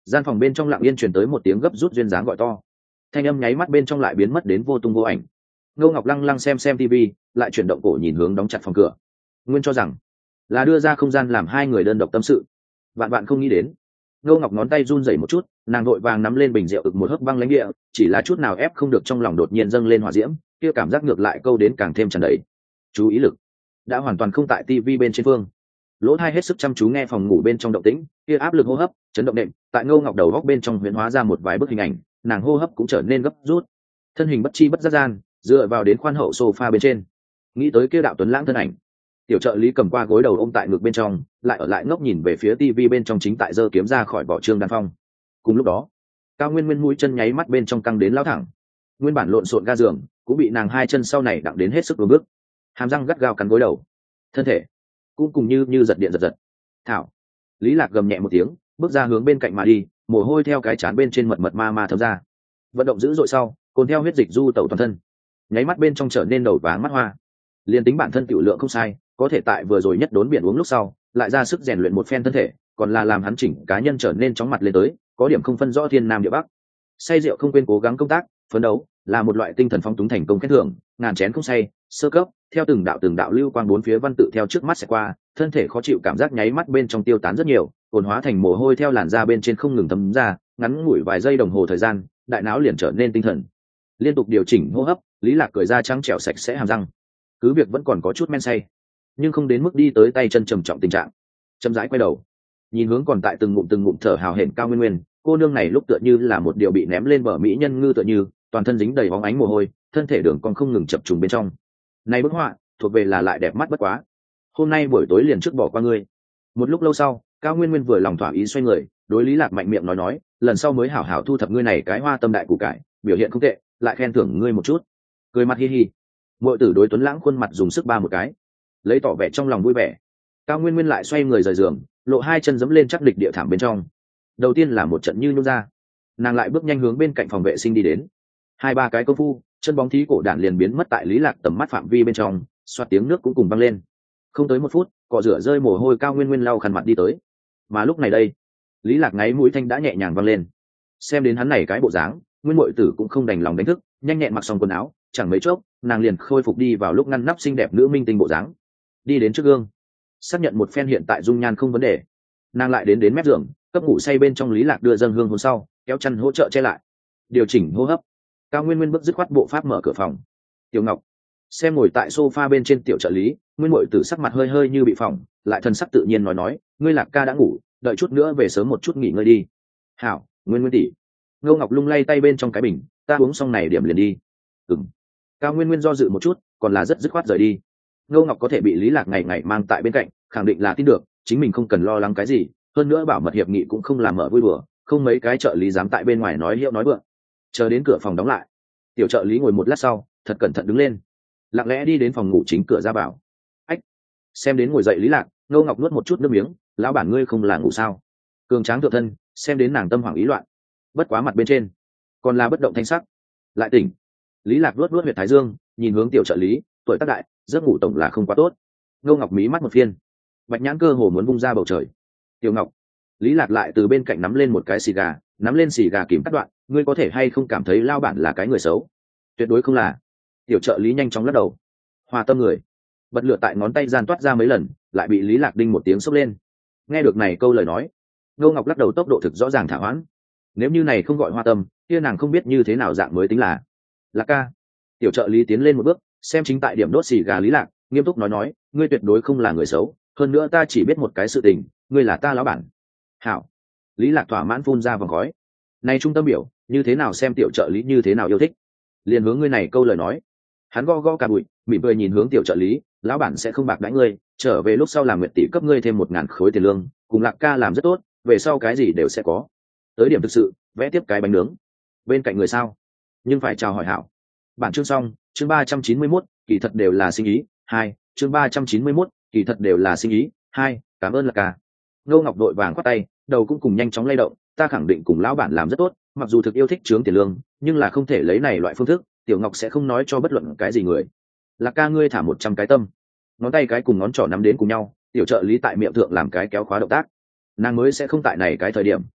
Gian phòng bên trong lặng yên truyền tới một tiếng gấp rút duyên dáng gọi to, thanh âm nháy mắt bên trong lại biến mất đến vô tung vô ảnh. Ngô Ngọc lăng lăng xem xem tivi, lại chuyển động cổ nhìn hướng đóng chặt phòng cửa. Nguyên cho rằng là đưa ra không gian làm hai người đơn độc tâm sự, vạn vạn không nghĩ đến. Ngô Ngọc ngón tay run rẩy một chút, nàng vội vàng nắm lên bình rượu ực một hớp băng lãnh địa, chỉ là chút nào ép không được trong lòng đột nhiên dâng lên hỏa diễm, kia cảm giác ngược lại câu đến càng thêm tràn đầy. Chú ý lực đã hoàn toàn không tại tivi bên trên phương. Lỗ tai hết sức chăm chú nghe phòng ngủ bên trong động tĩnh, kia áp lực hô hấp, chấn động đệm, tại Ngô Ngọc đầu góc bên trong huyễn hóa ra một vài bức hình ảnh, nàng hô hấp cũng trở nên gấp rút. Thân hình bất chi bất giác gian, dựa vào đến khoan hậu sofa bên trên. Nghĩ tới kia đạo tuấn lãng thân ảnh, tiểu trợ lý cầm qua gối đầu ôm tại ngực bên trong, lại ở lại ngốc nhìn về phía tivi bên trong chính tại giơ kiếm ra khỏi vỏ Trương Đan Phong. Cùng lúc đó, Cao Nguyên Nguyên mũi chân nháy mắt bên trong căng đến lao thẳng. Nguyên bản lộn xộn ga giường, cũng bị nàng hai chân sau này đặng đến hết sức vương bước. Hàm răng gắt gao cắn gối đầu. Thân thể cũng cùng như như giật điện giật giật. Thảo. Lý Lạc gầm nhẹ một tiếng, bước ra hướng bên cạnh mà đi, mồ hôi theo cái trán bên trên mật mật ma ma thấm ra. Vận động dữ dội sau, cồn theo huyết dịch du tẩu toàn thân. Nháy mắt bên trong trở nên đầu váng mắt hoa. Liên tính bản thân tiểu lượng không sai, có thể tại vừa rồi nhất đốn biển uống lúc sau, lại ra sức rèn luyện một phen thân thể, còn là làm hắn chỉnh cá nhân trở nên chóng mặt lên tới, có điểm không phân rõ thiên nam địa bắc. Say rượu không quên cố gắng công tác, phấn đấu, là một loại tinh thần phóng túng thành công khen thưởng, ngàn chén không say, sơ cấp, theo từng đạo từng đạo lưu quang bốn phía văn tự theo trước mắt sẽ qua, thân thể khó chịu cảm giác nháy mắt bên trong tiêu tán rất nhiều, cồn hóa thành mồ hôi theo làn da bên trên không ngừng thấm ra, ngắn ngủi vài giây đồng hồ thời gian, đại não liền trở nên tinh thần. Liên tục điều chỉnh hô hấp, Lý Lạc cười ra trắng trẻo sạch sẽ hàm răng. Cứ việc vẫn còn có chút men say, nhưng không đến mức đi tới tay chân trầm trọng tình trạng. Chậm rãi quay đầu, nhìn hướng còn tại từng ngụm từng ngụm thở hào hển Cao Nguyên Nguyên, cô nương này lúc tựa như là một điều bị ném lên bờ mỹ nhân ngư tựa như, toàn thân dính đầy bóng ánh mồ hôi, thân thể đường còn không ngừng chập trùng bên trong. Này bức họa, thuộc về là lại đẹp mắt bất quá. Hôm nay buổi tối liền trước bỏ qua ngươi. Một lúc lâu sau, Cao Nguyên Nguyên vừa lòng thỏa ý xoay người, đối Lý Lạc mạnh miệng nói nói, lần sau mới hảo hảo thu thập ngươi này cái hoa tâm đại củ cải, biểu hiện không tệ, lại khen thưởng ngươi một chút. Cười mặt hi hi. Muội tử đối Tuấn Lãng khuôn mặt dùng sức ba một cái, lấy tỏ vẻ trong lòng vui vẻ. Cao Nguyên Nguyên lại xoay người rời giường, lộ hai chân giẫm lên chắc địch địa thảm bên trong. Đầu tiên là một trận như nhún ra, nàng lại bước nhanh hướng bên cạnh phòng vệ sinh đi đến. Hai ba cái công phu, chân bóng thí cổ đạn liền biến mất tại Lý Lạc tầm mắt phạm vi bên trong, xoát tiếng nước cũng cùng vang lên. Không tới một phút, cọ rửa rơi mồ hôi Cao Nguyên Nguyên lau khăn mặt đi tới. Mà lúc này đây, Lý Lạc ngáy mũi thanh đã nhẹ nhàng vang lên. Xem đến hắn này cái bộ dáng, Nguyên muội tử cũng không đành lòng đánh thức, nhanh nhẹn mặc xong quần áo, chẳng mấy chốc, nàng liền khôi phục đi vào lúc ngăn nắp xinh đẹp nữ minh tinh bộ dáng. Đi đến trước gương, xác nhận một phen hiện tại dung nhan không vấn đề, nàng lại đến đến mép giường, cấp ngủ say bên trong Lý Lạc đưa dâng hương hôn sau, kéo chăn hỗ trợ che lại, điều chỉnh hô hấp. Cao Nguyên Nguyên bước dứt khoát bộ pháp mở cửa phòng. Tiểu Ngọc xem ngồi tại sofa bên trên tiểu trợ lý, Nguyên muội tử sắc mặt hơi hơi như bị phỏng, lại thần sắc tự nhiên nói nói, ngươi Lạc ca đã ngủ, đợi chút nữa về sớm một chút nghỉ ngơi đi. Hảo, Nguyên Nguyên tỷ. Ngô Ngọc lung lay tay bên trong cái bình, ta uống xong này điểm liền đi. Ừm. Cao Nguyên Nguyên do dự một chút, còn là rất dứt khoát rời đi. Ngô Ngọc có thể bị Lý Lạc ngày ngày mang tại bên cạnh, khẳng định là tin được, chính mình không cần lo lắng cái gì, hơn nữa bảo mật hiệp nghị cũng không làm mở vui đùa, không mấy cái trợ lý dám tại bên ngoài nói hiệu nói vượng. Chờ đến cửa phòng đóng lại, tiểu trợ lý ngồi một lát sau, thật cẩn thận đứng lên, lặng lẽ đi đến phòng ngủ chính cửa ra vào. Ách, xem đến ngồi dậy Lý Lạc, Ngô Ngọc nuốt một chút nước miếng, lão bản ngươi không là ngủ sao? Cường tráng thượng thân, xem đến nàng tâm hoảng ý loạn, bất quá mặt bên trên còn là bất động thanh sắc. Lại tỉnh. Lý Lạc luốt luốt huyệt thái dương, nhìn hướng tiểu trợ lý, tuổi tác đại, giấc ngủ tổng là không quá tốt. Ngô Ngọc mí mắt một phiên, bạch nhãn cơ hồ muốn bung ra bầu trời. Tiểu Ngọc. Lý Lạc lại từ bên cạnh nắm lên một cái xì gà, nắm lên xì gà kìm cắt đoạn, ngươi có thể hay không cảm thấy lao bản là cái người xấu? Tuyệt đối không là. Tiểu trợ lý nhanh chóng lắc đầu. Hòa tâm người. Bật lửa tại ngón tay gian toát ra mấy lần, lại bị Lý Lạc đinh một tiếng sốc lên. Nghe được này câu lời nói, Ngô Ngọc lắc đầu tốc độ thực rõ ràng thả hoãn. Nếu như này không gọi hoa tâm, kia nàng không biết như thế nào dạng mới tính là. Lạc ca. Tiểu trợ lý tiến lên một bước, xem chính tại điểm đốt xì gà Lý Lạc, nghiêm túc nói nói, ngươi tuyệt đối không là người xấu, hơn nữa ta chỉ biết một cái sự tình, ngươi là ta lão bản. Hảo. Lý Lạc thỏa mãn phun ra vòng khói. Này trung tâm biểu, như thế nào xem tiểu trợ lý như thế nào yêu thích. Liền hướng ngươi này câu lời nói. Hắn go go cả bụi, mỉm cười nhìn hướng tiểu trợ lý, lão bản sẽ không bạc đãi ngươi, trở về lúc sau làm nguyện tỷ cấp ngươi thêm một ngàn khối tiền lương, cùng Lạc ca làm rất tốt, về sau cái gì đều sẽ có. Tới điểm thực sự, vẽ tiếp cái bánh nướng. Bên cạnh người sao? Nhưng phải chào hỏi hảo. Bản chương xong, chương ba trăm chín mươi mốt, kỳ thật đều là sinh ý. Hai, chương ba trăm chín mươi mốt, kỳ thật đều là sinh ý. Hai, cảm ơn Lạc ca. Ngô Ngọc đội vàng quát tay, đầu cũng cùng nhanh chóng lay động, ta khẳng định cùng lão bản làm rất tốt, mặc dù thực yêu thích trướng tiền lương, nhưng là không thể lấy này loại phương thức, Tiểu Ngọc sẽ không nói cho bất luận cái gì người. Lạc ca ngươi thả một trăm cái tâm. Ngón tay cái cùng ngón trỏ nắm đến cùng nhau, tiểu trợ lý tại miệng thượng làm cái kéo khóa động tác. Nàng mới sẽ không tại này cái thời điểm,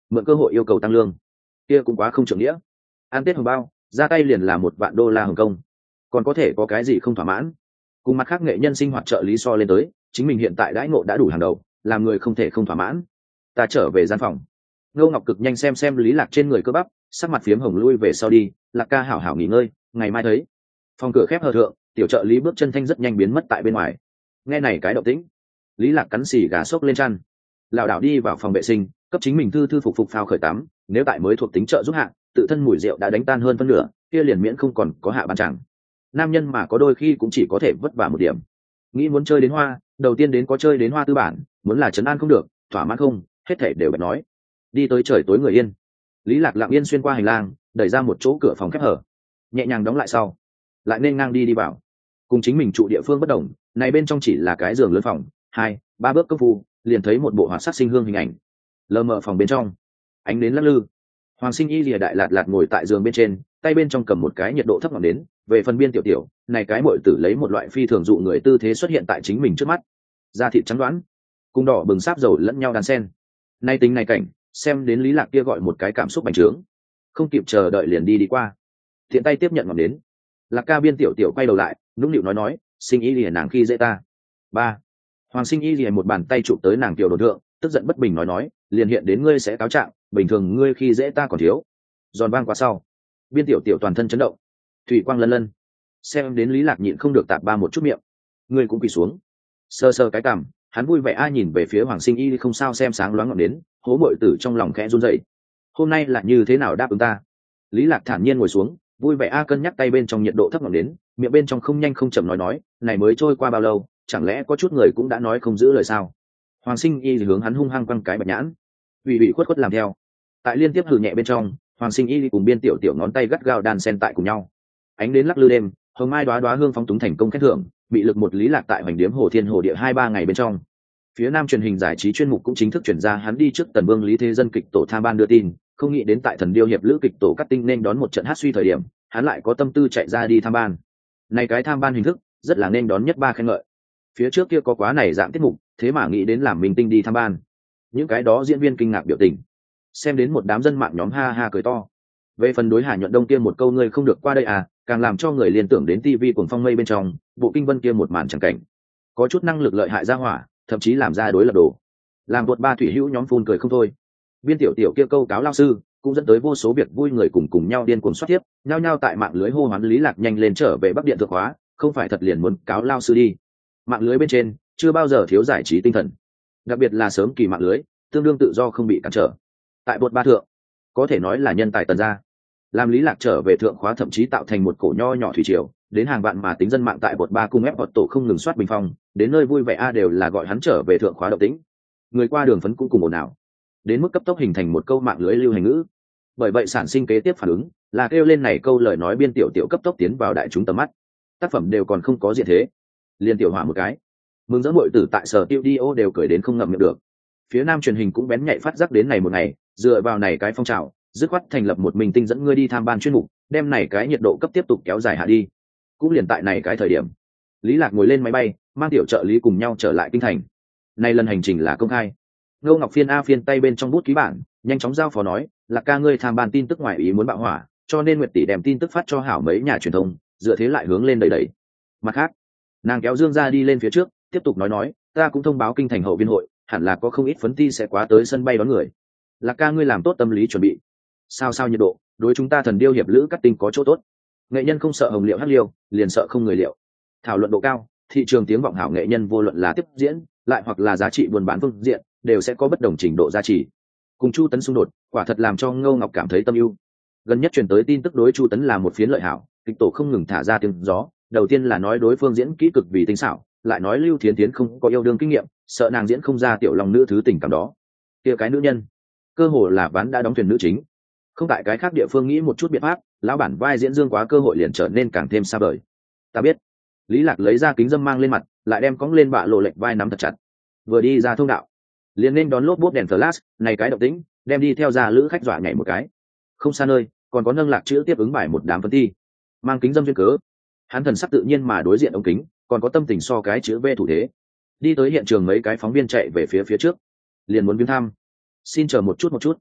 mượn cơ hội yêu cầu tăng lương, kia cũng quá không trưởng nghĩa. Ăn tết hồng bao ra tay liền là một vạn đô la Hồng Kông, còn có thể có cái gì không thỏa mãn? Cùng mặt khác nghệ nhân sinh hoạt trợ lý so lên tới, chính mình hiện tại đãi ngộ đã đủ hàng đầu, làm người không thể không thỏa mãn. Ta trở về gian phòng. Ngô Ngọc cực nhanh xem xem Lý Lạc trên người cơ bắp, sắc mặt phiếm hồng lui về sau đi. Lạc ca hảo hảo nghỉ ngơi, ngày mai thấy. Phòng cửa khép hờ thượng, tiểu trợ lý bước chân thanh rất nhanh biến mất tại bên ngoài. Nghe này cái động tĩnh, Lý Lạc cắn xì gà xốc lên chăn, lảo đảo đi vào phòng vệ sinh, cấp chính mình thư thư phục phục phao khởi tắm. Nếu tại mới thuộc tính trợ giúp hạ, tự thân mùi rượu đã đánh tan hơn phân nửa, kia liền miễn không còn có hạ ban chẳng. Nam nhân mà có đôi khi cũng chỉ có thể vất vả một điểm. Nghĩ muốn chơi đến hoa, đầu tiên đến có chơi đến hoa tư bản, muốn là trấn an không được, thỏa mãn không, hết thảy đều bạch nói. Đi tới trời tối người yên, Lý Lạc lặng yên xuyên qua hành lang, đẩy ra một chỗ cửa phòng khép hở, nhẹ nhàng đóng lại sau, lại nên ngang đi đi vào. Cùng chính mình trụ địa phương bất đồng, này bên trong chỉ là cái giường lớn phòng, hai, ba bước công phu, liền thấy một bộ hoạt sắc sinh hương hình ảnh. Lờ mờ phòng bên trong, ánh nến lắc lư. Hoàng Sinh Y lìa đại lạt lạt ngồi tại giường bên trên, tay bên trong cầm một cái nhiệt độ thấp ngọn nến. Về phần Biên tiểu tiểu, này cái muội tử lấy một loại phi thường dụ người tư thế xuất hiện tại chính mình trước mắt, da thịt trắng đoán, cung đỏ bừng sáp dầu lẫn nhau đan sen. Nay tính này cảnh, xem đến Lý Lạc kia gọi một cái cảm xúc bành trướng, không kịp chờ đợi liền đi đi qua, thiện tay tiếp nhận ngọn nến. Lạc ca Biên tiểu tiểu quay đầu lại, nũng nịu nói nói, Sinh Y lìa nàng khi dễ ta. Ba, Hoàng Sinh Y lìa một bàn tay chụp tới nàng tiểu đồn thượng, tức giận bất bình nói nói, liền hiện đến ngươi sẽ cáo trạng, bình thường ngươi khi dễ ta còn thiếu. Giòn vang qua sau, Biên tiểu tiểu toàn thân chấn động, thủy quang lân lân. Xem đến Lý Lạc nhịn không được tạp ba một chút miệng, ngươi cũng quỳ xuống. Sơ sơ cái cằm, hắn vui vẻ ai nhìn về phía Hoàng Sinh Y không sao xem sáng loáng ngọn đến, hố muội tử trong lòng khẽ run rẩy. Hôm nay là như thế nào đáp ứng ta? Lý Lạc thản nhiên ngồi xuống, vui vẻ a cân nhắc tay bên trong nhiệt độ thấp ngọn đến, miệng bên trong không nhanh không chậm nói nói, này mới trôi qua bao lâu, chẳng lẽ có chút người cũng đã nói không giữ lời sao? Hoàng Sinh Y hướng hắn hung hăng quăng cái bạch nhãn, ủy ủy khuất khuất làm theo. Tại liên tiếp hừ nhẹ bên trong, Hoàng Sinh Y cùng Biên tiểu tiểu ngón tay gắt gao đan xen tại cùng nhau. Ánh đến lắc lư đêm, hồng mai đóa đóa hương phóng túng thành công khen thưởng, bị lực một Lý Lạc tại hoành điếm hồ thiên hồ địa hai ba ngày bên trong. Phía Nam truyền hình giải trí chuyên mục cũng chính thức chuyển ra hắn đi trước Tần Vương Lý Thế Dân kịch tổ tham ban đưa tin, không nghĩ đến tại Thần Điêu hiệp lữ kịch tổ cắt tinh nên đón một trận hát suy thời điểm, hắn lại có tâm tư chạy ra đi tham ban. Này cái tham ban hình thức, rất là nên đón nhất ba khen ngợi. Phía trước kia có quá này dạng tiết mục, thế mà nghĩ đến làm minh tinh đi tham ban. Những cái đó diễn viên kinh ngạc biểu tình, xem đến một đám dân mạng nhóm ha ha cười to. Về phần đối Hà Nhuận Đông kia một câu ngươi không được qua đây à, càng làm cho người liên tưởng đến tivi cuồng phong mây bên trong, bộ kinh vân kia một màn chẳng cảnh. Có chút năng lực lợi hại ra hỏa, thậm chí làm ra đối lập đồ. Làm tuột ba thủy hữu nhóm phun cười không thôi. Biên tiểu tiểu kia câu cáo lao sư, cũng dẫn tới vô số việc vui người cùng cùng nhau điên cuồng xoát tiếp, nhao nhao tại mạng lưới hô hoán Lý Lạc nhanh lên trở về Bắc Điện thượng hóa, không phải thật liền muốn cáo lao sư đi. Mạng lưới bên trên, chưa bao giờ thiếu giải trí tinh thần. Đặc biệt là sớm kỳ mạng lưới, tương đương tự do không bị cản trở. Tại bột ba thượng, có thể nói là nhân tài tần gia. Làm Lý Lạc trở về thượng khóa thậm chí tạo thành một cổ nho nhỏ thủy triều, đến hàng vạn mà tính dân mạng tại bột ba cung ép bột tổ không ngừng soát bình phong, đến nơi vui vẻ a đều là gọi hắn trở về thượng khóa động tĩnh. Người qua đường phấn cũng cùng ồn ào, đến mức cấp tốc hình thành một câu mạng lưới lưu hành ngữ. Bởi vậy sản sinh kế tiếp phản ứng là kêu lên này câu lời nói Biên tiểu tiểu cấp tốc tiến vào đại chúng tầm mắt. Tác phẩm đều còn không có diện thế, liền tiểu hỏa một cái, mừng rỡ muội tử tại sở tiêu đi ô đều cười đến không ngậm miệng được. Phía Nam truyền hình cũng bén nhạy phát giác đến này một ngày, dựa vào này cái phong trào, dứt khoát thành lập một mình tinh dẫn ngươi đi tham ban chuyên mục, đem này cái nhiệt độ cấp tiếp tục kéo dài hạ đi. Cũng liền tại này cái thời điểm, Lý Lạc ngồi lên máy bay, mang tiểu trợ lý cùng nhau trở lại kinh thành. Này lần hành trình là công khai. Ngô Ngọc Phiên a phiên tay bên trong bút ký bản, nhanh chóng giao phó nói, Lạc ca ngươi tham ban tin tức ngoài ý muốn bạo hỏa, cho nên Nguyệt tỷ đem tin tức phát cho hảo mấy nhà truyền thông, dựa thế lại hướng lên đầy đầy. Mặt khác, nàng kéo Dương ra đi lên phía trước, tiếp tục nói nói, ta cũng thông báo kinh thành hậu viên hội, hẳn là có không ít phấn ti sẽ quá tới sân bay đón người. Lạc ca ngươi làm tốt tâm lý chuẩn bị. Sao sao nhiệt độ, đối chúng ta Thần Điêu hiệp lữ cắt tinh có chỗ tốt. Nghệ nhân không sợ hồng liệu hắc liêu, liền sợ không người liệu. Thảo luận độ cao, thị trường tiếng vọng hảo nghệ nhân vô luận là tiếp diễn, lại hoặc là giá trị buôn bán phương diện, đều sẽ có bất đồng trình độ giá trị. Cùng Chu Tấn xung đột, quả thật làm cho Ngô Ngọc cảm thấy tâm ưu. Gần nhất truyền tới tin tức đối Chu Tấn là một phiến lợi hảo, kịch tổ không ngừng thả ra tiếng gió. Đầu tiên là nói đối phương diễn kỹ cực vì tinh xảo, lại nói Lưu Thiến Thiến không có yêu đương kinh nghiệm, sợ nàng diễn không ra tiểu lòng nữ thứ tình cảm đó. Kia cái nữ nhân, cơ hồ là ván đã đóng thuyền nữ chính. Không tại cái khác địa phương nghĩ một chút biện pháp, lão bản vai diễn dương quá cơ hội liền trở nên càng thêm xa vời. Ta biết. Lý Lạc lấy ra kính dâm mang lên mặt, lại đem cõng lên bạ lộ lệch vai nắm thật chặt. Vừa đi ra thông đạo, liền nên đón lốp bốp đèn flash, này cái động tĩnh, đem đi theo ra lữ khách dọa nhảy một cái. Không xa nơi, còn có nâng lạc chữ tiếp ứng bài một đám phân ti, mang kính dâm duyên cớ. Hắn thần sắc tự nhiên mà đối diện ống kính, còn có tâm tình so cái chữ V thủ thế. Đi tới hiện trường mấy cái phóng viên chạy về phía phía trước, liền muốn viếng thăm. Xin chờ một chút một chút.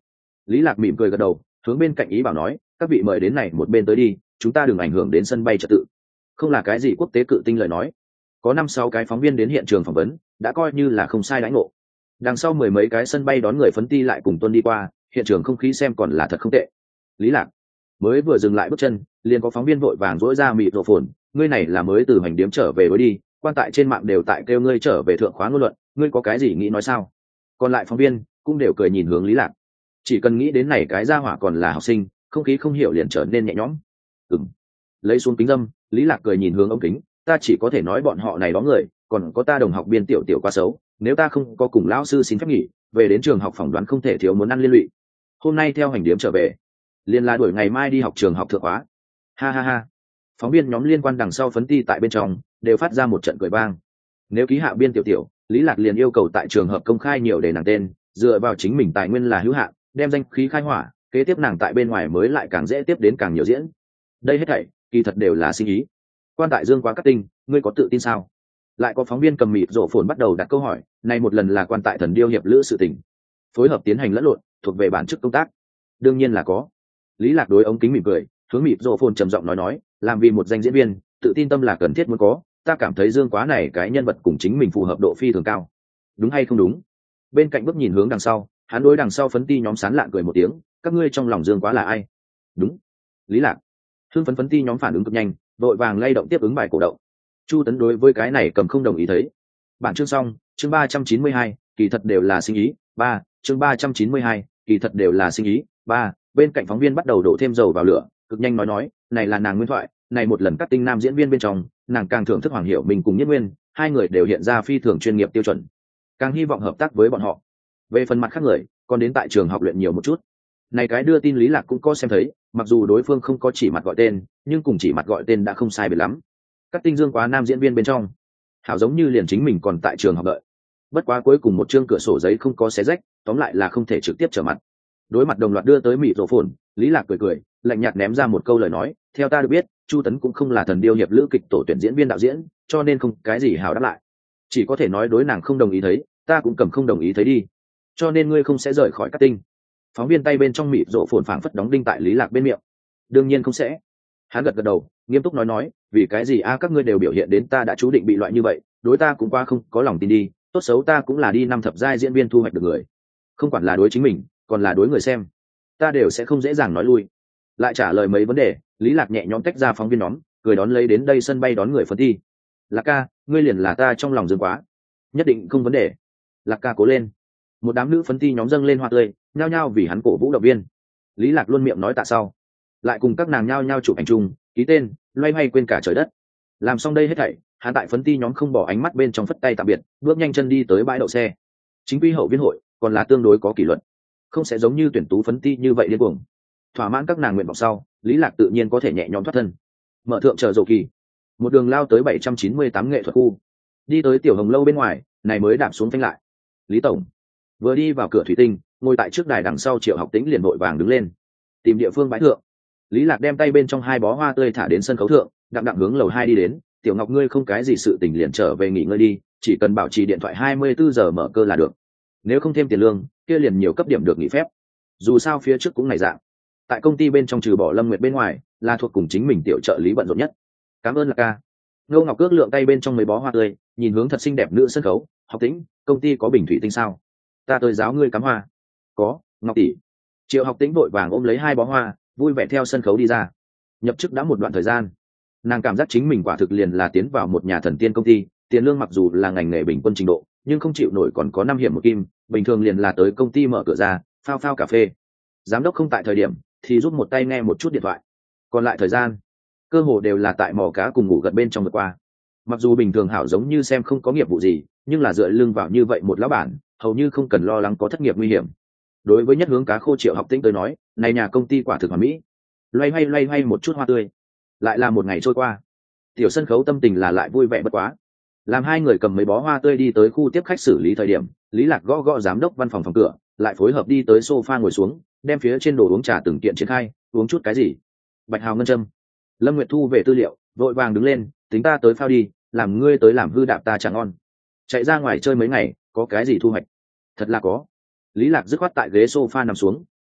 Lý Lạc mỉm cười gật đầu, hướng bên cạnh ý bảo nói, các vị mời đến này một bên tới đi, chúng ta đừng ảnh hưởng đến sân bay trật tự. Không là cái gì quốc tế cự tinh lời nói, có năm sáu cái phóng viên đến hiện trường phỏng vấn, đã coi như là không sai đãi ngộ. Đằng sau mười mấy cái sân bay đón người phấn ti lại cùng tuân đi qua, hiện trường không khí xem còn là thật không tệ. Lý Lạc mới vừa dừng lại bước chân, liền có phóng viên vội vàng dỗi ra mịt rộ phồn, ngươi này là mới từ hành điếm trở về mới đi, quan tại trên mạng đều tại kêu ngươi trở về thượng khóa ngôn luận, ngươi có cái gì nghĩ nói sao? Còn lại phóng viên cũng đều cười nhìn hướng Lý Lạc, chỉ cần nghĩ đến này cái gia hỏa còn là học sinh, không khí không hiểu liền trở nên nhẹ nhõm. Ừm. Lấy xuống kính dâm, Lý Lạc cười nhìn hướng ống kính, ta chỉ có thể nói bọn họ này đó người, còn có ta đồng học biên tiểu tiểu quá xấu, nếu ta không có cùng lão sư xin phép nghỉ, về đến trường học phỏng đoán không thể thiếu muốn ăn liên lụy. Hôm nay theo hành điếm trở về, liền là đuổi ngày mai đi học trường học thượng khóa. Ha ha ha. Phóng viên nhóm liên quan đằng sau phấn ti tại bên trong đều phát ra một trận cười vang. Nếu ký hạ biên tiểu tiểu, Lý Lạc liền yêu cầu tại trường hợp công khai nhiều để nàng tên, dựa vào chính mình tài nguyên là hữu hạn, đem danh khí khai hỏa, kế tiếp nàng tại bên ngoài mới lại càng dễ tiếp đến càng nhiều diễn. Đây hết thảy kỳ thật đều là suy ý. Quan tại Dương quá cắt tinh, ngươi có tự tin sao? Lại có phóng viên cầm mịt rổ phồn bắt đầu đặt câu hỏi, này một lần là quan tại thần điêu hiệp lữ sự tình, phối hợp tiến hành lẫn lộn, thuộc về bản chức công tác. Đương nhiên là có. Lý Lạc đối ống kính mỉm cười, hướng mịt rổ phồn trầm giọng nói nói, làm vì một danh diễn viên, tự tin tâm là cần thiết muốn có, ta cảm thấy Dương quá này cái nhân vật cùng chính mình phù hợp độ phi thường cao. Đúng hay không đúng? Bên cạnh bước nhìn hướng đằng sau, hắn đối đằng sau phấn ti nhóm sán lạng cười một tiếng, các ngươi trong lòng Dương quá là ai? Đúng. Lý Lạc. Hương phấn phấn ti nhóm phản ứng cực nhanh, vội vàng lay động tiếp ứng bài cổ động. Chu Tấn đối với cái này cầm không đồng ý thấy. Bản chương xong, chương ba trăm chín mươi hai, kỳ thật đều là sinh ý. Ba, chương ba trăm chín mươi hai, kỳ thật đều là sinh ý. Ba, bên cạnh phóng viên bắt đầu đổ thêm dầu vào lửa, cực nhanh nói nói, này là nàng nguyên thoại, này một lần cắt tinh nam diễn viên bên trong, nàng càng thưởng thức Hoàng Hiểu mình cùng Nhất Nguyên, hai người đều hiện ra phi thường chuyên nghiệp tiêu chuẩn, càng hy vọng hợp tác với bọn họ. Về phần mặt khác người, còn đến tại trường học luyện nhiều một chút. Này cái đưa tin Lý Lạc cũng có xem thấy, mặc dù đối phương không có chỉ mặt gọi tên, nhưng cùng chỉ mặt gọi tên đã không sai biệt lắm. Cắt tinh Dương quá nam diễn viên bên trong, hảo giống như liền chính mình còn tại trường học đợi. Bất quá cuối cùng một chương cửa sổ giấy không có xé rách, tóm lại là không thể trực tiếp trở mặt. Đối mặt đồng loạt đưa tới mịt rổ phồn, Lý Lạc cười cười, lạnh nhạt ném ra một câu lời nói, theo ta được biết, Chu Tấn cũng không là thần điêu hiệp lữ kịch tổ tuyển diễn viên đạo diễn, cho nên không cái gì hảo đáp lại. Chỉ có thể nói đối nàng không đồng ý thấy, ta cũng cầm không đồng ý thấy đi. Cho nên ngươi không sẽ rời khỏi cắt tinh. Phóng viên tay bên trong mịt rổ phồn phảng phất đóng đinh tại Lý Lạc bên miệng. Đương nhiên không sẽ. Hắn gật gật đầu, nghiêm túc nói nói, vì cái gì a các ngươi đều biểu hiện đến ta đã chú định bị loại như vậy, đối ta cũng qua không có lòng tin đi, tốt xấu ta cũng là đi năm thập giai diễn viên thu hoạch được người, không quản là đối chính mình, còn là đối người xem, ta đều sẽ không dễ dàng nói lui. Lại trả lời mấy vấn đề, Lý Lạc nhẹ nhõm tách ra phóng viên nhóm, cười đón lấy đến đây sân bay đón người phân thi. Lạc ca, ngươi liền là ta trong lòng Dương quá, nhất định không vấn đề. Lạc ca cố lên. Một đám nữ phấn ti nhóm dâng lên hoa tươi, nhao nhao vì hắn cổ vũ động viên. Lý Lạc luôn miệng nói tạ sau, lại cùng các nàng nhao nhao chụp ảnh chung, ký tên, loay hoay quên cả trời đất. Làm xong đây hết thảy, hắn tại phấn ti nhóm không bỏ ánh mắt bên trong phất tay tạm biệt, bước nhanh chân đi tới bãi đậu xe. Chính quy hậu viên hội còn là tương đối có kỷ luật, không sẽ giống như tuyển tú phấn ti như vậy điên cuồng. Thỏa mãn các nàng nguyện vọng sau, Lý Lạc tự nhiên có thể nhẹ nhõm thoát thân. Mở thượng chờ dầu kỳ, một đường lao tới bảy trăm chín mươi tám nghệ thuật khu, đi tới tiểu hồng lâu bên ngoài, này mới đạp xuống phanh lại. Lý tổng vừa đi vào cửa thủy tinh, ngồi tại trước đài đằng sau Triệu Học Tĩnh liền vội vàng đứng lên, tìm địa phương bãi thượng. Lý Lạc đem tay bên trong hai bó hoa tươi thả đến sân khấu thượng, đặng đặng hướng lầu hai đi đến. Tiểu Ngọc ngươi không cái gì sự tình liền trở về nghỉ ngơi đi, chỉ cần bảo trì điện thoại hai mươi bốn giờ mở cơ là được. Nếu không thêm tiền lương, kia liền nhiều cấp điểm được nghỉ phép. Dù sao phía trước cũng này dạng. Tại công ty bên trong trừ bỏ Lâm Nguyệt bên ngoài, là thuộc cùng chính mình tiểu trợ lý bận rộn nhất. Cảm ơn Lạc ca. Ngô Ngọc Cước lượng tay bên trong mấy bó hoa tươi, nhìn hướng thật xinh đẹp nữ sân khấu, Học Tĩnh, công ty có bình thủy tinh sao? Ta tới giáo ngươi cắm hoa. Có, Ngọc tỷ. Triệu Học Tĩnh vội vàng ôm lấy hai bó hoa, vui vẻ theo sân khấu đi ra. Nhập chức đã một đoạn thời gian, nàng cảm giác chính mình quả thực liền là tiến vào một nhà thần tiên công ty, tiền lương mặc dù là ngành nghề bình quân trình độ, nhưng không chịu nổi còn có năm hiểm một kim, bình thường liền là tới công ty mở cửa ra, phao phao cà phê. Giám đốc không tại thời điểm, thì rút một tay nghe một chút điện thoại. Còn lại thời gian, cơ hồ đều là tại mò cá cùng ngủ gật bên trong vượt qua. Mặc dù bình thường hảo giống như xem không có nghiệp vụ gì, nhưng là dựa lưng vào như vậy một lão bản, hầu như không cần lo lắng có thất nghiệp nguy hiểm. Đối với nhất hướng cá khô Triệu Học Tĩnh tới nói, này nhà công ty quả thực hoàn mỹ. Loay hoay loay hoay một chút hoa tươi, lại là một ngày trôi qua. Tiểu sân khấu tâm tình là lại vui vẻ bất quá. Làm hai người cầm mấy bó hoa tươi đi tới khu tiếp khách xử lý thời điểm, Lý Lạc gõ gõ giám đốc văn phòng phòng cửa, lại phối hợp đi tới sofa ngồi xuống, đem phía trên đồ uống trà từng kiện triển khai, uống chút cái gì? Bạch Hào ngân châm. Lâm Nguyệt thu về tư liệu, vội vàng đứng lên, tính ta tới phao đi, làm ngươi tới làm hư đạp ta chẳng ngon. Chạy ra ngoài chơi mấy ngày, có cái gì thu hoạch? Thật là có. Lý Lạc dứt khoát tại ghế sofa nằm xuống,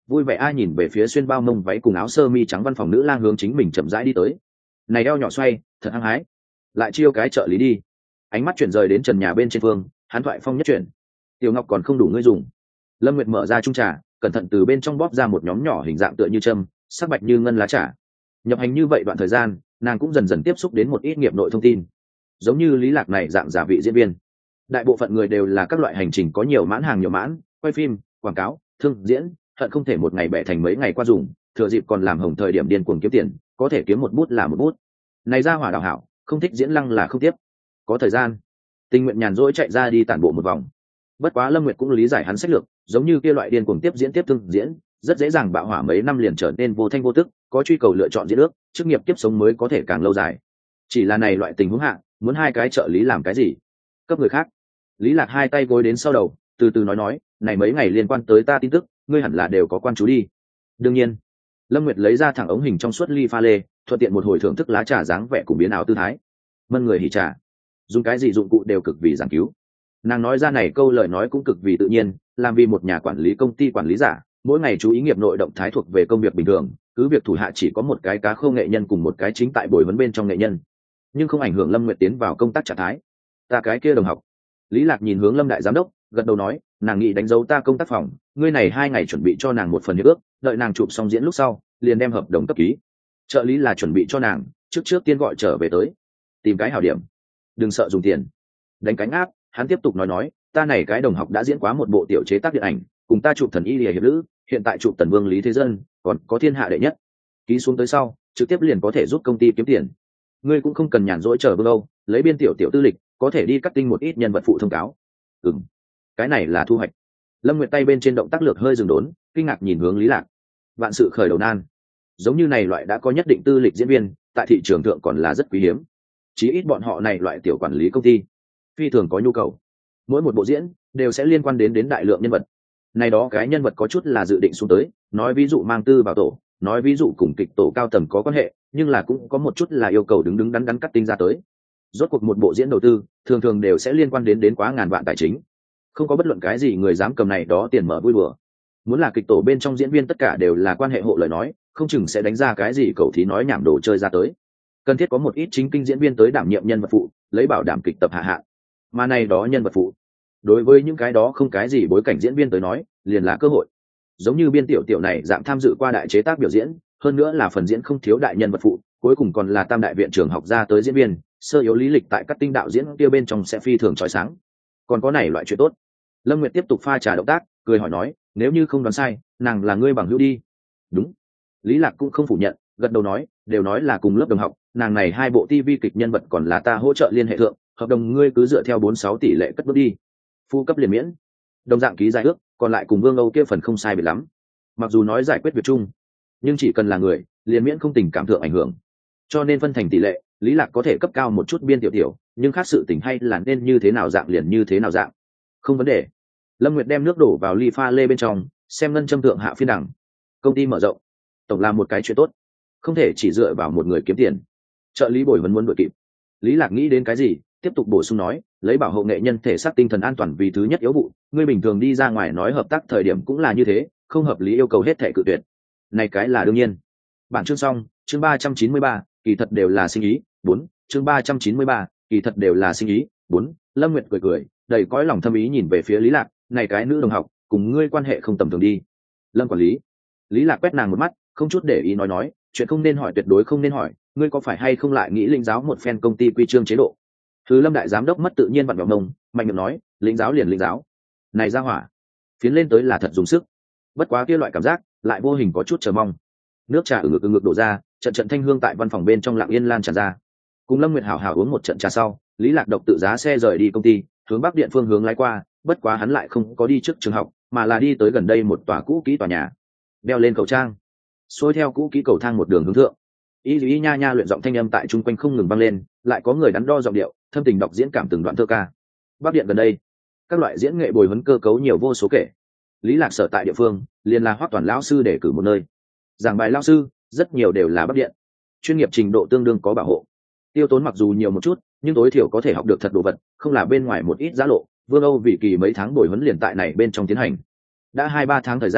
vui vẻ ai nhìn về phía xuyên bao mông váy cùng áo sơ mi trắng văn phòng nữ lang hướng chính mình chậm rãi đi tới. Này eo nhỏ xoay thật hăng hái, lại chiêu cái trợ lý đi. Ánh mắt chuyển rời đến trần nhà bên trên phương, hắn thoại phong nhất chuyển. Tiểu Ngọc còn không đủ ngươi dùng. Lâm Nguyệt mở ra chung trà, cẩn thận từ bên trong bóp ra một nhóm nhỏ hình dạng tựa như châm, sắc bạch như ngân lá trà. Nhập hành như vậy đoạn thời gian, nàng cũng dần dần tiếp xúc đến một ít nghiệp nội thông tin, giống như Lý Lạc này dạng giả vị diễn viên. Đại bộ phận người đều là các loại hành trình có nhiều mãn hàng nhiều mãn, quay phim, quảng cáo, thương diễn, hận không thể một ngày bẻ thành mấy ngày qua dùng, thừa dịp còn làm hồng thời điểm điên cuồng kiếm tiền, có thể kiếm một bút là một bút. Này ra hỏa đào hảo, không thích diễn lăng là không tiếp. Có thời gian, tình nguyện nhàn rỗi chạy ra đi tản bộ một vòng. Bất quá Lâm Nguyệt cũng lý giải hắn sách lược, giống như kia loại điên cuồng tiếp diễn tiếp thương diễn, rất dễ dàng bạo hỏa mấy năm liền trở nên vô thanh vô tức, có truy cầu lựa chọn diễn ước, chức nghiệp kiếp sống mới có thể càng lâu dài. Chỉ là này loại tình huống hạ, muốn hai cái trợ lý làm cái gì? Cấp người khác. Lý Lạc hai tay gối đến sau đầu, từ từ nói nói, này mấy ngày liên quan tới ta tin tức, ngươi hẳn là đều có quan chú đi. Đương nhiên. Lâm Nguyệt lấy ra thẳng ống hình trong suốt ly pha lê, thuận tiện một hồi thưởng thức lá trà dáng vẻ cùng biến ảo tư thái. Mân người hỉ trà, dùng cái gì dụng cụ đều cực vì giảng cứu. Nàng nói ra này câu lời nói cũng cực vì tự nhiên, làm vì một nhà quản lý công ty quản lý giả, mỗi ngày chú ý nghiệp nội động thái thuộc về công việc bình thường, cứ việc thủ hạ chỉ có một cái cá khô nghệ nhân cùng một cái chính tại bồi huấn bên trong nghệ nhân, nhưng không ảnh hưởng Lâm Nguyệt tiến vào công tác trạng thái. Ta cái kia đồng học. Lý Lạc nhìn hướng Lâm đại giám đốc, gật đầu nói, nàng nghĩ đánh dấu ta công tác phòng, ngươi này hai ngày chuẩn bị cho nàng một phần hiệp ước, đợi nàng chụp xong diễn lúc sau, liền đem hợp đồng cấp ký. Trợ lý là chuẩn bị cho nàng, trước trước tiên gọi trở về tới, tìm cái hảo điểm, đừng sợ dùng tiền. Đánh cánh áp, hắn tiếp tục nói nói, ta này cái đồng học đã diễn quá một bộ tiểu chế tác điện ảnh, cùng ta chụp thần y lìa hiệp lữ, hiện tại chụp tần vương Lý Thế Dân, còn có thiên hạ đệ nhất. Ký xuống tới sau, trực tiếp liền có thể giúp công ty kiếm tiền. Ngươi cũng không cần nhàn rỗi chờ lâu, lấy biên tiểu tiểu tư lịch, có thể đi cắt tinh một ít nhân vật phụ thông cáo. Ừm, cái này là thu hoạch. Lâm Nguyệt tay bên trên động tác lược hơi dừng đốn, kinh ngạc nhìn hướng Lý Lạc. Vạn sự khởi đầu nan, giống như này loại đã có nhất định tư lịch diễn viên, tại thị trường thượng còn là rất quý hiếm. Chí ít bọn họ này loại tiểu quản lý công ty, phi thường có nhu cầu. Mỗi một bộ diễn đều sẽ liên quan đến đến đại lượng nhân vật. Này đó cái nhân vật có chút là dự định xuống tới, nói ví dụ mang tư vào tổ, nói ví dụ cùng kịch tổ cao tầng có quan hệ, nhưng là cũng có một chút là yêu cầu đứng đứng đắn đắn cắt tinh ra tới. Rốt cuộc một bộ diễn đầu tư, thường thường đều sẽ liên quan đến đến quá ngàn vạn tài chính. Không có bất luận cái gì người dám cầm này đó tiền mở vui đùa. Muốn là kịch tổ bên trong diễn viên tất cả đều là quan hệ hộ lời nói, không chừng sẽ đánh ra cái gì cầu thí nói nhảm đồ chơi ra tới. Cần thiết có một ít chính kinh diễn viên tới đảm nhiệm nhân vật phụ, lấy bảo đảm kịch tập hạ hạ. Mà này đó nhân vật phụ, đối với những cái đó không cái gì bối cảnh diễn viên tới nói, liền là cơ hội. Giống như biên tiểu tiểu này dạng tham dự qua đại chế tác biểu diễn, hơn nữa là phần diễn không thiếu đại nhân vật phụ, cuối cùng còn là tam đại viện trường học ra tới diễn viên, sơ yếu lý lịch tại các tinh đạo diễn kia bên trong sẽ phi thường chói sáng. Còn có này loại chuyện tốt. Lâm Nguyệt tiếp tục pha trà động tác, cười hỏi nói, nếu như không đoán sai, nàng là ngươi bằng hữu đi. Đúng. Lý Lạc cũng không phủ nhận, gật đầu nói, đều nói là cùng lớp đồng học, nàng này hai bộ ti vi kịch nhân vật còn là ta hỗ trợ liên hệ thượng, hợp đồng ngươi cứ dựa theo bốn sáu tỷ lệ cất bước đi. Phu cấp liền miễn. Đồng dạng ký giải ước, còn lại cùng Vương Âu kia phần không sai biệt lắm. Mặc dù nói giải quyết việc chung, nhưng chỉ cần là người, liền miễn không tình cảm thượng ảnh hưởng. Cho nên phân thành tỷ lệ, Lý Lạc có thể cấp cao một chút biên tiểu tiểu, nhưng khác sự tình hay là nên như thế nào dạng liền như thế nào dạng. Không vấn đề. Lâm Nguyệt đem nước đổ vào ly pha lê bên trong, xem ngân châm thượng hạ phiên đẳng. Công ty mở rộng, tổng làm một cái chuyện tốt, không thể chỉ dựa vào một người kiếm tiền. Trợ lý bồi vẫn muốn đuổi kịp. Lý Lạc nghĩ đến cái gì, tiếp tục bổ sung nói, lấy bảo hộ nghệ nhân thể xác tinh thần an toàn vì thứ nhất yếu vụ, ngươi bình thường đi ra ngoài nói hợp tác thời điểm cũng là như thế, không hợp lý yêu cầu hết thể cự tuyệt. Này cái là đương nhiên. Bản chương xong, chương ba trăm chín mươi ba, kỳ thật đều là sinh ý, bốn, chương ba trăm chín mươi ba, kỳ thật đều là sinh ý, bốn. Lâm Nguyệt cười cười, đầy cõi lòng thâm ý nhìn về phía Lý Lạc, này cái nữ đồng học, cùng ngươi quan hệ không tầm thường đi. Lâm quản lý. Lý Lạc quét nàng một mắt, không chút để ý nói nói, chuyện không nên hỏi tuyệt đối không nên hỏi, ngươi có phải hay không lại nghĩ lĩnh giáo một phen công ty quy chương chế độ. Thứ Lâm đại giám đốc mất tự nhiên vặn vẹo mông, mạnh miệng nói, lĩnh giáo liền lĩnh giáo. Này ra hỏa, phiến lên tới là thật dùng sức. Bất quá kia loại cảm giác, lại vô hình có chút chờ mong. Nước trà ở ngực ở ngực đổ ra, trận trận thanh hương tại văn phòng bên trong lặng yên lan tràn ra. Cùng Lâm Nguyệt hảo hảo uống một trận trà sau, Lý Lạc độc tự giá xe rời đi công ty, hướng bắc điện phương hướng lái qua, bất quá hắn lại không có đi trước trường học, mà là đi tới gần đây một tòa cũ kỹ tòa nhà. Đeo lên cầu trang, xuôi theo cũ kỹ cầu thang một đường hướng thượng. Y Y nha nha luyện giọng thanh âm tại trung quanh không ngừng vang lên, lại có người đắn đo giọng điệu, thâm tình đọc diễn cảm từng đoạn thơ ca. Bắc điện gần đây, các loại diễn nghệ bồi huấn cơ cấu nhiều vô số kể. Lý Lạc sở tại địa phương, liền là Hoắc Toàn lão sư để cử một nơi. Giảng bài lão sư, rất nhiều đều là Bắc điện. Chuyên nghiệp trình độ tương đương có bảo hộ. Tiêu tốn mặc dù nhiều một chút, nhưng tối thiểu có thể học được thật đồ vật, không là bên ngoài một ít giá lộ. Vương Âu vì kỳ mấy tháng bồi huấn liền tại này bên trong tiến hành. Đã hai ba tháng thời gian,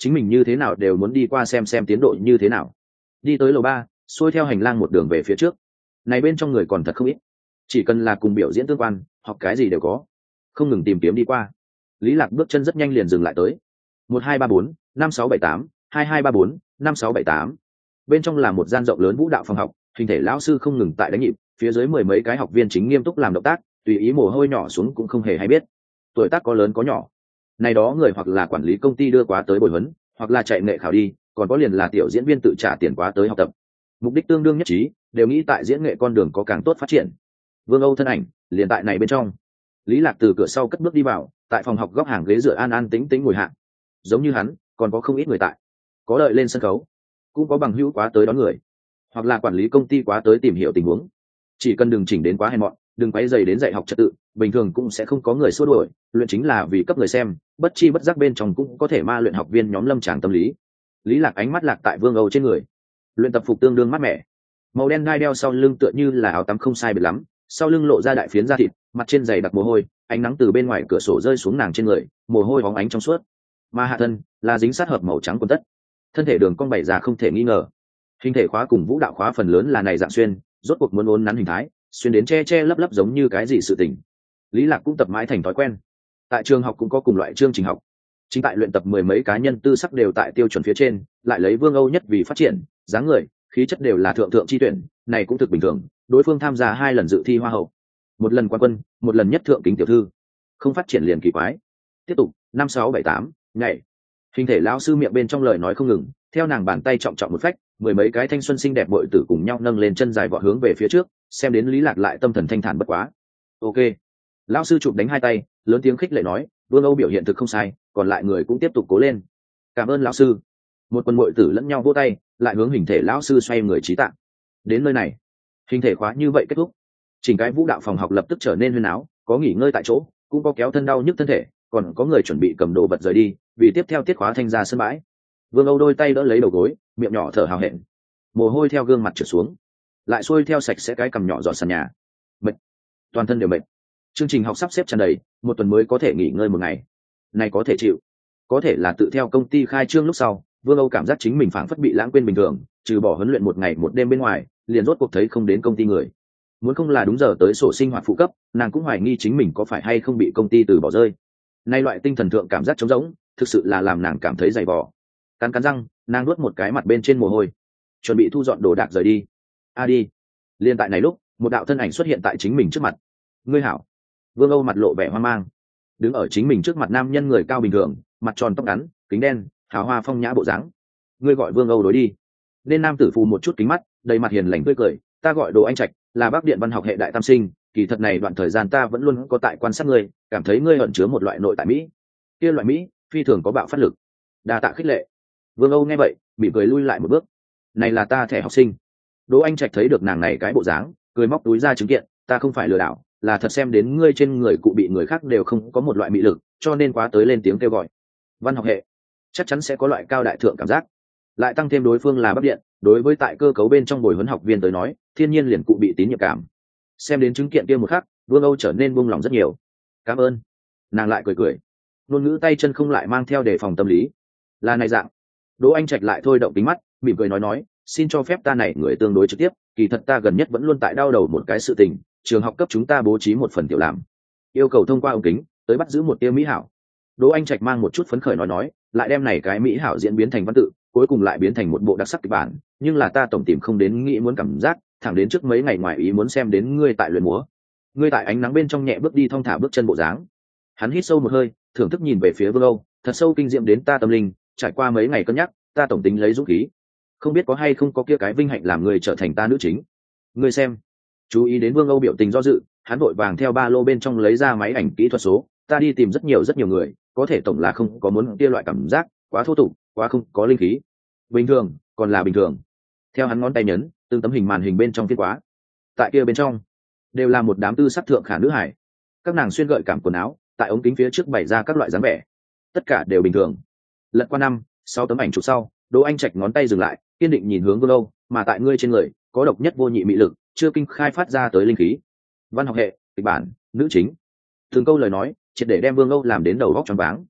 chính mình như thế nào đều muốn đi qua xem xem tiến độ như thế nào. Đi tới lầu ba, xuôi theo hành lang một đường về phía trước. Này bên trong người còn thật không ít, chỉ cần là cùng biểu diễn tương quan, học cái gì đều có, không ngừng tìm kiếm đi qua. Lý Lạc bước chân rất nhanh liền dừng lại tới. Một hai ba bốn, năm sáu bảy tám, hai hai ba bốn, năm sáu bảy tám. Bên trong là một gian rộng lớn vũ đạo phòng học, hình thể lão sư không ngừng tại đánh nhịp, phía dưới mười mấy cái học viên chính nghiêm túc làm động tác, tùy ý mồ hôi nhỏ xuống cũng không hề hay biết. Tuổi tác có lớn có nhỏ, này đó người hoặc là quản lý công ty đưa quá tới bồi huấn, hoặc là chạy nghệ khảo đi, còn có liền là tiểu diễn viên tự trả tiền quá tới học tập. Mục đích tương đương nhất trí, đều nghĩ tại diễn nghệ con đường có càng tốt phát triển. Vương Âu thân ảnh liền tại này bên trong. Lý Lạc từ cửa sau cất bước đi vào, tại phòng học góc hàng ghế dựa an an tĩnh tĩnh ngồi hạ. Giống như hắn, còn có không ít người tại, có đợi lên sân khấu, cũng có bằng hữu quá tới đón người, hoặc là quản lý công ty quá tới tìm hiểu tình huống. Chỉ cần đừng chỉnh đến quá hèn mọn, đừng quấy rầy đến dạy học trật tự, bình thường cũng sẽ không có người xua đuổi. Luyện chính là vì cấp người xem, bất chi bất giác bên trong cũng có thể ma luyện học viên nhóm lâm tràng tâm lý. Lý Lạc ánh mắt lạc tại Vương Âu trên người, luyện tập phục tương đương mát mẻ, màu đen gai đeo sau lưng tựa như là áo tắm không sai biệt lắm, sau lưng lộ ra đại phiến da thịt, mặt trên dày đặc mồ hôi, ánh nắng từ bên ngoài cửa sổ rơi xuống nàng trên người, mồ hôi bóng ánh trong suốt. Mà hạ thân là dính sát hợp màu trắng quần tất, thân thể đường cong bày ra không thể nghi ngờ. Hình thể khóa cùng vũ đạo khóa phần lớn là này dạng xuyên, rốt cuộc muốn uốn nắn hình thái, xuyên đến che che lấp lấp giống như cái gì sự tình. Lý Lạc cũng tập mãi thành thói quen. Tại trường học cũng có cùng loại chương trình học, chính tại luyện tập mười mấy cá nhân tư sắc đều tại tiêu chuẩn phía trên, lại lấy Vương Âu nhất vì phát triển, dáng người, khí chất đều là thượng thượng chi tuyển, này cũng thực bình thường. Đối phương tham gia hai lần dự thi hoa hậu, một lần quan quân, một lần nhất thượng kính tiểu thư, không phát triển liền kỳ quái. Tiếp tục, năm sáu bảy tám, nhảy. Hình thể lão sư miệng bên trong lời nói không ngừng, theo nàng bàn tay trọng trọng một phách, mười mấy cái thanh xuân xinh đẹp bội tử cùng nhau nâng lên chân dài vọt hướng về phía trước, xem đến Lý Lạc lại tâm thần thanh thản bất quá. Ok, lão sư chụp đánh hai tay, lớn tiếng khích lệ nói, Vương Âu biểu hiện thực không sai, còn lại người cũng tiếp tục cố lên. Cảm ơn lão sư. Một quân bội tử lẫn nhau vỗ tay, lại hướng hình thể lão sư xoay người trí tạng. Đến nơi này, hình thể khóa như vậy kết thúc, chỉnh cái vũ đạo phòng học lập tức trở nên huyên áo, có nghỉ ngơi tại chỗ, cũng có kéo thân đau nhức thân thể, còn có người chuẩn bị cầm đồ vật rời đi, vì tiếp theo tiết khóa thanh ra sân bãi. Vương Âu đôi tay đỡ lấy đầu gối, miệng nhỏ thở hào hẹn, mồ hôi theo gương mặt trượt xuống, lại xuôi theo sạch sẽ cái cằm nhỏ dọn sàn nhà. Mệt, toàn thân đều mệt. Chương trình học sắp xếp tràn đầy, một tuần mới có thể nghỉ ngơi một ngày, này có thể chịu. Có thể là tự theo công ty khai trương lúc sau, Vương Âu cảm giác chính mình phảng phất bị lãng quên bình thường, trừ bỏ huấn luyện một ngày một đêm bên ngoài, liền rốt cuộc thấy không đến công ty người. Muốn không là đúng giờ tới sổ sinh hoạt phụ cấp, nàng cũng hoài nghi chính mình có phải hay không bị công ty từ bỏ rơi. Nay loại tinh thần thượng cảm giác trống rỗng, thực sự là làm nàng cảm thấy dày vò. Cắn cắn răng, nàng nuốt một cái mặt bên trên mồ hôi, chuẩn bị thu dọn đồ đạc rời đi. A đi. Liên tại này lúc, một đạo thân ảnh xuất hiện tại chính mình trước mặt. Ngươi hảo. Vương Âu mặt lộ vẻ hoang mang, đứng ở chính mình trước mặt nam nhân người cao bình thường, mặt tròn tóc ngắn, kính đen, hào hoa phong nhã bộ dáng. Ngươi gọi Vương Âu đối đi. Nên nam tử phù một chút kính mắt, đầy mặt hiền lành tươi cười, ta gọi Đồ Anh Trạch, là Bắc Điện văn học hệ đại tam sinh, kỳ thật này đoạn thời gian ta vẫn luôn có tại quan sát ngươi, cảm thấy ngươi ẩn chứa một loại nội tại mỹ. Kia loại mỹ, phi thường có bạo phát lực. Đa tạ khích lệ. Vương Âu nghe vậy, mỉm cười lui lại một bước. Này là ta thẻ học sinh. Đỗ Anh Trạch thấy được nàng này cái bộ dáng, cười móc túi ra chứng kiện, ta không phải lừa đảo, là thật xem đến ngươi trên người cụ bị người khác đều không có một loại mị lực, cho nên quá tới lên tiếng kêu gọi. Văn học hệ chắc chắn sẽ có loại cao đại thượng cảm giác, lại tăng thêm đối phương là Bắc Điện, đối với tại cơ cấu bên trong bồi huấn học viên tới nói, thiên nhiên liền cụ bị tín nhiệm cảm. Xem đến chứng kiện kia một khắc, Vương Âu trở nên buông lòng rất nhiều. Cảm ơn. Nàng lại cười cười, ngôn ngữ tay chân không lại mang theo đề phòng tâm lý. Là này dạng. Đỗ Anh Trạch lại thôi động tính mắt, mỉm cười nói nói, xin cho phép ta này người tương đối trực tiếp, kỳ thật ta gần nhất vẫn luôn tại đau đầu một cái sự tình, trường học cấp chúng ta bố trí một phần tiểu làm, yêu cầu thông qua ống kính tới bắt giữ một tia mỹ hảo. Đỗ Anh Trạch mang một chút phấn khởi nói nói, lại đem này cái mỹ hảo diễn biến thành văn tự, cuối cùng lại biến thành một bộ đặc sắc kịch bản, nhưng là ta tổng tìm không đến nghĩ muốn cảm giác, thẳng đến trước mấy ngày ngoài ý muốn xem đến ngươi tại luyện múa, ngươi tại ánh nắng bên trong nhẹ bước đi thong thả bước chân bộ dáng. Hắn hít sâu một hơi, thưởng thức nhìn về phía Vương Âu, thật sâu kinh diệm đến ta tâm linh, trải qua mấy ngày cân nhắc, ta tổng tính lấy dũng khí, không biết có hay không có kia cái vinh hạnh làm người trở thành ta nữ chính. Ngươi xem. Chú ý đến Vương Âu biểu tình do dự, hắn vội vàng theo ba lô bên trong lấy ra máy ảnh kỹ thuật số, ta đi tìm rất nhiều rất nhiều người, có thể tổng là không có muốn kia loại cảm giác, quá thô tục, quá không có linh khí. Bình thường, còn là bình thường. Theo hắn ngón tay nhấn, từng tấm hình màn hình bên trong phiên quá. Tại kia bên trong, đều là một đám tư sắc thượng khả nữ hải. Các nàng xuyên gợi cảm quần áo, tại ống kính phía trước bày ra các loại dáng vẻ. Tất cả đều bình thường. Lật qua năm, sáu tấm ảnh chụp sau, Đỗ Anh Trạch ngón tay dừng lại, kiên định nhìn hướng Vương Âu, mà tại ngươi trên người, có độc nhất vô nhị mị lực, chưa kinh khai phát ra tới linh khí. Văn học hệ, kịch bản, nữ chính. Từng câu lời nói, triệt để đem Vương Âu làm đến đầu óc choáng váng.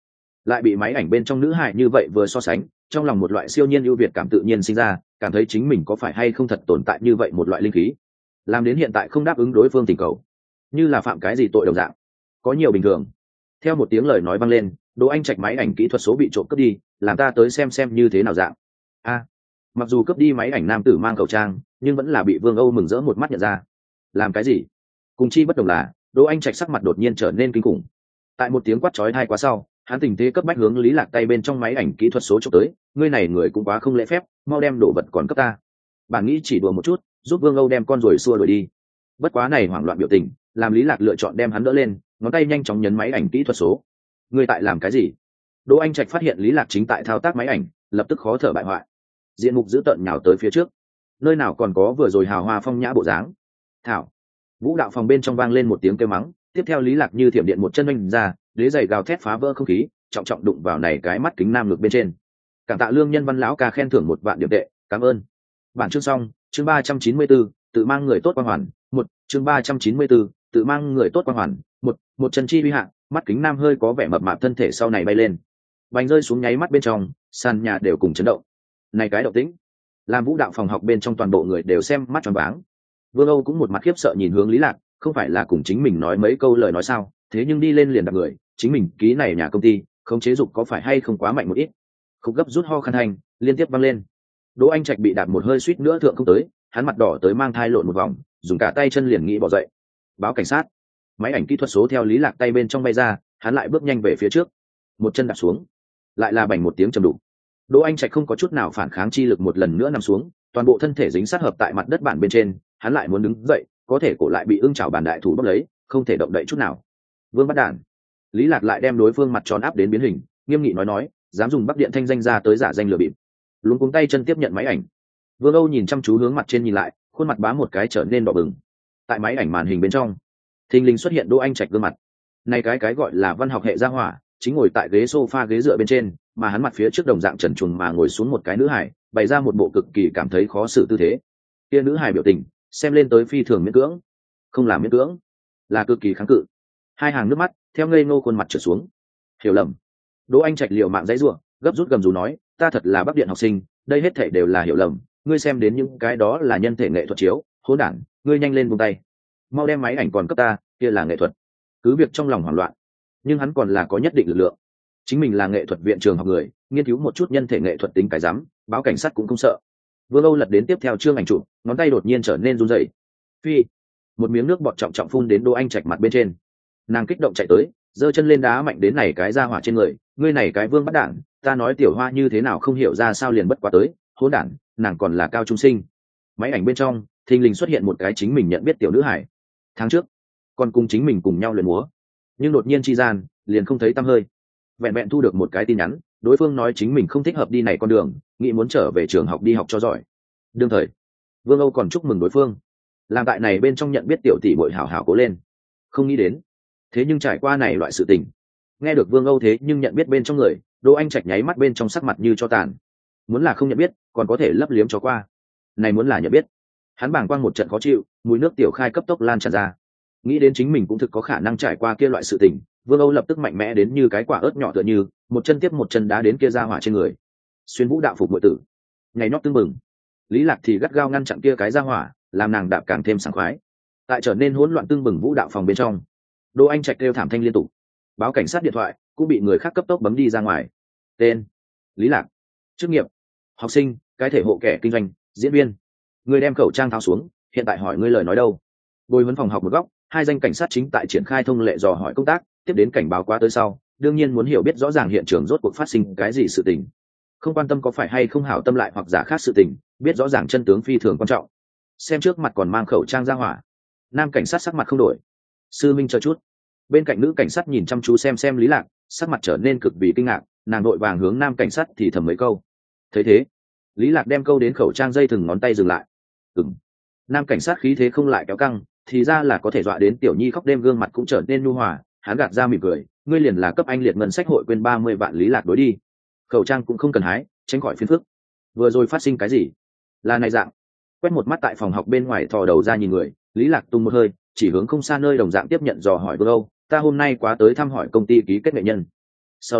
lại bị máy ảnh bên trong nữ hài như vậy vừa so sánh, trong lòng một loại siêu nhiên ưu việt cảm tự nhiên sinh ra, cảm thấy chính mình có phải hay không thật tồn tại như vậy một loại linh khí, làm đến hiện tại không đáp ứng đối phương tình cầu, như là phạm cái gì tội đồng dạng. Có nhiều bình thường. Theo một tiếng lời nói vang lên, Đỗ Anh Trạch máy ảnh kỹ thuật số bị trộm cướp đi, làm ta tới xem xem như thế nào dạng. A, mặc dù cướp đi máy ảnh nam tử mang khẩu trang, nhưng vẫn là bị Vương Âu mừng rỡ một mắt nhận ra. Làm cái gì? Cùng chi bất đồng là, Đỗ Anh Trạch sắc mặt đột nhiên trở nên kinh khủng. Tại một tiếng quát chói tai quá sau, hắn tình thế cấp bách hướng Lý Lạc tay bên trong máy ảnh kỹ thuật số chụp tới, ngươi này người cũng quá không lễ phép, mau đem đồ vật còn cấp ta. Bản nghĩ chỉ đùa một chút, giúp Vương Âu đem con rồi xua đuổi đi. Bất quá này hoảng loạn biểu tình, làm Lý Lạc lựa chọn đem hắn đỡ lên, ngón tay nhanh chóng nhấn máy ảnh kỹ thuật số. Ngươi tại làm cái gì? Đỗ Anh Trạch phát hiện Lý Lạc chính tại thao tác máy ảnh, lập tức khó thở bại hoại. Diện mục dữ tợn nhào tới phía trước, nơi nào còn có vừa rồi hào hoa phong nhã bộ dáng. Thảo. Vũ đạo phòng bên trong vang lên một tiếng kêu mắng, tiếp theo Lý Lạc như thiểm điện một chân đánh ra, đế giày gào thét phá vỡ không khí, trọng trọng đụng vào này cái mắt kính nam ngực bên trên. Cảm tạ Lương Nhân Văn lão ca khen thưởng một vạn điểm tệ, cảm ơn. Bản chương xong, chương ba trăm chín mươi bốn, tự mang người tốt quang hoàn, một, chương ba trăm chín mươi bốn, tự mang người tốt quang hoàn, một, một chân chi uy hạ, mắt kính nam hơi có vẻ mập mạp thân thể sau này bay lên. Bành rơi xuống nháy mắt bên trong, sàn nhà đều cùng chấn động. Này cái động tĩnh, làm vũ đạo phòng học bên trong toàn bộ người đều xem mắt tròn váng. Vương Âu cũng một mặt khiếp sợ nhìn hướng Lý Lạc, không phải là cùng chính mình nói mấy câu lời nói sao, thế nhưng đi lên liền đặt người, chính mình ký này nhà công ty, không chế dục có phải hay không quá mạnh một ít. Khúc gấp rút ho khăn hành, liên tiếp văng lên. Đỗ Anh Trạch bị đạp một hơi suýt nữa thượng không tới, hắn mặt đỏ tới mang thai lộn một vòng, dùng cả tay chân liền nghĩ bỏ dậy. Báo cảnh sát. Máy ảnh kỹ thuật số theo Lý Lạc tay bên trong bay ra, hắn lại bước nhanh về phía trước, một chân đạp xuống, lại là bành một tiếng trầm đục. Đỗ Anh Trạch không có chút nào phản kháng chi lực, một lần nữa nằm xuống, toàn bộ thân thể dính sát hợp tại mặt đất bản bên trên, hắn lại muốn đứng dậy, có thể cổ lại bị ưng chảo bàn đại thủ bóp lấy, không thể động đậy chút nào. Vương bắt đản. Lý Lạc lại đem đối phương mặt tròn áp đến biến hình, nghiêm nghị nói nói, dám dùng Bắc Điện thanh danh ra tới giả danh lừa bịp. Luống cuống tay chân tiếp nhận máy ảnh. Vương Âu nhìn chăm chú hướng mặt trên nhìn lại, khuôn mặt bám một cái trở nên đỏ bừng. Tại máy ảnh màn hình bên trong, thình lình xuất hiện Đỗ Anh Trạch gương mặt. Này cái cái gọi là văn học hệ gia hỏa, chính ngồi tại ghế sofa ghế dựa bên trên, mà hắn mặt phía trước đồng dạng trần truồng mà ngồi xuống một cái nữ hải, bày ra một bộ cực kỳ cảm thấy khó xử tư thế. Kia nữ hải biểu tình, xem lên tới phi thường miễn cưỡng, không làm miễn cưỡng, là cực kỳ kháng cự. Hai hàng nước mắt theo ngây ngô khuôn mặt trượt xuống. Hiểu lầm. Đỗ Anh Trạch liều mạng dãy rủa, gấp rút gầm rú nói, ta thật là Bắc Điện học sinh, đây hết thảy đều là hiểu lầm, ngươi xem đến những cái đó là nhân thể nghệ thuật chiếu, hỗn đản, ngươi nhanh lên buông tay, mau đem máy ảnh còn cấp ta, kia là nghệ thuật. Cứ việc trong lòng hoảng loạn, nhưng hắn còn là có nhất định lực lượng. Chính mình là nghệ thuật viện trường học người, nghiên cứu một chút nhân thể nghệ thuật tính cái dám, báo cảnh sát cũng không sợ. Vương Âu lật đến tiếp theo chương ảnh chụp, ngón tay đột nhiên trở nên run rẩy. Phi, một miếng nước bọt trọng trọng phun đến Đỗ Anh Trạch mặt bên trên. Nàng kích động chạy tới, giơ chân lên đá mạnh đến này cái ra hỏa trên người, ngươi này cái Vương bắt đản, ta nói tiểu hoa như thế nào không hiểu ra sao liền bất quá tới, hỗn đản, nàng còn là cao trung sinh. Máy ảnh bên trong, thình lình xuất hiện một cái chính mình nhận biết tiểu nữ hải. Tháng trước, còn cùng chính mình cùng nhau luyện múa, nhưng đột nhiên chi gian, liền không thấy tăm hơi. Vẹn vẹn thu được một cái tin nhắn, đối phương nói chính mình không thích hợp đi này con đường, nghĩ muốn trở về trường học đi học cho giỏi. Đương thời, Vương Âu còn chúc mừng đối phương, làm tại này bên trong nhận biết tiểu tỷ bội hảo hảo cố lên. Không nghĩ đến, thế nhưng trải qua này loại sự tình, nghe được Vương Âu thế nhưng nhận biết bên trong người, Đỗ Anh Trạch nháy mắt bên trong sắc mặt như cho tàn. Muốn là không nhận biết, còn có thể lấp liếm cho qua. Này muốn là nhận biết, hắn bàng quang một trận khó chịu, mùi nước tiểu khai cấp tốc lan tràn ra. Nghĩ đến chính mình cũng thực có khả năng trải qua kia loại sự tình, Vương Âu lập tức mạnh mẽ đến như cái quả ớt nhỏ tựa như, một chân tiếp một chân đá đến kia ra hỏa trên người. Xuyên vũ đạo phục muội tử, ngày nót tương mừng. Lý Lạc thì gắt gao ngăn chặn kia cái ra hỏa, làm nàng đạp càng thêm sảng khoái. Tại trở nên hỗn loạn tương mừng vũ đạo phòng bên trong, Đỗ Anh Trạch kêu thảm thanh liên tục. Báo cảnh sát điện thoại cũng bị người khác cấp tốc bấm đi ra ngoài. Tên: Lý Lạc. Chức nghiệp: học sinh, cái thể hộ kẻ kinh doanh, diễn viên. Người đem khẩu trang tháo xuống, hiện tại hỏi ngươi lời nói đâu? Bồi huấn phòng học một góc, hai danh cảnh sát chính tại triển khai thông lệ dò hỏi công tác, tiếp đến cảnh báo qua tới sau, đương nhiên muốn hiểu biết rõ ràng hiện trường rốt cuộc phát sinh cái gì sự tình. Không quan tâm có phải hay không hảo tâm lại hoặc giả khác sự tình, biết rõ ràng chân tướng phi thường quan trọng. Xem trước mặt còn mang khẩu trang ra hỏa, nam cảnh sát sắc mặt không đổi. Sư Minh chờ chút. Bên cạnh nữ cảnh sát nhìn chăm chú xem xem Lý Lạc, sắc mặt trở nên cực kỳ kinh ngạc, nàng đội vàng hướng nam cảnh sát thì thầm mấy câu. Thấy thế, Lý Lạc đem câu đến khẩu trang dây thừng ngón tay dừng lại. Ừm. Nam cảnh sát khí thế không lại kéo căng, thì ra là có thể dọa đến tiểu nhi khóc đêm, gương mặt cũng trở nên nhu hòa, hắn gạt ra mỉm cười, ngươi liền là cấp anh liệt ngân sách hội quên ba mươi vạn. Lý Lạc đối đi, khẩu trang cũng không cần hái, tránh khỏi phiền phức. Vừa rồi phát sinh cái gì? Là này dạng. Quét một mắt tại phòng học bên ngoài, thò đầu ra nhìn người, Lý Lạc tung một hơi, chỉ hướng không xa nơi đồng dạng tiếp nhận dò hỏi Vương Âu, ta hôm nay quá tới thăm hỏi công ty ký kết nghệ nhân. Sau đó,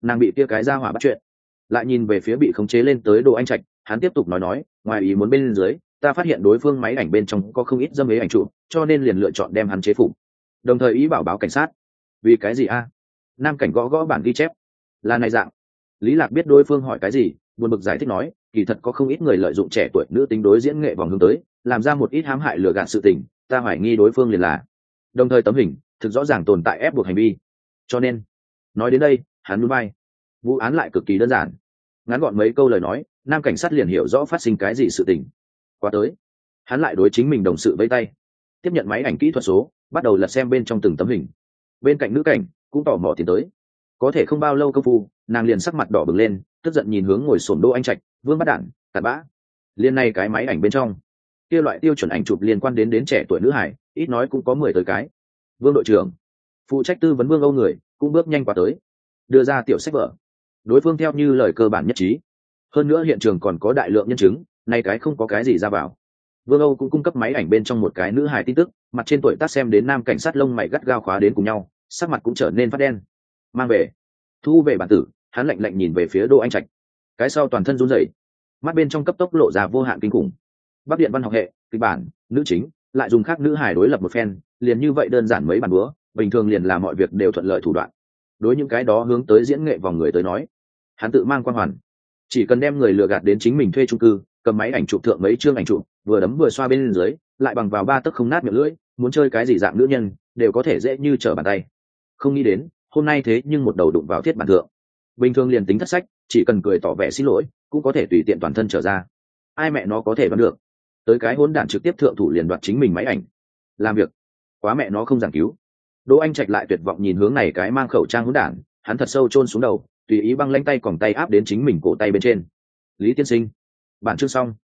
nàng bị kia cái ra hỏa bắt chuyện. Lại nhìn về phía bị khống chế lên tới Đỗ Anh Trạch, hắn tiếp tục nói nói, ngoài ý muốn bên dưới ta phát hiện đối phương máy ảnh bên trong có không ít dâm ế ảnh chụp, cho nên liền lựa chọn đem hắn chế phục, đồng thời ý bảo báo cảnh sát. Vì cái gì a? Nam cảnh gõ gõ bản ghi chép. Là này dạng. Lý Lạc biết đối phương hỏi cái gì, buồn bực giải thích nói, kỳ thật có không ít người lợi dụng trẻ tuổi nữ tính đối diễn nghệ vòng hướng tới, làm ra một ít hãm hại lừa gạt sự tình, ta hoài nghi đối phương liền là. Đồng thời tấm hình thực rõ ràng tồn tại ép buộc hành vi. Cho nên, nói đến đây, hắn nhún vai. Vụ án lại cực kỳ đơn giản. Ngắn gọn mấy câu lời nói, nam cảnh sát liền hiểu rõ phát sinh cái gì sự tình. Qua tới, hắn lại đối chính mình đồng sự vẫy tay, tiếp nhận máy ảnh kỹ thuật số, bắt đầu lật xem bên trong từng tấm hình. Bên cạnh nữ cảnh cũng tò mò tiến tới. Có thể không bao lâu công phu, nàng liền sắc mặt đỏ bừng lên, tức giận nhìn hướng ngồi xổm Đỗ Anh Trạch, Vương Bắt Đản, cặn bã. Liên này cái máy ảnh bên trong, kia loại tiêu chuẩn ảnh chụp liên quan đến đến trẻ tuổi nữ hải, ít nói cũng có mười tới cái. Vương đội trưởng, phụ trách tư vấn Vương Âu người, cũng bước nhanh qua tới, đưa ra tiểu sách vở. Đối phương theo như lời cơ bản nhất trí. Hơn nữa hiện trường còn có đại lượng nhân chứng, này cái không có cái gì ra vào. Vương Âu cũng cung cấp máy ảnh bên trong một cái nữ hài tin tức, mặt trên tuổi tác xem đến nam cảnh sát lông mày gắt gao khóa đến cùng nhau, sắc mặt cũng trở nên phát đen. Mang về, thu về bản tử, hắn lạnh lạnh nhìn về phía Đỗ Anh Trạch. Cái sau toàn thân run rẩy, mắt bên trong cấp tốc lộ ra vô hạn kinh khủng. Bắc Điện văn học hệ, kịch bản, nữ chính, lại dùng khác nữ hài đối lập một phen, liền như vậy đơn giản mấy bản búa, bình thường liền là mọi việc đều thuận lợi thủ đoạn. Đối những cái đó hướng tới diễn nghệ vòng người tới nói, hắn tự mang quan hoàn, chỉ cần đem người lừa gạt đến chính mình thuê chung cư, cầm máy ảnh chụp thượng mấy chương ảnh chụp, vừa đấm vừa xoa bên dưới, lại bằng vào ba tấc không nát miệng lưỡi, muốn chơi cái gì dạng nữ nhân đều có thể dễ như trở bàn tay. Không nghĩ đến hôm nay thế nhưng một đầu đụng vào thiết bản thượng. Bình thường liền tính thất sách, chỉ cần cười tỏ vẻ xin lỗi cũng có thể tùy tiện toàn thân trở ra. Ai mẹ nó có thể đoán được, tới cái hỗn đản trực tiếp thượng thủ liền đoạt chính mình máy ảnh. Làm việc quá mẹ nó không giảng cứu. Đỗ Anh Trạch lại tuyệt vọng nhìn hướng này cái mang khẩu trang hỗn đản, hắn thật sâu chôn xuống đầu, tùy ý băng lãnh tay còng tay áp đến chính mình cổ tay bên trên. Lý tiên sinh, bản chương xong.